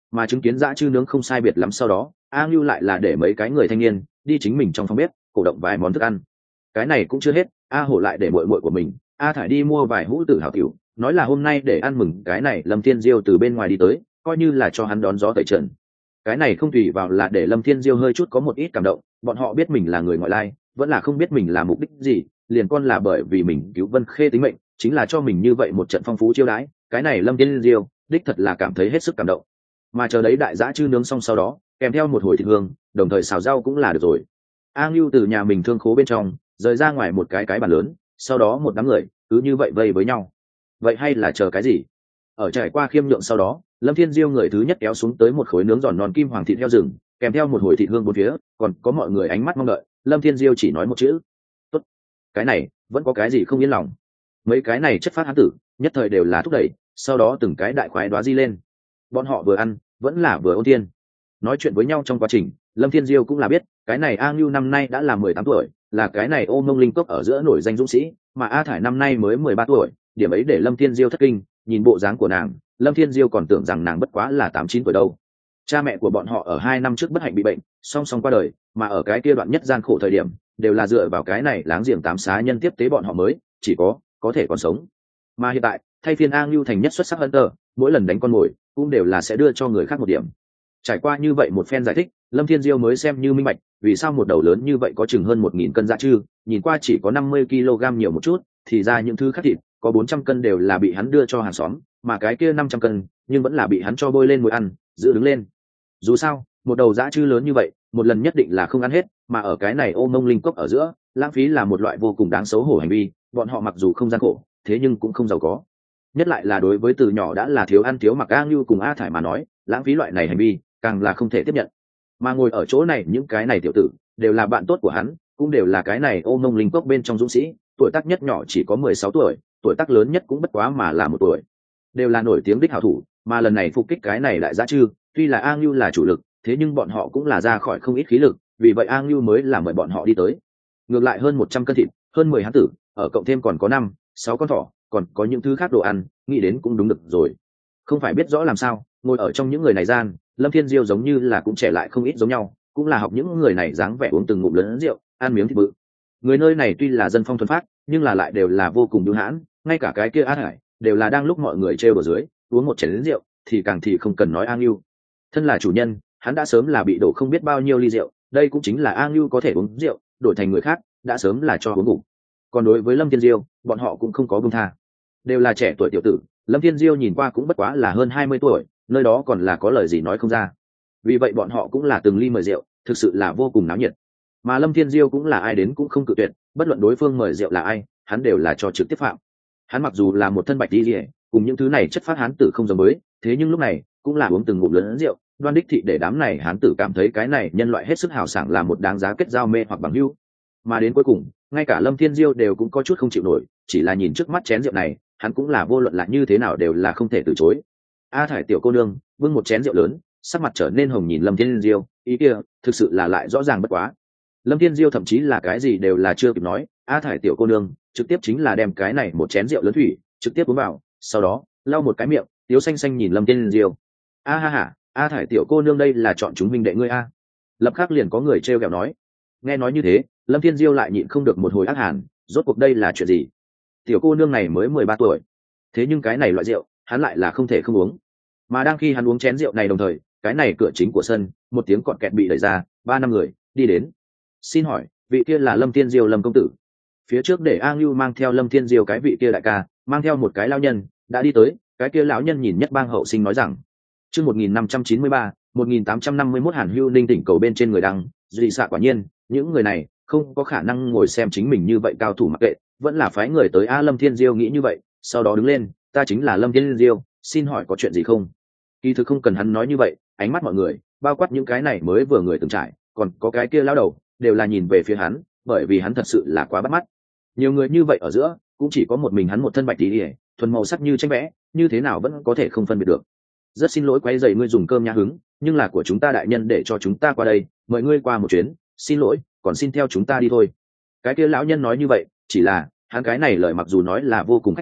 Mà chứng kiến dã chư nướng không sai biệt lắm sau đó, A Ngưu lại là để mấy cái người thanh niên đi chính mình trong phòng bếp cổ động vài món thức ăn. Cái này cũng chưa hết, A Hổ lại để muội muội của mình A Thải đi mua vài hũ tử hào tiểu, nói là hôm nay để ăn mừng cái này Lâm Thiên Diêu từ bên ngoài đi tới, coi như là cho hắn đón gió tẩy trần. Cái này không tùy vào là để Lâm Thiên Diêu hơi chút có một ít cảm động, bọn họ biết mình là người ngoại lai, vẫn là không biết mình là mục đích gì, liền con là bởi vì mình cứu Vân Khê tính mệnh, chính là cho mình như vậy một trận phong phú chiêu đãi, cái này Lâm Thiên Diêu đích thật là cảm thấy hết sức cảm động. Mà chờ đấy đại dã chư nướng xong sau đó, kèm theo một hồi thịt hương, đồng thời xào rau cũng là được rồi. A Ngưu từ nhà mình thương khố bên trong rời ra ngoài một cái bàn lớn, sau đó một đám người cứ như vậy vây với nhau. Vậy hay là chờ cái gì? Ở trải qua khiêm nhượng sau đó, Lâm Thiên Diêu người thứ nhất kéo xuống tới một khối nướng giòn non kim hoàng thịt heo rừng, kèm theo một hồi thịt hương bốn phía, còn có mọi người ánh mắt mong đợi. Lâm Thiên Diêu chỉ nói một chữ: tốt. Cái này vẫn có cái gì không yên lòng? Mấy cái này chất phát hán tử nhất thời đều là thúc đẩy, sau đó từng cái đại khoái đoá di lên. Bọn họ vừa ăn vẫn là vừa ôn thiên nói chuyện với nhau trong quá trình. Lâm Thiên Diêu cũng là biết cái này A Ngưu năm nay đã là 18 tuổi, là cái này Ô Mông Linh Cốc ở giữa nổi danh dũng sĩ, mà A Thải năm nay mới 13 tuổi, điểm ấy để Lâm Thiên Diêu thất kinh. Nhìn bộ dáng của nàng, Lâm Thiên Diêu còn tưởng rằng nàng bất quá là 8-9 tuổi đâu. Cha mẹ của bọn họ ở 2 năm trước bất hạnh bị bệnh, song song qua đời, mà ở cái kia đoạn nhất gian khổ thời điểm, đều là dựa vào cái này láng giềng 8 xá nhân tiếp tế bọn họ mới chỉ có thể còn sống. Mà hiện tại, thay phiên A Ngưu thành nhất xuất sắc hunter, mỗi lần đánh con mồi cũng đều là sẽ đưa cho người khác một điểm. Trải qua như vậy một phen giải thích, Lâm Thiên Diêu mới xem như minh bạch, vì sao một đầu lớn như vậy có chừng hơn 1000 cân dã chư, nhìn qua chỉ có 50 kg nhiều một chút, thì ra những thứ khác thịt có 400 cân đều là bị hắn đưa cho hàng xóm, mà cái kia 500 cân nhưng vẫn là bị hắn cho bôi lên muối ăn, giữ đứng lên. Dù sao, một đầu dã chư lớn như vậy, một lần nhất định là không ăn hết, mà ở cái này Ô Mông Linh Cốc ở giữa, lãng phí là một loại vô cùng đáng xấu hổ hành vi, bọn họ mặc dù không gian khổ, thế nhưng cũng không giàu có. Nhất lại là đối với từ nhỏ đã là thiếu ăn thiếu mặc A Ngưu cùng A Thải mà nói, lãng phí loại này hành vi càng là không thể tiếp nhận. Mà ngồi ở chỗ này những cái này tiểu tử đều là bạn tốt của hắn, cũng đều là cái này Ô Mông Linh Cốc bên trong dũng sĩ, tuổi tác nhất nhỏ chỉ có 16 tuổi, tuổi tác lớn nhất cũng bất quá mà là 1 tuổi, đều là nổi tiếng đích hảo thủ. Mà lần này phục kích cái này lại dã chư, tuy là A Ngưu là chủ lực, thế nhưng bọn họ cũng là ra khỏi không ít khí lực, vì vậy A Ngưu mới là mời bọn họ đi tới. Ngược lại hơn 100 cân thịt, hơn 10 hán tử, ở cộng thêm còn có 5-6 con thỏ, còn có những thứ khác đồ ăn, nghĩ đến cũng đúng được rồi. Không phải biết rõ làm sao, ngồi ở trong những người này gian, Lâm Thiên Diêu giống như là cũng trẻ lại không ít giống nhau, cũng là học những người này dáng vẻ uống từng ngụm lớn rượu, ăn miếng thịt bự. Người nơi này tuy là dân phong thuần phát, nhưng là lại đều là vô cùng bưu hãn, ngay cả cái kia A Thải đều là đang lúc mọi người trêu đùa dưới, uống một chén rượu thì càng thì không cần nói A Ngưu. Thân là chủ nhân, hắn đã sớm là bị đổ không biết bao nhiêu ly rượu, đây cũng chính là A Ngưu có thể uống rượu, đổi thành người khác, đã sớm là cho uống ngủ. Còn đối với Lâm Thiên Diêu, bọn họ cũng không có buông tha. Đều là trẻ tuổi tiểu tử, Lâm Thiên Diêu nhìn qua cũng bất quá là hơn 20 tuổi, nơi đó còn là có lời gì nói không ra. Vì vậy bọn họ cũng là từng ly mời rượu, thực sự là vô cùng náo nhiệt. Mà Lâm Thiên Diêu cũng là ai đến cũng không cự tuyệt, bất luận đối phương mời rượu là ai, hắn đều là cho trực tiếp phạm. Hắn mặc dù là một thân bạch y, cùng những thứ này chất phát hán tử không giống với, thế nhưng lúc này cũng là uống từng ngụm lớn rượu, đoan đích thị để đám này hán tử cảm thấy cái này nhân loại hết sức hào sảng là một đáng giá kết giao mê hoặc bằng hữu. Mà đến cuối cùng, ngay cả Lâm Thiên Diêu đều cũng có chút không chịu nổi, chỉ là nhìn trước mắt chén rượu này, hắn cũng là vô luận là như thế nào đều là không thể từ chối. A Thải tiểu cô nương bưng một chén rượu lớn, sắc mặt trở nên hồng nhìn Lâm Thiên Diêu, ý kia thực sự là lại rõ ràng bất quá. Lâm Thiên Diêu thậm chí là cái gì đều là chưa kịp nói, A Thải tiểu cô nương trực tiếp chính là đem cái này một chén rượu lớn thủy trực tiếp uống vào, sau đó lau một cái miệng, tiếu xanh xanh nhìn Lâm Thiên Diêu. A ha ha, A Thải tiểu cô nương đây là chọn chúng minh đệ ngươi a. Lập khắc liền có người trêu ghẹo nói. Nghe nói như thế, Lâm Thiên Diêu lại nhịn không được một hồi ác hàn, rốt cuộc đây là chuyện gì? Tiểu cô nương này mới 13 tuổi, thế nhưng cái này loại rượu hắn lại là không thể không uống. Mà đang khi hắn uống chén rượu này đồng thời, cái này cửa chính của sân một tiếng cọt kẹt bị đẩy ra, 3-5 người đi đến. Xin hỏi vị kia là Lâm Thiên Diêu Lâm công tử? Phía trước để A Ngưu mang theo Lâm Thiên Diêu cái vị kia đại ca mang theo một cái lão nhân đã đi tới. Cái kia lão nhân nhìn nhất bang hậu sinh nói rằng, chương 1593, 1851 Hàn Hưu Ninh tỉnh cầu bên trên người đăng dị xạ. Quả nhiên những người này không có khả năng ngồi xem chính mình như vậy cao thủ mặc kệ, vẫn là phái người tới. A Lâm Thiên Diêu nghĩ như vậy, sau đó đứng lên, ta chính là Lâm Thiên Diêu, xin hỏi có chuyện gì không? Kỳ thực không cần hắn nói như vậy, ánh mắt mọi người, bao quát những cái này mới vừa người từng trải, còn có cái kia lão đầu, đều là nhìn về phía hắn, bởi vì hắn thật sự là quá bắt mắt. Nhiều người như vậy ở giữa, cũng chỉ có một mình hắn một thân bạch tí, thuần màu sắc như tranh vẽ, như thế nào vẫn có thể không phân biệt được. Rất xin lỗi quấy rầy ngươi dùng cơm nhã hứng, nhưng là của chúng ta đại nhân để cho chúng ta qua đây, mời ngươi qua một chuyến, xin lỗi, còn xin theo chúng ta đi thôi. Cái kia lão nhân nói như vậy, chỉ là hắn cái này lời mặc dù nói là vô cùng khách khí,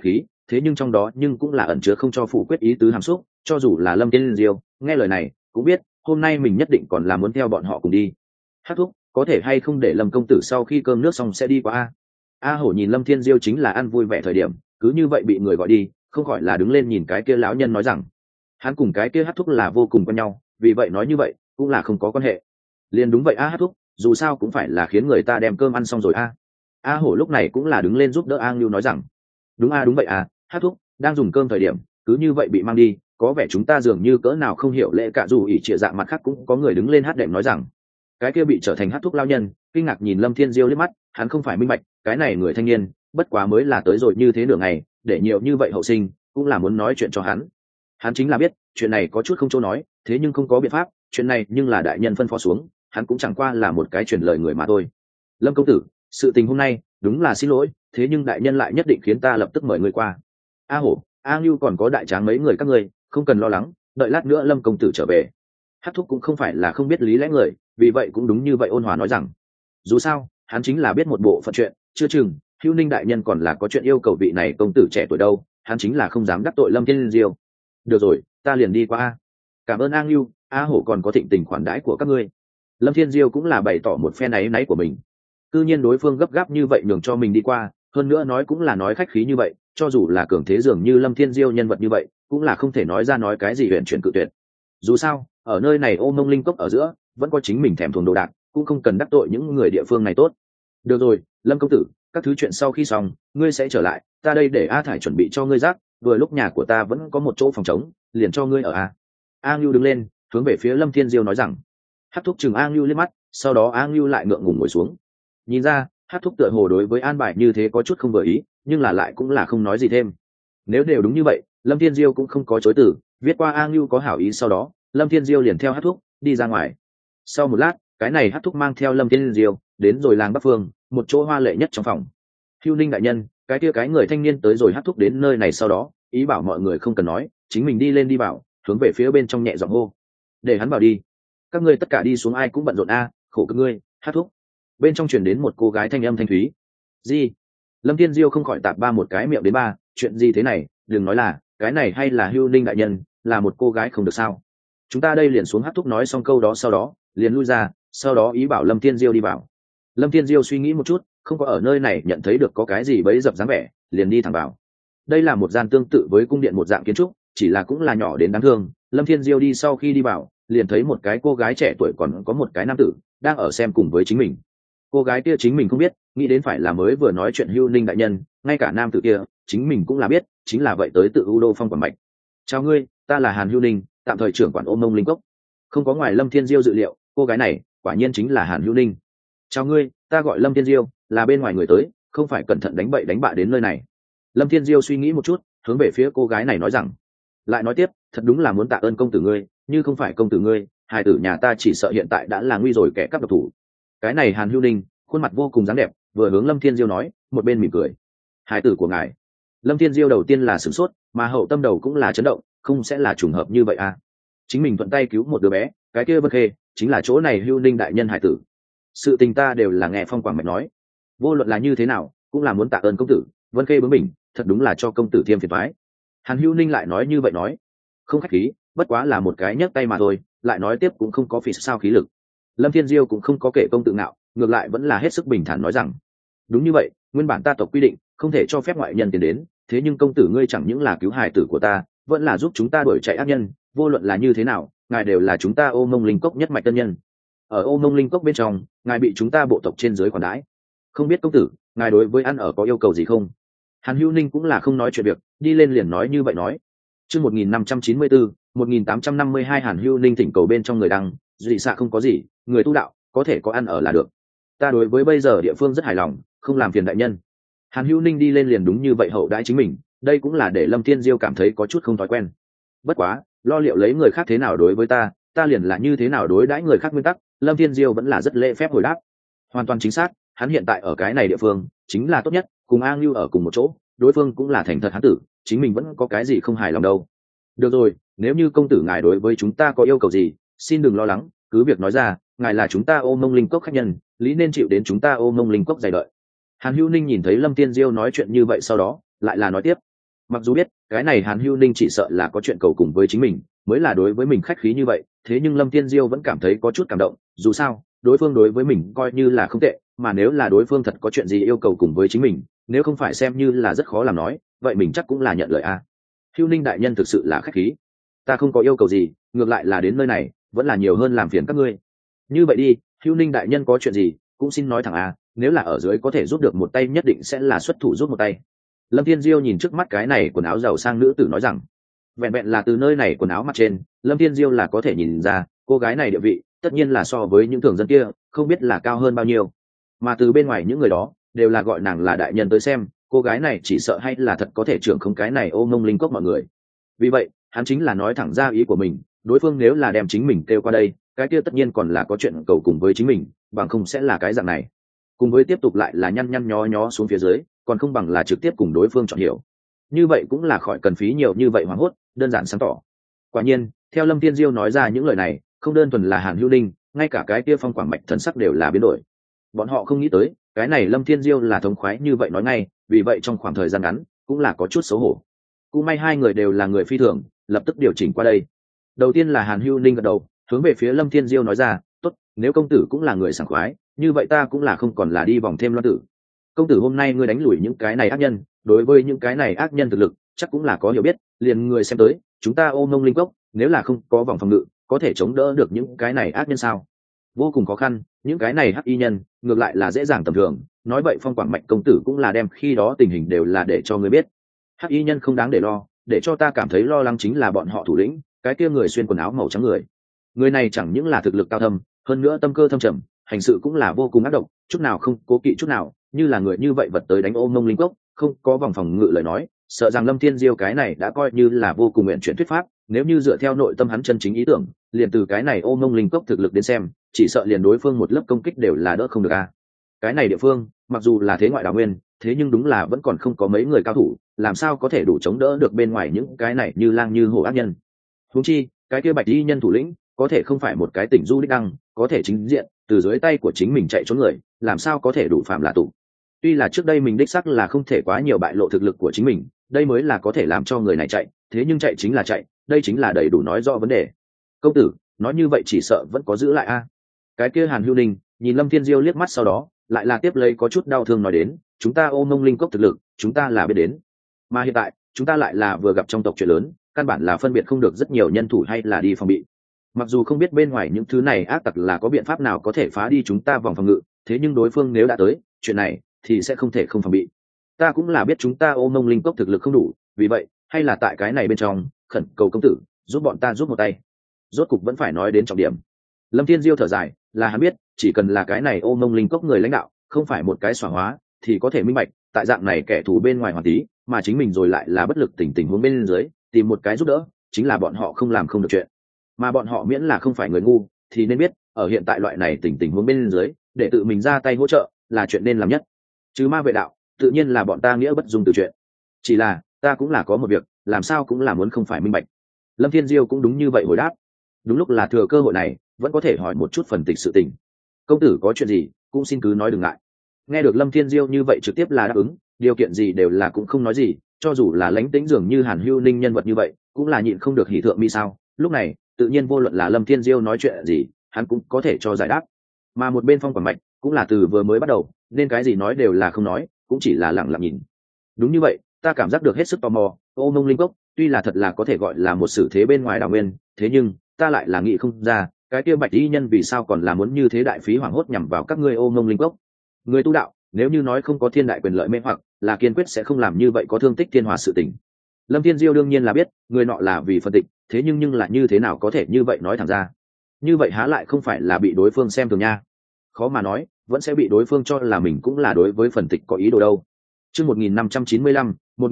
thế nhưng trong đó nhưng cũng là ẩn chứa không cho phủ quyết ý tứ hàm xúc. Cho dù là Lâm Thiên Diêu nghe lời này cũng biết hôm nay mình nhất định còn là muốn theo bọn họ cùng đi. Hát thúc, có thể hay không để Lâm công tử sau khi cơm nước xong sẽ đi qua A Hổ nhìn Lâm Thiên Diêu chính là ăn vui vẻ thời điểm, cứ như vậy bị người gọi đi, không khỏi là đứng lên nhìn cái kia lão nhân nói rằng hắn cùng cái kia Hát thúc là vô cùng quen nhau, vì vậy nói như vậy cũng là không có quan hệ. Liền đúng vậy Hát thúc, dù sao cũng phải là khiến người ta đem cơm ăn xong rồi A Hổ lúc này cũng là đứng lên giúp đỡ A Ngưu nói rằng đúng đúng vậy Hát thúc đang dùng cơm thời điểm cứ như vậy bị mang đi, có vẻ chúng ta dường như cỡ nào không hiểu lễ cả. Dù ỷ trịa dạng mặt khác cũng có người đứng lên hát đệm nói rằng cái kia bị trở thành Hát thúc lao nhân kinh ngạc nhìn Lâm Thiên Diêu liếc mắt, hắn không phải minh bạch cái này người thanh niên bất quá mới là tới rồi như thế nửa ngày, để nhiều như vậy hậu sinh cũng là muốn nói chuyện cho hắn chính là biết chuyện này có chút không chỗ nói, thế nhưng không có biện pháp, chuyện này nhưng là đại nhân phân phó xuống, hắn cũng chẳng qua là một cái truyền lời người mà thôi. Lâm công tử, sự tình hôm nay đúng là xin lỗi, thế nhưng đại nhân lại nhất định khiến ta lập tức mời người qua. A Hổ, A Ngưu còn có đại tráng mấy người các ngươi không cần lo lắng, đợi lát nữa Lâm công tử trở về. Hát thúc cũng không phải là không biết lý lẽ người, vì vậy cũng đúng như vậy ôn hòa nói rằng dù sao hắn chính là biết một bộ phận chuyện, chưa chừng Hưu Ninh đại nhân còn là có chuyện yêu cầu vị này công tử trẻ tuổi đâu, hắn chính là không dám đắc tội Lâm Thiên Diêu. Được rồi, ta liền đi qua. Cảm ơn A Ngưu, A Hổ còn có thịnh tình khoản đãi của các ngươi. Lâm Thiên Diêu cũng là bày tỏ một phen áy náy của mình, cư nhiên đối phương gấp gáp như vậy nhường cho mình đi qua, hơn nữa nói cũng là nói khách khí như vậy, cho dù là cường thế dường như Lâm Thiên Diêu nhân vật như vậy cũng là không thể nói ra nói cái gì huyền chuyển cự tuyệt. Dù sao ở nơi này Ô Mông Linh Cốc ở giữa vẫn có chính mình thèm thuồng đồ đạc, cũng không cần đắc tội những người địa phương này tốt. Được rồi, Lâm công tử, các thứ chuyện sau khi xong ngươi sẽ trở lại, ta đây để A Thải chuẩn bị cho ngươi rác, vừa lúc nhà của ta vẫn có một chỗ phòng trống, liền cho ngươi ở A Ngưu đứng lên hướng về phía Lâm Thiên Diêu nói rằng. Hát thúc chừng A Ngưu liếc mắt, sau đó A Ngưu lại ngượng ngùng ngồi xuống. Nhìn ra Hát thúc tựa hồ đối với an bài như thế có chút không vừa ý, nhưng là lại cũng là không nói gì thêm. Nếu đều đúng như vậy, Lâm Thiên Diêu cũng không có chối từ, viết qua A Ngưu có hảo ý, sau đó Lâm Thiên Diêu liền theo Hát thúc đi ra ngoài. Sau một lát, cái này Hát thúc mang theo Lâm Thiên Diêu đến rồi làng Bắc Phương, một chỗ hoa lệ nhất trong phòng. Hưu Ninh đại nhân, cái kia cái người thanh niên tới rồi Hát thúc đến nơi này sau đó ý bảo mọi người không cần nói, chính mình đi lên đi vào, hướng về phía bên trong nhẹ giọng hô để hắn vào đi. Các ngươi tất cả đi xuống, ai cũng bận rộn khổ cực ngươi, Hát thúc. Bên trong truyền đến một cô gái thanh âm thanh thúy. Gì? Lâm Thiên Diêu không khỏi tạp ba một cái miệng đến ba, chuyện gì thế này, đừng nói là cái này hay là Hưu Ninh đại nhân, là một cô gái không được sao? Chúng ta đây liền xuống. Hát thúc nói xong câu đó sau đó liền lui ra, sau đó ý bảo Lâm Thiên Diêu đi vào. Lâm Thiên Diêu suy nghĩ một chút, không có ở nơi này nhận thấy được có cái gì bấy dập dáng vẻ, liền đi thẳng vào. Đây là một gian tương tự với cung điện một dạng kiến trúc, chỉ là cũng là nhỏ đến đáng thương. Lâm Thiên Diêu đi sau khi đi vào liền thấy một cái cô gái trẻ tuổi còn có một cái nam tử đang ở xem cùng với chính mình. Cô gái kia chính mình không biết, nghĩ đến phải là mới vừa nói chuyện Hưu Ninh đại nhân, ngay cả nam tử kia chính mình cũng là biết, chính là vậy tới tự U Đô Phong Quảng Bạch. Chào ngươi, ta là Hàn Hưu Ninh, tạm thời trưởng quản Ô Mông Linh Cốc. Không có ngoài Lâm Thiên Diêu dự liệu, cô gái này quả nhiên chính là Hàn Hưu Ninh. Chào ngươi, ta gọi Lâm Thiên Diêu, là bên ngoài người tới, không phải cẩn thận đánh bậy đánh bạ đến nơi này. Lâm Thiên Diêu suy nghĩ một chút, hướng về phía cô gái này nói rằng, lại nói tiếp, thật đúng là muốn tạ ơn công tử ngươi, như không phải công tử ngươi, hài tử nhà ta chỉ sợ hiện tại đã là nguy rồi kẻ cắp độc thủ. Cái này Hàn Hưu Ninh khuôn mặt vô cùng dáng đẹp, vừa hướng Lâm Thiên Diêu nói, một bên mỉm cười. Hài tử của ngài? Lâm Thiên Diêu đầu tiên là sửng sốt, mà hậu tâm đầu cũng là chấn động, không sẽ là trùng hợp như vậy chính mình thuận tay cứu một đứa bé, cái kia Vân Khê chính là chỗ này Hưu Ninh đại nhân hài tử. Sự tình ta đều là nghe Phong Quảng Mạch nói, vô luận là như thế nào cũng là muốn tạ ơn công tử. Vân Khê bướng bỉnh, thật đúng là cho công tử thêm phiền toái. Hàn Hưu Ninh lại nói như vậy nói, không khách khí, bất quá là một cái nhấc tay mà thôi, lại nói tiếp cũng không có phì sao khí lực. Lâm Thiên Diêu cũng không có kể công tự ngạo, ngược lại vẫn là hết sức bình thản nói rằng, đúng như vậy, nguyên bản ta tộc quy định không thể cho phép ngoại nhân tiến đến, thế nhưng công tử ngươi chẳng những là cứu hài tử của ta, vẫn là giúp chúng ta đuổi chạy ác nhân, vô luận là như thế nào, ngài đều là chúng ta Ô Mông Linh Cốc nhất mạch tân nhân. Ở Ô Mông Linh Cốc bên trong, ngài bị chúng ta bộ tộc trên dưới khoản đãi, không biết công tử ngài đối với ăn ở có yêu cầu gì không? Hàn Hưu Ninh cũng là không nói chuyện việc, đi lên liền nói như vậy nói. Chương 1594, 1852 Hàn Hưu Ninh thỉnh cầu bên trong người đăng, dị xạ không có gì, người tu đạo có thể có ăn ở là được. Ta đối với bây giờ địa phương rất hài lòng, không làm phiền đại nhân. Hàn Hưu Ninh đi lên liền đúng như vậy hậu đãi chính mình, đây cũng là để Lâm Thiên Diêu cảm thấy có chút không thói quen. Bất quá, lo liệu lấy người khác thế nào đối với ta, ta liền là như thế nào đối đãi người khác nguyên tắc, Lâm Thiên Diêu vẫn là rất lễ phép hồi đáp. Hoàn toàn chính xác, hắn hiện tại ở cái này địa phương chính là tốt nhất, cùng A Ngưu ở cùng một chỗ, đối phương cũng là thành thật hán tử, chính mình vẫn có cái gì không hài lòng đâu. Được rồi, nếu như công tử ngài đối với chúng ta có yêu cầu gì, xin đừng lo lắng, cứ việc nói ra, ngài là chúng ta Ô Mông Linh Cốc khách nhân, lý nên chịu đến chúng ta Ô Mông Linh Cốc dày đợi. Hàn Hưu Ninh nhìn thấy Lâm Thiên Diêu nói chuyện như vậy sau đó lại là nói tiếp, Mặc dù biết cái này Hàn Hưu Ninh chỉ sợ là có chuyện cầu cùng với chính mình, mới là đối với mình khách khí như vậy, thế nhưng Lâm Thiên Diêu vẫn cảm thấy có chút cảm động, dù sao đối phương đối với mình coi như là không tệ, mà nếu là đối phương thật có chuyện gì yêu cầu cùng với chính mình, nếu không phải xem như là rất khó làm nói, vậy mình chắc cũng là nhận lời a. Hưu Ninh đại nhân thực sự là khách khí, ta không có yêu cầu gì, ngược lại là đến nơi này vẫn là nhiều hơn làm phiền các ngươi. Như vậy đi, Hưu Ninh đại nhân có chuyện gì cũng xin nói thẳng a, nếu là ở dưới có thể giúp được một tay nhất định sẽ là xuất thủ giúp một tay. Lâm Thiên Diêu nhìn trước mắt cái này quần áo giàu sang nữ tử nói rằng, vẹn vẹn là từ nơi này quần áo mặt trên, Lâm Thiên Diêu là có thể nhìn ra cô gái này địa vị tất nhiên là so với những thường dân kia không biết là cao hơn bao nhiêu, mà từ bên ngoài những người đó đều là gọi nàng là đại nhân tới xem, cô gái này chỉ sợ hay là thật có thể trưởng không cái này ôm mông linh cốc mọi người. Vì vậy hắn chính là nói thẳng ra ý của mình, đối phương nếu là đem chính mình kêu qua đây, cái kia tất nhiên còn là có chuyện cầu cùng với chính mình, bằng không sẽ là cái dạng này. Cùng với tiếp tục lại là nhăn nhăn nhó nhó xuống phía dưới, còn không bằng là trực tiếp cùng đối phương chọn hiểu. Như vậy cũng là khỏi cần phí nhiều như vậy hoảng hốt, đơn giản sáng tỏ. Quả nhiên, theo Lâm Tiên Diêu nói ra những lời này, không đơn thuần là Hàn Hữu Ninh, ngay cả cái kia Phong Quảng Mạch thần sắc đều là biến đổi. Bọn họ không nghĩ tới, cái này Lâm Thiên Diêu là thống khoái như vậy nói ngay, vì vậy trong khoảng thời gian ngắn, cũng là có chút xấu hổ. Cũng may hai người đều là người phi thường, lập tức điều chỉnh qua đây. Đầu tiên là Hàn Hữu Ninh gật đầu, hướng về phía Lâm Thiên Diêu nói ra, "Tốt, nếu công tử cũng là người sảng khoái, như vậy ta cũng là không còn là đi vòng thêm loan tử. Công tử hôm nay ngươi đánh lùi những cái này ác nhân, đối với những cái này ác nhân thực lực, chắc cũng là có hiểu biết, liền người xem tới, chúng ta ôm mông linh cốc, nếu là không có vòng phòng ngự, có thể chống đỡ được những cái này ác nhân sao? Vô cùng khó khăn, những cái này hắc y nhân, ngược lại là dễ dàng tầm thường, nói vậy Phong Quảng Mạnh công tử cũng là đem khi đó tình hình đều là để cho ngươi biết. Hắc y nhân không đáng để lo, để cho ta cảm thấy lo lắng chính là bọn họ thủ lĩnh, cái kia người xuyên quần áo màu trắng người. Người này chẳng những là thực lực cao thâm, hơn nữa tâm cơ thâm trầm, hành sự cũng là vô cùng ác độc, chút nào không cố kỵ chút nào, như là người như vậy vật tới đánh ôm mông linh cốc, không có vòng phòng ngự lời nói, sợ rằng Lâm Thiên Diêu cái này đã coi như là vô cùng nguyện chuyển thuyết pháp, nếu như dựa theo nội tâm hắn chân chính ý tưởng, liền từ cái này ôm mông linh cốc thực lực đến xem, chỉ sợ liền đối phương một lớp công kích đều là đỡ không được a. Cái này địa phương, mặc dù là thế ngoại đào nguyên, thế nhưng đúng là vẫn còn không có mấy người cao thủ, làm sao có thể đủ chống đỡ được bên ngoài những cái này như lang như hổ ác nhân. Huống chi, cái kia Bạch Y nhân thủ lĩnh, có thể không phải một cái tỉnh du đích đăng, có thể chính diện từ dưới tay của chính mình chạy trốn người, làm sao có thể đủ phạm là tụ. Tuy là trước đây mình đích xác là không thể quá nhiều bại lộ thực lực của chính mình, đây mới là có thể làm cho người này chạy, thế nhưng chạy chính là chạy, đây chính là đầy đủ nói rõ vấn đề. Công tử, nói như vậy chỉ sợ vẫn có giữ lại a. Cái kia Hàn Hữu Ninh nhìn Lâm Thiên Diêu liếc mắt sau đó, lại là tiếp lấy có chút đau thương nói đến, chúng ta ôm mông linh cốc thực lực, chúng ta là biết đến, mà hiện tại chúng ta lại là vừa gặp trong tộc chuyện lớn, căn bản là phân biệt không được rất nhiều nhân thủ hay là đi phòng bị. Mặc dù không biết bên ngoài những thứ này ác tặc là có biện pháp nào có thể phá đi chúng ta vòng phòng ngự, thế nhưng đối phương nếu đã tới chuyện này thì sẽ không thể không phòng bị. Ta cũng là biết chúng ta ôm mông linh cốc thực lực không đủ, vì vậy hay là tại cái này bên trong khẩn cầu công tử giúp bọn ta giúp một tay. Rốt cục vẫn phải nói đến trọng điểm. Lâm Thiên Diêu thở dài, là hắn biết chỉ cần là cái này ôm mông linh cốc người lãnh đạo không phải một cái xỏa hóa thì có thể minh bạch tại dạng này kẻ thù bên ngoài hoàn tí, mà chính mình rồi lại là bất lực tình huống bên dưới tìm một cái giúp đỡ, chính là bọn họ không làm không được chuyện. Mà bọn họ miễn là không phải người ngu thì nên biết ở hiện tại loại này tình huống bên dưới để tự mình ra tay hỗ trợ là chuyện nên làm nhất. Chứ ma vệ đạo tự nhiên là bọn ta nghĩa bất dung từ chuyện, chỉ là ta cũng là có một việc làm sao cũng là muốn không phải minh bạch. Lâm Thiên Diêu cũng đúng như vậy hồi đáp. Đúng lúc là thừa cơ hội này vẫn có thể hỏi một chút phần tịch sự tình. Công tử có chuyện gì cũng xin cứ nói đừng ngại. Nghe được Lâm Thiên Diêu như vậy trực tiếp là đáp ứng, điều kiện gì đều là cũng không nói gì, cho dù là lánh tính dường như Hàn Hữu Ninh nhân vật như vậy cũng là nhịn không được hỉ thượng mi sao. Lúc này tự nhiên vô luận là Lâm Thiên Diêu nói chuyện gì hắn cũng có thể cho giải đáp, mà một bên Phong Quảng Mạch cũng là từ vừa mới bắt đầu nên cái gì nói đều là không nói, cũng chỉ là lặng lặng nhìn. Đúng như vậy, ta cảm giác được hết sức tò mò, ô mông linh cốc tuy là thật là có thể gọi là một sự thế bên ngoài đảo nguyên, thế nhưng ta lại là nghĩ không ra cái kia Bạch Y nhân vì sao còn là muốn như thế đại phí hoảng hốt nhằm vào các ngươi ô mông linh cốc. Người tu đạo nếu như nói không có thiên đại quyền lợi mê hoặc là kiên quyết sẽ không làm như vậy có thương tích thiên hòa sự tình. Lâm Thiên Diêu đương nhiên là biết người nọ là vì phân tịch, thế nhưng là như thế nào có thể như vậy nói thẳng ra, như vậy há lại không phải là bị đối phương xem thường nha. Khó mà nói vẫn sẽ bị đối phương cho là mình cũng là đối với phần tịch có ý đồ đâu. Chương 1595,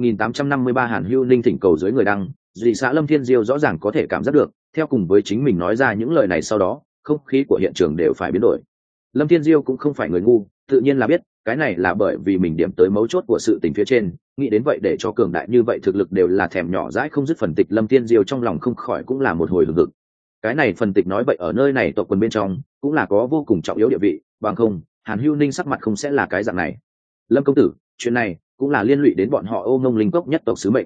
1853 Hàn Hữu Ninh thỉnh cầu dưới người đăng, dị xã Lâm Thiên Diêu rõ ràng có thể cảm giác được, theo cùng với chính mình nói ra những lời này sau đó, không khí của hiện trường đều phải biến đổi. Lâm Thiên Diêu cũng không phải người ngu, tự nhiên là biết, cái này là bởi vì mình điểm tới mấu chốt của sự tình phía trên, nghĩ đến vậy để cho cường đại như vậy thực lực đều là thèm nhỏ dãi không dứt phần tịch, Lâm Thiên Diêu trong lòng không khỏi cũng là một hồi hừng hực. Cái này phần tịch nói vậy ở nơi này tộc quần bên trong cũng là có vô cùng trọng yếu địa vị, bằng không Hàn Hữu Ninh sắc mặt không sẽ là cái dạng này. Lâm công tử, chuyện này cũng là liên lụy đến bọn họ ôm mông linh cốc nhất tộc sứ mệnh.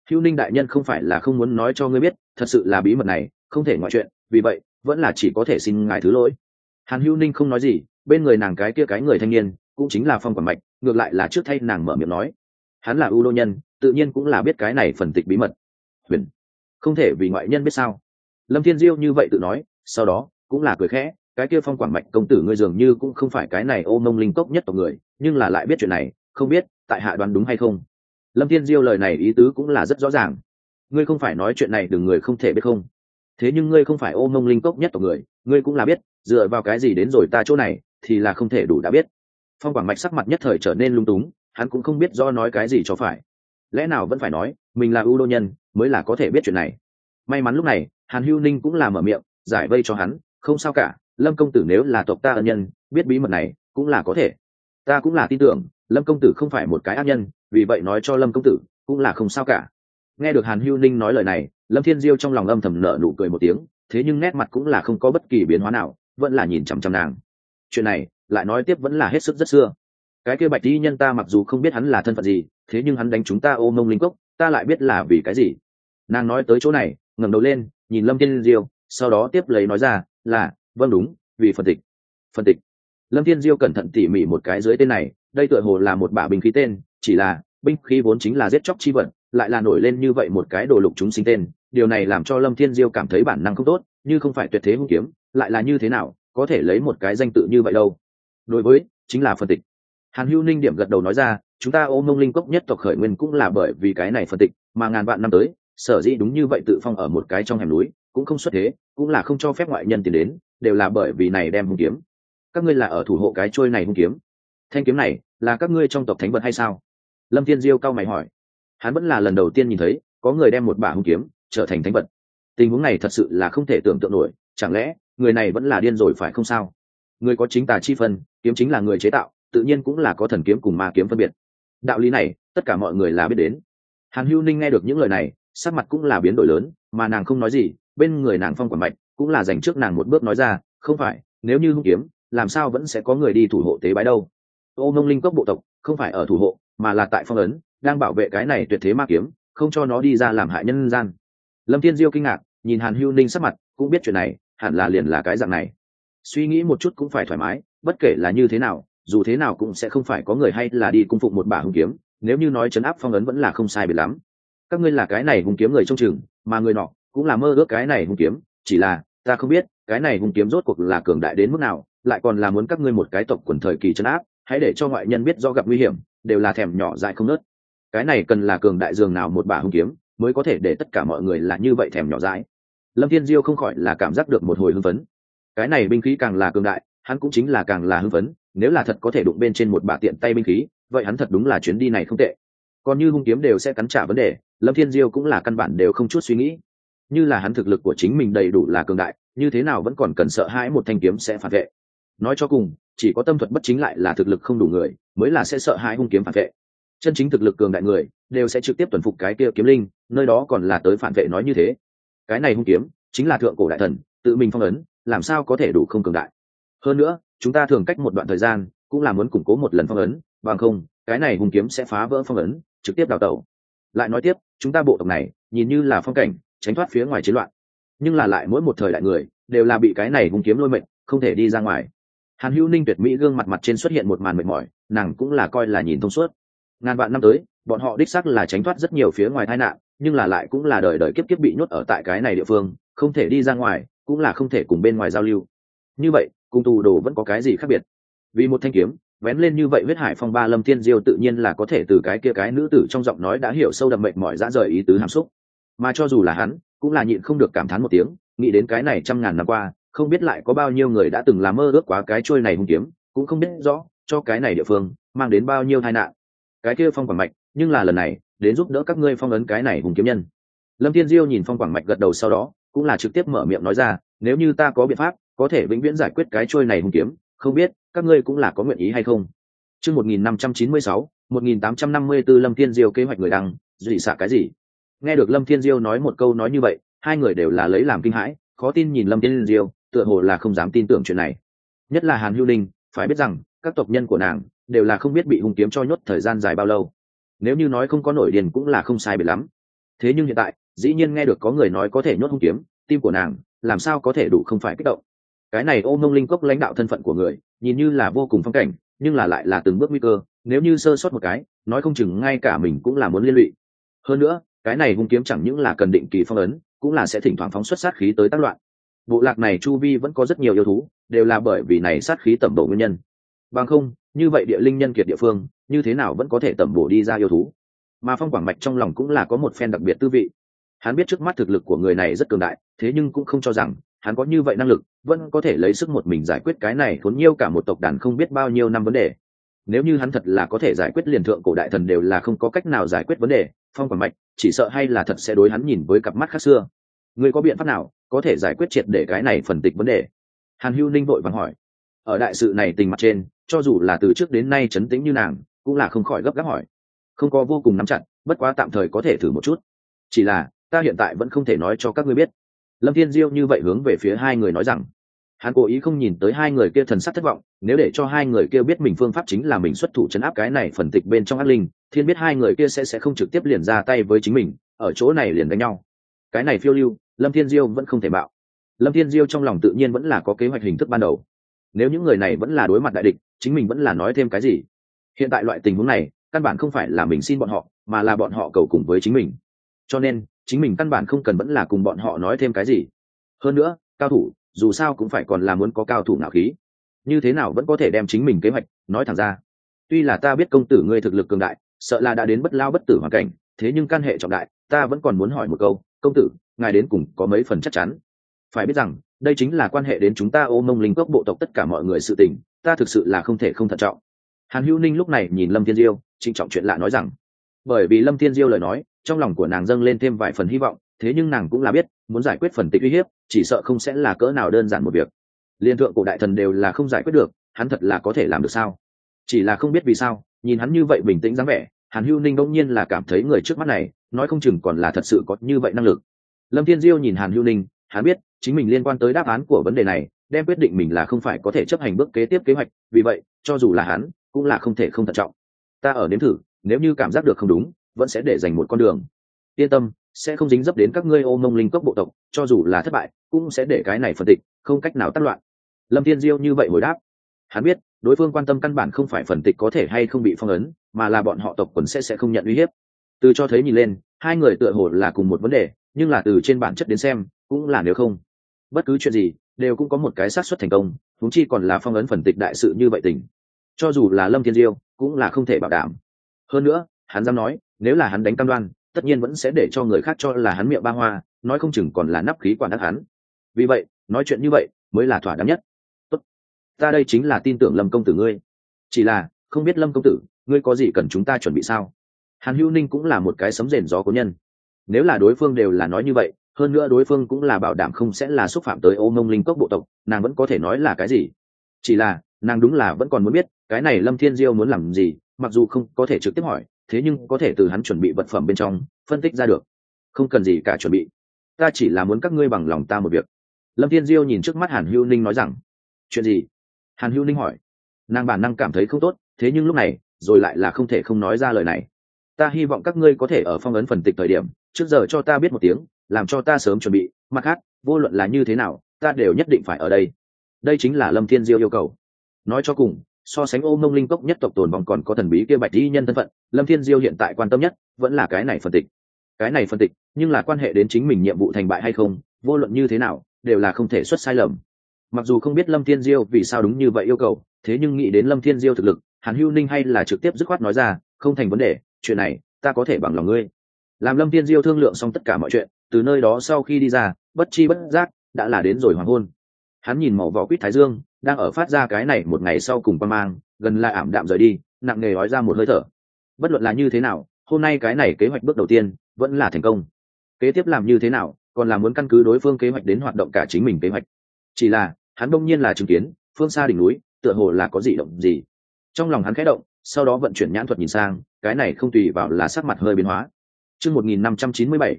Hưu Ninh đại nhân không phải là không muốn nói cho ngươi biết, thật sự là bí mật này không thể ngoại chuyện, vì vậy vẫn là chỉ có thể xin ngài thứ lỗi. Hàn Hưu Ninh không nói gì, bên người nàng cái người thanh niên cũng chính là Phong Quản Mạch, ngược lại là trước thay nàng mở miệng nói, hắn là ưu đô nhân, tự nhiên cũng là biết cái này phần tịch bí mật. Huyền, không thể vì ngoại nhân biết sao? Lâm Thiên Diêu như vậy tự nói, sau đó cũng là cười khẽ, cái kia Phong Quản Mạch công tử ngươi dường như cũng không phải cái này Ô Mông Linh Cốc nhất tộc người, nhưng là lại biết chuyện này, không biết tại hạ đoán đúng hay không? Lâm Thiên Diêu lời này ý tứ cũng là rất rõ ràng, ngươi không phải nói chuyện này đừng người không thể biết không? Thế nhưng ngươi không phải Ô Mông Linh Cốc nhất tộc người, ngươi cũng là biết, dựa vào cái gì đến rồi ta chỗ này thì là không thể đủ đã biết. Phong Quảng Mạch sắc mặt nhất thời trở nên lung túng, hắn cũng không biết do nói cái gì cho phải, lẽ nào vẫn phải nói mình là ưu đô nhân mới là có thể biết chuyện này. May mắn lúc này Hàn Hưu Ninh cũng là mở miệng giải vây cho hắn, không sao cả, Lâm công tử nếu là tộc ta ân nhân, biết bí mật này cũng là có thể. Ta cũng là tin tưởng Lâm công tử không phải một cái ác nhân, vì vậy nói cho Lâm công tử cũng là không sao cả. Nghe được Hàn Hưu Ninh nói lời này, Lâm Thiên Diêu trong lòng âm thầm nở nụ cười một tiếng, thế nhưng nét mặt cũng là không có bất kỳ biến hóa nào, vẫn là nhìn chằm chằm nàng. Chuyện này lại nói tiếp vẫn là hết sức rất xưa. Cái kia Bạch Y nhân ta mặc dù không biết hắn là thân phận gì, thế nhưng hắn đánh chúng ta Ô Mông Linh Cốc, ta lại biết là vì cái gì. Nàng nói tới chỗ này, ngẩng đầu lên nhìn Lâm Thiên Diêu, sau đó tiếp lấy nói ra là vâng đúng, vì phân tịch. Phân tịch. Lâm Thiên Diêu cẩn thận tỉ mỉ một cái dưới tên này, đây tựa hồ là một bả binh khí tên, chỉ là binh khí vốn chính là giết chóc chi vật, lại là nổi lên như vậy một cái đồ lục chúng sinh tên, điều này làm cho Lâm Thiên Diêu cảm thấy bản năng không tốt, như không phải tuyệt thế hung kiếm, lại là như thế nào có thể lấy một cái danh tự như vậy đâu. Đối với chính là phân tịch. Hàn Hưu Ninh điểm gật đầu nói ra, chúng ta Ô Mông Linh Cốc nhất tộc khởi nguyên cũng là bởi vì cái này phân tịch, mà ngàn vạn năm tới, sở dĩ đúng như vậy tự phong ở một cái trong hẻm núi, cũng không xuất thế, cũng là không cho phép ngoại nhân tiến đến, đều là bởi vì này đem hung kiếm. Các ngươi là ở thủ hộ cái trôi này hung kiếm. Thanh kiếm này là các ngươi trong tộc thánh vật hay sao? Lâm Thiên Diêu cao mày hỏi. Hắn vẫn là lần đầu tiên nhìn thấy có người đem một bả hung kiếm trở thành thánh vật. Tình huống này thật sự là không thể tưởng tượng nổi, chẳng lẽ người này vẫn là điên rồi phải không sao? Người có chính tà chi phân, kiếm chính là người chế tạo, tự nhiên cũng là có thần kiếm cùng ma kiếm phân biệt. Đạo lý này tất cả mọi người là biết đến. Hàn Hưu Ninh nghe được những lời này, sắc mặt cũng là biến đổi lớn, mà nàng không nói gì, bên người nàng Phong Quản Mạch cũng là dành trước nàng một bước nói ra, không phải, nếu như hung kiếm, làm sao vẫn sẽ có người đi thủ hộ tế bái đâu? Ô Mông Linh Cốc bộ tộc không phải ở thủ hộ, mà là tại phong ấn, đang bảo vệ cái này tuyệt thế ma kiếm, không cho nó đi ra làm hại nhân gian. Lâm Thiên Diêu kinh ngạc nhìn Hàn Hưu Ninh sắc mặt, cũng biết chuyện này hẳn là liền là cái dạng này. Suy nghĩ một chút cũng phải thoải mái, bất kể là như thế nào, dù thế nào cũng sẽ không phải có người hay là đi cung phụng một bả hung kiếm, nếu như nói trấn áp phong ấn vẫn là không sai biệt lắm. Các ngươi là cái này hung kiếm người trông chừng, mà người nọ cũng là mơ ước cái này hung kiếm, chỉ là ta không biết cái này hung kiếm rốt cuộc là cường đại đến mức nào, lại còn là muốn các ngươi một cái tộc quần thời kỳ trấn áp, hãy để cho ngoại nhân biết do gặp nguy hiểm đều là thèm nhỏ dại không nớt. Cái này cần là cường đại dường nào một bả hung kiếm mới có thể để tất cả mọi người là như vậy thèm nhỏ dại. Lâm Thiên Diêu không khỏi là cảm giác được một hồi hưng phấn. Cái này binh khí càng là cường đại, hắn cũng chính là càng là hưng phấn, nếu là thật có thể đụng bên trên một bả tiện tay binh khí, vậy hắn thật đúng là chuyến đi này không tệ. Còn như hung kiếm đều sẽ cắn trả vấn đề, Lâm Thiên Diêu cũng là căn bản đều không chút suy nghĩ. Như là hắn thực lực của chính mình đầy đủ là cường đại, như thế nào vẫn còn cần sợ hãi một thanh kiếm sẽ phản vệ. Nói cho cùng, chỉ có tâm thuật bất chính lại là thực lực không đủ người, mới là sẽ sợ hãi hung kiếm phản vệ. Chân chính thực lực cường đại người đều sẽ trực tiếp tuần phục cái kia kiếm linh, nơi đó còn là tới phản vệ nói như thế. Cái này hung kiếm chính là thượng cổ đại thần tự mình phong ấn, làm sao có thể đủ không cường đại. Hơn nữa chúng ta thường cách một đoạn thời gian cũng là muốn củng cố một lần phong ấn, bằng không cái này hung kiếm sẽ phá vỡ phong ấn, trực tiếp đào tẩu. Lại nói tiếp, chúng ta bộ tộc này nhìn như là phong cảnh tránh thoát phía ngoài chiến loạn, nhưng là lại mỗi một thời đại người đều là bị cái này hung kiếm lôi mệnh, không thể đi ra ngoài. Hàn Hữu Ninh tuyệt mỹ gương mặt mặt trên xuất hiện một màn mệt mỏi, nàng cũng là coi là nhìn thông suốt. Ngàn vạn năm tới, bọn họ đích xác là tránh thoát rất nhiều phía ngoài tai nạn, nhưng là lại cũng là đời đời kiếp kiếp bị nhốt ở tại cái này địa phương, không thể đi ra ngoài, cũng là không thể cùng bên ngoài giao lưu. Như vậy, cùng tù đồ vẫn có cái gì khác biệt? Vì một thanh kiếm, vén lên như vậy huyết hải phong ba, Lâm Thiên Diêu tự nhiên là có thể từ cái kia cái nữ tử trong giọng nói đã hiểu sâu đậm mệt mỏi dã rời ý tứ hàm xúc. Mà cho dù là hắn, cũng là nhịn không được cảm thán một tiếng, nghĩ đến cái này trăm ngàn năm qua, không biết lại có bao nhiêu người đã từng làm mơ ước quá cái trôi này hung kiếm, cũng không biết rõ cho cái này địa phương mang đến bao nhiêu tai nạn. Cái kia Phong Quảng Mạch, nhưng là lần này đến giúp đỡ các ngươi phong ấn cái này hung kiếm nhân. Lâm Thiên Diêu nhìn Phong Quảng Mạch gật đầu, sau đó cũng là trực tiếp mở miệng nói ra, nếu như ta có biện pháp có thể vĩnh viễn giải quyết cái trôi này hung kiếm, không biết các ngươi cũng là có nguyện ý hay không. Chương 1596, 1854 Lâm Thiên Diêu kế hoạch người đăng, dị xạ cái gì? Nghe được Lâm Thiên Diêu nói một câu nói như vậy, hai người đều là lấy làm kinh hãi, khó tin nhìn Lâm Thiên Diêu, tựa hồ là không dám tin tưởng chuyện này. Nhất là Hàn Hữu Ninh, phải biết rằng các tộc nhân của nàng đều là không biết bị hung kiếm cho nhốt thời gian dài bao lâu. Nếu như nói không có nổi điên cũng là không sai biệt lắm. thế nhưng hiện tại dĩ nhiên nghe được có người nói có thể nhốt hung kiếm, tim của nàng làm sao có thể đủ không phải kích động. Cái này Ô Mông Linh Cốc lãnh đạo thân phận của người nhìn như là vô cùng phong cảnh, nhưng là lại là từng bước nguy cơ, nếu như sơ sót một cái nói không chừng ngay cả mình cũng là muốn liên lụy. Hơn nữa cái này hung kiếm chẳng những là cần định kỳ phong ấn, cũng là sẽ thỉnh thoảng phóng xuất sát khí tới tác loạn. Bộ lạc này chu vi vẫn có rất nhiều yêu thú, đều là bởi vì này sát khí tẩm bổ nguyên nhân. Bằng không như vậy địa linh nhân kiệt địa phương như thế nào vẫn có thể tẩm bổ đi ra yêu thú. Mà Phong Quảng Mạch trong lòng cũng là có một phen đặc biệt tư vị. Hắn biết trước mắt thực lực của người này rất cường đại, thế nhưng cũng không cho rằng hắn có như vậy năng lực vẫn có thể lấy sức một mình giải quyết cái này khốn nhiêu cả một tộc đàn không biết bao nhiêu năm vấn đề. Nếu như hắn thật là có thể giải quyết liền thượng cổ đại thần đều là không có cách nào giải quyết vấn đề, Phong Quảng Mạch chỉ sợ hay là thật sẽ đối hắn nhìn với cặp mắt khác xưa. Người có biện pháp nào có thể giải quyết triệt để cái này phần tịch vấn đề? Hàn Hưu Ninh vội vàng hỏi. Ở đại sự này tình mặt trên, cho dù là từ trước đến nay trấn tĩnh như nàng cũng là không khỏi gấp gáp hỏi. Không có vô cùng nắm chặt, bất quá tạm thời có thể thử một chút. Chỉ là ta hiện tại vẫn không thể nói cho các ngươi biết. Lâm Thiên Diêu như vậy hướng về phía hai người nói rằng, hắn cố ý không nhìn tới hai người kia thần sắc thất vọng, nếu để cho hai người kia biết mình phương pháp chính là mình xuất thủ trấn áp cái này phần tịch bên trong ác linh, thiên biết hai người kia sẽ không trực tiếp liền ra tay với chính mình, ở chỗ này liền đánh nhau. Cái này phiêu lưu, Lâm Thiên Diêu vẫn không thể bạo. Lâm Thiên Diêu trong lòng tự nhiên vẫn là có kế hoạch hình thức ban đầu. Nếu những người này vẫn là đối mặt đại địch, chính mình vẫn là nói thêm cái gì? Hiện tại loại tình huống này, căn bản không phải là mình xin bọn họ, mà là bọn họ cầu cùng với chính mình. Cho nên, chính mình căn bản không cần vẫn là cùng bọn họ nói thêm cái gì. Hơn nữa, cao thủ, dù sao cũng phải còn là muốn có cao thủ nào khí. Như thế nào vẫn có thể đem chính mình kế hoạch nói thẳng ra. Tuy là ta biết công tử ngươi thực lực cường đại, sợ là đã đến bất lao bất tử hoàn cảnh, thế nhưng căn hệ trọng đại, ta vẫn còn muốn hỏi một câu, công tử, ngài đến cùng có mấy phần chắc chắn? Phải biết rằng, đây chính là quan hệ đến chúng ta Ô Mông Linh Cốc bộ tộc tất cả mọi người sự tình, ta thực sự là không thể không thận trọng. Hàn Hữu Ninh lúc này nhìn Lâm Thiên Diêu, trịnh trọng chuyện lạ nói rằng, bởi vì Lâm Thiên Diêu lời nói, trong lòng của nàng dâng lên thêm vài phần hy vọng, thế nhưng nàng cũng là biết, muốn giải quyết phần tịch uy hiếp, chỉ sợ không sẽ là cỡ nào đơn giản một việc. Liên thượng cổ đại thần đều là không giải quyết được, hắn thật là có thể làm được sao? Chỉ là không biết vì sao, nhìn hắn như vậy bình tĩnh dáng vẻ, Hàn Hữu Ninh bỗng nhiên là cảm thấy người trước mắt này, nói không chừng còn là thật sự có như vậy năng lực. Lâm Thiên Diêu nhìn Hàn Hữu Ninh, hắn biết, chính mình liên quan tới đáp án của vấn đề này, đem quyết định mình là không phải có thể chấp hành bước kế tiếp kế hoạch, vì vậy, cho dù là hắn, cũng là không thể không thận trọng. Ta ở nếm thử, nếu như cảm giác được không đúng, vẫn sẽ để dành một con đường. Yên tâm, sẽ không dính dấp đến các ngươi Ô Mông Linh Cốc bộ tộc, cho dù là thất bại, cũng sẽ để cái này phân tịch, không cách nào tắt loạn. Lâm Thiên Diêu như vậy hồi đáp. Hắn biết, đối phương quan tâm căn bản không phải phần tịch có thể hay không bị phong ấn, mà là bọn họ tộc quần sẽ không nhận uy hiếp. Từ cho thấy nhìn lên, hai người tựa hồ là cùng một vấn đề, nhưng là từ trên bản chất đến xem, cũng là nếu không. Bất cứ chuyện gì, đều cũng có một cái xác suất thành công, huống chi còn là phong ấn phần tịch đại sự như vậy tình. Cho dù là Lâm Thiên Diêu, cũng là không thể bảo đảm. Hơn nữa, hắn dám nói, nếu là hắn đánh cam đoan, tất nhiên vẫn sẽ để cho người khác cho là hắn miệng ba hoa, nói không chừng còn là nắp khí quản đắc hắn. Vì vậy, nói chuyện như vậy mới là thỏa đáng nhất. Tốt, ta đây chính là tin tưởng Lâm công tử ngươi. Chỉ là, không biết Lâm công tử, ngươi có gì cần chúng ta chuẩn bị sao? Hàn Hữu Ninh cũng là một cái sấm rền gió của nhân. Nếu là đối phương đều là nói như vậy, hơn nữa đối phương cũng là bảo đảm không sẽ là xúc phạm tới Ô Mông Linh Cốc bộ tộc, nàng vẫn có thể nói là cái gì. Chỉ là, nàng đúng là vẫn còn muốn biết, cái này Lâm Thiên Diêu muốn làm gì, mặc dù không có thể trực tiếp hỏi, thế nhưng có thể từ hắn chuẩn bị vật phẩm bên trong phân tích ra được. Không cần gì cả chuẩn bị, ta chỉ là muốn các ngươi bằng lòng ta một việc. Lâm Thiên Diêu nhìn trước mắt Hàn Hữu Ninh nói rằng. Chuyện gì? Hàn Hữu Ninh hỏi. Nàng bản năng cảm thấy không tốt, thế nhưng lúc này rồi lại là không thể không nói ra lời này. Ta hy vọng các ngươi có thể ở phong ấn phần tịch thời điểm trước giờ cho ta biết một tiếng, làm cho ta sớm chuẩn bị, mặt khác vô luận là như thế nào ta đều nhất định phải ở đây. Đây chính là Lâm Thiên Diêu yêu cầu. Nói cho cùng, so sánh Ô Mông Linh Cốc nhất tộc tồn vong còn có thần bí kia bạch y nhân thân phận, Lâm Thiên Diêu hiện tại quan tâm nhất vẫn là cái này phân tịch. Cái này phân tịch, nhưng là quan hệ đến chính mình nhiệm vụ thành bại hay không, vô luận như thế nào đều là không thể xuất sai lầm. Mặc dù không biết Lâm Thiên Diêu vì sao đúng như vậy yêu cầu, thế nhưng nghĩ đến Lâm Thiên Diêu thực lực, Hàn Hữu Ninh hay là trực tiếp dứt khoát nói ra, không thành vấn đề, chuyện này ta có thể bằng lòng ngươi. Làm Lâm Thiên Diêu thương lượng xong tất cả mọi chuyện, từ nơi đó sau khi đi ra, bất chi bất giác đã là đến rồi hoàng hôn. Hắn nhìn màu vỏ quýt thái dương đang ở phát ra cái này một ngày sau cùng qua mang, gần là ảm đạm rời đi, nặng nề ói ra một hơi thở. Bất luận là như thế nào, hôm nay cái này kế hoạch bước đầu tiên vẫn là thành công. Kế tiếp làm như thế nào, còn là muốn căn cứ đối phương kế hoạch đến hoạt động cả chính mình kế hoạch. Chỉ là hắn đông nhiên là chứng kiến phương xa đỉnh núi tựa hồ là có dị động gì. Trong lòng hắn khẽ động, sau đó vận chuyển nhãn thuật nhìn sang, cái này không tùy vào là sắc mặt hơi biến hóa. Chương 1597,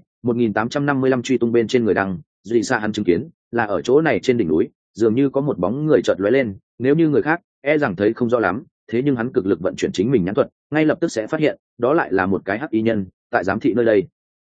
1855 truy tung bên trên người đăng, dị xa hắn chứng kiến là ở chỗ này trên đỉnh núi, dường như có một bóng người chợt lóe lên, nếu như người khác e rằng thấy không rõ lắm, thế nhưng hắn cực lực vận chuyển chính mình nhãn thuật, ngay lập tức sẽ phát hiện, đó lại là một cái hắc y nhân tại giám thị nơi đây.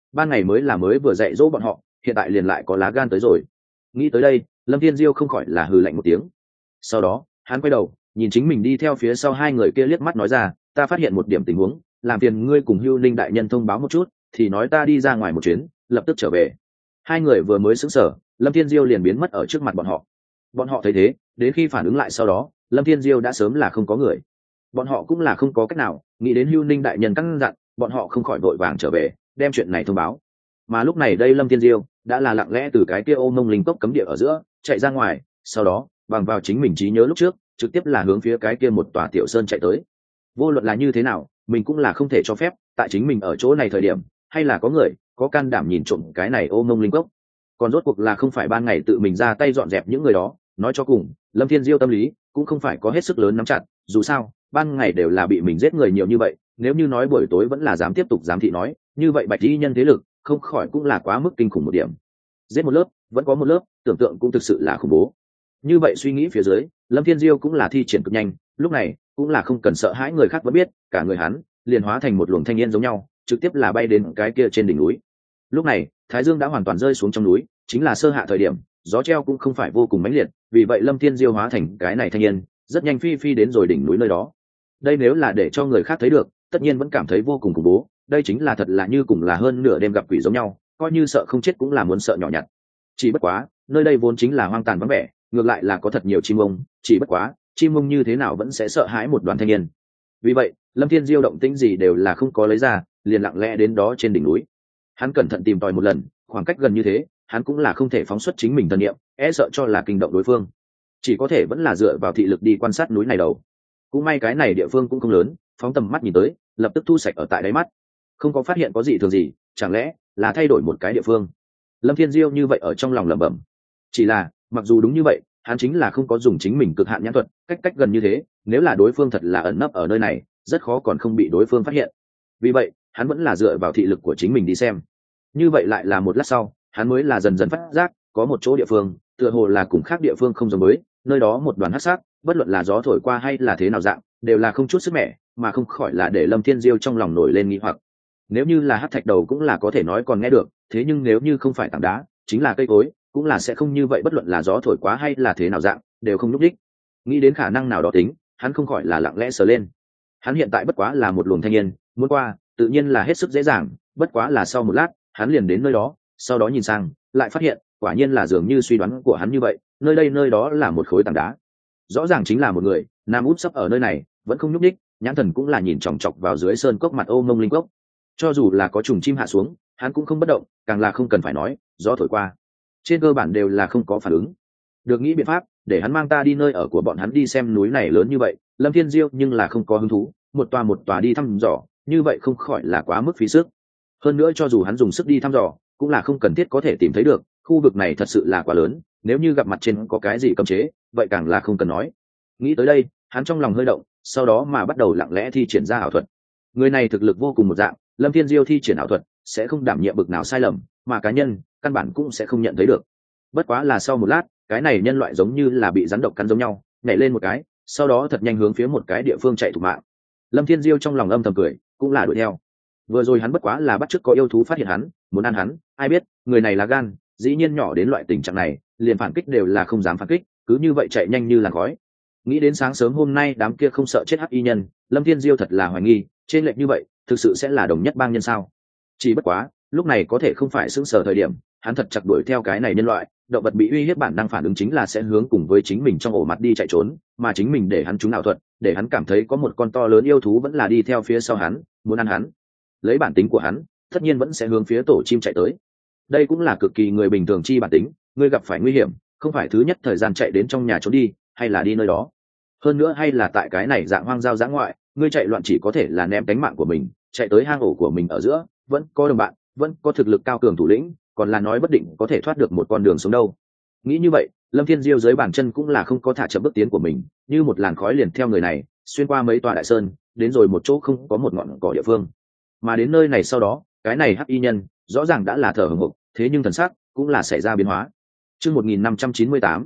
ban ngày mới vừa dạy dỗ bọn họ, hiện tại liền lại có lá gan tới rồi. Nghĩ tới đây, Lâm Thiên Diêu không khỏi là hừ lạnh một tiếng. Sau đó hắn quay đầu nhìn chính mình đi theo phía sau hai người kia liếc mắt nói ra, ta phát hiện một điểm tình huống, làm phiền ngươi cùng Hưu Ninh đại nhân thông báo một chút, thì nói ta đi ra ngoài một chuyến, lập tức trở về. Hai người vừa mới sững sờ, Lâm Thiên Diêu liền biến mất ở trước mặt bọn họ. Bọn họ thấy thế, đến khi phản ứng lại sau đó, Lâm Thiên Diêu đã sớm là không có người. Bọn họ cũng là không có cách nào, nghĩ đến Hưu Ninh đại nhân căn dặn, bọn họ không khỏi vội vàng trở về đem chuyện này thông báo. Mà lúc này đây Lâm Thiên Diêu đã là lặng lẽ từ cái kia ô mông linh cốc cấm địa ở giữa chạy ra ngoài, sau đó bằng vào chính mình trí nhớ lúc trước trực tiếp là hướng phía cái kia một tòa tiểu sơn chạy tới. Vô luận là như thế nào, mình cũng là không thể cho phép tại chính mình ở chỗ này thời điểm hay là có người có can đảm nhìn trộm cái này ô mông linh cốc. Còn rốt cuộc là không phải ban ngày tự mình ra tay dọn dẹp những người đó, nói cho cùng Lâm Thiên Diêu tâm lý cũng không phải có hết sức lớn nắm chặt, dù sao ban ngày đều là bị mình giết người nhiều như vậy, nếu như nói buổi tối vẫn là dám tiếp tục giám thị nói, như vậy bạch y nhân thế lực không khỏi cũng là quá mức kinh khủng một điểm. Giết một lớp vẫn có một lớp, tưởng tượng cũng thực sự là khủng bố. Như vậy suy nghĩ phía dưới, Lâm Thiên Diêu cũng là thi triển cực nhanh, lúc này cũng là không cần sợ hãi người khác vẫn biết, cả người hắn liền hóa thành một luồng thanh niên giống nhau, trực tiếp là bay đến cái kia trên đỉnh núi. Lúc này thái dương đã hoàn toàn rơi xuống trong núi, chính là sơ hạ thời điểm, gió treo cũng không phải vô cùng mãnh liệt, vì vậy Lâm Thiên Diêu hóa thành cái này thanh niên rất nhanh phi đến rồi đỉnh núi nơi đó. Đây nếu là để cho người khác thấy được, tất nhiên vẫn cảm thấy vô cùng khủng bố, đây chính là thật là như cùng là hơn nửa đêm gặp quỷ giống nhau, coi như sợ không chết cũng là muốn sợ nhỏ nhặt. Chỉ bất quá nơi đây vốn chính là hoang tàn vắng vẻ, ngược lại là có thật nhiều chim ông, chỉ bất quá chim ông như thế nào vẫn sẽ sợ hãi một đoàn thanh niên. Vì vậy Lâm Thiên Diêu động tĩnh gì đều là không có lấy ra, liền lặng lẽ đến đó trên đỉnh núi. Hắn cẩn thận tìm tòi một lần, khoảng cách gần như thế hắn cũng là không thể phóng xuất chính mình thần niệm, e sợ cho là kinh động đối phương, chỉ có thể vẫn là dựa vào thị lực đi quan sát núi này đầu. Cũng may cái này địa phương cũng không lớn, phóng tầm mắt nhìn tới lập tức thu sạch ở tại đáy mắt, không có phát hiện có gì thường gì, chẳng lẽ là thay đổi một cái địa phương. Lâm Thiên Diêu như vậy ở trong lòng lẩm bẩm. Chỉ là mặc dù đúng như vậy, hắn chính là không có dùng chính mình cực hạn nhãn thuật, cách gần như thế, nếu là đối phương thật là ẩn nấp ở nơi này, rất khó còn không bị đối phương phát hiện. Vì vậy hắn vẫn là dựa vào thị lực của chính mình đi xem. Như vậy lại là một lát sau, hắn mới là dần dần phát giác có một chỗ địa phương tựa hồ là cùng khác địa phương không giống mới, nơi đó một đoàn hắc sát, bất luận là gió thổi qua hay là thế nào dạng, đều là không chút sức mẻ, mà không khỏi là để Lâm Thiên Diêu trong lòng nổi lên nghi hoặc. Nếu như là hắc thạch đầu cũng là có thể nói còn nghe được, thế nhưng nếu như không phải tảng đá, chính là cây cối, cũng là sẽ không như vậy, bất luận là gió thổi quá hay là thế nào dạng, đều không nhúc nhích. Nghĩ đến khả năng nào đó tính, hắn không khỏi là lặng lẽ sờ lên. Hắn hiện tại bất quá là một luồng thanh niên, muốn qua, tự nhiên là hết sức dễ dàng, bất quá là sau một lát, hắn liền đến nơi đó, sau đó nhìn sang, lại phát hiện, quả nhiên là dường như suy đoán của hắn như vậy, nơi đó là một khối tảng đá. Rõ ràng chính là một người nam út sấp ở nơi này, vẫn không nhúc nhích, nhãn thần cũng là nhìn chòng chọc vào dưới sơn cốc mặt ô mông linh cốc. Cho dù là có trùng chim hạ xuống, hắn cũng không bất động, càng là không cần phải nói, gió thổi qua, trên cơ bản đều là không có phản ứng. Được nghĩ biện pháp để hắn mang ta đi nơi ở của bọn hắn đi xem núi này lớn như vậy, Lâm Thiên Diêu nhưng là không có hứng thú, một tòa đi thăm dò, như vậy không khỏi là quá mức phí sức. Hơn nữa cho dù hắn dùng sức đi thăm dò, cũng là không cần thiết có thể tìm thấy được, khu vực này thật sự là quá lớn, nếu như gặp mặt trên có cái gì cấm chế, vậy càng là không cần nói. Nghĩ tới đây, hắn trong lòng hơi động, sau đó mà bắt đầu lặng lẽ thi triển ra ảo thuật. Người này thực lực vô cùng một dạng, Lâm Thiên Diêu thi triển ảo thuật sẽ không đảm nhiệm bực nào sai lầm, mà cá nhân căn bản cũng sẽ không nhận thấy được. Bất quá là sau một lát, cái này nhân loại giống như là bị rắn độc cắn giống nhau, nhảy lên một cái, sau đó thật nhanh hướng phía một cái địa phương chạy thục mạng. Lâm Thiên Diêu trong lòng âm thầm cười, cũng là đuổi theo. Vừa rồi hắn bất quá là bắt chước có yêu thú phát hiện hắn, muốn ăn hắn, ai biết người này là gan, dĩ nhiên nhỏ đến loại tình trạng này, liền phản kích đều là không dám phản kích, cứ như vậy chạy nhanh như làn khói. Nghĩ đến sáng sớm hôm nay đám kia không sợ chết hắc y nhân, Lâm Thiên Diêu thật là hoài nghi, trên lệch như vậy, thực sự sẽ là đồng nhất bang nhân sao? Chỉ bất quá, lúc này có thể không phải sững sờ thời điểm, hắn thật chặt đuổi theo cái này nhân loại, động vật bị uy hiếp bản năng phản ứng chính là sẽ hướng cùng với chính mình trong ổ mặt đi chạy trốn, mà chính mình để hắn trúng ảo thuật, để hắn cảm thấy có một con to lớn yêu thú vẫn là đi theo phía sau hắn, muốn ăn hắn. Lấy bản tính của hắn, tất nhiên vẫn sẽ hướng phía tổ chim chạy tới. Đây cũng là cực kỳ người bình thường chi bản tính, ngươi gặp phải nguy hiểm, không phải thứ nhất thời gian chạy đến trong nhà trốn đi, hay là đi nơi đó. Hơn nữa hay là tại cái này dạng hoang giao dã ngoại, ngươi chạy loạn chỉ có thể là ném cánh mạng của mình, chạy tới hang ổ của mình ở giữa, vẫn có đồng bạn, vẫn có thực lực cao cường thủ lĩnh, còn là nói bất định có thể thoát được một con đường sống đâu. Nghĩ như vậy, Lâm Thiên Diêu dưới bàn chân cũng là không có thả chậm bước tiến của mình, như một làn khói liền theo người này, xuyên qua mấy tòa đại sơn, đến rồi một chỗ không có một ngọn cỏ địa phương. Mà đến nơi này sau đó, cái này hắc y nhân rõ ràng đã là thở hổn hộc, thế nhưng thần sắc cũng là xảy ra biến hóa. Chương 1598,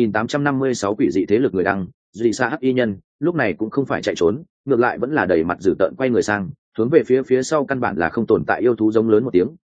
1856 quỷ dị thế lực người đăng, dị xa hắc y nhân, lúc này cũng không phải chạy trốn, ngược lại vẫn là đầy mặt dữ tợn quay người sang, hướng về phía sau căn bản là không tồn tại yêu thú giống lớn một tiếng,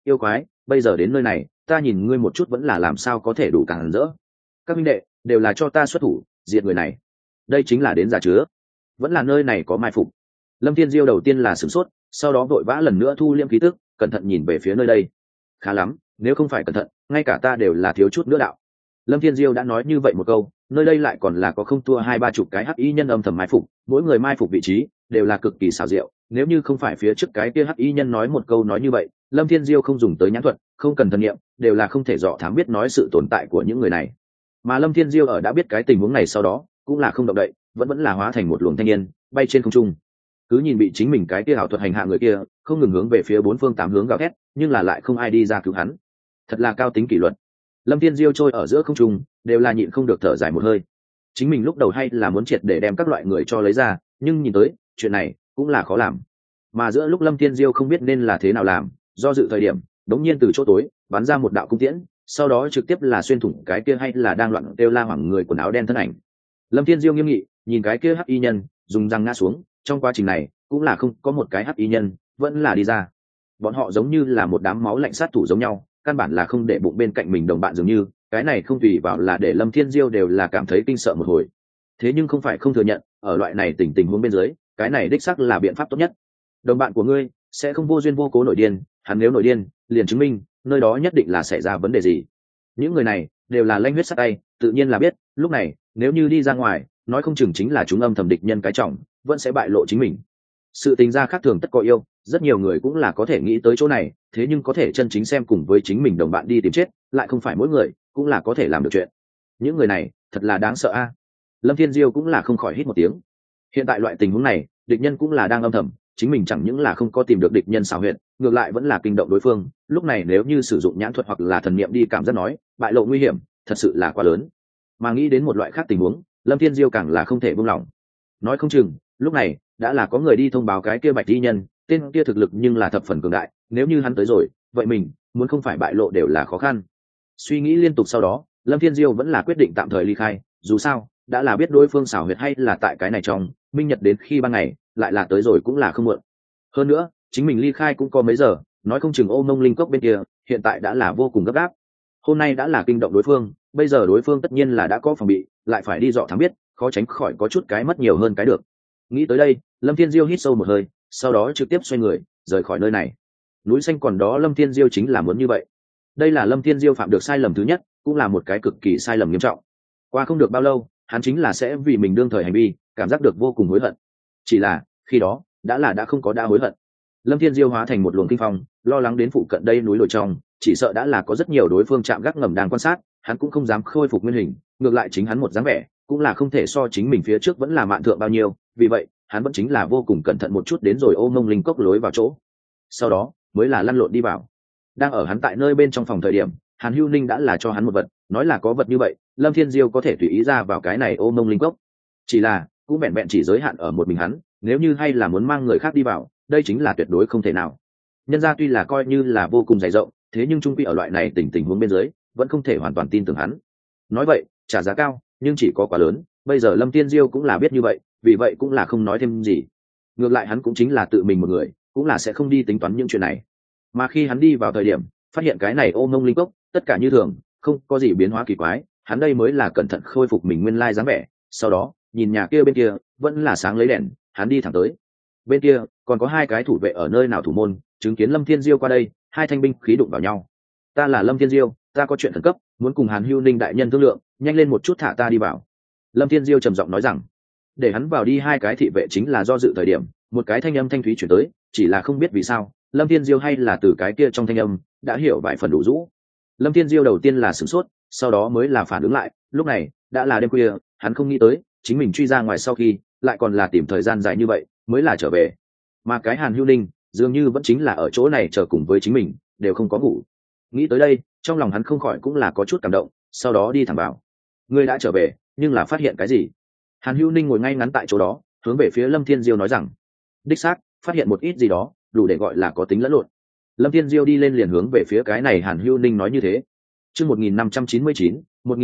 Yêu quái, bây giờ đến nơi này ta nhìn ngươi một chút vẫn là làm sao có thể đủ càng rỡ. Các minh đệ đều là cho ta xuất thủ diệt người này. Đây chính là đến giả chứa, vẫn là nơi này có mai phục. Lâm Thiên Diêu đầu tiên là sửng sốt, sau đó vội vã lần nữa thu liễm khí tức, cẩn thận nhìn về phía nơi đây. Khá lắm, nếu không phải cẩn thận ngay cả ta đều là thiếu chút nữa đạo. Lâm Thiên Diêu đã nói như vậy một câu, nơi đây lại còn là có không thua 20-30 cái hắc y nhân âm thầm mai phục, mỗi người mai phục vị trí đều là cực kỳ xảo diệu. Nếu như không phải phía trước cái kia hắc y nhân nói một câu nói như vậy, Lâm Thiên Diêu không dùng tới nhãn thuật, không cần thần niệm, đều là không thể dò thám biết nói sự tồn tại của những người này. Mà Lâm Thiên Diêu ở đã biết cái tình huống này sau đó, cũng là không động đậy, vẫn là hóa thành một luồng thanh niên, bay trên không trung. Cứ nhìn bị chính mình cái kia ảo thuật hành hạ người kia, không ngừng hướng về phía bốn phương tám hướng gào thét, nhưng là lại không ai đi ra cứu hắn. Thật là cao tính kỷ luật. Lâm Thiên Diêu trôi ở giữa không trung, đều là nhịn không được thở dài một hơi. Chính mình lúc đầu hay là muốn triệt để đem các loại người cho lấy ra, nhưng nhìn tới chuyện này cũng là khó làm. Mà giữa lúc Lâm Thiên Diêu không biết nên là thế nào làm, do dự thời điểm, đống nhiên từ chỗ tối bắn ra một đạo cung tiễn, sau đó trực tiếp là xuyên thủng cái kia hay là đang loạn kêu la hoảng người quần áo đen thân ảnh. Lâm Thiên Diêu nghiêm nghị nhìn cái kia hắc y nhân, dùng răng ngã xuống. Trong quá trình này cũng là không có một cái hắc y nhân vẫn là đi ra. Bọn họ giống như là một đám máu lạnh sát thủ giống nhau, căn bản là không để bụng bên cạnh mình đồng bạn, dường như cái này không tùy vào là để Lâm Thiên Diêu đều là cảm thấy kinh sợ một hồi. Thế nhưng không phải không thừa nhận, ở loại này tình huống bên dưới, cái này đích xác là biện pháp tốt nhất. Đồng bạn của ngươi sẽ không vô duyên vô cố nổi điên, hắn nếu nổi điên liền chứng minh nơi đó nhất định là xảy ra vấn đề gì. Những người này đều là lanh huyết sát tay, tự nhiên là biết lúc này nếu như đi ra ngoài, nói không chừng chính là chúng âm thầm địch nhân cái trọng, vẫn sẽ bại lộ chính mình. Sự tình gia khác thường tất có yêu, rất nhiều người cũng là có thể nghĩ tới chỗ này, thế nhưng có thể chân chính xem cùng với chính mình đồng bạn đi tìm chết, lại không phải mỗi người cũng là có thể làm được chuyện. Những người này thật là đáng sợ a. Lâm Thiên Diêu cũng là không khỏi hít một tiếng. Hiện tại loại tình huống này, địch nhân cũng là đang âm thầm, chính mình chẳng những là không có tìm được địch nhân xảo huyệt, ngược lại vẫn là kinh động đối phương. Lúc này nếu như sử dụng nhãn thuật hoặc là thần niệm đi cảm giác nói, bại lộ nguy hiểm thật sự là quá lớn. Mà nghĩ đến một loại khác tình huống, Lâm Thiên Diêu càng là không thể buông lỏng. Nói không chừng lúc này đã là có người đi thông báo cái kia bạch y nhân, tên kia thực lực nhưng là thập phần cường đại, nếu như hắn tới rồi, vậy mình muốn không phải bại lộ đều là khó khăn. Suy nghĩ liên tục sau đó, Lâm Thiên Diêu vẫn là quyết định tạm thời ly khai, dù sao đã là biết đối phương xảo huyệt hay là tại cái này trong, minh nhật đến khi ban ngày lại là tới rồi cũng là không muộn. Hơn nữa chính mình ly khai cũng có mấy giờ, nói không chừng Ô Mông Linh Cốc bên kia hiện tại đã là vô cùng gấp gáp. Hôm nay đã là kinh động đối phương, bây giờ đối phương tất nhiên là đã có phòng bị, lại phải đi dọ thám biết, khó tránh khỏi có chút cái mất nhiều hơn cái được. Nghĩ tới đây, Lâm Thiên Diêu hít sâu một hơi, sau đó trực tiếp xoay người rời khỏi nơi này. Núi xanh còn đó, Lâm Thiên Diêu chính là muốn như vậy. Đây là Lâm Thiên Diêu phạm được sai lầm thứ nhất, cũng là một cái cực kỳ sai lầm nghiêm trọng. Qua không được bao lâu, hắn chính là sẽ vì mình đương thời hành vi cảm giác được vô cùng hối hận. Chỉ là khi đó đã không có đã hối hận. Lâm Thiên Diêu hóa thành một luồng kinh phong, lo lắng đến phụ cận đây núi đồi trong, chỉ sợ đã là có rất nhiều đối phương chạm gác ngầm đang quan sát, hắn cũng không dám khôi phục nguyên hình, ngược lại chính hắn một dáng vẻ cũng là không thể so chính mình phía trước vẫn là mạn thượng bao nhiêu, vì vậy hắn vẫn chính là vô cùng cẩn thận một chút đến rồi Ô Mông Linh Cốc lối vào chỗ, sau đó mới là lăn lộn đi vào. Đang ở hắn tại nơi bên trong phòng thời điểm, Hàn Hưu Ninh đã là cho hắn một vật, nói là có vật như vậy Lâm Thiên Diêu có thể tùy ý ra vào cái này Ô Mông Linh Cốc, chỉ là cũng vẹn vẹn chỉ giới hạn ở một mình hắn, nếu như hay là muốn mang người khác đi vào, đây chính là tuyệt đối không thể nào. Nhân ra tuy là coi như là vô cùng dày rộng, thế nhưng trung quy ở loại này tình huống bên dưới vẫn không thể hoàn toàn tin tưởng hắn. Nói vậy trả giá cao, nhưng chỉ có quá lớn, bây giờ Lâm Thiên Diêu cũng là biết như vậy, vì vậy cũng là không nói thêm gì. Ngược lại hắn cũng chính là tự mình một người, cũng là sẽ không đi tính toán những chuyện này. Mà khi hắn đi vào thời điểm, phát hiện cái này Ô Mông Linh Cốc tất cả như thường, không có gì biến hóa kỳ quái, hắn đây mới là cẩn thận khôi phục mình nguyên lai dáng vẻ. Sau đó nhìn nhà kia bên kia vẫn là sáng lấy đèn, hắn đi thẳng tới. Bên kia còn có hai cái thủ vệ ở nơi nào thủ môn, chứng kiến Lâm Thiên Diêu qua đây, hai thanh binh khí đụng vào nhau. Ta là Lâm Thiên Diêu, ta có chuyện khẩn cấp muốn cùng Hàn Hưu Ninh đại nhân thương lượng, nhanh lên một chút thả ta đi vào. Lâm Thiên Diêu trầm giọng nói rằng. Để hắn vào đi, hai cái thị vệ chính là do dự thời điểm, một cái thanh âm thanh thúy chuyển tới, chỉ là không biết vì sao Lâm Thiên Diêu hay là từ cái kia trong thanh âm đã hiểu vài phần đủ rũ. Lâm Thiên Diêu đầu tiên là sửng sốt, sau đó mới là phản ứng lại, lúc này đã là đêm khuya, hắn không nghĩ tới chính mình truy ra ngoài sau khi lại còn là tìm thời gian dài như vậy mới là trở về, mà cái Hàn Hưu Ninh dường như vẫn chính là ở chỗ này chờ cùng với chính mình, đều không có ngủ. Nghĩ tới đây, trong lòng hắn không khỏi cũng là có chút cảm động, sau đó đi thẳng vào. Ngươi đã trở về, nhưng là phát hiện cái gì? Hàn Hưu Ninh ngồi ngay ngắn tại chỗ đó, hướng về phía Lâm Thiên Diêu nói rằng. Đích xác phát hiện một ít gì đó, đủ để gọi là có tính lẫn lộn. Lâm Thiên Diêu đi lên liền hướng về phía cái này Hàn Hưu Ninh nói như thế. Chương 1599,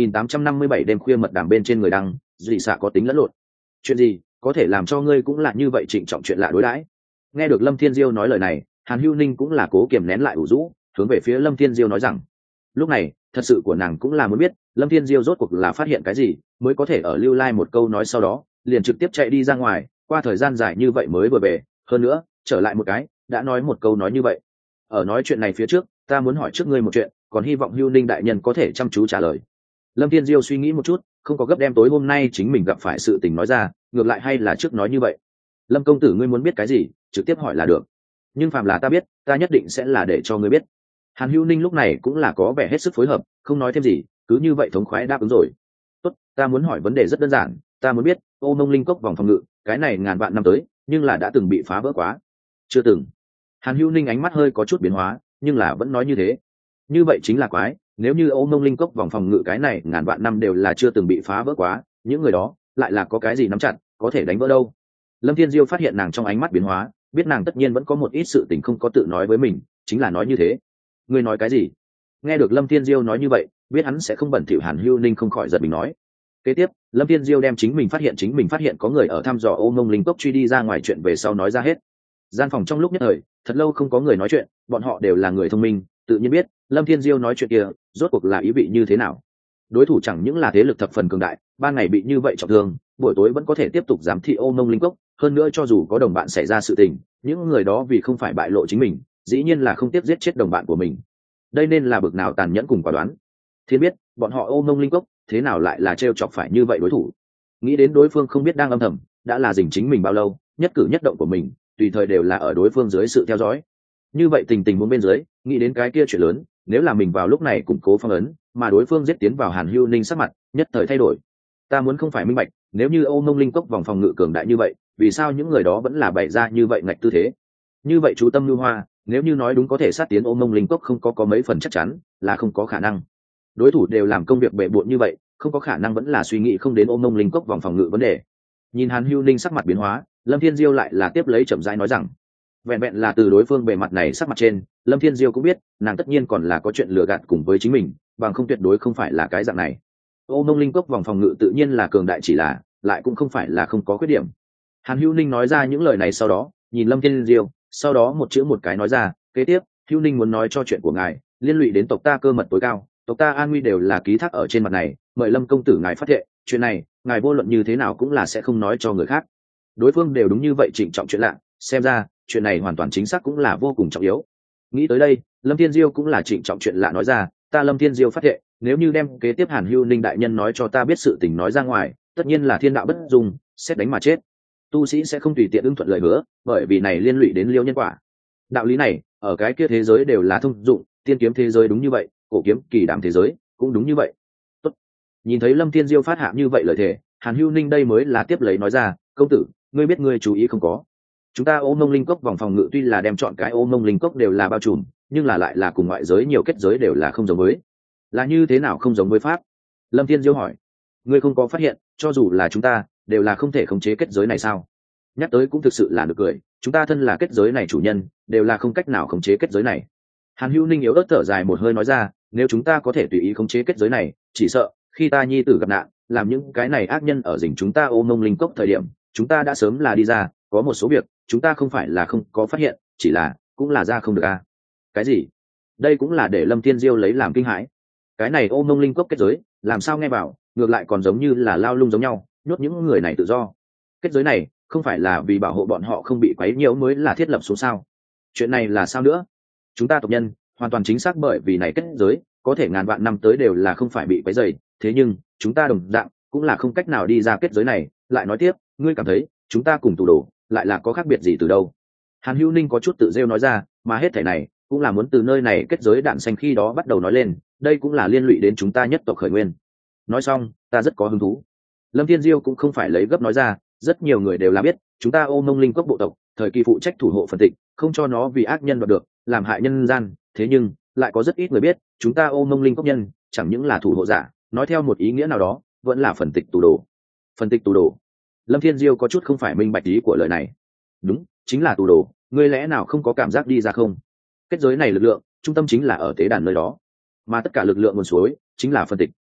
1857 đêm khuya mật đàm bên trên người đăng, dị xạ có tính lẫn lộn. Chuyện gì có thể làm cho ngươi cũng là như vậy trịnh trọng chuyện lạ đối đãi? Nghe được Lâm Thiên Diêu nói lời này, Hàn Hưu Ninh cũng là cố kiềm nén lại ủ rũ, hướng về phía Lâm Thiên Diêu nói rằng lúc này thật sự của nàng cũng là muốn biết Lâm Thiên Diêu rốt cuộc là phát hiện cái gì mới có thể ở lưu lai một câu nói sau đó liền trực tiếp chạy đi ra ngoài, qua thời gian dài như vậy mới vừa về, hơn nữa trở lại một cái đã nói một câu nói như vậy. Ở nói chuyện này phía trước ta muốn hỏi trước ngươi một chuyện, còn hy vọng Hưu Ninh đại nhân có thể chăm chú trả lời. Lâm Thiên Diêu suy nghĩ một chút, không có gấp đem tối hôm nay chính mình gặp phải sự tình nói ra, ngược lại hay là trước nói như vậy. Lâm công tử ngươi muốn biết cái gì trực tiếp hỏi là được, nhưng phàm là ta biết ta nhất định sẽ là để cho ngươi biết. Hàn Hưu Ninh lúc này cũng là có vẻ hết sức phối hợp, không nói thêm gì, cứ như vậy thống khoái đáp ứng rồi. Tốt, ta muốn hỏi vấn đề rất đơn giản, ta muốn biết ô mông linh cốc vòng phòng ngự cái này ngàn vạn năm tới nhưng là đã từng bị phá vỡ quá? Chưa từng. Hàn Hưu Ninh ánh mắt hơi có chút biến hóa, nhưng là vẫn nói như thế. Như vậy chính là quái, nếu như ô mông linh cốc vòng phòng ngự cái này ngàn vạn năm đều là chưa từng bị phá vỡ quá, những người đó lại là có cái gì nắm chặt có thể đánh vỡ đâu? Lâm Thiên Diêu phát hiện nàng trong ánh mắt biến hóa, biết nàng tất nhiên vẫn có một ít sự tình không có tự nói với mình, chính là nói như thế. Ngươi nói cái gì? Nghe được Lâm Thiên Diêu nói như vậy, biết hắn sẽ không bẩn thỉu, Hàn Hưu Ninh không khỏi giật mình nói. Kế tiếp Lâm Thiên Diêu đem chính mình phát hiện có người ở thăm dò ô mông linh cốc truy đi ra ngoài chuyện về sau nói ra hết. Gian phòng trong lúc nhất thời thật lâu không có người nói chuyện, bọn họ đều là người thông minh, tự nhiên biết Lâm Thiên Diêu nói chuyện kia rốt cuộc là ý vị như thế nào. Đối thủ chẳng những là thế lực thập phần cường đại, ban ngày bị như vậy trọng thương, buổi tối vẫn có thể tiếp tục giám thị ô mông linh cốc, hơn nữa cho dù có đồng bạn xảy ra sự tình, những người đó vì không phải bại lộ chính mình, dĩ nhiên là không tiếc giết chết đồng bạn của mình. Đây nên là bực nào tàn nhẫn cùng quả đoán. Thiên biết bọn họ ô mông linh cốc thế nào lại là trêu chọc phải như vậy đối thủ. Nghĩ đến đối phương không biết đang âm thầm đã là dình chính mình bao lâu, nhất cử nhất động của mình tùy thời đều là ở đối phương dưới sự theo dõi. Như vậy tình huống bên dưới, nghĩ đến cái kia chuyện lớn, nếu là mình vào lúc này củng cố phong ấn, mà đối phương giết tiến vào Hàn Hưu Ninh sắc mặt nhất thời thay đổi. Ta muốn không phải minh bạch, nếu như ô mông linh cốc vòng phòng ngự cường đại như vậy, vì sao những người đó vẫn là bày ra như vậy ngạch tư thế? Như vậy chú tâm lưu hoa, nếu như nói đúng có thể sát tiến ô mông linh cốc không có mấy phần chắc chắn là không có khả năng. Đối thủ đều làm công việc bệ bội như vậy, không có khả năng vẫn là suy nghĩ không đến ô mông linh cốc vòng phòng ngự vấn đề. Nhìn Hàn Hưu Ninh sắc mặt biến hóa, Lâm Thiên Diêu lại là tiếp lấy chậm rãi nói rằng, vẹn vẹn là từ đối phương bề mặt này sắc mặt trên, Lâm Thiên Diêu cũng biết nàng tất nhiên còn là có chuyện lừa gạt cùng với chính mình, bằng không tuyệt đối không phải là cái dạng này. Ô mông linh cốc vòng phòng ngự tự nhiên là cường đại, chỉ là lại cũng không phải là không có khuyết điểm. Hàn Hưu Ninh nói ra những lời này sau đó nhìn Lâm Thiên Diêu, sau đó một chữ một cái nói ra, kế tiếp Hưu Ninh muốn nói cho chuyện của ngài liên lụy đến tộc ta cơ mật tối cao, tộc ta an nguy đều là ký thác ở trên mặt này, mời Lâm công tử ngài phát thệ, chuyện này ngài vô luận như thế nào cũng là sẽ không nói cho người khác. Đối phương đều đúng như vậy trịnh trọng chuyện lạ, xem ra chuyện này hoàn toàn chính xác cũng là vô cùng trọng yếu. Nghĩ tới đây, Lâm Thiên Diêu cũng là trịnh trọng chuyện lạ nói ra, ta Lâm Thiên Diêu phát thệ, nếu như đem kế tiếp Hàn Hưu Ninh đại nhân nói cho ta biết sự tình nói ra ngoài, tất nhiên là thiên đạo bất dung, xét đánh mà chết. Tu sĩ sẽ không tùy tiện ưng thuận lời hứa, bởi vì này liên lụy đến liêu nhân quả. Đạo lý này ở cái kia thế giới đều là thông dụng, tiên kiếm thế giới đúng như vậy, cổ kiếm kỳ đàm thế giới cũng đúng như vậy. Tốt. Nhìn thấy Lâm Thiên Diêu phát hạ như vậy lời thề, Hàn Hưu Ninh đây mới là tiếp lấy nói ra, công tử, ngươi biết ngươi chú ý không có, chúng ta ô mông linh cốc vòng phòng ngự tuy là đem chọn cái ô mông linh cốc đều là bao trùm, nhưng là lại là cùng ngoại giới nhiều kết giới đều là không giống với. Là như thế nào không giống với pháp? Lâm Thiên Diêu hỏi. Ngươi không có phát hiện cho dù là chúng ta đều là không thể khống chế kết giới này sao? Nhắc tới cũng thực sự là được cười, chúng ta thân là kết giới này chủ nhân đều là không cách nào khống chế kết giới này. Hàn Hưu Ninh yếu ớt thở dài một hơi nói ra, nếu chúng ta có thể tùy ý khống chế kết giới này, chỉ sợ khi ta nhi tử gặp nạn, làm những cái này ác nhân ở rình chúng ta ô mông linh cốc thời điểm, chúng ta đã sớm là đi ra, có một số việc chúng ta không phải là không có phát hiện, chỉ là cũng là ra không được a. Cái gì? Đây cũng là để Lâm Thiên Diêu lấy làm kinh hãi. Cái này ô mông linh cốc kết giới làm sao nghe vào ngược lại còn giống như là lao lung giống nhau, nhốt những người này tự do. Kết giới này không phải là vì bảo hộ bọn họ không bị quấy nhiễu mới là thiết lập xuống sao? Chuyện này là sao nữa? Chúng ta tộc nhân hoàn toàn chính xác bởi vì này kết giới có thể ngàn vạn năm tới đều là không phải bị quấy rầy, thế nhưng chúng ta đồng dạng cũng là không cách nào đi ra kết giới này. Lại nói tiếp, ngươi cảm thấy chúng ta cùng tù đồ lại là có khác biệt gì từ đâu? Hàn Hưu Ninh có chút tự rêu nói ra, mà hết thảy này cũng là muốn từ nơi này kết giới đạn xanh khi đó bắt đầu nói lên, đây cũng là liên lụy đến chúng ta nhất tộc khởi nguyên. Nói xong, ta rất có hứng thú. Lâm Thiên Diêu cũng không phải lấy gấp nói ra, rất nhiều người đều là biết, chúng ta ô mông linh cốc bộ tộc thời kỳ phụ trách thủ hộ phần tịch, không cho nó vì ác nhân đoạt được, làm hại nhân gian, thế nhưng lại có rất ít người biết, chúng ta ô mông linh cốc nhân chẳng những là thủ hộ giả, nói theo một ý nghĩa nào đó, vẫn là phần tịch tù đồ. Phần tịch tù đồ. Lâm Thiên Diêu có chút không phải minh bạch ý của lời này. Đúng, chính là tù đồ, ngươi lẽ nào không có cảm giác đi ra không? Kết giới này lực lượng trung tâm chính là ở tế đàn nơi đó, mà tất cả lực lượng nguồn suối chính là phân tịch.